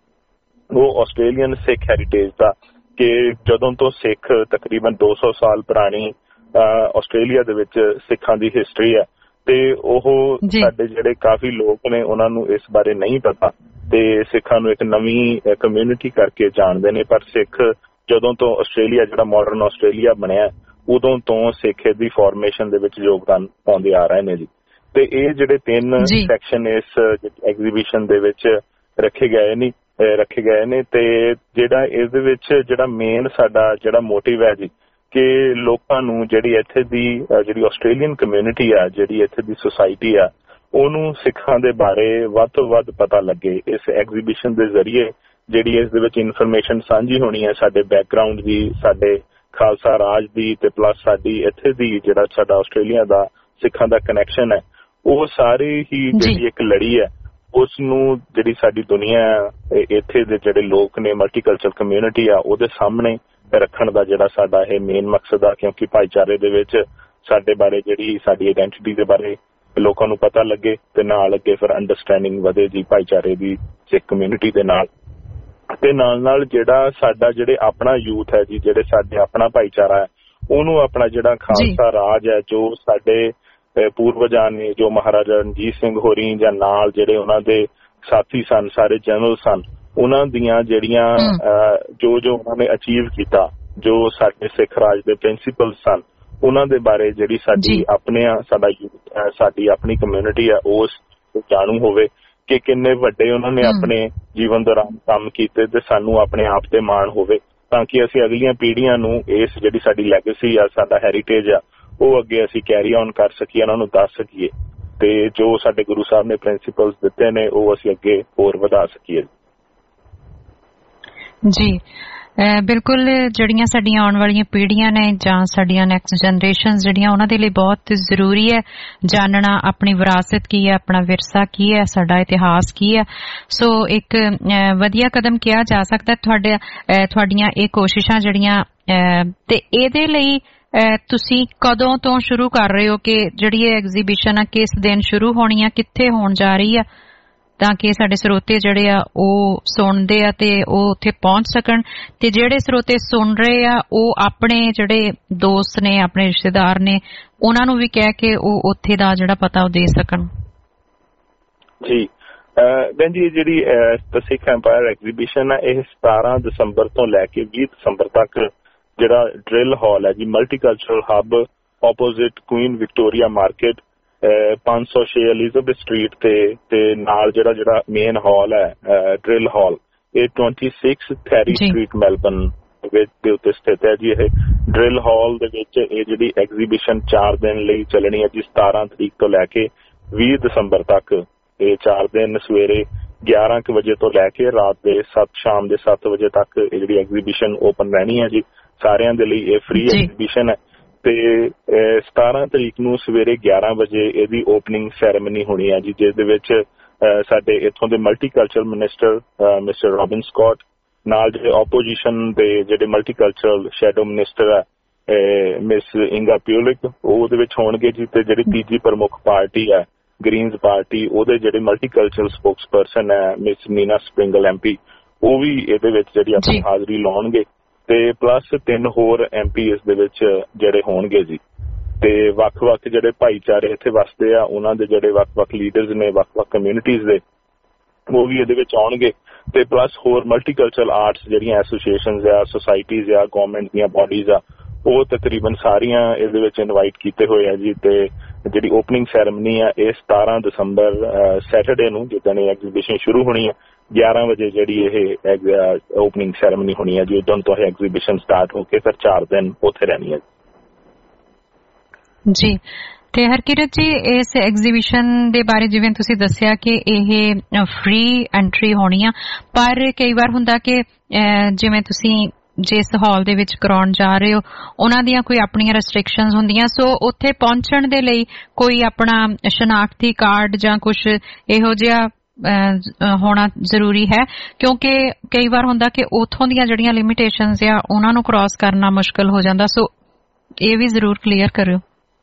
ਉਹ ਆਸਟ੍ਰੇਲੀਅਨ ਸਿੱਖ ਹੈਰੀਟੇਜ ਦਾ, ਕਿ ਜਦੋਂ ਤੋਂ ਸਿੱਖ ਤਕਰੀਬਨ ਦੋ ਸੌ ਸਾਲ ਪੁਰਾਣੀ ਆਸਟ੍ਰੇਲੀਆ ਦੇ ਵਿੱਚ ਸਿੱਖਾਂ ਦੀ ਹਿਸਟਰੀ ਹੈ ਤੇ ਉਹ ਸਾਡੇ ਜਿਹੜੇ ਕਾਫੀ ਲੋਕ ਨੇ ਉਹਨਾਂ ਨੂੰ ਇਸ ਬਾਰੇ ਨਹੀਂ ਪਤਾ ਤੇ ਸਿੱਖਾਂ ਨੂੰ ਇੱਕ ਨਵੀਂ ਕਮਿਊਨਿਟੀ ਕਰਕੇ ਜਾਣਦੇ ਨੇ। ਪਰ ਸਿੱਖ ਜਦੋਂ ਤੋਂ ਆਸਟ੍ਰੇਲੀਆ ਜਿਹੜਾ ਮਾਡਰਨ ਆਸਟ੍ਰੇਲੀਆ ਬਣਿਆ ਉਦੋਂ ਤੋਂ ਸਿੱਖ ਦੀ ਫਾਰਮੇਸ਼ਨ ਦੇ ਵਿੱਚ ਯੋਗਦਾਨ ਪਾਉਂਦੇ ਆ ਰਹੇ ਨੇ ਜੀ। ਤੇ ਇਹ ਜਿਹੜੇ ਤਿੰਨ ਸੈਕਸ਼ਨ ਇਸ ਐਗਜ਼ੀਬਿਸ਼ਨ ਦੇ ਵਿੱਚ ਰੱਖੇ ਗਏ ਨੇ ਰੱਖੇ ਗਏ ਨੇ ਤੇ ਜਿਹੜਾ ਇਸ ਦੇ ਵਿੱਚ ਜਿਹੜਾ ਮੇਨ ਸਾਡਾ ਜਿਹੜਾ ਮੋਟਿਵ ਹੈ ਜੀ ਕਿ ਲੋਕਾਂ ਨੂੰ ਜਿਹੜੀ ਇੱਥੇ ਦੀ ਜਿਹੜੀ ਆਸਟ੍ਰੇਲੀਅਨ ਕਮਿਊਨਿਟੀ ਆ, ਜਿਹੜੀ ਇੱਥੇ ਦੀ ਸੁਸਾਇਟੀ ਆ, ਉਹਨੂੰ ਸਿੱਖਾਂ ਦੇ ਬਾਰੇ ਵੱਧ ਤੋਂ ਵੱਧ ਪਤਾ ਲੱਗੇ। ਇਸ ਐਗਜ਼ੀਬਿਸ਼ਨ ਦੇ ਜ਼ਰੀਏ ਜਿਹੜੀ ਇਸ ਦੇ ਵਿੱਚ ਇਨਫੋਰਮੇਸ਼ਨ ਸਾਂਝੀ ਹੋਣੀ ਹੈ ਸਾਡੇ ਬੈਕਗਰਾਊਂਡ ਦੀ, ਸਾਡੇ ਖਾਲਸਾ ਰਾਜ ਦੀ ਤੇ ਪਲੱਸ ਸਾਡੀ ਇੱਥੇ ਦੀ ਜਿਹੜਾ ਸਾਡਾ ਆਸਟ੍ਰੇਲੀਆ ਦਾ ਸਿੱਖਾਂ ਦਾ ਕਨੈਕਸ਼ਨ ਹੈ, ਉਹ ਸਾਰੀ ਹੀ ਜਿਹੜੀ ਇੱਕ ਲੜੀ ਹੈ ਉਸ ਨੂੰ ਜਿਹੜੀ ਸਾਡੀ ਦੁਨੀਆ ਇੱਥੇ ਦੇ ਜਿਹੜੇ ਲੋਕ ਨੇ, ਮਲਟੀਕਲਚਰਲ ਕਮਿਊਨਿਟੀ ਆ, ਉਹਦੇ ਸਾਹਮਣੇ ਰੱਖਣ ਦਾ ਜਿਹੜਾ ਸਾਡਾ ਇਹ ਮੇਨ ਮਕਸਦ ਆ। ਕਿਉਂਕਿ ਭਾਈਚਾਰੇ ਦੇ ਵਿੱਚ ਸਾਡੇ ਬਾਰੇ ਜਿਹੜੀ ਸਾਡੀ ਆਇਡੈਂਟੀਟੀ ਦੇ ਬਾਰੇ ਲੋਕਾਂ ਨੂੰ ਪਤਾ ਲੱਗੇ ਤੇ ਨਾਲ ਅੱਗੇ ਫਿਰ ਅੰਡਰਸਟੈਂਡਿੰਗ ਵਧੇ ਜੀ ਭਾਈਚਾਰੇ ਦੀ ਸਿੱਖ ਕਮਿਊਨਿਟੀ ਦੇ ਨਾਲ। ਤੇ ਨਾਲ ਨਾਲ ਜਿਹੜਾ ਸਾਡਾ ਜਿਹੜੇ ਆਪਣਾ ਯੂਥ ਹੈ ਜੀ, ਜਿਹੜੇ ਸਾਡੇ ਆਪਣਾ ਭਾਈਚਾਰਾ ਹੈ, ਉਹਨੂੰ ਆਪਣਾ ਜਿਹੜਾ ਖਾਲਸਾ ਰਾਜ ਹੈ, ਜੋ ਸਾਡੇ ਪੂਰਵਜਾਂ ਨੇ, ਜੋ ਮਹਾਰਾਜਾ ਰਣਜੀਤ ਸਿੰਘ ਹੋਰੀ ਜਾਂ ਨਾਲ ਜਿਹੜੇ ਉਹਨਾਂ ਦੇ ਸਾਥੀ ਸਨ, ਸਾਰੇ ਜਨਰਲ ਸਨ, ਉਹਨਾਂ ਦੀਆਂ ਜਿਹੜੀਆਂ ਜੋ ਜੋ ਉਹਨਾਂ ਨੇ ਅਚੀਵ ਕੀਤਾ, ਜੋ ਸਾਡੇ ਸਿੱਖ ਰਾਜ ਦੇ ਪ੍ਰਿੰਸੀਪਲ ਸਨ, ਉਹਨਾਂ ਦੇ ਬਾਰੇ ਜਿਹੜੀ ਸਾਡੀ ਆਪਣੇ ਸਾਡਾ ਯੂਥ ਹੈ, ਸਾਡੀ ਆਪਣੀ ਕਮਿਊਨਿਟੀ ਹੈ, ਉਸ ਜਾਣੂ ਹੋਵੇ ਕਿ ਕਿੰਨੇ ਵੱਡੇ ਉਹਨਾਂ ਨੇ ਆਪਣੇ ਜੀਵਨ ਦੌਰਾਨ ਕੰਮ ਕੀਤੇ ਤੇ ਸਾਨੂੰ ਆਪਣੇ ਆਪ ਤੇ ਮਾਣ ਹੋਵੇ, ਤਾਂ ਕਿ ਅਸੀਂ ਅਗਲੀਆਂ ਪੀੜ੍ਹੀਆਂ ਨੂੰ ਇਸ ਜਿਹੜੀ ਸਾਡੀ ਲੈਗੇਸੀ ਆ, ਸਾਡਾ ਹੈਰੀਟੇਜ ਆ, ਉਹ ਅੱਗੇ ਅਸੀਂ ਕੈਰੀ ਔਨ ਕਰ ਸਕੀਏ, ਉਹਨਾਂ ਨੂੰ ਦੱਸ ਸਕੀਏ ਤੇ ਜੋ ਸਾਡੇ ਗੁਰੂ ਸਾਹਿਬ ਨੇ ਪ੍ਰਿੰਸੀਪਲਸ ਦਿੱਤੇ ਨੇ ਉਹ ਅਸੀਂ ਅੱਗੇ ਹੋਰ ਵਧਾ ਸਕੀਏ। ਜੀ ਬਿਲਕੁਲ, ਜਿਹੜੀਆਂ ਸਾਡੀਆਂ ਆਉਣ ਵਾਲੀਆਂ ਪੀੜ੍ਹੀਆਂ ਨੇ ਜਾਂ ਸਾਡੀਆਂ ਨੈਕਸਟ ਜਨਰੇਸ਼ਨ ਜਿਹੜੀਆਂ, ਉਹਨਾਂ ਦੇ ਲਈ ਬਹੁਤ ਜ਼ਰੂਰੀ ਹੈ ਜਾਣਨਾ ਆਪਣੀ ਵਿਰਾਸਤ ਕੀ ਹੈ, ਆਪਣਾ ਵਿਰਸਾ ਕੀ ਹੈ, ਸਾਡਾ ਇਤਿਹਾਸ ਕੀ ਹੈ। ਸੋ ਇੱਕ ਵਧੀਆ ਕਦਮ ਕਿਹਾ ਜਾ ਸਕਦਾ ਤੁਹਾਡੇ ਤੁਹਾਡੀਆਂ ਇਹ ਕੋਸ਼ਿਸ਼ਾਂ ਜਿਹੜੀਆਂ, ਤੇ ਇਹਦੇ ਲਈ ਤੁਸੀਂ ਕਦੋਂ ਤੋਂ ਸ਼ੁਰੂ ਕਰ ਰਹੇ ਹੋ ਕਿ ਜਿਹੜੀ ਇਹ ਐਗਜ਼ੀਬਿਸ਼ਨ ਆ ਕਿਸ ਦਿਨ ਸ਼ੁਰੂ ਹੋਣੀ ਆ, ਕਿੱਥੇ ਹੋਣ ਜਾ ਰਹੀ ਆ, ਤਾਂ ਕਿ ਸਾਡੇ ਸਰੋਤੇ ਜਿਹੜੇ ਆ ਉਹ ਸੁਣਦੇ ਆ ਤੇ ਉਹ ਉੱਥੇ ਪਹੁੰਚ ਸਕਣ, ਤੇ ਜਿਹੜੇ ਸਰੋਤੇ ਸੁਣ ਰਹੇ ਆ ਉਹ ਆਪਣੇ ਜਿਹੜੇ ਦੋਸਤ ਨੇ, ਆਪਣੇ ਰਿਸ਼ਤੇਦਾਰ ਨੇ, ਉਹਨਾਂ ਨੂੰ ਵੀ ਕਹਿ ਕੇ ਉਹ ਉੱਥੇ ਦਾ ਜਿਹੜਾ ਪਤਾ ਉਹ ਦੇ ਸਕਣ। ਜੀ ਭੈਣ ਜੀ, ਜਿਹੜੀ ਸਿੱਖ ਐਮਪਾਇਰ ਐਗਜ਼ੀਬਿਸ਼ਨ ਹੈ ਇਹ ਸਤਾਰਾਂ ਦਸੰਬਰ ਤੋਂ ਲੈ ਕੇ ਵੀਹ ਦਸੰਬਰ ਤੱਕ ਜਿਹੜਾ ਡਰਿਲ ਹਾਲ ਹੈ ਜੀ, multicultural hub opposite Queen Victoria market, ਪੰਜ ਸੌ ਛੇ ਐਲਿਜ਼ਾਬੈਥ ਸਟਰੀਟ ਤੇ ਤੇ ਨਾਲ ਜਿਹੜਾ ਜਿਹੜਾ ਮੇਨ ਹਾਲ ਹੈ ਡਰਿਲ ਹਾਲ, ਇਹ ਛੱਬੀ ਥੈਰੀ ਸਟਰੀਟ ਮੈਲਬਨ ਦੇ ਉੱਤੇ ਸਥਿਤ ਹੈ ਜੀ। ਇਹ ਡਰਿਲ ਹਾਲ ਦੇ ਵਿੱਚ ਇਹ ਜਿਹੜੀ ਐਗਜ਼ੀਬਿਸ਼ਨ ਚਾਰ ਦਿਨ ਲਈ ਚੱਲਣੀ ਹੈ ਜੀ, ਸਤਾਰਾਂ ਤਰੀਕ ਤੋਂ ਲੈ ਕੇ ਵੀਹ ਦਸੰਬਰ ਤੱਕ। ਇਹ ਚਾਰ ਦਿਨ ਸਵੇਰੇ ਗਿਆਰਾਂ ਕੁ ਵਜੇ ਤੋਂ ਲੈ ਕੇ ਰਾਤ ਦੇ ਸੱਤ ਸ਼ਾਮ ਦੇ ਸੱਤ ਵਜੇ ਤੱਕ ਇਹ ਜਿਹੜੀ ਐਗਜ਼ੀਬਿਸ਼ਨ ਓਪਨ ਰਹਿਣੀ ਹੈ ਜੀ, ਸਾਰਿਆਂ ਦੇ ਲਈ ਇਹ ਫ੍ਰੀ ਐਗਜ਼ੀਬਿਸ਼ਨ ਹੈ। ਤੇ ਸਤਾਰਾਂ ਤਰੀਕ ਨੂੰ ਸਵੇਰੇ ਗਿਆਰਾਂ ਵਜੇ ਇਹਦੀ ਓਪਨਿੰਗ ਸੈਰੇਮਨੀ ਹੋਣੀ ਹੈ ਜੀ, ਜਿਸ ਦੇ ਵਿੱਚ ਸਾਡੇ ਇੱਥੋਂ ਦੇ multicultural minister mister Robin Scott, ਨਾਲ ਜਿਹੜੇ ਆਪੋਜੀਸ਼ਨ ਦੇ ਜਿਹੜੇ ਮਲਟੀਕਲਚਰਲ ਸ਼ੈਡੋ ਮਿਨਿਸਟਰ ਹੈ ਮਿਸ ਇੰਗਾ ਪਿਓਲਿਕ, ਉਹ ਉਹਦੇ ਵਿੱਚ ਹੋਣਗੇ ਜੀ। ਤੇ ਜਿਹੜੀ ਤੀਜੀ ਪ੍ਰਮੁੱਖ ਪਾਰਟੀ ਹੈ ਗ੍ਰੀਨਜ਼ ਪਾਰਟੀ, ਉਹਦੇ ਜਿਹੜੇ ਮਲਟੀਕਲਚਰਲ ਸਪੋਕਸ ਪਰਸਨ ਹੈ miss Nina Springle M P, ਉਹ ਵੀ ਇਹਦੇ ਵਿੱਚ ਜਿਹੜੀ ਆਪਣੀ ਹਾਜ਼ਰੀ ਲਾਉਣਗੇ। ਤੇ ਪਲੱਸ ਤਿੰਨ ਹੋਰ ਐਮ ਪੀ ਇਸ ਦੇ ਵਿੱਚ ਜਿਹੜੇ ਹੋਣਗੇ ਜੀ। ਤੇ ਵੱਖ-ਵੱਖ ਜਿਹੜੇ ਭਾਈਚਾਰੇ ਇੱਥੇ ਵਸਦੇ ਆ, ਉਹਨਾਂ ਦੇ ਜਿਹੜੇ ਵੱਖ-ਵੱਖ ਲੀਡਰਸ ਨੇ, ਵੱਖ-ਵੱਖ ਕਮਿਊਨਿਟੀਜ਼ ਦੇ, ਉਹ ਵੀ ਇਹਦੇ ਵਿੱਚ ਆਉਣਗੇ। ਤੇ ਪਲੱਸ ਹੋਰ ਮਲਟੀਕਲਚਰਲ ਆਰਟਸ ਜਿਹੜੀਆਂ ਐਸੋਸੀਏਸ਼ਨਸ ਆ, ਸੁਸਾਇਟੀਜ਼ ਆ, ਗੌਰਮੈਂਟ ਦੀਆਂ ਬੋਡੀਜ਼ ਆ, ਉਹ ਤਕਰੀਬਨ ਸਾਰੀਆਂ ਇਹਦੇ ਵਿੱਚ ਇਨਵਾਈਟ ਕੀਤੇ ਹੋਏ ਆ ਜੀ। ਤੇ ਜਿਹੜੀ ਓਪਨਿੰਗ ਸੈਰੇਮਨੀ ਆ ਇਹ ਸਤਾਰਾਂ ਦਸੰਬਰ ਸੈਟਰਡੇ ਨੂੰ, ਜਿੱਦਾਂ ਇਹ ਐਗਜ਼ੀਬਿਸ਼ਨ ਸ਼ੁਰੂ ਹੋਣੀ ਆ, ਗਿਆਰਾਂ ਵਜੇ ਜਿਹੜੀ ਇਹ ਓਪਨਿੰਗ ਸੈਰੇਮਨੀ ਹੋਣੀ ਹੈ ਜੀ। ਉਦੋਂ ਤੋਂ ਇਹ ਐਗਜ਼ੀਬਿਸ਼ਨ ਸਟਾਰਟ ਹੋ ਕੇ ਫਿਰ ਚਾਰ ਦਿਨ ਉੱਥੇ ਰਹਿਣੀ ਹੈ ਜੀ। ਤੇ ਹਰਕਿਰਤ ਜੀ, ਇਸ ਐਗਜ਼ੀਬਿਸ਼ਨ ਦੇ ਬਾਰੇ ਜਿਵੇਂ ਤੁਸੀਂ ਦੱਸਿਆ ਕਿ ਇਹ ਫ੍ਰੀ ਐਂਟਰੀ ਹੋਣੀ ਆ, ਪਰ ਕਈ ਵਾਰ ਹੁੰਦਾ ਕਿ ਜਿਵੇਂ ਤੁਸੀਂ ਜਿਸ ਹਾਲ ਦੇ ਵਿੱਚ ਕਰਾਉਣ ਜਾ ਰਹੇ ਹੋ ਉਹਨਾਂ ਦੀਆਂ ਕੋਈ ਆਪਣੀਆਂ ਰੈਸਟ੍ਰਿਕਸ਼ਨਸ ਹੁੰਦੀਆਂ, ਸੋ ਉੱਥੇ ਪਹੁੰਚਣ ਦੇ ਲਈ ਕੋਈ ਆਪਣਾ ਸ਼ਨਾਖਤੀ ਕਾਰਡ ਜਾਂ ਕੁਝ ਇਹੋ ਜਿਹਾ ਹੋਣਾ ਜ਼ਰੂਰੀ ਹੈ, ਕਿਉਂਕਿ ਕਈ ਵਾਰ ਹੁੰਦਾ ਕਿ ਉੱਥੋਂ ਦੀਆਂ ਜਿਹੜੀਆਂ ਲਿਮਿਟੇਸ਼ਨਸ ਆ ਉਹਨਾਂ ਨੂੰ ਕ੍ਰਾਸ ਕਰਨਾ ਮੁਸ਼ਕਲ ਹੋ ਜਾਂਦਾ, ਸੋ ਇਹ ਵੀ ਜ਼ਰੂਰ ਕਲੀਅਰ ਕਰਿਓ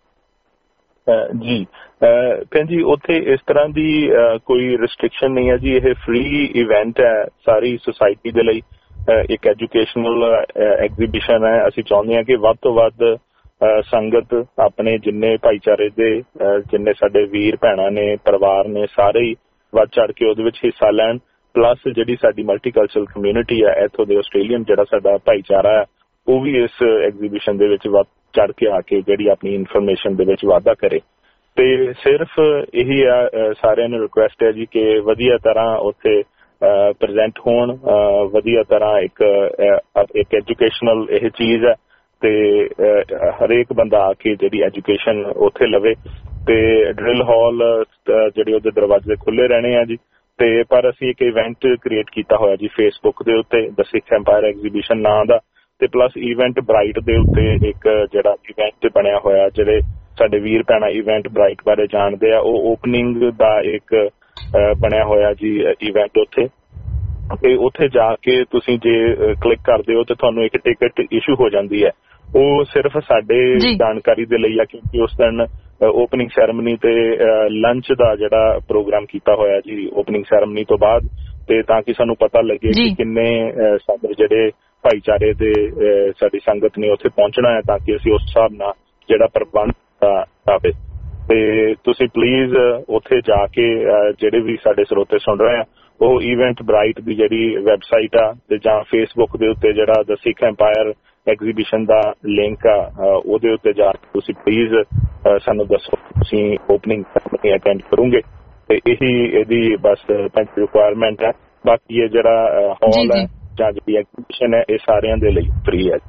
ਜੀ। ਭੈਣ ਜੀ, ਉੱਥੇ ਇਸ ਤਰ੍ਹਾਂ ਦੀ ਕੋਈ ਰਿਸਟ੍ਰਿਕਸ਼ਨ ਨਹੀਂ ਹੈ ਜੀ। ਇਹ ਫ੍ਰੀ ਇਵੈਂਟ ਹੈ ਸਾਰੀ ਸੁਸਾਇਟੀ ਦੇ ਲਈ, ਇੱਕ ਐਜੂਕੇਸ਼ਨਲ ਐਗਜ਼ੀਬਿਸ਼ਨ ਹੈ। ਅਸੀਂ ਚਾਹੁੰਦੇ ਹਾਂ ਕਿ ਵੱਧ ਤੋਂ ਵੱਧ ਸੰਗਤ ਆਪਣੇ ਜਿੰਨੇ ਭਾਈਚਾਰੇ ਦੇ ਜਿੰਨੇ ਸਾਡੇ ਵੀਰ ਭੈਣਾਂ ਨੇ, ਪਰਿਵਾਰ ਨੇ, ਸਾਰੇ ਹੀ ਵੱਧ ਚੜ ਕੇ ਉਹਦੇ ਵਿੱਚ ਹਿੱਸਾ ਲੈਣ। ਪਲੱਸ ਜਿਹੜੀ ਸਾਡੀ ਮਲਟੀਕਲਚਰਲ ਕਮਿਊਨਿਟੀ ਹੈ, ਇੱਥੋਂ ਦੇ ਆਸਟ੍ਰੇਲੀਅਨ ਜਿਹੜਾ ਸਾਡਾ ਭਾਈਚਾਰਾ ਹੈ, ਉਹ ਵੀ ਇਸ ਐਗਜ਼ੀਬਿਸ਼ਨ ਦੇ ਵਿੱਚ ਵੱਧ ਚੜ ਕੇ ਆ ਕੇ ਜਿਹੜੀ ਆਪਣੀ ਇਨਫੋਰਮੇਸ਼ਨ ਦੇ ਵਿੱਚ ਵਾਧਾ ਕਰੇ। ਤੇ ਸਿਰਫ ਇਹੀ ਆ ਸਾਰਿਆਂ ਨੂੰ ਰਿਕੁਐਸਟ ਹੈ ਜੀ ਕਿ ਵਧੀਆ ਤਰ੍ਹਾਂ ਉੱਥੇ ਪ੍ਰੈਜ਼ੈਂਟ ਹੋਣ, ਵਧੀਆ ਤਰ੍ਹਾਂ ਇੱਕ ਇੱਕ ਐਜੂਕੇਸ਼ਨਲ ਇਹ ਚੀਜ਼ ਹੈ ਤੇ ਹਰੇਕ ਬੰਦਾ ਆ ਕੇ ਜਿਹੜੀ ਐਜੂਕੇਸ਼ਨ ਉੱਥੇ ਲਵੇ। ਤੇ ਡਰਿਲ ਹਾਲ ਜਿਹੜੇ ਉਹਦੇ ਦਰਵਾਜ਼ੇ ਖੁੱਲੇ ਰਹਿਣੇ ਆ ਜੀ। ਤੇ ਪਰ ਅਸੀਂ ਇੱਕ ਇਵੈਂਟ ਕ੍ਰੀਏਟ ਕੀਤਾ ਹੋਇਆ ਜੀ ਫੇਸਬੁੱਕ ਦੇ ਉੱਤੇ, ਦ ਸਿੱਖ ਐਮਪਾਇਰ ਐਗਜ਼ੀਬਿਸ਼ਨ ਨਾਂ ਦਾ, ਤੇ ਪਲੱਸ ਇਵੈਂਟ ਬ੍ਰਾਈਟ ਦੇ ਉੱਤੇ ਇੱਕ ਜਿਹੜਾ ਇਵੈਂਟ ਬਣਿਆ ਹੋਇਆ, ਜਿਹੜੇ ਸਾਡੇ ਵੀਰ ਭੈਣਾਂ ਇਵੈਂਟ ਬ੍ਰਾਈਟ ਬਾਰੇ ਜਾਣਦੇ ਆ, ਉਹ ਓਪਨਿੰਗ ਦਾ ਇੱਕ ਬਣਿਆ ਹੋਇਆ ਜੀ ਇਵੈਂਟ ਉੱਥੇ। ਤੇ ਉੱਥੇ ਜਾ ਕੇ ਤੁਸੀਂ ਜੇ ਕਲਿੱਕ ਕਰਦੇ ਹੋ ਤੇ ਤੁਹਾਨੂੰ ਇੱਕ ਟਿਕਟ ਇਸ਼ੂ ਹੋ ਜਾਂਦੀ ਹੈ। ਉਹ ਸਿਰਫ ਸਾਡੇ ਜਾਣਕਾਰੀ ਦੇ ਲਈ ਆ, ਕਿਉਂਕਿ ਉਸ ਦਿਨ ਓਪਨਿੰਗ ਸੈਰੇਮਨੀ ਤੇ ਲੰਚ ਦਾ ਜਿਹੜਾ ਪ੍ਰੋਗਰਾਮ ਕੀਤਾ ਹੋਇਆ ਜੀ ਓਪਨਿੰਗ ਸੈਰੇਮਨੀ ਤੋਂ ਬਾਅਦ, ਤੇ ਤਾਂ ਕਿ ਸਾਨੂੰ ਪਤਾ ਲੱਗੇ ਕਿ ਕਿੰਨੇ ਸਾਡੇ ਜਿਹੜੇ ਭਾਈਚਾਰੇ ਦੇ ਸਾਡੀ ਸੰਗਤ ਨੇ ਉੱਥੇ ਪਹੁੰਚਣਾ ਹੈ, ਤਾਂ ਕਿ ਅਸੀਂ ਉਸ ਹਿਸਾਬ ਨਾਲ ਜਿਹੜਾ ਪ੍ਰਬੰਧ ਆਵੇ। ਤੇ ਤੁਸੀਂ ਪਲੀਜ਼ ਉੱਥੇ ਜਾ ਕੇ ਜਿਹੜੇ ਵੀ ਸਾਡੇ ਸਰੋਤੇ ਸੁਣ ਰਹੇ ਆ, ਉਹ ਇਵੈਂਟ ਬ੍ਰਾਈਟ ਦੀ ਜਿਹੜੀ ਵੈਬਸਾਈਟ ਆ ਤੇ ਜਾਂ ਫੇਸਬੁੱਕ ਦੇ ਉੱਤੇ ਜਿਹੜਾ ਦ ਸਿੱਖ ਐਮਪਾਇਰ ਐਗਜ਼ੀਬਿਸ਼ਨ ਦਾ ਲਿੰਕ ਆ, ਉਹਦੇ ਉੱਤੇ ਜਾ ਕੇ ਤੁਸੀਂ ਪਲੀਜ਼ ਸਾਨੂੰ ਦੱਸੋ ਤੁਸੀਂ ਓਪਨਿੰਗ ਸੈਰੇਮਨੀ ਅਟੈਂਡ ਕਰੋਗੇ। ਤੇ ਇਹੀ ਇਹਦੀ ਬਸ ਰਿਕੁਆਇਰਮੈਂਟ ਹੈ। ਬਾਕੀ ਇਹ ਜਿਹੜਾ ਹਾਲ ਹੈ ਜਾਂ ਜਿਹੜੀ ਐਗਜ਼ੀਬਿਸ਼ਨ ਹੈ, ਇਹ ਸਾਰਿਆਂ ਦੇ ਲਈ ਫ੍ਰੀ ਹੈ।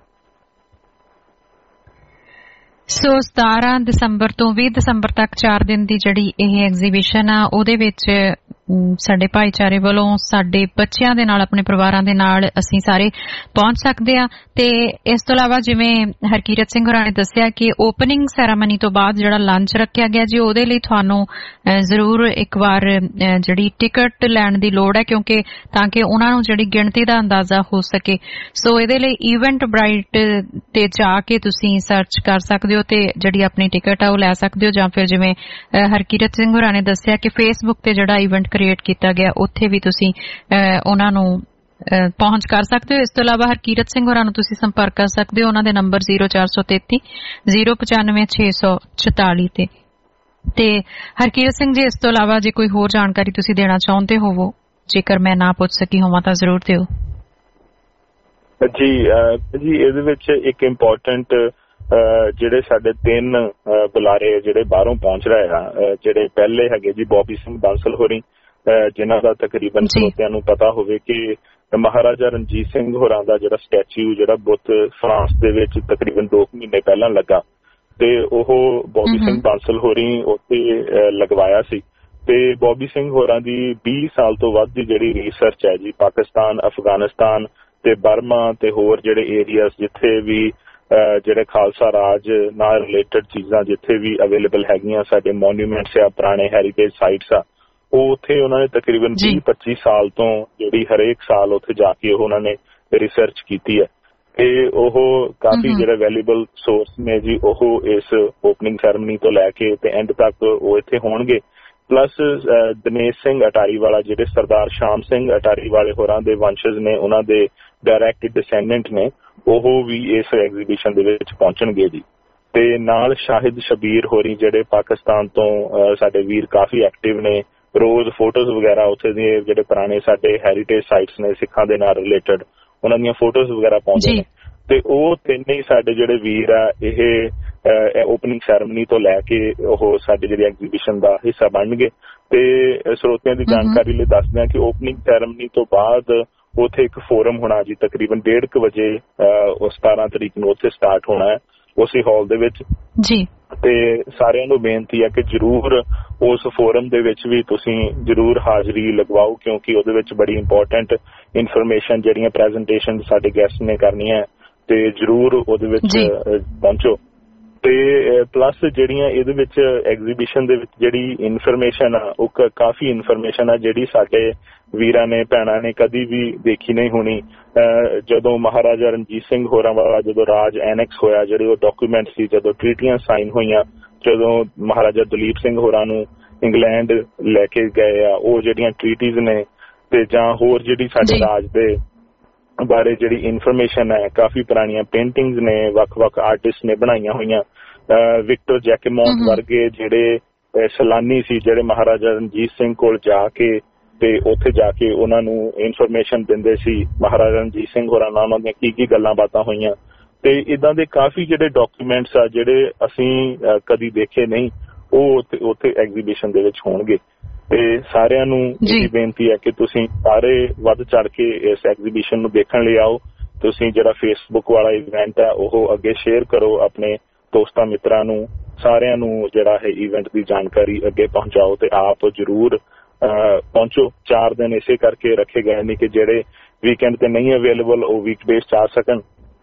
ਸੋ ਸਤਾਰਾਂ ਦਸੰਬਰ ਤੋਂ ਵੀਹ ਦਸੰਬਰ ਤੱਕ ਚਾਰ ਦਿਨ ਦੀ ਜਿਹੜੀ ਇਹ ਐਗਜ਼ੀਬਿਸ਼ਨ ਆ, ਉਹਦੇ ਵਿੱਚ ਸਾਡੇ ਭਾਈਚਾਰੇ ਵੱਲੋਂ ਸਾਡੇ ਬੱਚਿਆਂ ਦੇ ਨਾਲ, ਆਪਣੇ ਪਰਿਵਾਰਾਂ ਦੇ ਨਾਲ ਅਸੀਂ ਸਾਰੇ ਪਹੁੰਚ ਸਕਦੇ ਆ। ਤੇ ਇਸ ਤੋਂ ਇਲਾਵਾ ਜਿਵੇਂ ਹਰਕੀਰਤ ਸਿੰਘ ਹੋਰਾਂ ਨੇ ਦੱਸਿਆ ਕਿ ਓਪਨਿੰਗ ਸੈਰਾਮਨੀ ਤੋਂ ਬਾਅਦ ਜਿਹੜਾ ਲੰਚ ਰੱਖਿਆ ਗਿਆ ਜੀ, ਉਹਦੇ ਲਈ ਤੁਹਾਨੂੰ ਜ਼ਰੂਰ ਇੱਕ ਵਾਰ ਜਿਹੜੀ ਟਿਕਟ ਲੈਣ ਦੀ ਲੋੜ ਹੈ, ਕਿਉਂਕਿ ਤਾਂ ਕਿ ਉਹਨਾਂ ਨੂੰ ਜਿਹੜੀ ਗਿਣਤੀ ਦਾ ਅੰਦਾਜ਼ਾ ਹੋ ਸਕੇ। ਸੋ ਇਹਦੇ ਲਈ ਇਵੈਂਟ ਬ੍ਰਾਈਟ ਤੇ ਜਾ ਕੇ ਤੁਸੀਂ ਸਰਚ ਕਰ ਸਕਦੇ ਹੋ ਤੇ ਜਿਹੜੀ ਆਪਣੀ ਟਿਕਟ ਆ ਉਹ ਲੈ ਸਕਦੇ ਹੋ, ਜਾਂ ਫਿਰ ਜਿਵੇਂ ਹਰਕੀਰਤ ਸਿੰਘ ਹੋਰਾਂ ਨੇ ਦੱਸਿਆ ਕਿ ਫੇਸਬੁੱਕ ਤੇ ਜਿਹੜਾ ਇਵੈਂਟ ਕ੍ਰੀਏਟ ਕੀਤਾ ਗਿਆ ਉੱਥੇ ਵੀ ਤੁਸੀਂ ਉਹਨਾਂ ਨੂੰ ਪਹੁੰਚ ਕਰ ਸਕਦੇ ਹੋ। ਇਸ ਤੋਂ ਇਲਾਵਾ ਹਰਕੀਰਤ ਸਿੰਘ ਹੋਰਾਂ ਨੂੰ ਤੁਸੀਂ ਸੰਪਰਕ ਕਰ ਸਕਦੇ ਹੋ ਉਹਨਾਂ ਦੇ ਨੰਬਰ ਜ਼ੀਰੋ ਚਾਰ ਸੌ ਤੇਤੀ ਜ਼ੀਰੋ ਪਚਾਨਵੇਂ ਛੇ ਸੌ ਚੁਤਾਲੀ ਤੇ। ਤੇ ਹਰਕੀਰਤ ਸਿੰਘ ਜੀ, ਇਸ ਤੋਂ ਇਲਾਵਾ ਜੇ ਕੋਈ ਹੋਰ ਜਾਣਕਾਰੀ ਤੁਸੀਂ ਦੇਣਾ ਚਾਹੁੰਦੇ ਹੋਵੋ, ਜੇਕਰ ਮੈਂ ਨਾ ਪੁੱਛ ਸਕੀ ਹੋਵਾਂ ਤਾਂ ਜ਼ਰੂਰ ਦਿਓ ਜੀ। ਜੀ ਇਹਦੇ ਵਿੱਚ ਇੱਕ ਇੰਪੋਰਟੈਂਟ ਜਿਹੜੇ ਸਾਡੇ ਤਿੰਨ ਬੁਲਾਰੇ ਜਿਹੜੇ ਬਾਹਰੋਂ ਪਹੁੰਚ ਰਹੇ ਆ, ਜਿਹੜੇ ਪਹਿਲੇ ਹੈਗੇ ਜੀ ਬੌਬੀ ਸਿੰਘ ਬਾਂਸਲ ਹੋਰੀ, ਜਿਨ੍ਹਾਂ ਦਾ ਤਕਰੀਬਨ ਸਰੋਤਿਆਂ ਨੂੰ ਪਤਾ ਹੋਵੇ ਕਿ ਮਹਾਰਾਜਾ ਰਣਜੀਤ ਸਿੰਘ ਹੋਰਾਂ ਦਾ ਜਿਹੜਾ ਸਟੈਚੂ ਜਿਹੜਾ ਬੁੱਤ ਫਰਾਂਸ ਦੇ ਵਿੱਚ ਤਕਰੀਬਨ ਦੋ ਮਹੀਨੇ ਪਹਿਲਾਂ ਲੱਗਾ, ਤੇ ਉਹ ਬੌਬੀ ਸਿੰਘ ਬਾਂਸਲ ਹੋਰੀ ਉੱਥੇ ਲਗਵਾਇਆ ਸੀ। ਤੇ ਬੌਬੀ ਸਿੰਘ ਹੋਰਾਂ ਦੀ ਵੀਹ ਸਾਲ ਤੋਂ ਵੱਧ ਦੀ ਜਿਹੜੀ ਰਿਸਰਚ ਹੈ ਜੀ, ਪਾਕਿਸਤਾਨ, ਅਫਗਾਨਿਸਤਾਨ ਤੇ ਬਰਮਾ ਤੇ ਹੋਰ ਜਿਹੜੇ ਏਰੀਆਜ਼ ਜਿੱਥੇ ਵੀ ਜਿਹੜੇ ਖਾਲਸਾ ਰਾਜ ਨਾਲ ਰਿਲੇਟਡ ਚੀਜ਼ਾਂ ਜਿੱਥੇ ਵੀ ਅਵੇਲੇਬਲ ਹੈਗੀਆਂ, ਸਾਡੇ ਮੋਨੂਮੈਂਟਸ ਆ, ਪੁਰਾਣੇ ਹੈਰੀਟੇਜ ਸਾਈਟਸ ਆ, ਉਹ ਉੱਥੇ ਉਹਨਾਂ ਨੇ ਤਕਰੀਬਨ ਵੀਹ ਪੱਚੀ ਸਾਲ ਤੋਂ ਜਿਹੜੀ ਹਰੇਕ ਸਾਲ ਉੱਥੇ ਜਾ ਕੇ ਉਹਨਾਂ ਨੇ ਰਿਸਰਚ ਕੀਤੀ ਹੈ। ਤੇ ਉਹ ਕਾਫੀ ਜਿਹੜੇ ਵੈਲਿਊਬਲ ਸੋਰਸ ਨੇ ਜੀ, ਉਹ ਇਸ ਓਪਨਿੰਗ ਸੈਰੇਮਨੀ ਤੋਂ ਲੈ ਕੇ ਤੇ ਐਂਡ ਤੱਕ ਉਹ ਇੱਥੇ ਹੋਣਗੇ। ਪਲੱਸ ਦਿਨੇਸ਼ ਸਿੰਘ ਅਟਾਰੀ ਵਾਲਾ, ਜਿਹੜੇ ਸਰਦਾਰ ਸ਼ਾਮ ਸਿੰਘ ਅਟਾਰੀ ਵਾਲੇ ਹੋਰਾਂ ਦੇ ਵੰਸ਼ਜ ਨੇ, ਉਹਨਾਂ ਦੇ ਡਾਇਰੈਕਟ ਡਿਸੈਂਡੈਂਟ ਨੇ, ਉਹ ਵੀ ਇਸ ਐਗਜ਼ੀਬਿਸ਼ਨ ਦੇ ਵਿੱਚ ਪਹੁੰਚਣਗੇ ਜੀ। ਤੇ ਨਾਲ ਸ਼ਾਹਿਦ ਸ਼ਬੀਰ ਹੋਰੀ, ਜਿਹੜੇ ਪਾਕਿਸਤਾਨ ਤੋਂ ਸਾਡੇ ਵੀਰ ਕਾਫੀ ਐਕਟਿਵ ਨੇ, ਰੋਜ਼ ਫੋਟੋਜ਼ ਵਗੈਰਾ ਉੱਥੇ ਦੇ ਜਿਹੜੇ ਪੁਰਾਣੇ ਸਾਡੇ ਹੈਰੀਟੇਜ ਸਾਈਟਸ ਨੇ ਸਿੱਖਾਂ ਦੇ ਨਾਲ ਰਿਲੇਟਡ ਉਹਨਾਂ ਦੀਆਂ ਫੋਟੋਜ਼ ਵਗੈਰਾ ਪਾਉਂਦੇ ਨੇ। ਤੇ ਉਹ ਤਿੰਨ ਹੀ ਸਾਡੇ ਜਿਹੜੇ ਵੀਰ ਆ ਇਹ ਓਪਨਿੰਗ ਸੈਰੇਮਨੀ ਤੋਂ ਲੈ ਕੇ ਉਹ ਸਾਡੀ ਜਿਹੜੀ ਐਗਜ਼ੀਬਿਸ਼ਨ ਦਾ ਹਿੱਸਾ ਬਣਨਗੇ। ਤੇ ਸਰੋਤਿਆਂ ਦੀ ਜਾਣਕਾਰੀ ਲਈ ਦੱਸਦੇ ਹਾਂ ਕਿ ਓਪਨਿੰਗ ਸੈਰੇਮਨੀ ਤੋਂ ਬਾਅਦ ਉੱਥੇ ਇੱਕ ਫੋਰਮ ਹੋਣਾ ਜੀ, ਤਕਰੀਬਨ ਡੇਢ ਕੁ ਵਜੇ ਸਤਾਰਾਂ ਤਰੀਕ ਨੂੰ ਉੱਥੇ ਸਟਾਰਟ ਹੋਣਾ ਹੈ ਉਸੇ ਹਾਲ ਦੇ ਵਿੱਚ ਜੀ। ਤੇ ਸਾਰਿਆਂ ਨੂੰ ਬੇਨਤੀ ਹੈ ਕਿ ਜ਼ਰੂਰ ਉਸ ਫੋਰਮ ਦੇ ਵਿੱਚ ਵੀ ਤੁਸੀਂ ਜ਼ਰੂਰ ਹਾਜ਼ਰੀ ਲਗਵਾਓ, ਕਿਉਂਕਿ ਉਹਦੇ ਵਿੱਚ ਬੜੀ ਇੰਪੋਰਟੈਂਟ ਇਨਫੋਰਮੇਸ਼ਨ ਜਿਹੜੀਆਂ ਪ੍ਰੈਜ਼ੈਂਟੇਸ਼ਨ ਸਾਡੇ ਗੈਸਟ ਨੇ ਕਰਨੀਆਂ ਤੇ ਜ਼ਰੂਰ ਉਹਦੇ ਵਿੱਚ ਪਹੁੰਚੋ। ਤੇ ਪਲੱਸ ਜਿਹੜੀਆਂ ਇਹਦੇ ਵਿੱਚ ਐਗਜ਼ੀਬਿਸ਼ਨ ਦੇ ਵਿੱਚ ਜਿਹੜੀ ਇਨਫੋਰਮੇਸ਼ਨ ਆ ਉਹ ਕਾਫੀ ਇਨਫੋਰਮੇਸ਼ਨ ਆ ਜਿਹੜੀ ਸਾਡੇ ਵੀਰਾਂ ਨੇ ਭੈਣਾਂ ਨੇ ਕਦੀ ਵੀ ਦੇਖੀ ਨਹੀਂ ਹੋਣੀ। ਜਦੋਂ ਮਹਾਰਾਜਾ ਰਣਜੀਤ ਸਿੰਘ ਹੋਰਾਂ ਵਾਲਾ ਜਦੋਂ ਰਾਜ ਐਨੈਕਸ ਹੋਇਆ, ਜਿਹੜੇ ਉਹ ਡਾਕੂਮੈਂਟ ਸੀ, ਜਦੋਂ ਟ੍ਰੀਟੀਆਂ ਸਾਈਨ ਹੋਈਆਂ, ਜਦੋਂ ਮਹਾਰਾਜਾ ਦਲੀਪ ਸਿੰਘ ਹੋਰਾਂ ਨੂੰ ਇੰਗਲੈਂਡ ਲੈ ਕੇ ਗਏ ਆ, ਉਹ ਜਿਹੜੀਆਂ ਟ੍ਰੀਟੀਜ਼ ਨੇ ਤੇ ਜਾਂ ਹੋਰ ਜਿਹੜੀ ਸਾਡੇ ਰਾਜ ਦੇ ਬਾਰੇ ਜਿਹੜੀ ਇਨਫੋਰਮੇਸ਼ਨ ਹੈ, ਕਾਫੀ ਪੁਰਾਣੀਆਂ ਪੇਂਟਿੰਗਸ ਨੇ ਵੱਖ-ਵੱਖ ਆਰਟਿਸਟ ਨੇ ਬਣਾਈਆਂ ਹੋਈਆਂ। ਵਿਕਟਰ ਜੈਕਮੌਂਟ ਵਰਗੇ ਜਿਹੜੇ ਸੈਲਾਨੀ ਸੀ ਜਿਹੜੇ ਮਹਾਰਾਜਾ ਰਣਜੀਤ ਸਿੰਘ ਕੋਲ ਜਾ ਕੇ ਤੇ ਉੱਥੇ ਜਾ ਕੇ ਉਹਨਾਂ ਨੂੰ ਇਨਫੋਰਮੇਸ਼ਨ ਦਿੰਦੇ ਸੀ, ਮਹਾਰਾਜਾ ਰਣਜੀਤ ਸਿੰਘ ਹੋਰਾਂ ਨਾਲ ਉਹਨਾਂ ਦੀਆਂ ਕੀ ਕੀ ਗੱਲਾਂ ਬਾਤਾਂ ਹੋਈਆਂ। ਤੇ ਇੱਦਾਂ ਦੇ ਕਾਫੀ ਜਿਹੜੇ ਡਾਕੂਮੈਂਟਸ ਆ ਜਿਹੜੇ ਅਸੀਂ ਕਦੀ ਦੇਖੇ ਨਹੀਂ, ਉਹ ਉੱਥੇ ਐਗਜ਼ੀਬਿਸ਼ਨ ਦੇ ਵਿੱਚ ਹੋਣਗੇ। ਤੇ ਸਾਰਿਆਂ ਨੂੰ ਇਹ ਬੇਨਤੀ ਹੈ ਕਿ ਤੁਸੀਂ ਸਾਰੇ ਵੱਧ ਚੜ ਕੇ ਇਸ ਐਗਜ਼ੀਬਿਸ਼ਨ ਨੂੰ ਦੇਖਣ ਲਈ ਆਓ। ਤੁਸੀਂ ਜਿਹੜਾ ਫੇਸਬੁੱਕ ਵਾਲਾ ਇਵੈਂਟ ਹੈ ਉਹ ਅੱਗੇ ਸ਼ੇਅਰ ਕਰੋ ਆਪਣੇ ਦੋਸਤਾਂ ਮਿੱਤਰਾਂ ਨੂੰ, ਸਾਰਿਆਂ ਨੂੰ ਜਿਹੜਾ ਹੈ ਇਵੈਂਟ ਦੀ ਜਾਣਕਾਰੀ ਅੱਗੇ ਪਹੁੰਚਾਓ ਤੇ ਆਪ ਜ਼ਰੂਰ ਪਹੁੰਚੋ। ਚਾਰ ਦਿਨ ਇਸੇ ਕਰਕੇ ਰੱਖੇ ਗਏ ਨੇ ਕਿ ਜਿਹੜੇ ਵੀਕਐਂਡ ਤੇ ਨਹੀਂ ਅਵੇਲੇਬਲ ਉਹ ਵੀਕਡੇਜ਼ 'ਚ ਆ ਸਕਣ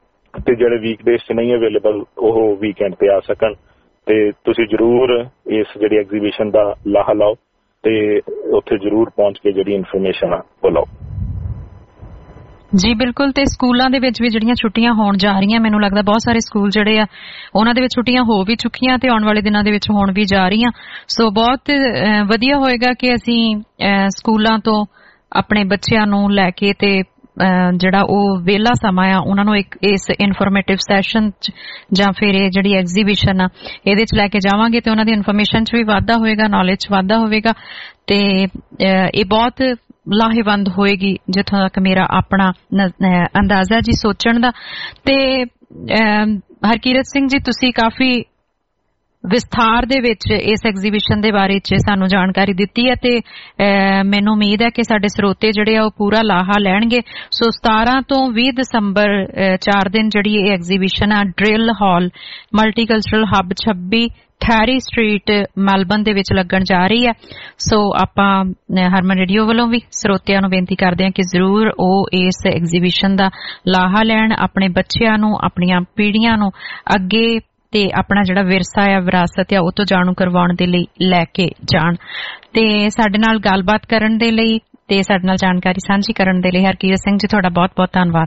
ਤੇ ਜਿਹੜੇ ਵੀਕਡੇਜ਼ 'ਚ ਨਹੀਂ ਅਵੇਲੇਬਲ ਉਹ ਵੀਕਐਂਡ ਤੇ ਆ ਸਕਣ। ਤੇ ਤੁਸੀਂ ਜ਼ਰੂਰ ਇਸ ਜਿਹੜੀ ਐਗਜ਼ੀਬਿਸ਼ਨ ਦਾ ਲਾਹਾ ਲਾਓ ਤੇ ਉੱਥੇ ਜ਼ਰੂਰ ਪਹੁੰਚ ਕੇ ਜਿਹੜੀ ਇਨਫੋਰਮੇਸ਼ਨ ਆ ਉਹ ਲਓ। ਜੀ ਬਿਲਕੁਲ। ਤੇ ਸਕੂਲਾਂ ਦੇ ਵਿੱਚ ਵੀ ਜਿਹੜੀਆਂ ਛੁੱਟੀਆਂ ਹੋਣ ਜਾ ਰਹੀਆਂ, ਮੈਨੂੰ ਲੱਗਦਾ ਬਹੁਤ ਸਾਰੇ ਸਕੂਲ ਜਿਹੜੇ ਆ ਉਹਨਾਂ ਦੇ ਵਿੱਚ ਛੁੱਟੀਆਂ ਹੋ ਵੀ ਚੁੱਕੀਆਂ ਤੇ ਆਉਣ ਵਾਲੇ ਦਿਨਾਂ ਦੇ ਵਿੱਚ ਹੋਣ ਵੀ ਜਾ ਰਹੀਆਂ। ਸੋ ਬਹੁਤ ਵਧੀਆ ਹੋਏਗਾ ਕਿ ਅਸੀਂ ਸਕੂਲਾਂ ਤੋਂ ਆਪਣੇ ਬੱਚਿਆਂ ਨੂੰ ਲੈ ਕੇ ਤੇ ਜਿਹੜਾ ਉਹ ਵਿਹਲਾ ਸਮਾਂ ਆ ਉਹਨਾਂ ਨੂੰ ਇੱਕ ਇਸ ਇਨਫੋਰਮੇਟਿਵ ਸੈਸ਼ਨ ਜਾਂ ਫਿਰ ਇਹ ਜਿਹੜੀ ਐਗਜ਼ੀਬਿਸ਼ਨ ਆ ਇਹਦੇ 'ਚ ਲੈ ਕੇ ਜਾਵਾਂਗੇ ਤੇ ਉਹਨਾਂ ਦੀ ਇਨਫੋਰਮੇਸ਼ਨ 'ਚ ਵੀ ਵਾਧਾ ਹੋਏਗਾ, ਨੌਲੇਜ 'ਚ ਵਾਧਾ ਹੋਵੇਗਾ ਤੇ ਇਹ ਬਹੁਤ ਲਾਹੇਵੰਦ ਹੋਏਗੀ ਜਿੱਥੋਂ ਤੱਕ ਮੇਰਾ ਆਪਣਾ ਅੰਦਾਜ਼ਾ ਜੀ ਸੋਚਣ ਦਾ। ਤੇ ਹਰਕੀਰਤ ਸਿੰਘ ਜੀ, ਤੁਸੀਂ ਕਾਫੀ ਵਿਸਥਾਰ ਦੇ ਵਿੱਚ ਇਸ ਐਗਜ਼ੀਬਿਸ਼ਨ ਦੇ ਬਾਰੇ 'ਚ ਸਾਨੂੰ ਜਾਣਕਾਰੀ ਦਿੱਤੀ ਹੈ ਤੇ ਮੈਨੂੰ ਉਮੀਦ ਹੈ ਕਿ ਸਾਡੇ ਸਰੋਤੇ ਜਿਹੜੇ ਆ ਉਹ ਪੂਰਾ ਲਾਹਾ ਲੈਣਗੇ। ਸੋ ਸਤਾਰਾਂ ਤੋਂ ਵੀਹ ਦਸੰਬਰ ਚਾਰ ਦਿਨ ਜਿਹੜੀ ਇਹ ਐਗਜ਼ੀਬਿਸ਼ਨ ਆ ਡਰਿਲ ਹਾਲ ਮਲਟੀਕਲਚਰਲ ਹੱਬ ਛੱਬੀ ਥੈਰੀ ਸਟਰੀਟ ਮੈਲਬਨ ਦੇ ਵਿੱਚ ਲੱਗਣ ਜਾ ਰਹੀ ਹੈ। ਸੋ ਆਪਾਂ ਹਰਮਨ ਰੇਡੀਓ ਵੱਲੋਂ ਵੀ ਸਰੋਤਿਆਂ ਨੂੰ ਬੇਨਤੀ ਕਰਦੇ ਹਾਂ ਕਿ ਜ਼ਰੂਰ ਉਹ ਇਸ ਐਗਜ਼ੀਬਿਸ਼ਨ ਦਾ ਲਾਹਾ ਲੈਣ, ਆਪਣੇ ਬੱਚਿਆਂ ਨੂੰ, ਆਪਣੀਆਂ ਪੀੜ੍ਹੀਆਂ ਨੂੰ ਅੱਗੇ ਤੇ ਆਪਣਾ ਜਿਹੜਾ ਵਿਰਸਾ ਆ, ਵਿਰਾਸਤ ਆ, ਉਹ ਤੋਂ ਜਾਣੂ ਕਰਵਾਉਣ ਦੇ ਲਈ ਲੈ ਕੇ ਜਾਣ। ਤੇ ਸਾਡੇ ਨਾਲ ਗੱਲਬਾਤ ਕਰਨ ਦੇ ਲਈ ਤੇ ਸਾਡੇ ਨਾਲ ਜਾਣਕਾਰੀ ਸਾਂਝੀ ਕਰਨ ਦੇ ਲਈ ਹਰਕੀਰਤ ਸਿੰਘ ਜੀ ਤੁਹਾਡਾ ਬਹੁਤ ਬਹੁਤ ਧੰਨਵਾਦ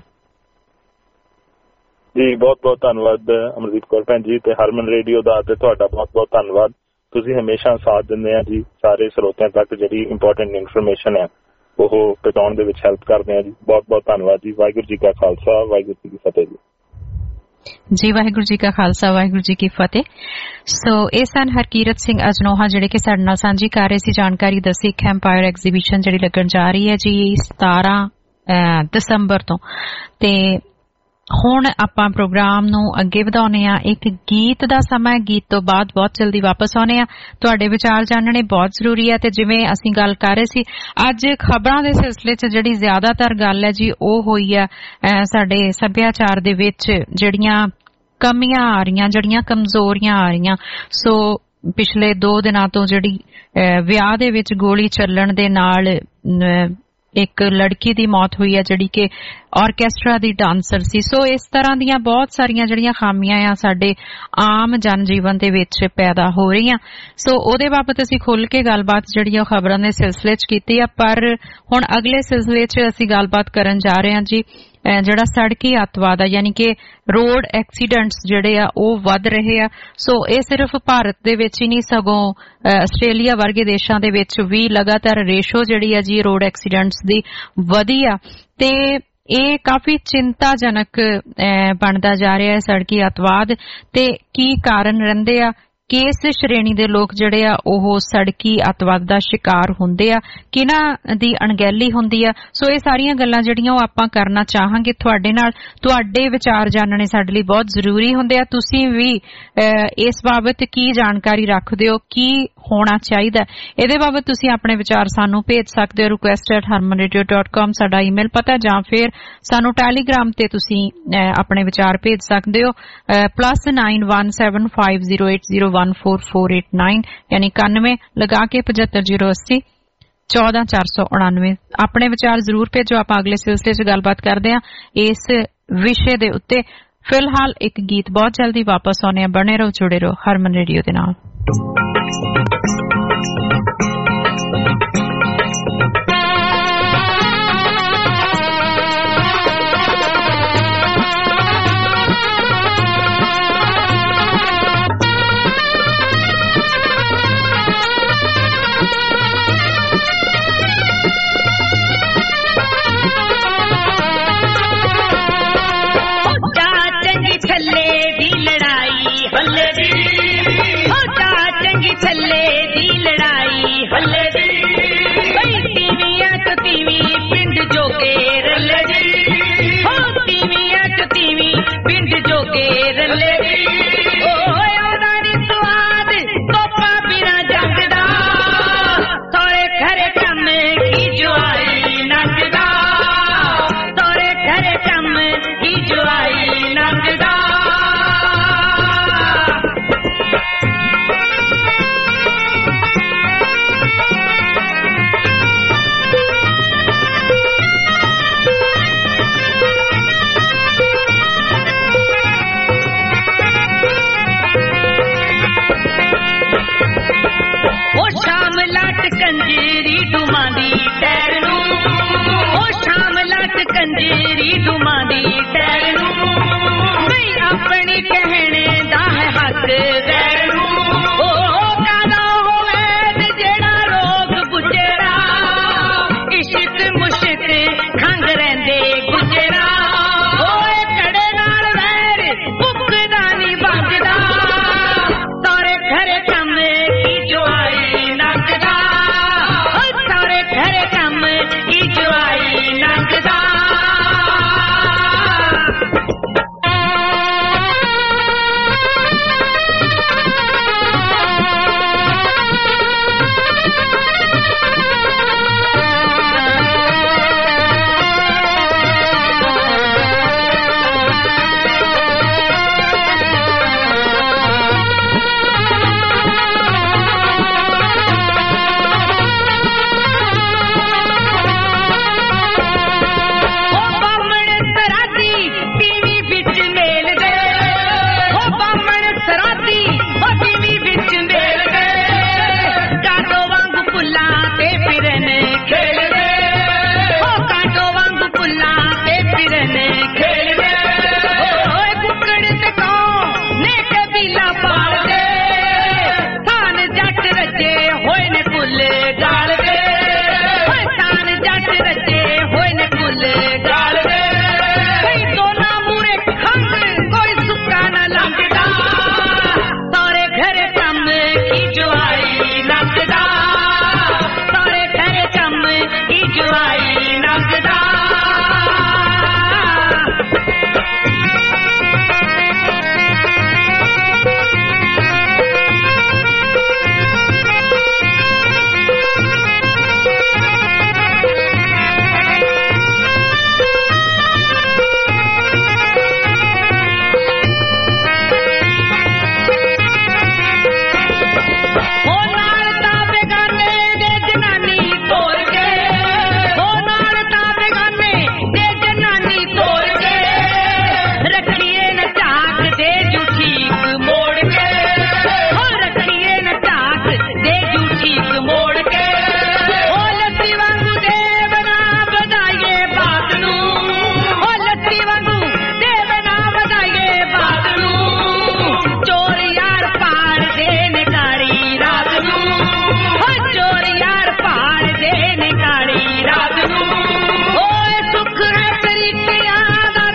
ਜੀ। ਬਹੁਤ ਬਹੁਤ ਧੰਨਵਾਦ ਅਮਰਦੀਪ ਕੌਰ ਭੈਣ ਜੀ ਤੇ ਹਰਮਨ ਰੇਡੀਓ ਦਾ ਤੇ ਤੁਹਾਡਾ ਬਹੁਤ ਬਹੁਤ ਧੰਨਵਾਦ। ਤੁਸੀਂ ਹਮੇਸ਼ਾ ਸਾਥ ਦਿੰਦੇ ਆ ਜੀ, ਸਾਰੇ ਸਰੋਤਿਆਂ ਤੱਕ ਜਿਹੜੀ ਇੰਪੋਰਟੈਂਟ ਇਨਫੋਰਮੇਸ਼ਨ ਹੈ ਉਹ ਪਹੁੰਚਾਉਣ ਦੇ ਵਿੱਚ ਹੈਲਪ ਕਰਦੇ ਆ ਜੀ। ਬਹੁਤ ਬਹੁਤ ਧੰਨਵਾਦ ਜੀ। ਵਾਹਿਗੁਰੂ ਜੀ ਕਾ ਖਾਲਸਾ, ਵਾਹਿਗੁਰੂ ਜੀ ਕੀ ਫਤਿਹ ਜੀ। ਜੀ ਵਾਹਿਗੁਰੂ ਜੀ ਕਾ ਖਾਲਸਾ, ਵਾਹਿਗੁਰੂ ਜੀ ਕੀ ਫਤਿਹ। ਸੋ ਇਹ ਸਨ ਹਰਕੀਰਤ ਸਿੰਘ ਅਜਨੋਹਾ ਜਿਹੜੇ ਕਿ ਸਾਡੇ ਨਾਲ ਸਾਂਝੀ ਕਰ ਰਹੇ ਸੀ ਜਾਣਕਾਰੀ ਦ ਸਿੱਖ ਐਮਪਾਇਰ ਐਗਜ਼ੀਬਿਸ਼ਨ ਜਿਹੜੀ ਲੱਗਣ ਜਾ ਰਹੀ ਹੈ ਜੀ ਸਤਾਰਾਂ ਦਸੰਬਰ ਤੋਂ। ਤੇ ਹੁਣ ਆਪਾਂ ਪ੍ਰੋਗਰਾਮ ਨੂੰ ਅੱਗੇ ਵਧਾਉਣੇ ਆ। ਇੱਕ ਗੀਤ ਦਾ ਸਮਾਂ, ਗੀਤ ਤੋਂ ਬਾਅਦ ਬਹੁਤ ਜਲਦੀ ਵਾਪਸ ਆਉਣੇ ਆ। ਤੁਹਾਡੇ ਵਿਚਾਰ ਜਾਣਨੇ ਬਹੁਤ ਜ਼ਰੂਰੀ ਹੈ ਤੇ ਜਿਵੇਂ ਅਸੀਂ ਗੱਲ ਕਰ ਰਹੇ ਸੀ ਅੱਜ ਖਬਰਾਂ ਦੇ ਸਿਲਸਿਲੇ 'ਚ ਜਿਹੜੀ ਜ਼ਿਆਦਾਤਰ ਗੱਲ ਹੈ ਜੀ ਉਹ ਹੋਈ ਆ ਸਾਡੇ ਸੱਭਿਆਚਾਰ ਦੇ ਵਿੱਚ ਜਿਹੜੀਆਂ ਕਮੀਆਂ ਆ ਰਹੀਆਂ, ਜਿਹੜੀਆਂ ਕਮਜ਼ੋਰੀਆਂ ਆ ਰਹੀਆਂ। ਸੋ ਪਿਛਲੇ ਦੋ ਦਿਨਾਂ ਤੋਂ ਜਿਹੜੀ ਵਿਆਹ ਦੇ ਵਿੱਚ ਗੋਲੀ ਚੱਲਣ ਦੇ ਨਾਲ ਇੱਕ ਲੜਕੀ ਦੀ ਮੌਤ ਹੋਈ ਹੈ ਜਿਹੜੀ ਕਿ ਆਰਕੈਸਟਰਾ ਦੀ ਡਾਂਸਰ ਸੀ। ਸੋ ਇਸ ਤਰ੍ਹਾਂ ਦੀਆਂ ਬਹੁਤ ਸਾਰੀਆਂ ਜਿਹੜੀਆਂ ਖਾਮੀਆਂ ਆ ਸਾਡੇ ਆਮ ਜਨ ਜੀਵਨ ਦੇ ਵਿੱਚ ਪੈਦਾ ਹੋ ਰਹੀਆਂ। ਸੋ ਉਹਦੇ ਬਾਬਤ ਅਸੀਂ ਖੁੱਲ੍ਹ ਕੇ ਗੱਲਬਾਤ ਜਿਹੜੀ ਆ ਖਬਰਾਂ ਦੇ ਸਿਲਸਿਲੇ 'ਚ ਕੀਤੀ ਆ। ਪਰ ਹੁਣ ਅਗਲੇ ਸਿਲਸਿਲੇ 'ਚ ਅਸੀਂ ਗੱਲਬਾਤ ਕਰਨ ਜਾ ਰਹੇ ਹਾਂ ਜੀ ਜਿਹੜਾ ਸੜਕੀ ਅੱਤਵਾਦ ਆ, ਯਾਨੀ ਕਿ ਰੋਡ ਐਕਸੀਡੈਂਟਸ ਜਿਹੜੇ ਆ ਉਹ ਵੱਧ ਰਹੇ ਆ। ਸੋ ਇਹ ਸਿਰਫ ਭਾਰਤ ਦੇ ਵਿੱਚ ਹੀ ਨਹੀਂ ਸਗੋਂ ਆਸਟ੍ਰੇਲੀਆ ਵਰਗੇ ਦੇਸ਼ਾਂ ਦੇ ਵਿੱਚ ਵੀ ਲਗਾਤਾਰ ਰੇਸ਼ੋ ਜਿਹੜੀ ਆ ਜੀ ਰੋਡ ਐਕਸੀਡੈਂਟਸ ਦੀ ਵਧੀ ਆ ਤੇ ਇਹ ਕਾਫੀ ਚਿੰਤਾਜਨਕ ਬਣਦਾ ਜਾ ਰਿਹਾ ਹੈ ਸੜਕੀ ਅੱਤਵਾਦ। ਤੇ ਕੀ ਕਾਰਨ ਰਹਿੰਦੇ ਆ, ਕਿਸ ਸ਼੍ਰੇਣੀ ਦੇ ਲੋਕ ਜਿਹੜੇ ਆ ਉਹ ਸੜਕੀ ਅੱਤਵਾਦ ਦਾ ਸ਼ਿਕਾਰ ਹੁੰਦੇ ਆ, ਕਿਹਨਾਂ ਦੀ ਅਣਗਹਿਲੀ ਹੁੰਦੀ ਆ। ਸੋ ਇਹ ਸਾਰੀਆਂ ਗੱਲਾਂ ਜਿਹੜੀਆਂ ਉਹ ਆਪਾਂ ਕਰਨਾ ਚਾਹਾਂਗੇ ਤੁਹਾਡੇ ਨਾਲ। ਤੁਹਾਡੇ ਵਿਚਾਰ ਜਾਣਨੇ ਸਾਡੇ ਲਈ ਬਹੁਤ ਜ਼ਰੂਰੀ ਹੁੰਦੇ ਆ। ਤੁਸੀਂ ਵੀ ਇਸ ਬਾਬਤ ਕੀ ਜਾਣਕਾਰੀ ਰੱਖਦੇ ਹੋ, ਕੀ ਹੋਣਾ ਚਾਹੀਦਾ, ਇਹਦੇ ਬਾਬਤ ਤੁਸੀਂ ਆਪਣੇ ਵਿਚਾਰ ਸਾਨੂੰ ਭੇਜ ਸਕਦੇ ਹੋ request at Harman radio dot com ਸਾਡਾ ਈਮੇਲ ਪਤਾ, ਜਾਂ ਫਿਰ ਸਾਨੂੰ ਟੈਲੀਗ੍ਰਾਮ ਤੇ ਤੁਸੀਂ ਆਪਣੇ ਵਿਚਾਰ ਭੇਜ ਸਕਦੇ ਹੋ plus nine one seven five zero eight zero one four four eight nine ਯਾਨੀ ਇਕਾਨਵੇਂ ਲਗਾ ਕੇ ਪਝੱਤਰ ਜ਼ੀਰੋ ਅੱਸੀ ਚੌਦਾਂ ਚਾਰ ਸੌ ਉਣਾਨਵੇਂ। ਆਪਣੇ ਵਿਚਾਰ ਜ਼ਰੂਰ ਭੇਜੋ। ਆਪਾਂ ਅਗਲੇ ਸਿਲਸਿਲੇ 'ਚ ਗੱਲਬਾਤ ਕਰਦੇ ਹਾਂ ਇਸ ਵਿਸ਼ੇ ਦੇ ਉੱਤੇ। ਫਿਲਹਾਲ ਇੱਕ ਗੀਤ, ਬਹੁਤ ਜਲਦੀ ਵਾਪਸ ਆਉਂਦੇ ਹਾਂ। ਬਣੇ ਰਹੋ, ਜੁੜੇ ਰਹੋ ਹਰਮਨ ਰੇਡੀਓ ਦੇ ਨਾਲ।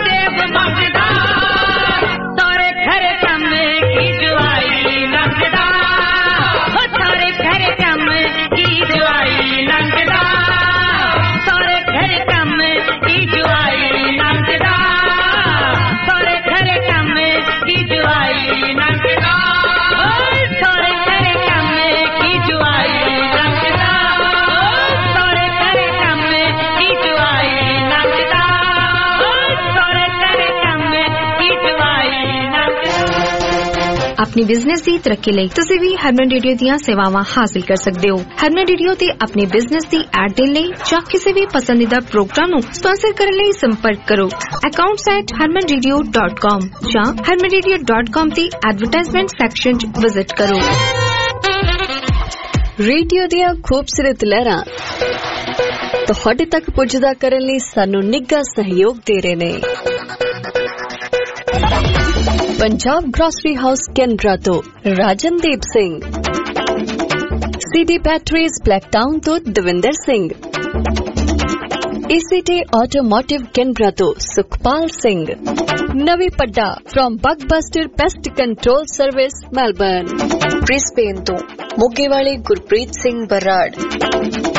Ramadan अपनी बिजनेस की तरक्की लई तुसीं भी हरमन रेडियो दीयां सेवावां हासिल कर सकदे हो। हरमन रेडियो ते अपनी बिजनेस दी ऐड देण लई जां किसी भी पसंदीदा प्रोग्राम नूं स्पॉन्सर करन लई संपर्क करो accounts at Harman radio dot com जां हरमन रेडियो डॉट कॉम दी एडवरटाइजमेंट सैक्शन च विजिट करो। रेडियो दीयां खूबसूरत लहरां तुहाडे तक पुजदा करन लई सानू निੱਘਾ सहयोग दे रहे ने। पंजाब ग्रोसरी हाउस कैनरा तो Rajandeep Singh, CD batteries Blacktown तो Davinder Singh, ACT automotive Canberra तो Sukhpal Singh, Navi Padda from Bugbuster pest control service Melbourne, Brisbane तो मोगे वाले गुरप्रीत सिंह बराड़।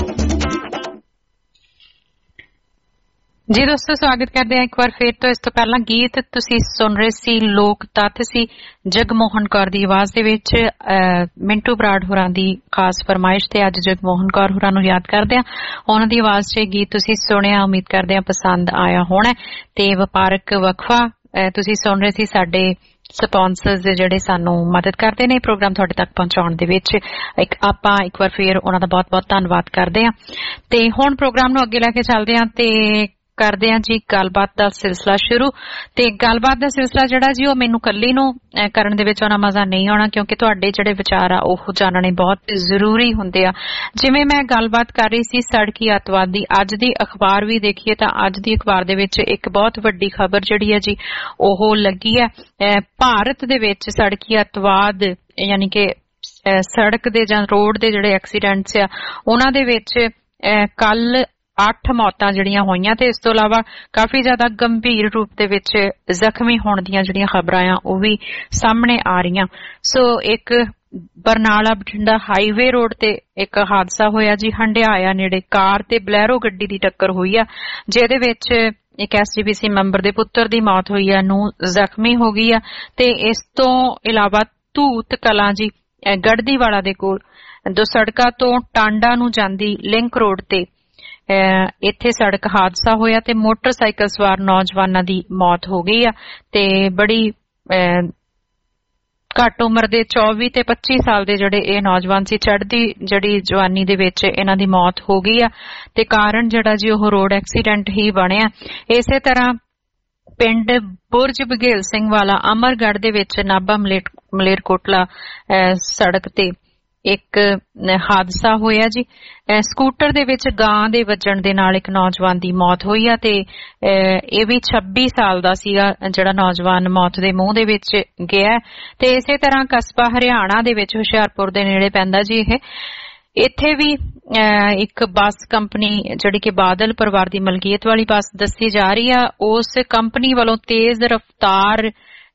जी दोस्तों, स्वागत करते हैं एक बार फिर। तो इस तो पहला गीत तुसी सुन रहे सी लोक तत्थ सी जगमोहन कौर दी आवाज दे विच मिंटू बराड़ होरां दी खास फरमाइश ते अज जगमोहन कौर होरां नूं याद करदे आ। उन्हां दी आवाज च गीत तुसी सुनिया, उम्मीद करदे आ पसंद आया होना। ते वपारक वक्फा तुसी सुन रहे सी साडे स्पॉन्सर्स जिहड़े सानू मदद करते ने प्रोग्राम तुहाडे तक पहुंचाउण दे विच। एक आपां एक बार फिर उन्हां दा बहुत बहुत धन्नवाद करदे आ। ते हुण प्रोग्राम नूं अगे लैके चलदे आ ते करदे आ जी गलबात दा सिलसिला शुरू। ते गलबात दा सिलसिला जिहड़ा जी ओह मैनूं कल्ली नूं करन दे विच उन्ना मजा नहीं आउणा, क्योंकि तुहाडे जिहड़े विचार आ ओह जानने बहुत जरूरी हुंदे आ। जिवें मैं गलबात कर रही सी सड़की अतवाद दी, अज दी अखबार भी देखिए तां अज दी अखबार दे विच एक बहुत वड्डी खबर जिहड़ी है जी ओह लगी है। भारत दे विच सड़की अतवाद यानी कि सड़क दे जां रोड दे जिहड़े एक्सीडेंट्स आ उन्हां दे विच कल अठ मौतां जिहड़ियां होईयां ते इस तों इलावा काफी ज्यादा गंभीर रूप दे विच जख्मी होण दीयां जिहड़ियां खबरां आ ओह भी सामने आ रहीआं। सो एक बरनाला बठिंडा हाईवे रोड ते एक हादसा होया जी, हंडियाया नेड़े कार ते बलैरो गड्डी दी टक्कर होई आ, जिहदे विच एक एसजीपीसी मैंबर दे पुत्तर दी मौत होई आ, नूं जख्मी हो गई आ। ते इस तों इलावा धूत कलां जी गढ़दीवाला दे कोल दो सड़कां तों टांडा नूं जांदी लिंक रोड ते इत्थे सड़क हादसा होया ते मोटरसाइकिल सवार नौजवानां दी मौत हो गई आ। ते बड़ी घट उम्र दे चौबी ते पच्ची साल दे जिहड़े ए नौजवान सी, चढ़दी जिहड़ी जवानी दे विच इन्हां दी मौत हो गई आ। ते कारण जिहड़ा जी ओह रोड एक्सीडेंट ही बणिआ। इसे तरह पिंड बुरज बघेल सिंह वाला अमरगढ़ दे विच नाभा मलेरकोटला सड़क ते एक हादसा होया जी। स्कूटर दे विच गां दे वजण दे नाल एक नौजवान दी मौत होई आ ते ए भी छब्बी साल दा सीगा जिहड़ा नौजवान मौत दे मूंह दे विच गया। ते इसे तरह कस्बा हरियाणा दे विच हुशियारपुर दे नेड़े पैंदा जी ਇਹ इत्थे भी एक बस कंपनी जिहड़ी कि बादल परिवार दी मलकीयत वाली बस दसी जा रही है, उस कंपनी वालों तेज रफ्तार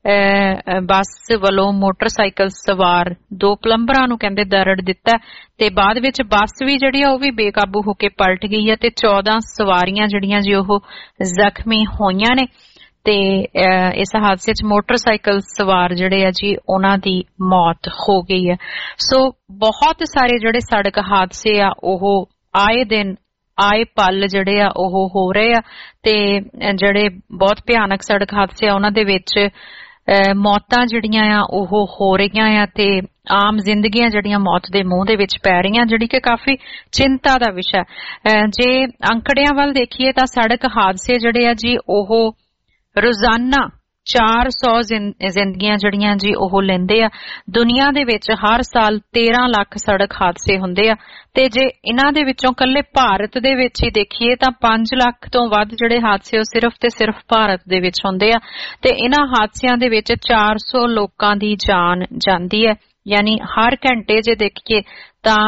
बस वालों मोटरसाइकिल सवार दो पलंबरां नूं कहंदे दरड़ दिता ते बाद विच बस भी जिहड़ी आ ओह भी बेकाबू होके पलट गई है ते चौदह सवारियां जिहड़ियां जी ओह जख्मी होईयां ने। ते इस हादसे च मोटरसाइकिल सवार जिहड़े आ जी उन्हां दी मौत हो गई है। सो बहुत सारे जिहड़े सड़क हादसे आ ओह आए दिन आए पल जिहड़े आ ओह हो रहे आ ते जिहड़े बहुत भयानक सड़क हादसे आ उन्हां दे विच मौतां जिहड़ियां आ ओह हो रहीआं आ ते आम जिंदगियां जिहड़ियां मौत दे मूंह दे विच पै रहीआं, जिहड़ी कि काफी चिंता दा विशा है। जे अंकड़ियां वल देखीए तां सड़क हादसे जिहड़े आ जी ओह रोजाना चार सौ जिंदगियां जिहड़ियां जी ओह लैंदे आ। दुनिया दे विच हर साल तेरह लाख सड़क हादसे हुंदे आ ते जे इन्हां दे विचों कल्ले भारत दे विच ही देखीए तां पांच लाख तो वध जिहड़े हादसे ओह सिर्फ ते सिर्फ भारत दे विच हुंदे आ ते इन्हां हादसियां दे विच चार सौ लोकां दी जान जांदी है। यानी हर घंटे जे देखीए तां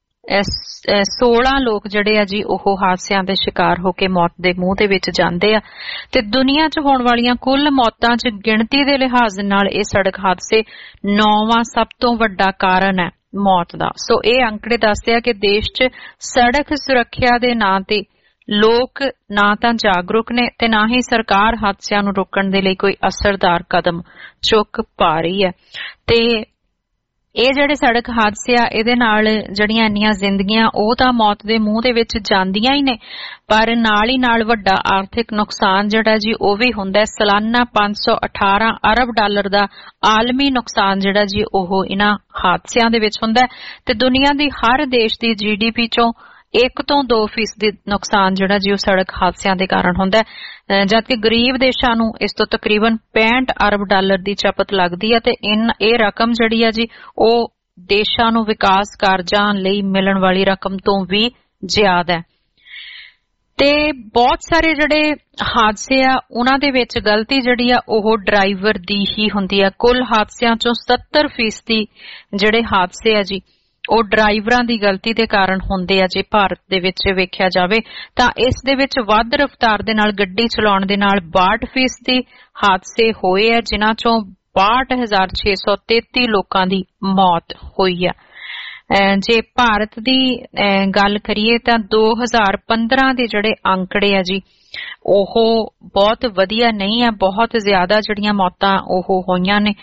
सोलह लोग जिहड़े आ जी ओह हादसियां दे शिकार होके मौत दे मूंह दे विच जांदे आ ते दुनिया च होण वालीआं कुल मौतां च गिणती दे लिहाज नाल इह सड़क हादसे नौवां सब तो वड्डा कारण है मौत दा। सो इह अंकड़े दसदे आ कि देश च सड़क सुरੱਖਿਆ दे नां ते लोक ना तां जागरूक ने ते ना ही सरकार हादसिਆਂ ਨੂੰ रोकਣ ਦੇ ਲਈ ਕੋਈ असरदार कदम चुक पा रही है। ते ਇਹ ਜਿਹੜੇ ਸੜਕ ਹਾਦਸੇ ਆ ਇਹਦੇ ਨਾਲ ਜਿਹੜੀਆਂ ਇੰਨੀਆਂ ਜ਼ਿੰਦਗੀਆਂ ਉਹ ਤਾਂ ਮੌਤ ਦੇ ਮੂੰਹ ਦੇ ਵਿੱਚ ਜਾਂਦੀਆਂ ਹੀ ਨੇ, ਪਰ ਨਾਲ ਹੀ ਨਾਲ ਵੱਡਾ ਆਰਥਿਕ ਨੁਕਸਾਨ ਜਿਹੜਾ ਜੀ ਉਹ ਵੀ ਹੁੰਦਾ। ਸਾਲਾਨਾ ਪੰਜ ਸੌ ਅਠਾਰਾਂ ਅਰਬ ਡਾਲਰ ਦਾ ਆਲਮੀ ਨੁਕਸਾਨ ਜਿਹੜਾ ਜੀ ਉਹ ਇਹਨਾਂ ਹਾਦਸਿਆਂ ਦੇ ਵਿੱਚ ਹੁੰਦਾ ਤੇ ਦੁਨੀਆ ਦੀ ਹਰ ਦੇਸ਼ ਦੀ ਜੀ ਡੀ ਪੀ ਚੋਂ ਇੱਕ ਤੋਂ ਦੋ ਫੀਸਦੀ ਨੁਕਸਾਨ ਜਿਹੜਾ ਜੀ ਉਹ ਸੜਕ ਹਾਦਸਿਆਂ ਦੇ ਕਾਰਨ ਹੁੰਦਾ ਹੈ, ਜਦਕਿ ਗਰੀਬ ਦੇਸ਼ਾਂ ਨੂੰ ਇਸ ਤੋਂ ਤਕਰੀਬਨ ਪੈਂਹਠ ਅਰਬ ਡਾਲਰ ਦੀ ਚਪਤ ਲੱਗਦੀ ਹੈ ਤੇ ਇਹ ਰਕਮ ਜਿਹੜੀ ਆ ਜੀ ਉਹ ਦੇਸ਼ਾਂ ਨੂੰ ਵਿਕਾਸ ਕਾਰਜਾਂ ਲਈ ਮਿਲਣ ਵਾਲੀ ਰਕਮ ਤੋਂ ਵੀ ਜ਼ਿਆਦਾ ਹੈ। ਤੇ ਬਹੁਤ ਸਾਰੇ ਜਿਹੜੇ ਹਾਦਸੇ ਆ ਉਹਨਾਂ ਦੇ ਵਿੱਚ ਗਲਤੀ ਜਿਹੜੀ ਆ ਉਹ ਡਰਾਈਵਰ ਦੀ ਹੀ ਹੁੰਦੀ ਆ। ਕੁੱਲ ਹਾਦਸਿਆਂ ਚੋਂ ਸੱਤਰ ਫੀਸਦੀ ਜਿਹੜੇ ਹਾਦਸੇ ਆ ਜੀ ਉਹ ਡਰਾਈਵਰਾਂ ਦੀ ਗਲਤੀ ਦੇ ਕਾਰਨ ਹੁੰਦੇ ਆ। ਜੇ ਭਾਰਤ ਦੇ ਵਿੱਚ ਵੇਖਿਆ ਜਾਵੇ ਤਾਂ ਇਸ ਦੇ ਵਿੱਚ ਵੱਧ ਰਫ਼ਤਾਰ ਦੇ ਨਾਲ ਗੱਡੀ ਚਲਾਉਣ ਦੇ ਨਾਲ ਬਾਹਠ ਫੀਸਦੀ ਹਾਦਸੇ ਹੋਏ ਆ, ਜਿਨ੍ਹਾਂ ਚੋਂ ਬਾਹਠ ਹਜ਼ਾਰ ਛੇ ਸੌ ਤੇਤੀ ਲੋਕਾਂ ਦੀ ਮੌਤ ਹੋਈ ਆ। ਜੇ ਭਾਰਤ ਦੀ ਗੱਲ ਕਰੀਏ ਤਾਂ ਦੋ ਹਜ਼ਾਰ ਪੰਦਰਾਂ ਦੇ ਜਿਹੜੇ ਅੰਕੜੇ ਆ ਜੀ ਉਹ ਬਹੁਤ ਵਧੀਆ ਨਹੀਂ ਆ, ਬਹੁਤ ਜ਼ਿਆਦਾ ਜਿਹੜੀਆਂ ਮੌਤਾਂ ਉਹ ਹੋਈਆਂ ਨੇ।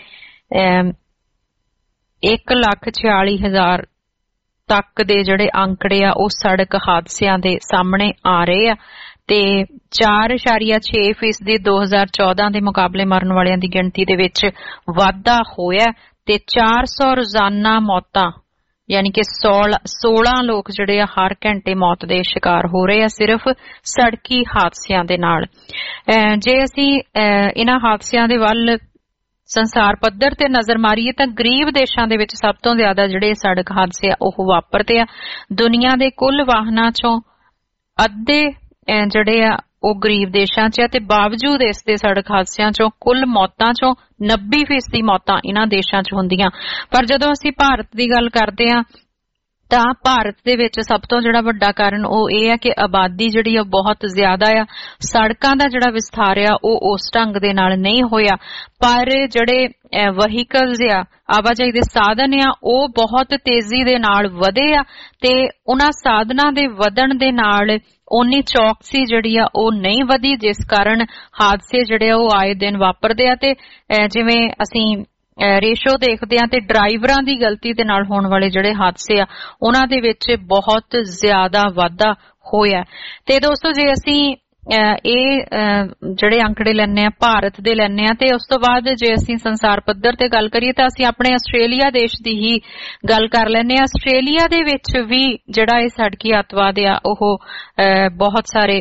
ਇੱਕ ਲੱਖ ਛਿਆਲੀ ਹਜ਼ਾਰ ਤੱਕ ਦੇ ਜਿਹੜੇ ਅੰਕੜੇ ਆ ਉਹ ਸੜਕ ਹਾਦਸਿਆਂ ਦੇ ਸਾਹਮਣੇ ਆ ਰਹੇ ਆ ਤੇ ਚਾਰ ਅਸ਼ਾਰੀਆ ਛੇ ਫੀਸਦੀ ਦੋ ਹਜ਼ਾਰ ਚੌਦਾਂ ਦੇ ਮੁਕਾਬਲੇ ਮਰਨ ਵਾਲਿਆਂ ਦੀ ਗਿਣਤੀ ਦੇ ਵਿੱਚ ਵਾਧਾ ਹੋਇਆ ਤੇ ਚਾਰ ਸੌ ਰੋਜ਼ਾਨਾ ਮੌਤਾਂ ਯਾਨੀ ਕਿ ਸੋਲਾਂ ਲੋਕ ਜਿਹੜੇ ਆ ਹਰ ਘੰਟੇ ਮੌਤ ਦੇ ਸ਼ਿਕਾਰ ਹੋ ਰਹੇ ਆ ਸਿਰਫ ਸੜਕੀ ਹਾਦਸਿਆਂ ਦੇ ਨਾਲ। ਜੇ ਅਸੀਂ ਇਹਨਾਂ ਹਾਦਸਿਆਂ ਦੇ ਵੱਲ ਸੰਸਾਰ ਪੱਧਰ ਤੇ ਨਜ਼ਰ ਮਾਰੀਏ ਤਾਂ ਗਰੀਬ ਦੇਸ਼ਾਂ ਦੇ ਵਿੱਚ ਸਭ ਤੋਂ ਜ਼ਿਆਦਾ ਜਿਹੜੇ ਸੜਕ ਹਾਦਸੇ ਆ ਉਹ ਵਾਪਰਦੇ ਆ। ਦੁਨੀਆ ਦੇ ਕੁੱਲ ਵਾਹਨਾਂ ਚੋਂ ਅੱਧੇ ਜਿਹੜੇ ਆ ਉਹ ਗਰੀਬ ਦੇਸ਼ਾਂ 'ਚ ਆ ਤੇ ਬਾਵਜੂਦ ਇਸ ਦੇ ਸੜਕ ਹਾਦਸਿਆਂ ਚੋਂ ਕੁੱਲ ਮੌਤਾਂ ਚੋਂ ਨੱਬੇ ਫੀਸਦੀ ਮੌਤਾਂ ਇਹਨਾਂ ਦੇਸ਼ਾਂ 'ਚ ਹੁੰਦੀਆਂ। ਪਰ ਜਦੋਂ ਅਸੀਂ ਭਾਰਤ ਦੀ ਗੱਲ ਕਰਦੇ ਆ ਤਾਂ ਭਾਰਤ ਦੇ ਵਿੱਚ ਸਭ ਤੋਂ ਜਿਹੜਾ ਵੱਡਾ ਕਾਰਨ ਉਹ ਇਹ ਆ ਕਿ ਆਬਾਦੀ ਜਿਹੜੀ ਆ ਬਹੁਤ ਜ਼ਿਆਦਾ ਆ, ਸੜਕਾਂ ਦਾ ਜਿਹੜਾ ਵਿਸਥਾਰ ਆ ਉਹ ਉਸ ਢੰਗ ਦੇ ਨਾਲ ਨਹੀਂ ਹੋਇਆ, ਪਰ ਜਿਹੜੇ ਵਹੀਕਲਸ ਆ ਆਵਾਜਾਈ ਦੇ ਸਾਧਨ ਆ ਉਹ ਬਹੁਤ ਤੇਜ਼ੀ ਦੇ ਨਾਲ ਵਧੇ ਆ ਤੇ ਉਹਨਾਂ ਸਾਧਨਾਂ ਦੇ ਵਧਣ ਦੇ ਨਾਲ ਉਨੀ ਚੌਕਸੀ ਜਿਹੜੀ ਆ ਉਹ ਨਹੀਂ ਵਧੀ, ਜਿਸ ਕਾਰਨ ਹਾਦਸੇ ਜਿਹੜੇ ਆ ਉਹ ਆਏ ਦਿਨ ਵਾਪਰਦੇ ਆ। ਤੇ ਜਿਵੇਂ ਅਸੀਂ ਰੇਸ਼ੋ ਦੇਖਦੇ ਆ ਤੇ ਡਰਾਈਵਰਾਂ ਦੀ ਗਲਤੀ ਦੇ ਨਾਲ ਹੋਣ ਵਾਲੇ ਜਿਹੜੇ ਹਾਦਸੇ ਆ ਉਹਨਾਂ ਦੇ ਵਿੱਚ ਬਹੁਤ ਜ਼ਿਆਦਾ ਵਾਧਾ ਹੋਇਆ। ਤੇ ਦੋਸਤੋ ਜੇ ਅਸੀਂ ਇਹ ਜਿਹੜੇ ਅੰਕੜੇ ਲੈਣੇ ਆ ਭਾਰਤ ਦੇ ਲੈਣੇ ਆ ਤੇ ਉਸ ਤੋਂ ਬਾਅਦ ਜੇ ਅਸੀਂ ਸੰਸਾਰ ਪੱਧਰ ਤੇ ਗੱਲ ਕਰੀਏ ਤਾਂ ਅਸੀਂ ਆਪਣੇ ਆਸਟ੍ਰੇਲੀਆ ਦੇਸ਼ ਦੀ ਹੀ ਗੱਲ ਕਰ ਲੈਣੇ ਆ। ਆਸਟ੍ਰੇਲੀਆ ਦੇ ਵਿੱਚ ਵੀ ਜਿਹੜਾ ਇਹ ਸੜਕੀ ਅੱਤਵਾਦ ਆ ਉਹ ਬਹੁਤ ਸਾਰੇ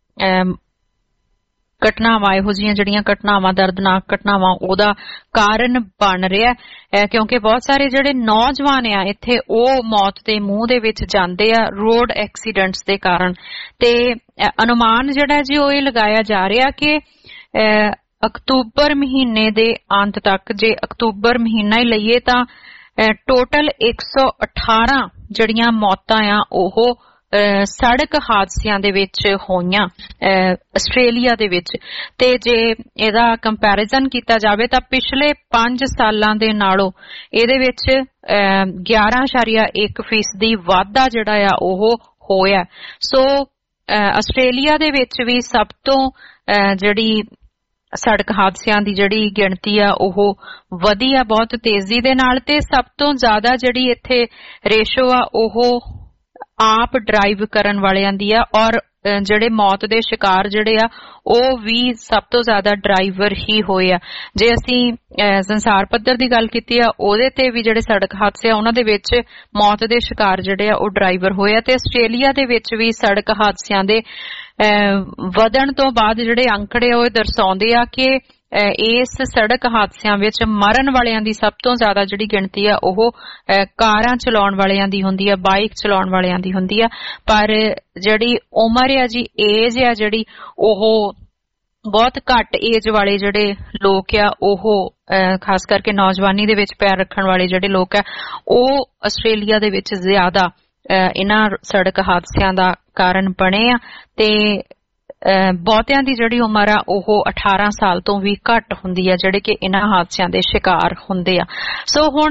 ਘਟਨਾਵਾਂ ਇਹੋ ਜਿਹੀਆਂ ਜਿਹੜੀਆਂ ਘਟਨਾਵਾਂ ਦਰਦਨਾਕ ਘਟਨਾਵਾਂ ਉਹਦਾ ਕਾਰਨ ਬਣ ਰਿਹਾ ਹੈ, ਕਿਉਂਕਿ ਬਹੁਤ ਸਾਰੇ ਜਿਹੜੇ ਨੌਜਵਾਨ ਆ ਇੱਥੇ ਉਹ ਮੌਤ ਦੇ ਮੂੰਹ ਦੇ ਵਿੱਚ ਜਾਂਦੇ ਆ ਰੋਡ ਐਕਸੀਡੈਂਟਸ ਦੇ ਕਾਰਨ। ਤੇ ਅਨੁਮਾਨ ਜਿਹੜਾ ਜੀ ਉਹ ਇਹ ਲਗਾਇਆ ਜਾ ਰਿਹਾ ਕਿ ਅਕਤੂਬਰ ਮਹੀਨੇ ਦੇ ਅੰਤ ਤੱਕ, ਜੇ ਅਕਤੂਬਰ ਮਹੀਨਾ ਹੀ ਲਈਏ ਤਾਂ ਟੋਟਲ ਇੱਕ ਸੌ ਅਠਾਰਾਂ ਜਿਹੜੀਆਂ ਮੌਤਾਂ ਆ ਉਹ ਸੜਕ ਹਾਦਸਿਆਂ ਦੇ ਵਿੱਚ ਹੋਈਆਂ ਆਸਟ੍ਰੇਲੀਆ ਦੇ ਵਿੱਚ। ਤੇ ਜੇ ਇਹਦਾ ਕੰਪੈਰੀਜ਼ਨ ਕੀਤਾ ਜਾਵੇ ਤਾਂ ਪਿਛਲੇ ਪੰਜ ਸਾਲਾਂ ਦੇ ਨਾਲੋਂ ਇਹਦੇ ਵਿੱਚ ਗਿਆਰਾਂ ਅਸ਼ਾਰੀਆ ਇੱਕ ਫੀਸਦੀ ਵਾਧਾ ਜਿਹੜਾ ਆ ਉਹ ਹੋਇਆ। ਸੋ ਆਸਟ੍ਰੇਲੀਆ ਦੇ ਵਿੱਚ ਵੀ ਸਭ ਤੋਂ ਜਿਹੜੀ ਸੜਕ ਹਾਦਸਿਆਂ ਦੀ ਜਿਹੜੀ ਗਿਣਤੀ ਆ ਉਹ ਵਧੀ ਆ ਬਹੁਤ ਤੇਜ਼ੀ ਦੇ ਨਾਲ ਤੇ ਸਭ ਤੋਂ ਜ਼ਿਆਦਾ ਜਿਹੜੀ ਇੱਥੇ ਰੇਸ਼ੋ ਆ ਉਹ ਆਪ ਡਰਾਈਵ ਕਰਨ ਵਾਲਿਆਂ ਦੀ ਆ ਔਰ ਜਿਹੜੇ ਮੌਤ ਦੇ ਸ਼ਿਕਾਰ ਜਿਹੜੇ ਆ ਉਹ ਵੀ ਸਭ ਤੋਂ ਜ਼ਿਆਦਾ ਡਰਾਈਵਰ ਹੀ ਹੋਏ ਆ। ਜੇ ਅਸੀਂ ਸੰਸਾਰ ਪੱਧਰ ਦੀ ਗੱਲ ਕੀਤੀ ਆ ਉਹਦੇ ਤੇ ਵੀ ਜਿਹੜੇ ਸੜਕ ਹਾਦਸੇ ਆ ਉਹਨਾਂ ਦੇ ਵਿੱਚ ਮੌਤ ਦੇ ਸ਼ਿਕਾਰ ਜਿਹੜੇ ਆ ਉਹ ਡਰਾਈਵਰ ਹੋਏ ਆ ਤੇ ਆਸਟ੍ਰੇਲੀਆ ਦੇ ਵਿੱਚ ਵੀ ਸੜਕ ਹਾਦਸਿਆਂ ਦੇ ਵਧਣ ਤੋਂ ਬਾਅਦ ਜਿਹੜੇ ਅੰਕੜੇ ਉਹ ਦਰਸਾਉਂਦੇ ਆ ਕਿ ਇਸ ਸੜਕ ਹਾਦਸਿਆਂ ਵਿੱਚ ਮਰਨ ਵਾਲਿਆਂ ਦੀ ਸਭ ਤੋਂ ਜ਼ਿਆਦਾ ਜਿਹੜੀ ਗਿਣਤੀ ਆ ਉਹ ਕਾਰਾਂ ਚਲਾਉਣ ਵਾਲਿਆਂ ਦੀ ਹੁੰਦੀ ਆ, ਬਾਈਕ ਚਲਾਉਣ ਵਾਲਿਆਂ ਦੀ ਹੁੰਦੀ ਆ। ਪਰ ਜਿਹੜੀ ਉਮਰ ਆ ਜੀ ਏਜ ਆ ਜਿਹੜੀ ਉਹ ਬਹੁਤ ਘੱਟ ਏਜ ਵਾਲੇ ਜਿਹੜੇ ਲੋਕ ਆ ਉਹ ਖਾਸ ਕਰਕੇ ਨੌਜਵਾਨੀ ਦੇ ਵਿੱਚ ਪੈਰ ਰੱਖਣ ਵਾਲੇ ਜਿਹੜੇ ਲੋਕ ਆ ਉਹ ਆਸਟ੍ਰੇਲੀਆ ਦੇ ਵਿੱਚ ਜ਼ਿਆਦਾ ਇਹਨਾਂ ਸੜਕ ਹਾਦਸਿਆਂ ਦਾ ਕਾਰਨ ਬਣੇ ਆ। ਤੇ ਬਹੁਤਿਆਂ ਦੀ ਜਿਹੜੀ ਉਮਰ ਆ ਉਹ ਅਠਾਰਾਂ ਸਾਲ ਤੋਂ ਵੀ ਘੱਟ ਹੁੰਦੀ ਆ ਜਿਹੜੇ ਕਿ ਇਹਨਾਂ ਹਾਦਸਿਆਂ ਦੇ ਸ਼ਿਕਾਰ ਹੁੰਦੇ ਆ। ਸੋ ਹੁਣ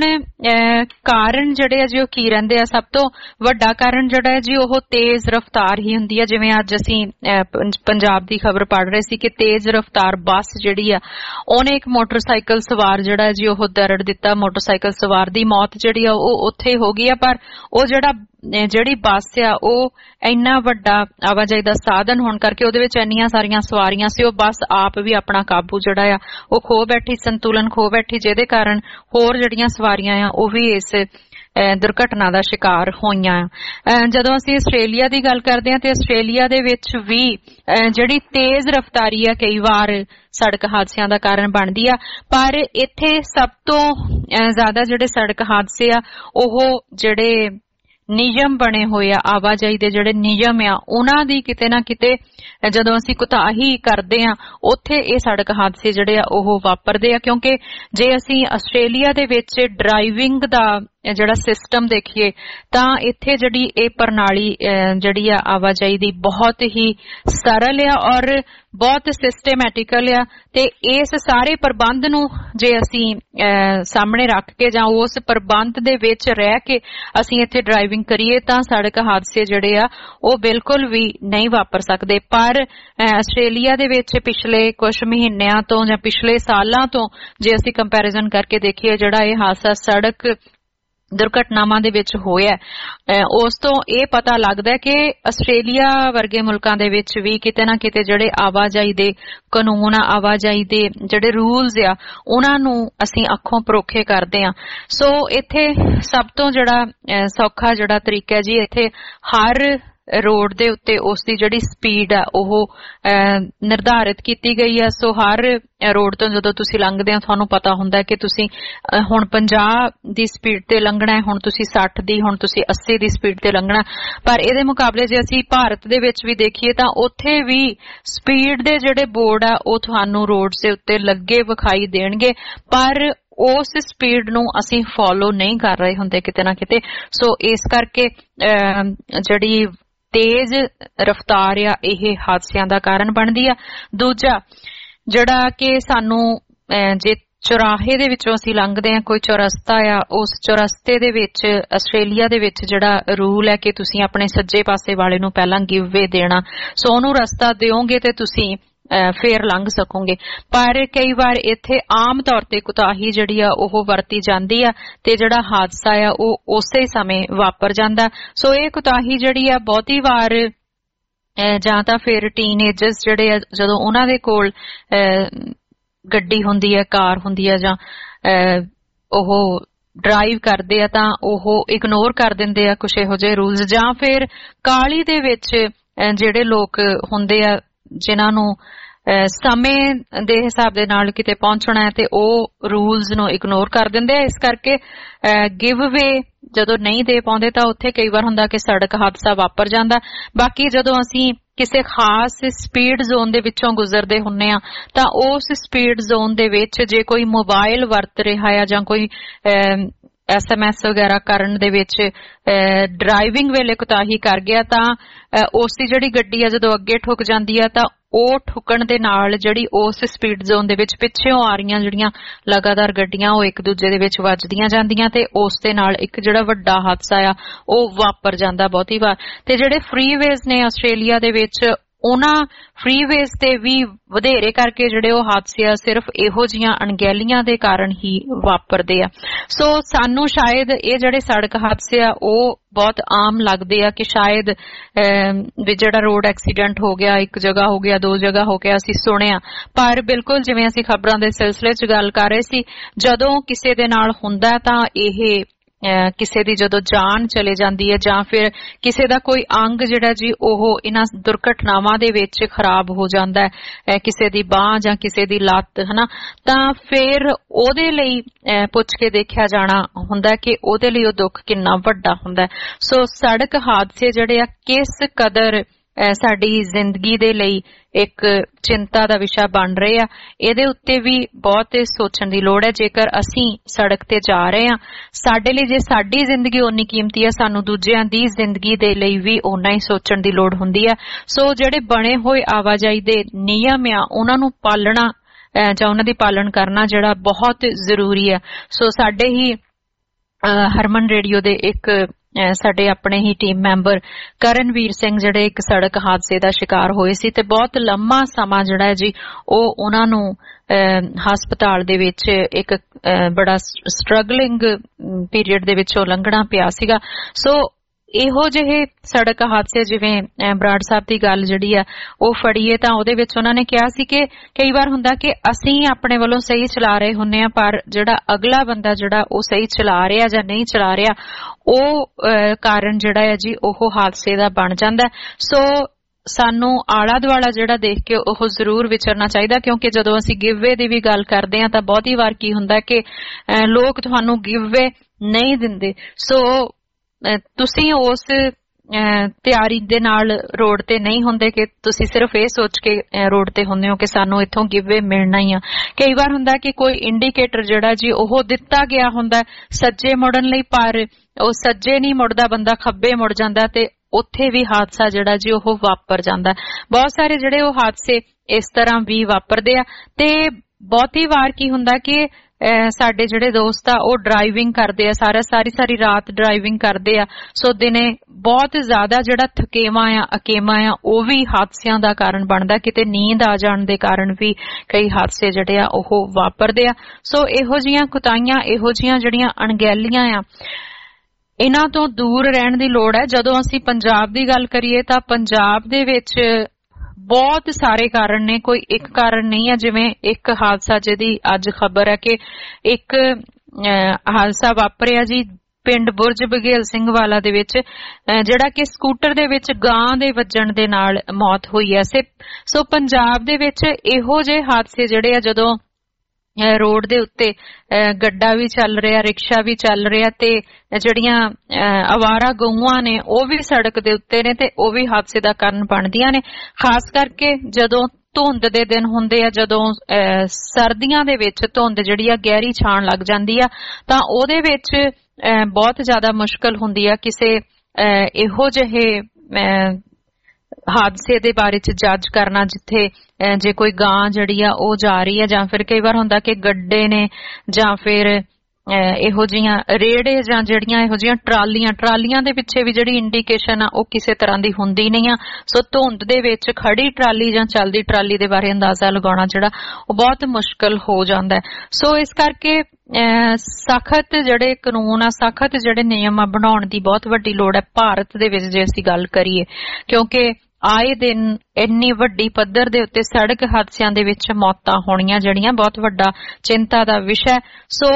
ਕਾਰਨ ਜਿਹੜੇ ਆ ਜੀ ਉਹ ਕੀ ਰਹਿੰਦੇ ਆ? ਸਭ ਤੋਂ ਵੱਡਾ ਕਾਰਨ ਜਿਹੜਾ ਹੈ ਜੀ ਉਹ ਤੇਜ਼ ਰਫ਼ਤਾਰ ਹੀ ਹੁੰਦੀ ਆ। ਜਿਵੇਂ ਅੱਜ ਅਸੀਂ ਪੰਜਾਬ ਦੀ ਖਬਰ ਪੜ੍ਹ ਰਹੇ ਸੀ ਕਿ ਤੇਜ਼ ਰਫ਼ਤਾਰ ਬੱਸ ਜਿਹੜੀ ਆ ਉਹਨੇ ਇੱਕ ਮੋਟਰਸਾਈਕਲ ਸਵਾਰ ਜਿਹੜਾ ਜੀ ਉਹ ਦਰੜ ਦਿੱਤਾ। ਮੋਟਰਸਾਈਕਲ ਸਵਾਰ ਦੀ ਮੌਤ ਜਿਹੜੀ ਆ ਉਹ ਉੱਥੇ ਹੋ ਗਈ ਆ, ਪਰ ਉਹ ਜਿਹੜਾ ਜਿਹੜੀ ਬੱਸ ਆ ਉਹ ਇੰਨਾ ਵੱਡਾ ਆਵਾਜਾਈ ਦਾ ਸਾਧਨ ਹੋਣ ਕਰਕੇ ਉਹਦੇ ਵਿੱਚ ਇੰਨੀਆਂ ਸਾਰੀਆਂ ਸਵਾਰੀਆਂ ਸੀ, ਉਹ ਬੱਸ ਆਪ ਵੀ ਆਪਣਾ ਕਾਬੂ ਜਿਹੜਾ ਆ ਉਹ ਖੋ ਬੈਠੀ, ਸੰਤੁਲਨ ਖੋ ਬੈਠੀ, ਜਿਹਦੇ ਕਾਰਨ ਹੋਰ ਜਿਹੜੀਆਂ ਸਵਾਰੀਆਂ ਆ ਉਹ ਵੀ ਇਸ ਦੁਰਘਟਨਾ ਦਾ ਸ਼ਿਕਾਰ ਹੋਈਆਂ। ਜਦੋਂ ਅਸੀਂ ਆਸਟ੍ਰੇਲੀਆ ਦੀ ਗੱਲ ਕਰਦੇ ਹਾਂ ਤੇ ਆਸਟ੍ਰੇਲੀਆ ਦੇ ਵਿੱਚ ਵੀ ਜਿਹੜੀ ਤੇਜ਼ ਰਫ਼ਤਾਰੀ ਆ ਕਈ ਵਾਰ ਸੜਕ ਹਾਦਸਿਆਂ ਦਾ ਕਾਰਨ ਬਣਦੀ ਆ, ਪਰ ਇੱਥੇ ਸਭ ਤੋਂ ਜ਼ਿਆਦਾ ਜਿਹੜੇ ਸੜਕ ਹਾਦਸੇ ਆ ਉਹ ਜਿਹੜੇ ਨਿਯਮ ਬਣੇ ਹੋਏ ਆ, ਆਵਾਜਾਈ ਦੇ ਜਿਹੜੇ ਨਿਯਮ ਆ ਉਹਨਾਂ ਦੀ ਕਿਤੇ ਨਾ ਕਿਤੇ ਜਦੋਂ ਅਸੀਂ ਕੁਤਾਹੀ ਕਰਦੇ ਆ ਉੱਥੇ ਇਹ ਸੜਕ ਹਾਦਸੇ ਜਿਹੜੇ ਆ ਉਹ ਵਾਪਰਦੇ ਆ। ਕਿਉਂਕਿ ਜੇ ਅਸੀਂ ਆਸਟ੍ਰੇਲੀਆ ਦੇ ਵਿੱਚ ਡਰਾਈਵਿੰਗ ਦਾ ਜਿਹੜਾ ਸਿਸਟਮ ਦੇਖੀਏ ਤਾਂ ਇੱਥੇ ਜਿਹੜੀ ਇਹ ਪ੍ਰਣਾਲੀ ਜਿਹੜੀ ਆ ਆਵਾਜਾਈ ਦੀ ਬਹੁਤ ਹੀ ਸਰਲ ਆ ਔਰ ਬਹੁਤ ਸਿਸਟਮੈਟਿਕਲ ਆ, ਤੇ ਇਸ ਸਾਰੇ ਪ੍ਰਬੰਧ ਨੂੰ ਜੇ ਅਸੀਂ ਸਾਹਮਣੇ ਰੱਖ ਕੇ ਜਾਂ ਉਸ ਪ੍ਰਬੰਧ ਦੇ ਵਿੱਚ ਰਹਿ ਕੇ ਅਸੀਂ ਇੱਥੇ ਡਰਾਈਵਿੰਗ ਕਰੀਏ ਤਾਂ ਸੜਕ ਹਾਦਸੇ ਜਿਹੜੇ ਆ ਉਹ ਬਿਲਕੁਲ ਵੀ ਨਹੀਂ ਵਾਪਰ ਸਕਦੇ। ਪਰ ਆਸਟ੍ਰੇਲੀਆ ਦੇ ਵਿੱਚ ਪਿਛਲੇ ਕੁਝ ਮਹੀਨਿਆਂ ਤੋਂ ਜਾਂ ਪਿਛਲੇ ਸਾਲਾਂ ਤੋਂ ਜੇ ਅਸੀਂ ਕੰਪੈਰੀਜ਼ਨ ਕਰਕੇ ਦੇਖੀਏ ਜਿਹੜਾ ਇਹ ਹਾਦਸਾ ਸੜਕ ਦੁਰਘਟਨਾਵਾਂ ਦੇ ਵਿੱਚ ਹੋਇਆ, ਉਸ ਤੋਂ ਇਹ ਪਤਾ ਲੱਗਦਾ ਕਿ ਆਸਟ੍ਰੇਲੀਆ ਵਰਗੇ ਮੁਲਕਾਂ ਦੇ ਵਿੱਚ ਵੀ ਕਿਤੇ ਨਾ ਕਿਤੇ ਜਿਹੜੇ ਆਵਾਜਾਈ ਦੇ ਕਾਨੂੰਨ ਆ, ਆਵਾਜਾਈ ਦੇ ਜਿਹੜੇ ਰੂਲਸ ਆ ਉਹਨਾਂ ਨੂੰ ਅਸੀਂ ਅੱਖੋਂ ਪਰੋਖੇ ਕਰਦੇ ਆ। ਸੋ ਇੱਥੇ ਸਭ ਤੋਂ ਜਿਹੜਾ ਸੌਖਾ ਜਿਹੜਾ ਤਰੀਕਾ ਜੀ, ਇੱਥੇ ਹਰ ਰੋਡ ਦੇ ਉੱਤੇ ਉਸ ਦੀ ਜਿਹੜੀ ਸਪੀਡ ਆ ਉਹ ਨਿਰਧਾਰਿਤ ਕੀਤੀ ਗਈ ਆ। ਸੋ ਹਰ ਰੋਡ ਤੋਂ ਜਦੋਂ ਤੁਸੀਂ ਲੰਘਦੇ ਹੋ ਤੁਹਾਨੂੰ ਪਤਾ ਹੁੰਦਾ ਕਿ ਤੁਸੀਂ ਹੁਣ ਪੰਜਾਹ ਦੀ ਸਪੀਡ ਤੇ ਲੰਘਣਾ ਹੈ, ਹੁਣ ਤੁਸੀਂ ਸੱਠ ਦੀ, ਹੁਣ ਤੁਸੀਂ ਅੱਸੀ ਦੀ ਸਪੀਡ ਤੇ ਲੰਘਣਾ। ਪਰ ਇਹਦੇ ਮੁਕਾਬਲੇ ਜੇ ਅਸੀਂ ਭਾਰਤ ਦੇ ਵਿੱਚ ਵੀ ਦੇਖੀਏ ਤਾਂ ਉੱਥੇ ਵੀ ਸਪੀਡ ਦੇ ਜਿਹੜੇ ਬੋਰਡ ਆ ਉਹ ਤੁਹਾਨੂੰ ਰੋਡ ਦੇ ਉੱਤੇ ਲੱਗੇ ਵਿਖਾਈ ਦੇਣਗੇ, ਪਰ ਉਸ ਸਪੀਡ ਨੂੰ ਅਸੀਂ ਫੋਲੋ ਨਹੀਂ ਕਰ ਰਹੇ ਹੁੰਦੇ ਕਿਤੇ ਨਾ ਕਿਤੇ। ਸੋ ਇਸ ਕਰਕੇ ਜਿਹੜੀ ਤੇਜ਼ ਰਫ਼ਤਾਰ ਆ ਇਹ ਹਾਦਸਿਆਂ ਦਾ ਕਾਰਨ ਬਣਦੀ ਆ। ਦੂਜਾ ਜਿਹੜਾ ਕਿ ਸਾਨੂੰ ਜੇ ਚੌਰਾਹੇ ਦੇ ਵਿੱਚੋਂ ਅਸੀਂ ਲੰਘਦੇ ਹਾਂ, ਕੋਈ ਚੌਰਸਤਾ ਆ, ਉਸ ਚੌਰਸਤੇ ਦੇ ਵਿੱਚ ਆਸਟ੍ਰੇਲੀਆ ਦੇ ਵਿੱਚ ਜਿਹੜਾ ਰੂਲ ਹੈ ਕਿ ਤੁਸੀਂ ਆਪਣੇ ਸੱਜੇ ਪਾਸੇ ਵਾਲੇ ਨੂੰ ਪਹਿਲਾਂ ਗਿਵ ਵੇ ਦੇਣਾ, ਸੋ ਉਹਨੂੰ ਰਸਤਾ ਦਿਓਗੇ ਤੇ ਤੁਸੀਂ ਫੇਰ ਲੰਘ ਸਕੋਗੇ। ਪਰ ਕਈ ਵਾਰ ਇੱਥੇ ਆਮ ਤੌਰ ਤੇ ਕੁਤਾਹੀ ਜਿਹੜੀ ਆ ਉਹ ਵਰਤੀ ਜਾਂਦੀ ਆ ਤੇ ਜਿਹੜਾ ਹਾਦਸਾ ਆ ਉਹ ਉਸੇ ਸਮੇਂ ਵਾਪਰ ਜਾਂਦਾ। ਸੋ ਇਹ ਕੁਤਾਹੀ ਜਿਹੜੀ ਆ ਬਹੁਤੀ ਵਾਰ ਜਾਂ ਤਾਂ ਫਿਰ ਟੀਨਏਜਰਸ ਜਿਹੜੇ ਆ ਜਦੋਂ ਉਹਨਾਂ ਦੇ ਕੋਲ ਗੱਡੀ ਹੁੰਦੀ ਹੈ, ਕਾਰ ਹੁੰਦੀ ਹੈ, ਜਾਂ ਉਹ ਡਰਾਈਵ ਕਰਦੇ ਆ ਤਾਂ ਉਹ ਇਗਨੋਰ ਕਰ ਦਿੰਦੇ ਆ ਕੁਛ ਇਹੋ ਜਿਹੇ ਰੂਲਸ, ਜਾਂ ਫਿਰ ਕਾਹਲੀ ਦੇ ਵਿੱਚ ਜਿਹੜੇ ਲੋਕ ਹੁੰਦੇ ਆ ਜਿਨ੍ਹਾਂ ਨੂੰ ਸਮੇਂ ਦੇ ਹਿਸਾਬ ਦੇ ਨਾਲ ਕਿਤੇ ਪਹੁੰਚਣਾ ਹੈ ਤੇ ਉਹ ਰੂਲਸ ਨੂੰ ਇਗਨੋਰ ਕਰ ਦਿੰਦੇ ਆ। ਇਸ ਕਰਕੇ ਗਿਵ ਵੇ ਜਦੋਂ ਨਹੀਂ ਦੇ ਪਾਉਂਦੇ ਤਾਂ ਉੱਥੇ ਕਈ ਵਾਰ ਹੁੰਦਾ ਕਿ ਸੜਕ ਹਾਦਸਾ ਵਾਪਰ ਜਾਂਦਾ। ਬਾਕੀ ਜਦੋਂ ਅਸੀਂ ਕਿਸੇ ਖਾਸ ਸਪੀਡ ਜ਼ੋਨ ਦੇ ਵਿੱਚੋਂ ਗੁਜ਼ਰਦੇ ਹੁੰਨੇ ਆ ਤਾਂ ਉਸ ਸਪੀਡ ਜ਼ੋਨ ਦੇ ਵਿੱਚ ਜੇ ਕੋਈ ਮੋਬਾਈਲ ਵਰਤ ਰਿਹਾ ਆ ਜਾਂ ਕੋਈ ਐਸ ਐਮ ਐਸ ਵਗੈਰਾ ਕਰਨ ਦੇ ਵਿੱਚ ਡਰਾਈਵਿੰਗ ਵੇਲੇ ਕੁਤਾਹੀ ਕਰ ਗਿਆ ਤਾਂ ਉਸ ਦੀ ਜਿਹੜੀ ਗੱਡੀ ਆ ਜਦੋਂ ਅੱਗੇ ਠੁੱਕ ਜਾਂਦੀ ਆ ਤਾਂ ਉਹ ਠੁੱਕਣ ਦੇ ਨਾਲ ਜਿਹੜੀ ਉਸ ਸਪੀਡ ਜ਼ੋਨ ਦੇ ਵਿੱਚ ਪਿੱਛੇੋਂ ਆ ਰਹੀਆਂ ਜਿਹੜੀਆਂ ਲਗਾਤਾਰ ਗੱਡੀਆਂ ਉਹ ਇੱਕ ਦੂਜੇ ਦੇ ਵਿੱਚ ਵੱਜਦੀਆਂ ਜਾਂਦੀਆਂ ਤੇ ਉਸ ਦੇ ਨਾਲ ਇੱਕ ਜਿਹੜਾ ਵੱਡਾ ਹਾਦਸਾ ਆ ਉਹ ਵਾਪਰ ਜਾਂਦਾ ਬਹੁਤੀ ਵਾਰ। ਤੇ ਜਿਹੜੇ ਫ੍ਰੀਵੇਜ਼ ਨੇ ਆਸਟ੍ਰੇਲੀਆ ਦੇ ਵਿੱਚ ਉਹਨਾਂ ਫ੍ਰੀਵੇਜ਼ ਤੇ ਵੀ ਵਧੇਰੇ ਕਰਕੇ ਜਿਹੜੇ ਉਹ ਹਾਦਸੇ ਆ ਸਿਰਫ ਇਹੋ ਜਿਹੀਆਂ ਅਣਗਹਿਲੀਆਂ ਦੇ ਕਾਰਨ ਹੀ ਵਾਪਰਦੇ ਆ। ਸੋ ਸਾਨੂੰ ਸ਼ਾਇਦ ਇਹ ਜਿਹੜੇ ਸੜਕ ਹਾਦਸੇ ਆ ਉਹ ਬਹੁਤ ਆਮ ਲੱਗਦੇ ਆ ਕਿ ਸ਼ਾਇਦ ਵੀ ਜਿਹੜਾ ਰੋਡ ਐਕਸੀਡੈਂਟ ਹੋ ਗਿਆ, ਇੱਕ ਜਗ੍ਹਾ ਹੋ ਗਿਆ, ਦੋ ਜਗ੍ਹਾ ਹੋ ਗਿਆ, ਅਸੀਂ ਸੁਣਿਆ, ਪਰ ਬਿਲਕੁਲ ਜਿਵੇਂ ਅਸੀਂ ਖਬਰਾਂ ਦੇ ਸਿਲਸਿਲੇ 'ਚ ਗੱਲ ਕਰ ਰਹੇ ਸੀ, ਜਦੋਂ ਕਿਸੇ ਦੇ ਨਾਲ ਹੁੰਦਾ ਤਾਂ ਇਹ ਕਿਸੇ ਦੀ ਜਦੋਂ ਜਾਨ ਚਲੇ ਜਾਂਦੀ ਹੈ ਜਾਂ ਫਿਰ ਕਿਸੇ ਦਾ ਕੋਈ ਅੰਗ ਜਿਹੜਾ ਜੀ ਉਹ ਇਹਨਾਂ ਦੁਰਘਟਨਾਵਾਂ ਦੇ ਵਿੱਚ ਖਰਾਬ ਹੋ ਜਾਂਦਾ ਹੈ, ਕਿਸੇ ਦੀ ਬਾਂਹ ਜਾਂ ਕਿਸੇ ਦੀ ਲੱਤ, ਹਨਾ, ਤਾਂ ਫਿਰ ਉਹਦੇ ਲਈ ਪੁੱਛ ਕੇ ਦੇਖਿਆ ਜਾਣਾ ਹੁੰਦਾ ਕਿ ਉਹਦੇ ਲਈ ਉਹ ਦੁੱਖ ਕਿੰਨਾ ਵੱਡਾ ਹੁੰਦਾ। ਸੋ ਸੜਕ ਹਾਦਸੇ ਜਿਹੜੇ ਆ ਕਿਸ ਕਦਰ ਸਾਡੀ ਜ਼ਿੰਦਗੀ ਦੇ ਲਈ ਇੱਕ ਚਿੰਤਾ ਦਾ ਵਿਸ਼ਾ ਬਣ ਰਹੇ ਆ। ਇਹਦੇ ਉੱਤੇ ਵੀ ਬਹੁਤ ਸੋਚਣ ਦੀ ਲੋੜ ਹੈ। ਜੇਕਰ ਅਸੀਂ ਸੜਕ ਤੇ ਜਾ ਰਹੇ ਹਾਂ, ਸਾਡੇ ਲਈ ਜੇ ਸਾਡੀ ਜ਼ਿੰਦਗੀ ਓਨੀ ਕੀਮਤੀ ਹੈ, ਸਾਨੂੰ ਦੂਜਿਆਂ ਦੀ ਜ਼ਿੰਦਗੀ ਦੇ ਲਈ ਵੀ ਓਨਾ ਹੀ ਸੋਚਣ ਦੀ ਲੋੜ ਹੁੰਦੀ ਹੈ। ਸੋ ਜਿਹੜੇ ਬਣੇ ਹੋਏ ਆਵਾਜਾਈ ਦੇ ਨਿਯਮ ਆ ਉਹਨਾਂ ਨੂੰ ਪਾਲਣਾ ਜਾਂ ਉਹਨਾਂ ਦੀ ਪਾਲਣ ਕਰਨਾ ਜਿਹੜਾ ਬਹੁਤ ਜ਼ਰੂਰੀ ਹੈ। ਸੋ ਸਾਡੇ ਹੀ ਹਰਮਨ ਰੇਡੀਓ ਦੇ ਇੱਕ ਸਾਡੇ ਆਪਣੇ ਹੀ ਟੀਮ ਮੈਂਬਰ ਕਰਨਵੀਰ ਸਿੰਘ ਜਿਹੜੇ ਇੱਕ ਸੜਕ ਹਾਦਸੇ ਦਾ ਸ਼ਿਕਾਰ ਹੋਏ ਸੀ ਤੇ ਬਹੁਤ ਲੰਮਾ ਸਮਾਂ ਜਿਹੜਾ ਹੈ ਜੀ ਉਹ ਉਹਨਾਂ ਨੂੰ ਹਸਪਤਾਲ ਦੇ ਵਿੱਚ ਇੱਕ ਬੜਾ ਸਟਰਗਲਿੰਗ ਪੀਰੀਅਡ ਦੇ ਵਿੱਚੋਂ ਲੰਘਣਾ ਪਿਆ ਸੀਗਾ। ਸੋ ਇਹੋ ਜਿਹੇ ਸੜਕ ਹਾਦਸੇ ਜਿਵੇਂ ਬਰਾੜ ਸਾਹਿਬ ਦੀ ਗੱਲ ਜਿਹੜੀ ਆ ਉਹ ਫੜੀਏ ਤਾਂ ਉਹਦੇ ਵਿੱਚ ਉਹਨਾਂ ਨੇ ਕਿਹਾ ਸੀ ਕਿ ਕਈ ਵਾਰ ਹੁੰਦਾ ਕਿ ਅਸੀਂ ਆਪਣੇ ਵੱਲੋਂ ਸਹੀ ਚਲਾ ਰਹੇ ਹੁੰਦੇ ਆ, ਪਰ ਜਿਹੜਾ ਅਗਲਾ ਬੰਦਾ ਜਿਹੜਾ ਉਹ ਸਹੀ ਚਲਾ ਰਿਹਾ ਜਾਂ ਨਹੀਂ ਚਲਾ ਰਿਹਾ ਉਹ ਕਾਰਨ ਜਿਹੜਾ ਹੈ ਜੀ ਉਹ ਹਾਦਸੇ ਦਾ ਬਣ ਜਾਂਦਾ। ਸੋ ਸਾਨੂੰ ਆਲਾ ਦੁਆਲਾ ਜਿਹੜਾ ਦੇਖ ਕੇ ਉਹ ਜ਼ਰੂਰ ਵਿਚਰਨਾ ਚਾਹੀਦਾ, ਕਿਉਂਕਿ ਜਦੋਂ ਅਸੀਂ ਗਿਵਵੇ ਦੀ ਵੀ ਗੱਲ ਕਰਦੇ ਹਾਂ ਤਾਂ ਬਹੁਤੀ ਵਾਰ ਕੀ ਹੁੰਦਾ ਕਿ ਲੋਕ ਤੁਹਾਨੂੰ ਗਿਵਵੇ ਨਹੀਂ ਦਿੰਦੇ। ਸੋ ਤੁਸੀਂ ਉਸ ਤਿਆਰੀ ਦੇ ਨਾਲ ਰੋਡ ਤੇ ਨਹੀਂ ਹੁੰਦੇ ਕਿ ਤੁਸੀਂ ਸਿਰਫ ਇਹ ਸੋਚ ਕੇ ਰੋਡ ਤੇ ਹੁੰਦੇ ਹੋ ਕਿ ਸਾਨੂੰ ਇੱਥੋਂ ਗਿਵਵੇ ਮਿਲਣਾ ਹੀ ਆ। ਕਈ ਵਾਰ ਹੁੰਦਾ ਕਿ ਕੋਈ ਇੰਡੀਕੇਟਰ ਜਿਹੜਾ ਜੀ ਉਹ ਦਿੱਤਾ ਗਿਆ ਹੁੰਦਾ ਸੱਜੇ ਮੁੜਨ ਲਈ, ਪਰ ਉਹ ਸੱਜੇ ਨਹੀਂ ਮੁੜਦਾ, ਬੰਦਾ ਖੱਬੇ ਮੁੜ ਜਾਂਦਾ ਤੇ ਉੱਥੇ ਵੀ ਹਾਦਸਾ ਜਿਹੜਾ ਜੀ ਉਹ ਵਾਪਰ ਜਾਂਦਾ। ਬਹੁਤ ਸਾਰੇ ਜਿਹੜੇ ਉਹ ਹਾਦਸੇ ਇਸ ਤਰ੍ਹਾਂ ਵੀ ਵਾਪਰਦੇ ਆ ਤੇ ਬਹੁਤੀ ਵਾਰ ਕੀ ਹੁੰਦਾ ਕਿ ਸਾਡੇ ਜਿਹੜੇ ਦੋਸਤ ਆ ਉਹ ਡਰਾਈਵਿੰਗ ਕਰਦੇ ਆ, ਸਾਰਾ ਸਾਰੀ ਸਾਰੀ ਰਾਤ ਡਰਾਈਵਿੰਗ ਕਰਦੇ ਆ। ਸੋ ਦਿਨੇ ਬਹੁਤ ਜ਼ਿਆਦਾ ਜਿਹੜਾ ਥਕੇਵਾਂ ਆ ਅਕੇਵਾਂ ਆ ਉਹ ਵੀ ਹਾਦਸਿਆਂ ਦਾ ਕਾਰਨ ਬਣਦਾ। ਕਿਤੇ ਨੀਂਦ ਆ ਜਾਣ ਦੇ ਕਾਰਨ ਵੀ ਕਈ ਹਾਦਸੇ ਜਿਹੜੇ ਆ ਉਹ ਵਾਪਰਦੇ ਆ। ਸੋ ਇਹੋ ਜਿਹੀਆਂ ਕੁਤਾਹੀਆਂ, ਇਹੋ ਜਿਹੀਆਂ ਜਿਹੜੀਆਂ ਅਣਗਹਿਲੀਆਂ ਆ, ਇਹਨਾਂ ਤੋਂ ਦੂਰ ਰਹਿਣ ਦੀ ਲੋੜ ਹੈ। ਜਦੋਂ ਅਸੀਂ ਪੰਜਾਬ ਦੀ ਗੱਲ ਕਰੀਏ ਤਾਂ ਪੰਜਾਬ ਦੇ ਵਿੱਚ ਬਹੁਤ ਸਾਰੇ ਕਾਰਨ ਨੇ, ਕੋਈ ਇੱਕ ਕਾਰਨ ਨਹੀਂ ਹੈ। ਜਿਵੇਂ ਇੱਕ ਹਾਦਸਾ ਜਿਹਦੀ ਅੱਜ ਖਬਰ ਹੈ ਕਿ ਇੱਕ ਹਾਦਸਾ ਵਾਪਰਿਆ ਜੀ ਪਿੰਡ ਬੁਰਜ ਬਘੇਲ ਸਿੰਘ ਵਾਲਾ ਦੇ ਵਿੱਚ, ਜਿਹੜਾ ਕਿ ਸਕੂਟਰ ਦੇ ਵਿੱਚ ਗਾਂ ਦੇ ਵੱਜਣ ਦੇ ਨਾਲ ਮੌਤ ਹੋਈ ਹੈ। ਸੋ ਪੰਜਾਬ ਦੇ ਵਿੱਚ ਇਹੋ ਜਿਹੇ ਹਾਦਸੇ ਜਿਹੜੇ ਆ ਜਦੋਂ ਰੋਡ ਦੇ ਉੱਤੇ ਗੱਡਾ ਵੀ ਚੱਲ ਰਿਹਾ, ਰਿਕਸ਼ਾ ਵੀ ਚੱਲ ਰਿਹਾ ਤੇ ਜਿਹੜੀਆਂ ਅਵਾਰਾ ਗਊਆਂ ਨੇ ਉਹ ਵੀ ਸੜਕ ਦੇ ਉੱਤੇ ਨੇ ਤੇ ਉਹ ਵੀ ਹਾਦਸੇ ਦਾ ਕਾਰਨ ਬਣਦੀਆਂ ਨੇ। ਖਾਸ ਕਰਕੇ ਜਦੋਂ ਧੁੰਦ ਦੇ ਦਿਨ ਹੁੰਦੇ ਆ, ਜਦੋਂ ਸਰਦੀਆਂ ਦੇ ਵਿੱਚ ਧੁੰਦ ਜਿਹੜੀ ਆ ਗਹਿਰੀ ਛਾਣ ਲੱਗ ਜਾਂਦੀ ਆ ਤਾਂ ਉਹਦੇ ਵਿੱਚ ਬਹੁਤ ਜ਼ਿਆਦਾ ਮੁਸ਼ਕਲ ਹੁੰਦੀ ਆ ਕਿਸੇ ਇਹੋ ਜਿਹੇ ਹਾਦਸੇ ਦੇ ਬਾਰੇ ਚ ਜੱਜ ਕਰਨਾ ਜਿੱਥੇ ਜੇ ਕੋਈ ਗਾਂ ਜਿਹੜੀ ਆ ਉਹ ਜਾ ਰਹੀ ਹੈ, ਜਾਂ ਫਿਰ ਕਈ ਵਾਰ ਹੁੰਦਾ ਕਿ ਗੱਡੇ ਨੇ ਜਾਂ ਫਿਰ ਇਹੋ ਜਿਹੀਆਂ ਰੇੜੇ ਜਾਂ ਜਿਹੜੀਆਂ ਇਹੋ ਜਿਹੀਆਂ ਟਰਾਲੀਆਂ ਟਰਾਲੀਆਂ ਦੇ ਪਿੱਛੇ ਵੀ ਜਿਹੜੀ ਇੰਡੀਕੇਸ਼ਨ ਆ ਉਹ ਕਿਸੇ ਤਰ੍ਹਾਂ ਦੀ ਹੁੰਦੀ ਨਹੀਂ ਆ। ਸੋ ਧੁੰਦ ਦੇ ਵਿੱਚ ਖੜੀ ਟਰਾਲੀ ਜਾਂ ਚੱਲਦੀ ਟਰਾਲੀ ਦੇ ਬਾਰੇ ਅੰਦਾਜ਼ਾ ਲਗਾਉਣਾ ਜਿਹੜਾ ਉਹ ਬਹੁਤ ਮੁਸ਼ਕਲ ਹੋ ਜਾਂਦਾ ਹੈ। ਸੋ ਇਸ ਕਰਕੇ ਸਖਤ ਜਿਹੜੇ ਕਾਨੂੰਨ ਆ, ਸਖਤ ਜਿਹੜੇ ਨਿਯਮ ਆ ਬਣਾਉਣ ਦੀ ਬਹੁਤ ਵੱਡੀ ਲੋੜ ਹੈ ਭਾਰਤ ਦੇ ਵਿੱਚ ਜੇ ਅਸੀਂ ਗੱਲ ਕਰੀਏ, ਕਿਉਂਕਿ ਆਏ ਦਿਨ ਇੰਨੀ ਵੱਡੀ ਪੱਧਰ ਦੇ ਉੱਤੇ ਸੜਕ ਹਾਦਸਿਆਂ ਦੇ ਵਿੱਚ ਮੌਤਾਂ ਹੋਣੀਆਂ ਜਿਹੜੀਆਂ ਬਹੁਤ ਵੱਡਾ ਚਿੰਤਾ ਦਾ ਵਿਸ਼ਾ। ਸੋ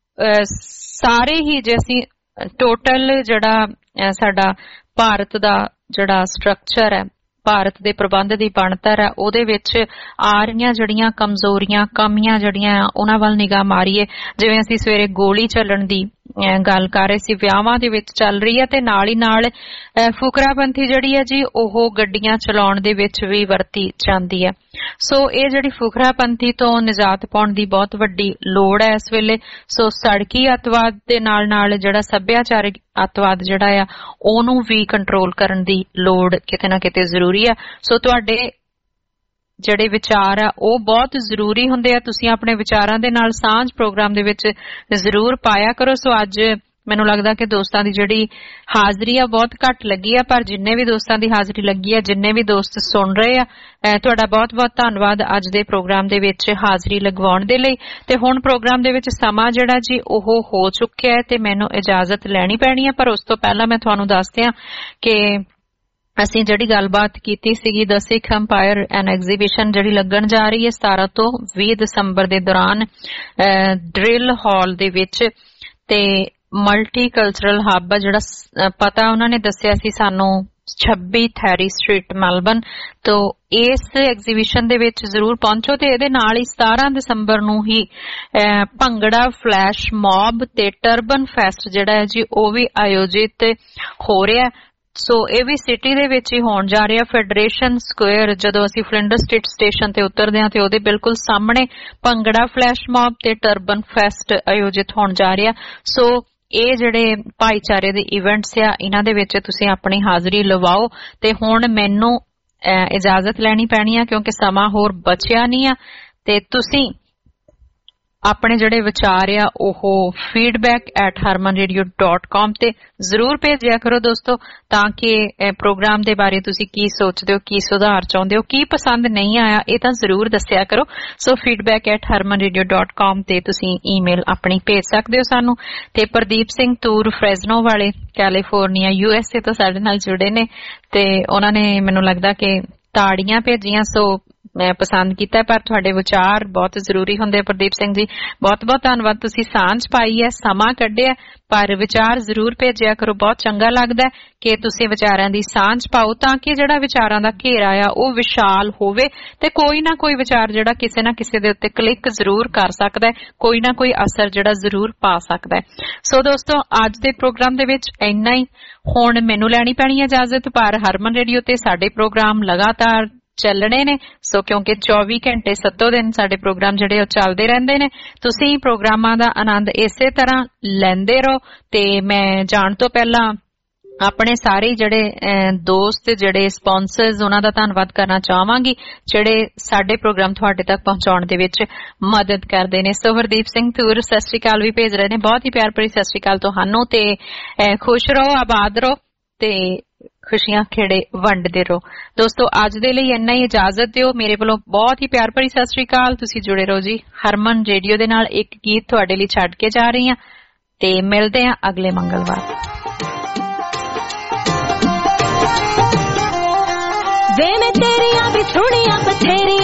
ਸਾਰੇ ਹੀ ਜੇ ਅਸੀਂ ਟੋਟਲ ਜਿਹੜਾ ਸਾਡਾ ਭਾਰਤ ਦਾ ਜਿਹੜਾ ਸਟਰਕਚਰ ਹੈ, ਭਾਰਤ ਦੇ ਪ੍ਰਬੰਧ ਦੀ ਬਣਤਰ ਹੈ, ਉਹਦੇ ਵਿੱਚ ਆ ਰਹੀਆਂ ਜਿਹੜੀਆਂ ਕਮਜ਼ੋਰੀਆਂ ਕਮੀਆਂ ਜਿਹੜੀਆਂ ਉਹਨਾਂ ਵੱਲ ਨਿਗਾਹ ਮਾਰੀਏ। ਜਿਵੇਂ ਅਸੀਂ ਸਵੇਰੇ ਗੋਲੀ ਚੱਲਣ ਦੀ ਗੱਲ ਕਰ ਰਹੇ ਸੀ, ਵਿਆਹਾਂ ਦੇ ਵਿੱਚ ਚੱਲ ਰਹੀ ਹੈ ਤੇ ਨਾਲ ਹੀ ਨਾਲ ਫੁਕਰਾਪੰਥੀ ਜਿਹੜੀ ਹੈ ਜੀ ਉਹ ਗੱਡੀਆਂ ਚਲਾਉਣ ਦੇ ਵਿੱਚ ਵੀ ਵਰਤੀ ਜਾਂਦੀ ਹੈ। ਸੋ ਇਹ ਜਿਹੜੀ ਫੁਕਰਾਪੰਥੀ ਤੋਂ ਨਿਜਾਤ ਪਾਉਣ ਦੀ ਬਹੁਤ ਵੱਡੀ ਲੋੜ ਹੈ ਇਸ ਵੇਲੇ। ਸੋ ਸੜਕੀ ਅੱਤਵਾਦ ਦੇ ਨਾਲ ਨਾਲ ਜਿਹੜਾ ਸੱਭਿਆਚਾਰਕ ਅੱਤਵਾਦ ਜਿਹੜਾ ਆ ਉਹਨੂੰ ਵੀ ਕੰਟਰੋਲ ਕਰਨ ਦੀ ਲੋੜ ਕਿਤੇ ਨਾ ਕਿਤੇ ਜ਼ਰੂਰੀ ਆ। ਸੋ ਤੁਹਾਡੇ ਜਿਹੜੇ ਵਿਚਾਰ ਆ ਉਹ ਬਹੁਤ ਜ਼ਰੂਰੀ ਹੁੰਦੇ ਆ। ਤੁਸੀਂ ਆਪਣੇ ਵਿਚਾਰਾਂ ਦੇ ਨਾਲ ਸਾਂਝ ਪ੍ਰੋਗਰਾਮ ਦੇ ਵਿੱਚ ਜ਼ਰੂਰ ਪਾਇਆ ਕਰੋ। ਸੋ ਅੱਜ ਮੈਨੂੰ ਲੱਗਦਾ ਕਿ ਦੋਸਤਾਂ ਦੀ ਜਿਹੜੀ ਹਾਜ਼ਰੀ ਆ ਬਹੁਤ ਘੱਟ ਲੱਗੀ ਆ, ਪਰ ਜਿੰਨੇ ਵੀ ਦੋਸਤਾਂ ਦੀ ਹਾਜ਼ਰੀ ਲੱਗੀ ਆ, ਜਿੰਨੇ ਵੀ ਦੋਸਤ ਸੁਣ ਰਹੇ ਆ, ਤੁਹਾਡਾ ਬਹੁਤ ਬਹੁਤ ਧੰਨਵਾਦ ਅੱਜ ਦੇ ਪ੍ਰੋਗਰਾਮ ਦੇ ਵਿੱਚ ਹਾਜ਼ਰੀ ਲਗਵਾਉਣ ਦੇ ਲਈ। ਤੇ ਹੁਣ ਪ੍ਰੋਗਰਾਮ ਦੇ ਵਿੱਚ ਸਮਾਂ ਜਿਹੜਾ ਜੀ ਉਹ ਹੋ ਚੁੱਕਿਆ ਹੈ ਤੇ ਮੈਨੂੰ ਇਜਾਜ਼ਤ ਲੈਣੀ ਪੈਣੀ ਹੈ। ਪਰ ਉਸ ਤੋਂ ਪਹਿਲਾਂ ਮੈਂ ਤੁਹਾਨੂੰ ਦੱਸ ਦਿਆਂ ਕਿ ਅਸੀਂ ਜਿਹੜੀ ਗੱਲਬਾਤ ਕੀਤੀ ਸੀਗੀ ਦ ਸਿੱਖ ਅੰਪਾਇਰ ਐਨ ਐਗਜ਼ੀਬਿਸ਼ਨ ਜਿਹੜੀ ਲੱਗਣ ਜਾ ਰਹੀ ਹੈ ਸਤਾਰਾਂ ਤੋਂ ਵੀਹ ਦਸੰਬਰ ਦੇ ਦੌਰਾਨ ਡਰਿਲ ਹਾਲ ਦੇ ਵਿੱਚ, ਤੇ ਮਲਟੀ ਕਲਚਰਲ ਹੱਬ ਜਿਹੜਾ ਪਤਾ ਉਹਨਾਂ ਨੇ ਦੱਸਿਆ ਸੀ ਸਾਨੂੰ ਛੱਬੀ ਥੈਰੀ ਸਟਰੀਟ ਮੈਲਬਨ। ਤੋਂ ਇਸ ਐਗਜ਼ੀਬਿਸ਼ਨ ਦੇ ਵਿੱਚ ਜ਼ਰੂਰ ਪਹੁੰਚੋ ਤੇ ਇਹਦੇ ਨਾਲ ਹੀ ਸਤਾਰਾਂ ਦਸੰਬਰ ਨੂੰ ਹੀ ਭੰਗੜਾ ਫਲੈਸ਼ ਮੌਬ ਤੇ ਟਰਬਨ ਫੈਸਟ ਜਿਹੜਾ ਹੈ ਜੀ ਉਹ ਵੀ ਆਯੋਜਿਤ ਹੋ ਰਿਹਾ। ਸੋ ਇਹ ਵੀ ਸਿਟੀ ਦੇ ਵਿੱਚ ਹੀ ਹੋਣ ਜਾ ਰਿਹਾ। ਫੈਡਰੇਸ਼ਨ ਸਕੁਅਰ ਜਦੋਂ ਅਸੀਂ ਫਲਿੰਡਰ ਸਟਰੀਟ ਸਟੇਸ਼ਨ ਤੇ ਉਤਰਦੇ ਹਾਂ ਤੇ ਉਹਦੇ ਬਿਲਕੁਲ ਸਾਹਮਣੇ ਭੰਗੜਾ ਫਲੈਸ਼ ਮੌਬ ਤੇ ਟਰਬਨ ਫੈਸਟ ਆਯੋਜਿਤ ਹੋਣ ਜਾ ਰਿਹਾ। ਸੋ ਇਹ ਜਿਹੜੇ ਭਾਈਚਾਰੇ ਦੇ ਇਵੈਂਟਸ ਆ ਇਹਨਾਂ ਦੇ ਵਿੱਚ ਤੁਸੀਂ ਆਪਣੀ ਹਾਜ਼ਰੀ ਲਵਾਓ। ਤੇ ਹੁਣ ਮੈਨੂੰ ਇਜਾਜ਼ਤ ਲੈਣੀ ਪੈਣੀ ਆ ਕਿਉਂਕਿ ਸਮਾਂ ਹੋਰ ਬਚਿਆ ਨਹੀਂ ਆ। ਤੇ ਤੁਸੀਂ ਆਪਣੇ ਜਿਹੜੇ ਵਿਚਾਰ ਆ ਉਹ feedback at Harman radio dot com ਤੇ ਜ਼ਰੂਰ ਭੇਜਿਆ ਕਰੋ ਦੋਸਤੋ, ਤਾਂ ਕਿ ਪ੍ਰੋਗਰਾਮ ਦੇ ਬਾਰੇ ਤੁਸੀਂ ਕੀ ਸੋਚਦੇ ਹੋ, ਕੀ ਸੁਧਾਰ ਚਾਹੁੰਦੇ ਹੋ, ਕੀ ਪਸੰਦ ਨਹੀਂ ਆਇਆ, ਇਹ ਤਾਂ ਜ਼ਰੂਰ ਦੱਸਿਆ ਕਰੋ। So feedback at Harman radio dot com ਤੇ ਤੁਸੀਂ ਈਮੇਲ ਆਪਣੀ ਭੇਜ ਸਕਦੇ ਹੋ ਸਾਨੂੰ। ਤੇ ਪ੍ਰਦੀਪ ਸਿੰਘ ਤੂਰ ਫ੍ਰੈਜ਼ਨੋ ਵਾਲੇ ਕੈਲੀਫੋਰਨੀਆ ਯੂ ਐਸ ਏ ਤੋਂ ਸਾਡੇ ਨਾਲ ਜੁੜੇ ਨੇ ਤੇ ਉਹਨਾਂ ਨੇ ਮੈਨੂੰ ਲੱਗਦਾ ਕਿ ਤਾੜੀਆਂ ਭੇਜੀਆਂ। ਸੋ ਮੈਂ ਪਸੰਦ ਕੀਤਾ, ਪਰ ਤੁਹਾਡੇ ਵਿਚਾਰ ਬਹੁਤ ਜ਼ਰੂਰੀ ਹੁੰਦੇ। ਪ੍ਰਦੀਪ ਸਿੰਘ ਜੀ ਬਹੁਤ ਬਹੁਤ ਧੰਨਵਾਦ, ਤੁਸੀਂ ਸਾਂਝ ਪਾਈ ਹੈ, ਸਮਾਂ ਕੱਢਿਆ, ਪਰ ਵਿਚਾਰ ਜ਼ਰੂਰ ਭੇਜਿਆ ਕਰੋ। ਬਹੁਤ ਚੰਗਾ ਲੱਗਦਾ ਕਿ ਤੁਸੀਂ ਵਿਚਾਰਾਂ ਦੀ ਸਾਂਝ ਪਾਓ ਤਾਂ ਕਿ ਜਿਹੜਾ ਵਿਚਾਰਾਂ ਦਾ ਘੇਰਾ ਆ ਉਹ ਵਿਸ਼ਾਲ ਹੋਵੇ ਤੇ ਕੋਈ ਨਾ ਕੋਈ ਵਿਚਾਰ ਜਿਹੜਾ ਕਿਸੇ ਨਾ ਕਿਸੇ ਦੇ ਉੱਤੇ ਕਲਿੱਕ ਜ਼ਰੂਰ ਕਰ ਸਕਦਾ ਹੈ, ਕੋਈ ਨਾ ਕੋਈ ਅਸਰ ਜਿਹੜਾ ਜ਼ਰੂਰ ਪਾ ਸਕਦਾ ਹੈ। ਸੋ ਦੋਸਤੋ ਅੱਜ ਦੇ ਪ੍ਰੋਗਰਾਮ ਦੇ ਵਿੱਚ ਇੰਨਾ ਹੀ। ਹੁਣ ਮੈਨੂੰ ਲੈਣੀ ਪੈਣੀ ਇਜਾਜ਼ਤ, ਪਰ ਹਰਮਨ ਰੇਡੀਓ ਤੇ ਸਾਡੇ ਪ੍ਰੋਗਰਾਮ ਲਗਾਤਾਰ ਚੱਲਣੇ ਨੇ। ਸੋ ਕਿਉਂਕਿ ਚੌਵੀ ਘੰਟੇ ਸੱਤੋਂ ਦਿਨ ਸਾਡੇ ਪ੍ਰੋਗਰਾਮ ਜਿਹੜੇ ਉਹ ਚੱਲਦੇ ਰਹਿੰਦੇ ਨੇ, ਤੁਸੀਂ ਪ੍ਰੋਗਰਾਮਾਂ ਦਾ ਆਨੰਦ ਇਸੇ ਤਰ੍ਹਾਂ ਲੈਂਦੇ ਰਹੋ। ਤੇ ਮੈਂ ਜਾਣ ਤੋਂ ਪਹਿਲਾਂ ਆਪਣੇ ਸਾਰੇ ਜਿਹੜੇ ਦੋਸਤ, ਜਿਹੜੇ ਸਪਾਂਸਰਸ, ਉਹਨਾਂ ਦਾ ਧੰਨਵਾਦ ਕਰਨਾ ਚਾਹਾਂਗੀ ਜਿਹੜੇ ਸਾਡੇ ਪ੍ਰੋਗਰਾਮ ਤੁਹਾਡੇ ਤੱਕ ਪਹੁੰਚਾਉਣ ਦੇ ਵਿੱਚ ਮਦਦ ਕਰਦੇ ਨੇ। ਸੋ ਹਰਦੀਪ ਸਿੰਘ ਤੂਰ ਸਤਿ ਸ਼੍ਰੀ ਅਕਾਲ ਵੀ ਭੇਜ ਰਹੇ ਨੇ, ਬਹੁਤ ਹੀ ਪਿਆਰ ਭਰੀ ਸਤਿ ਸ਼੍ਰੀ ਅਕਾਲ ਤੁਹਾਨੂੰ। ਤੇ ਖੁਸ਼ ਰਹੋ, ਆਬਾਦ ਰਹੋ ਤੇ ਖੁਸ਼ੀਆਂ ਖੇੜੇ ਵੰਡਦੇ ਰਹੋ। ਦੋਸਤੋ ਅੱਜ ਦੇ ਲਈ ਇੰਨਾ ਹੀ, ਇਜਾਜ਼ਤ ਦਿਓ। ਮੇਰੇ ਵੱਲੋਂ ਬਹੁਤ ਹੀ ਪਿਆਰ ਭਰੀ ਸਤਿ ਸ਼੍ਰੀ ਅਕਾਲ। ਤੁਸੀਂ ਜੁੜੇ ਰਹੋ ਜੀ ਹਰਮਨ ਰੇਡੀਓ ਦੇ ਨਾਲ। ਇੱਕ ਗੀਤ ਤੁਹਾਡੇ ਲਈ ਛੱਡ ਕੇ ਜਾ ਰਹੀ ਹਾਂ ਤੇ ਮਿਲਦੇ ਹਾਂ ਅਗਲੇ ਮੰਗਲਵਾਰ। ਵੇ ਮੈਂ ਤੇਰੀਆਂ ਵੀ ਸੁਣੀਆਂ ਬਥੇਰੀਆਂ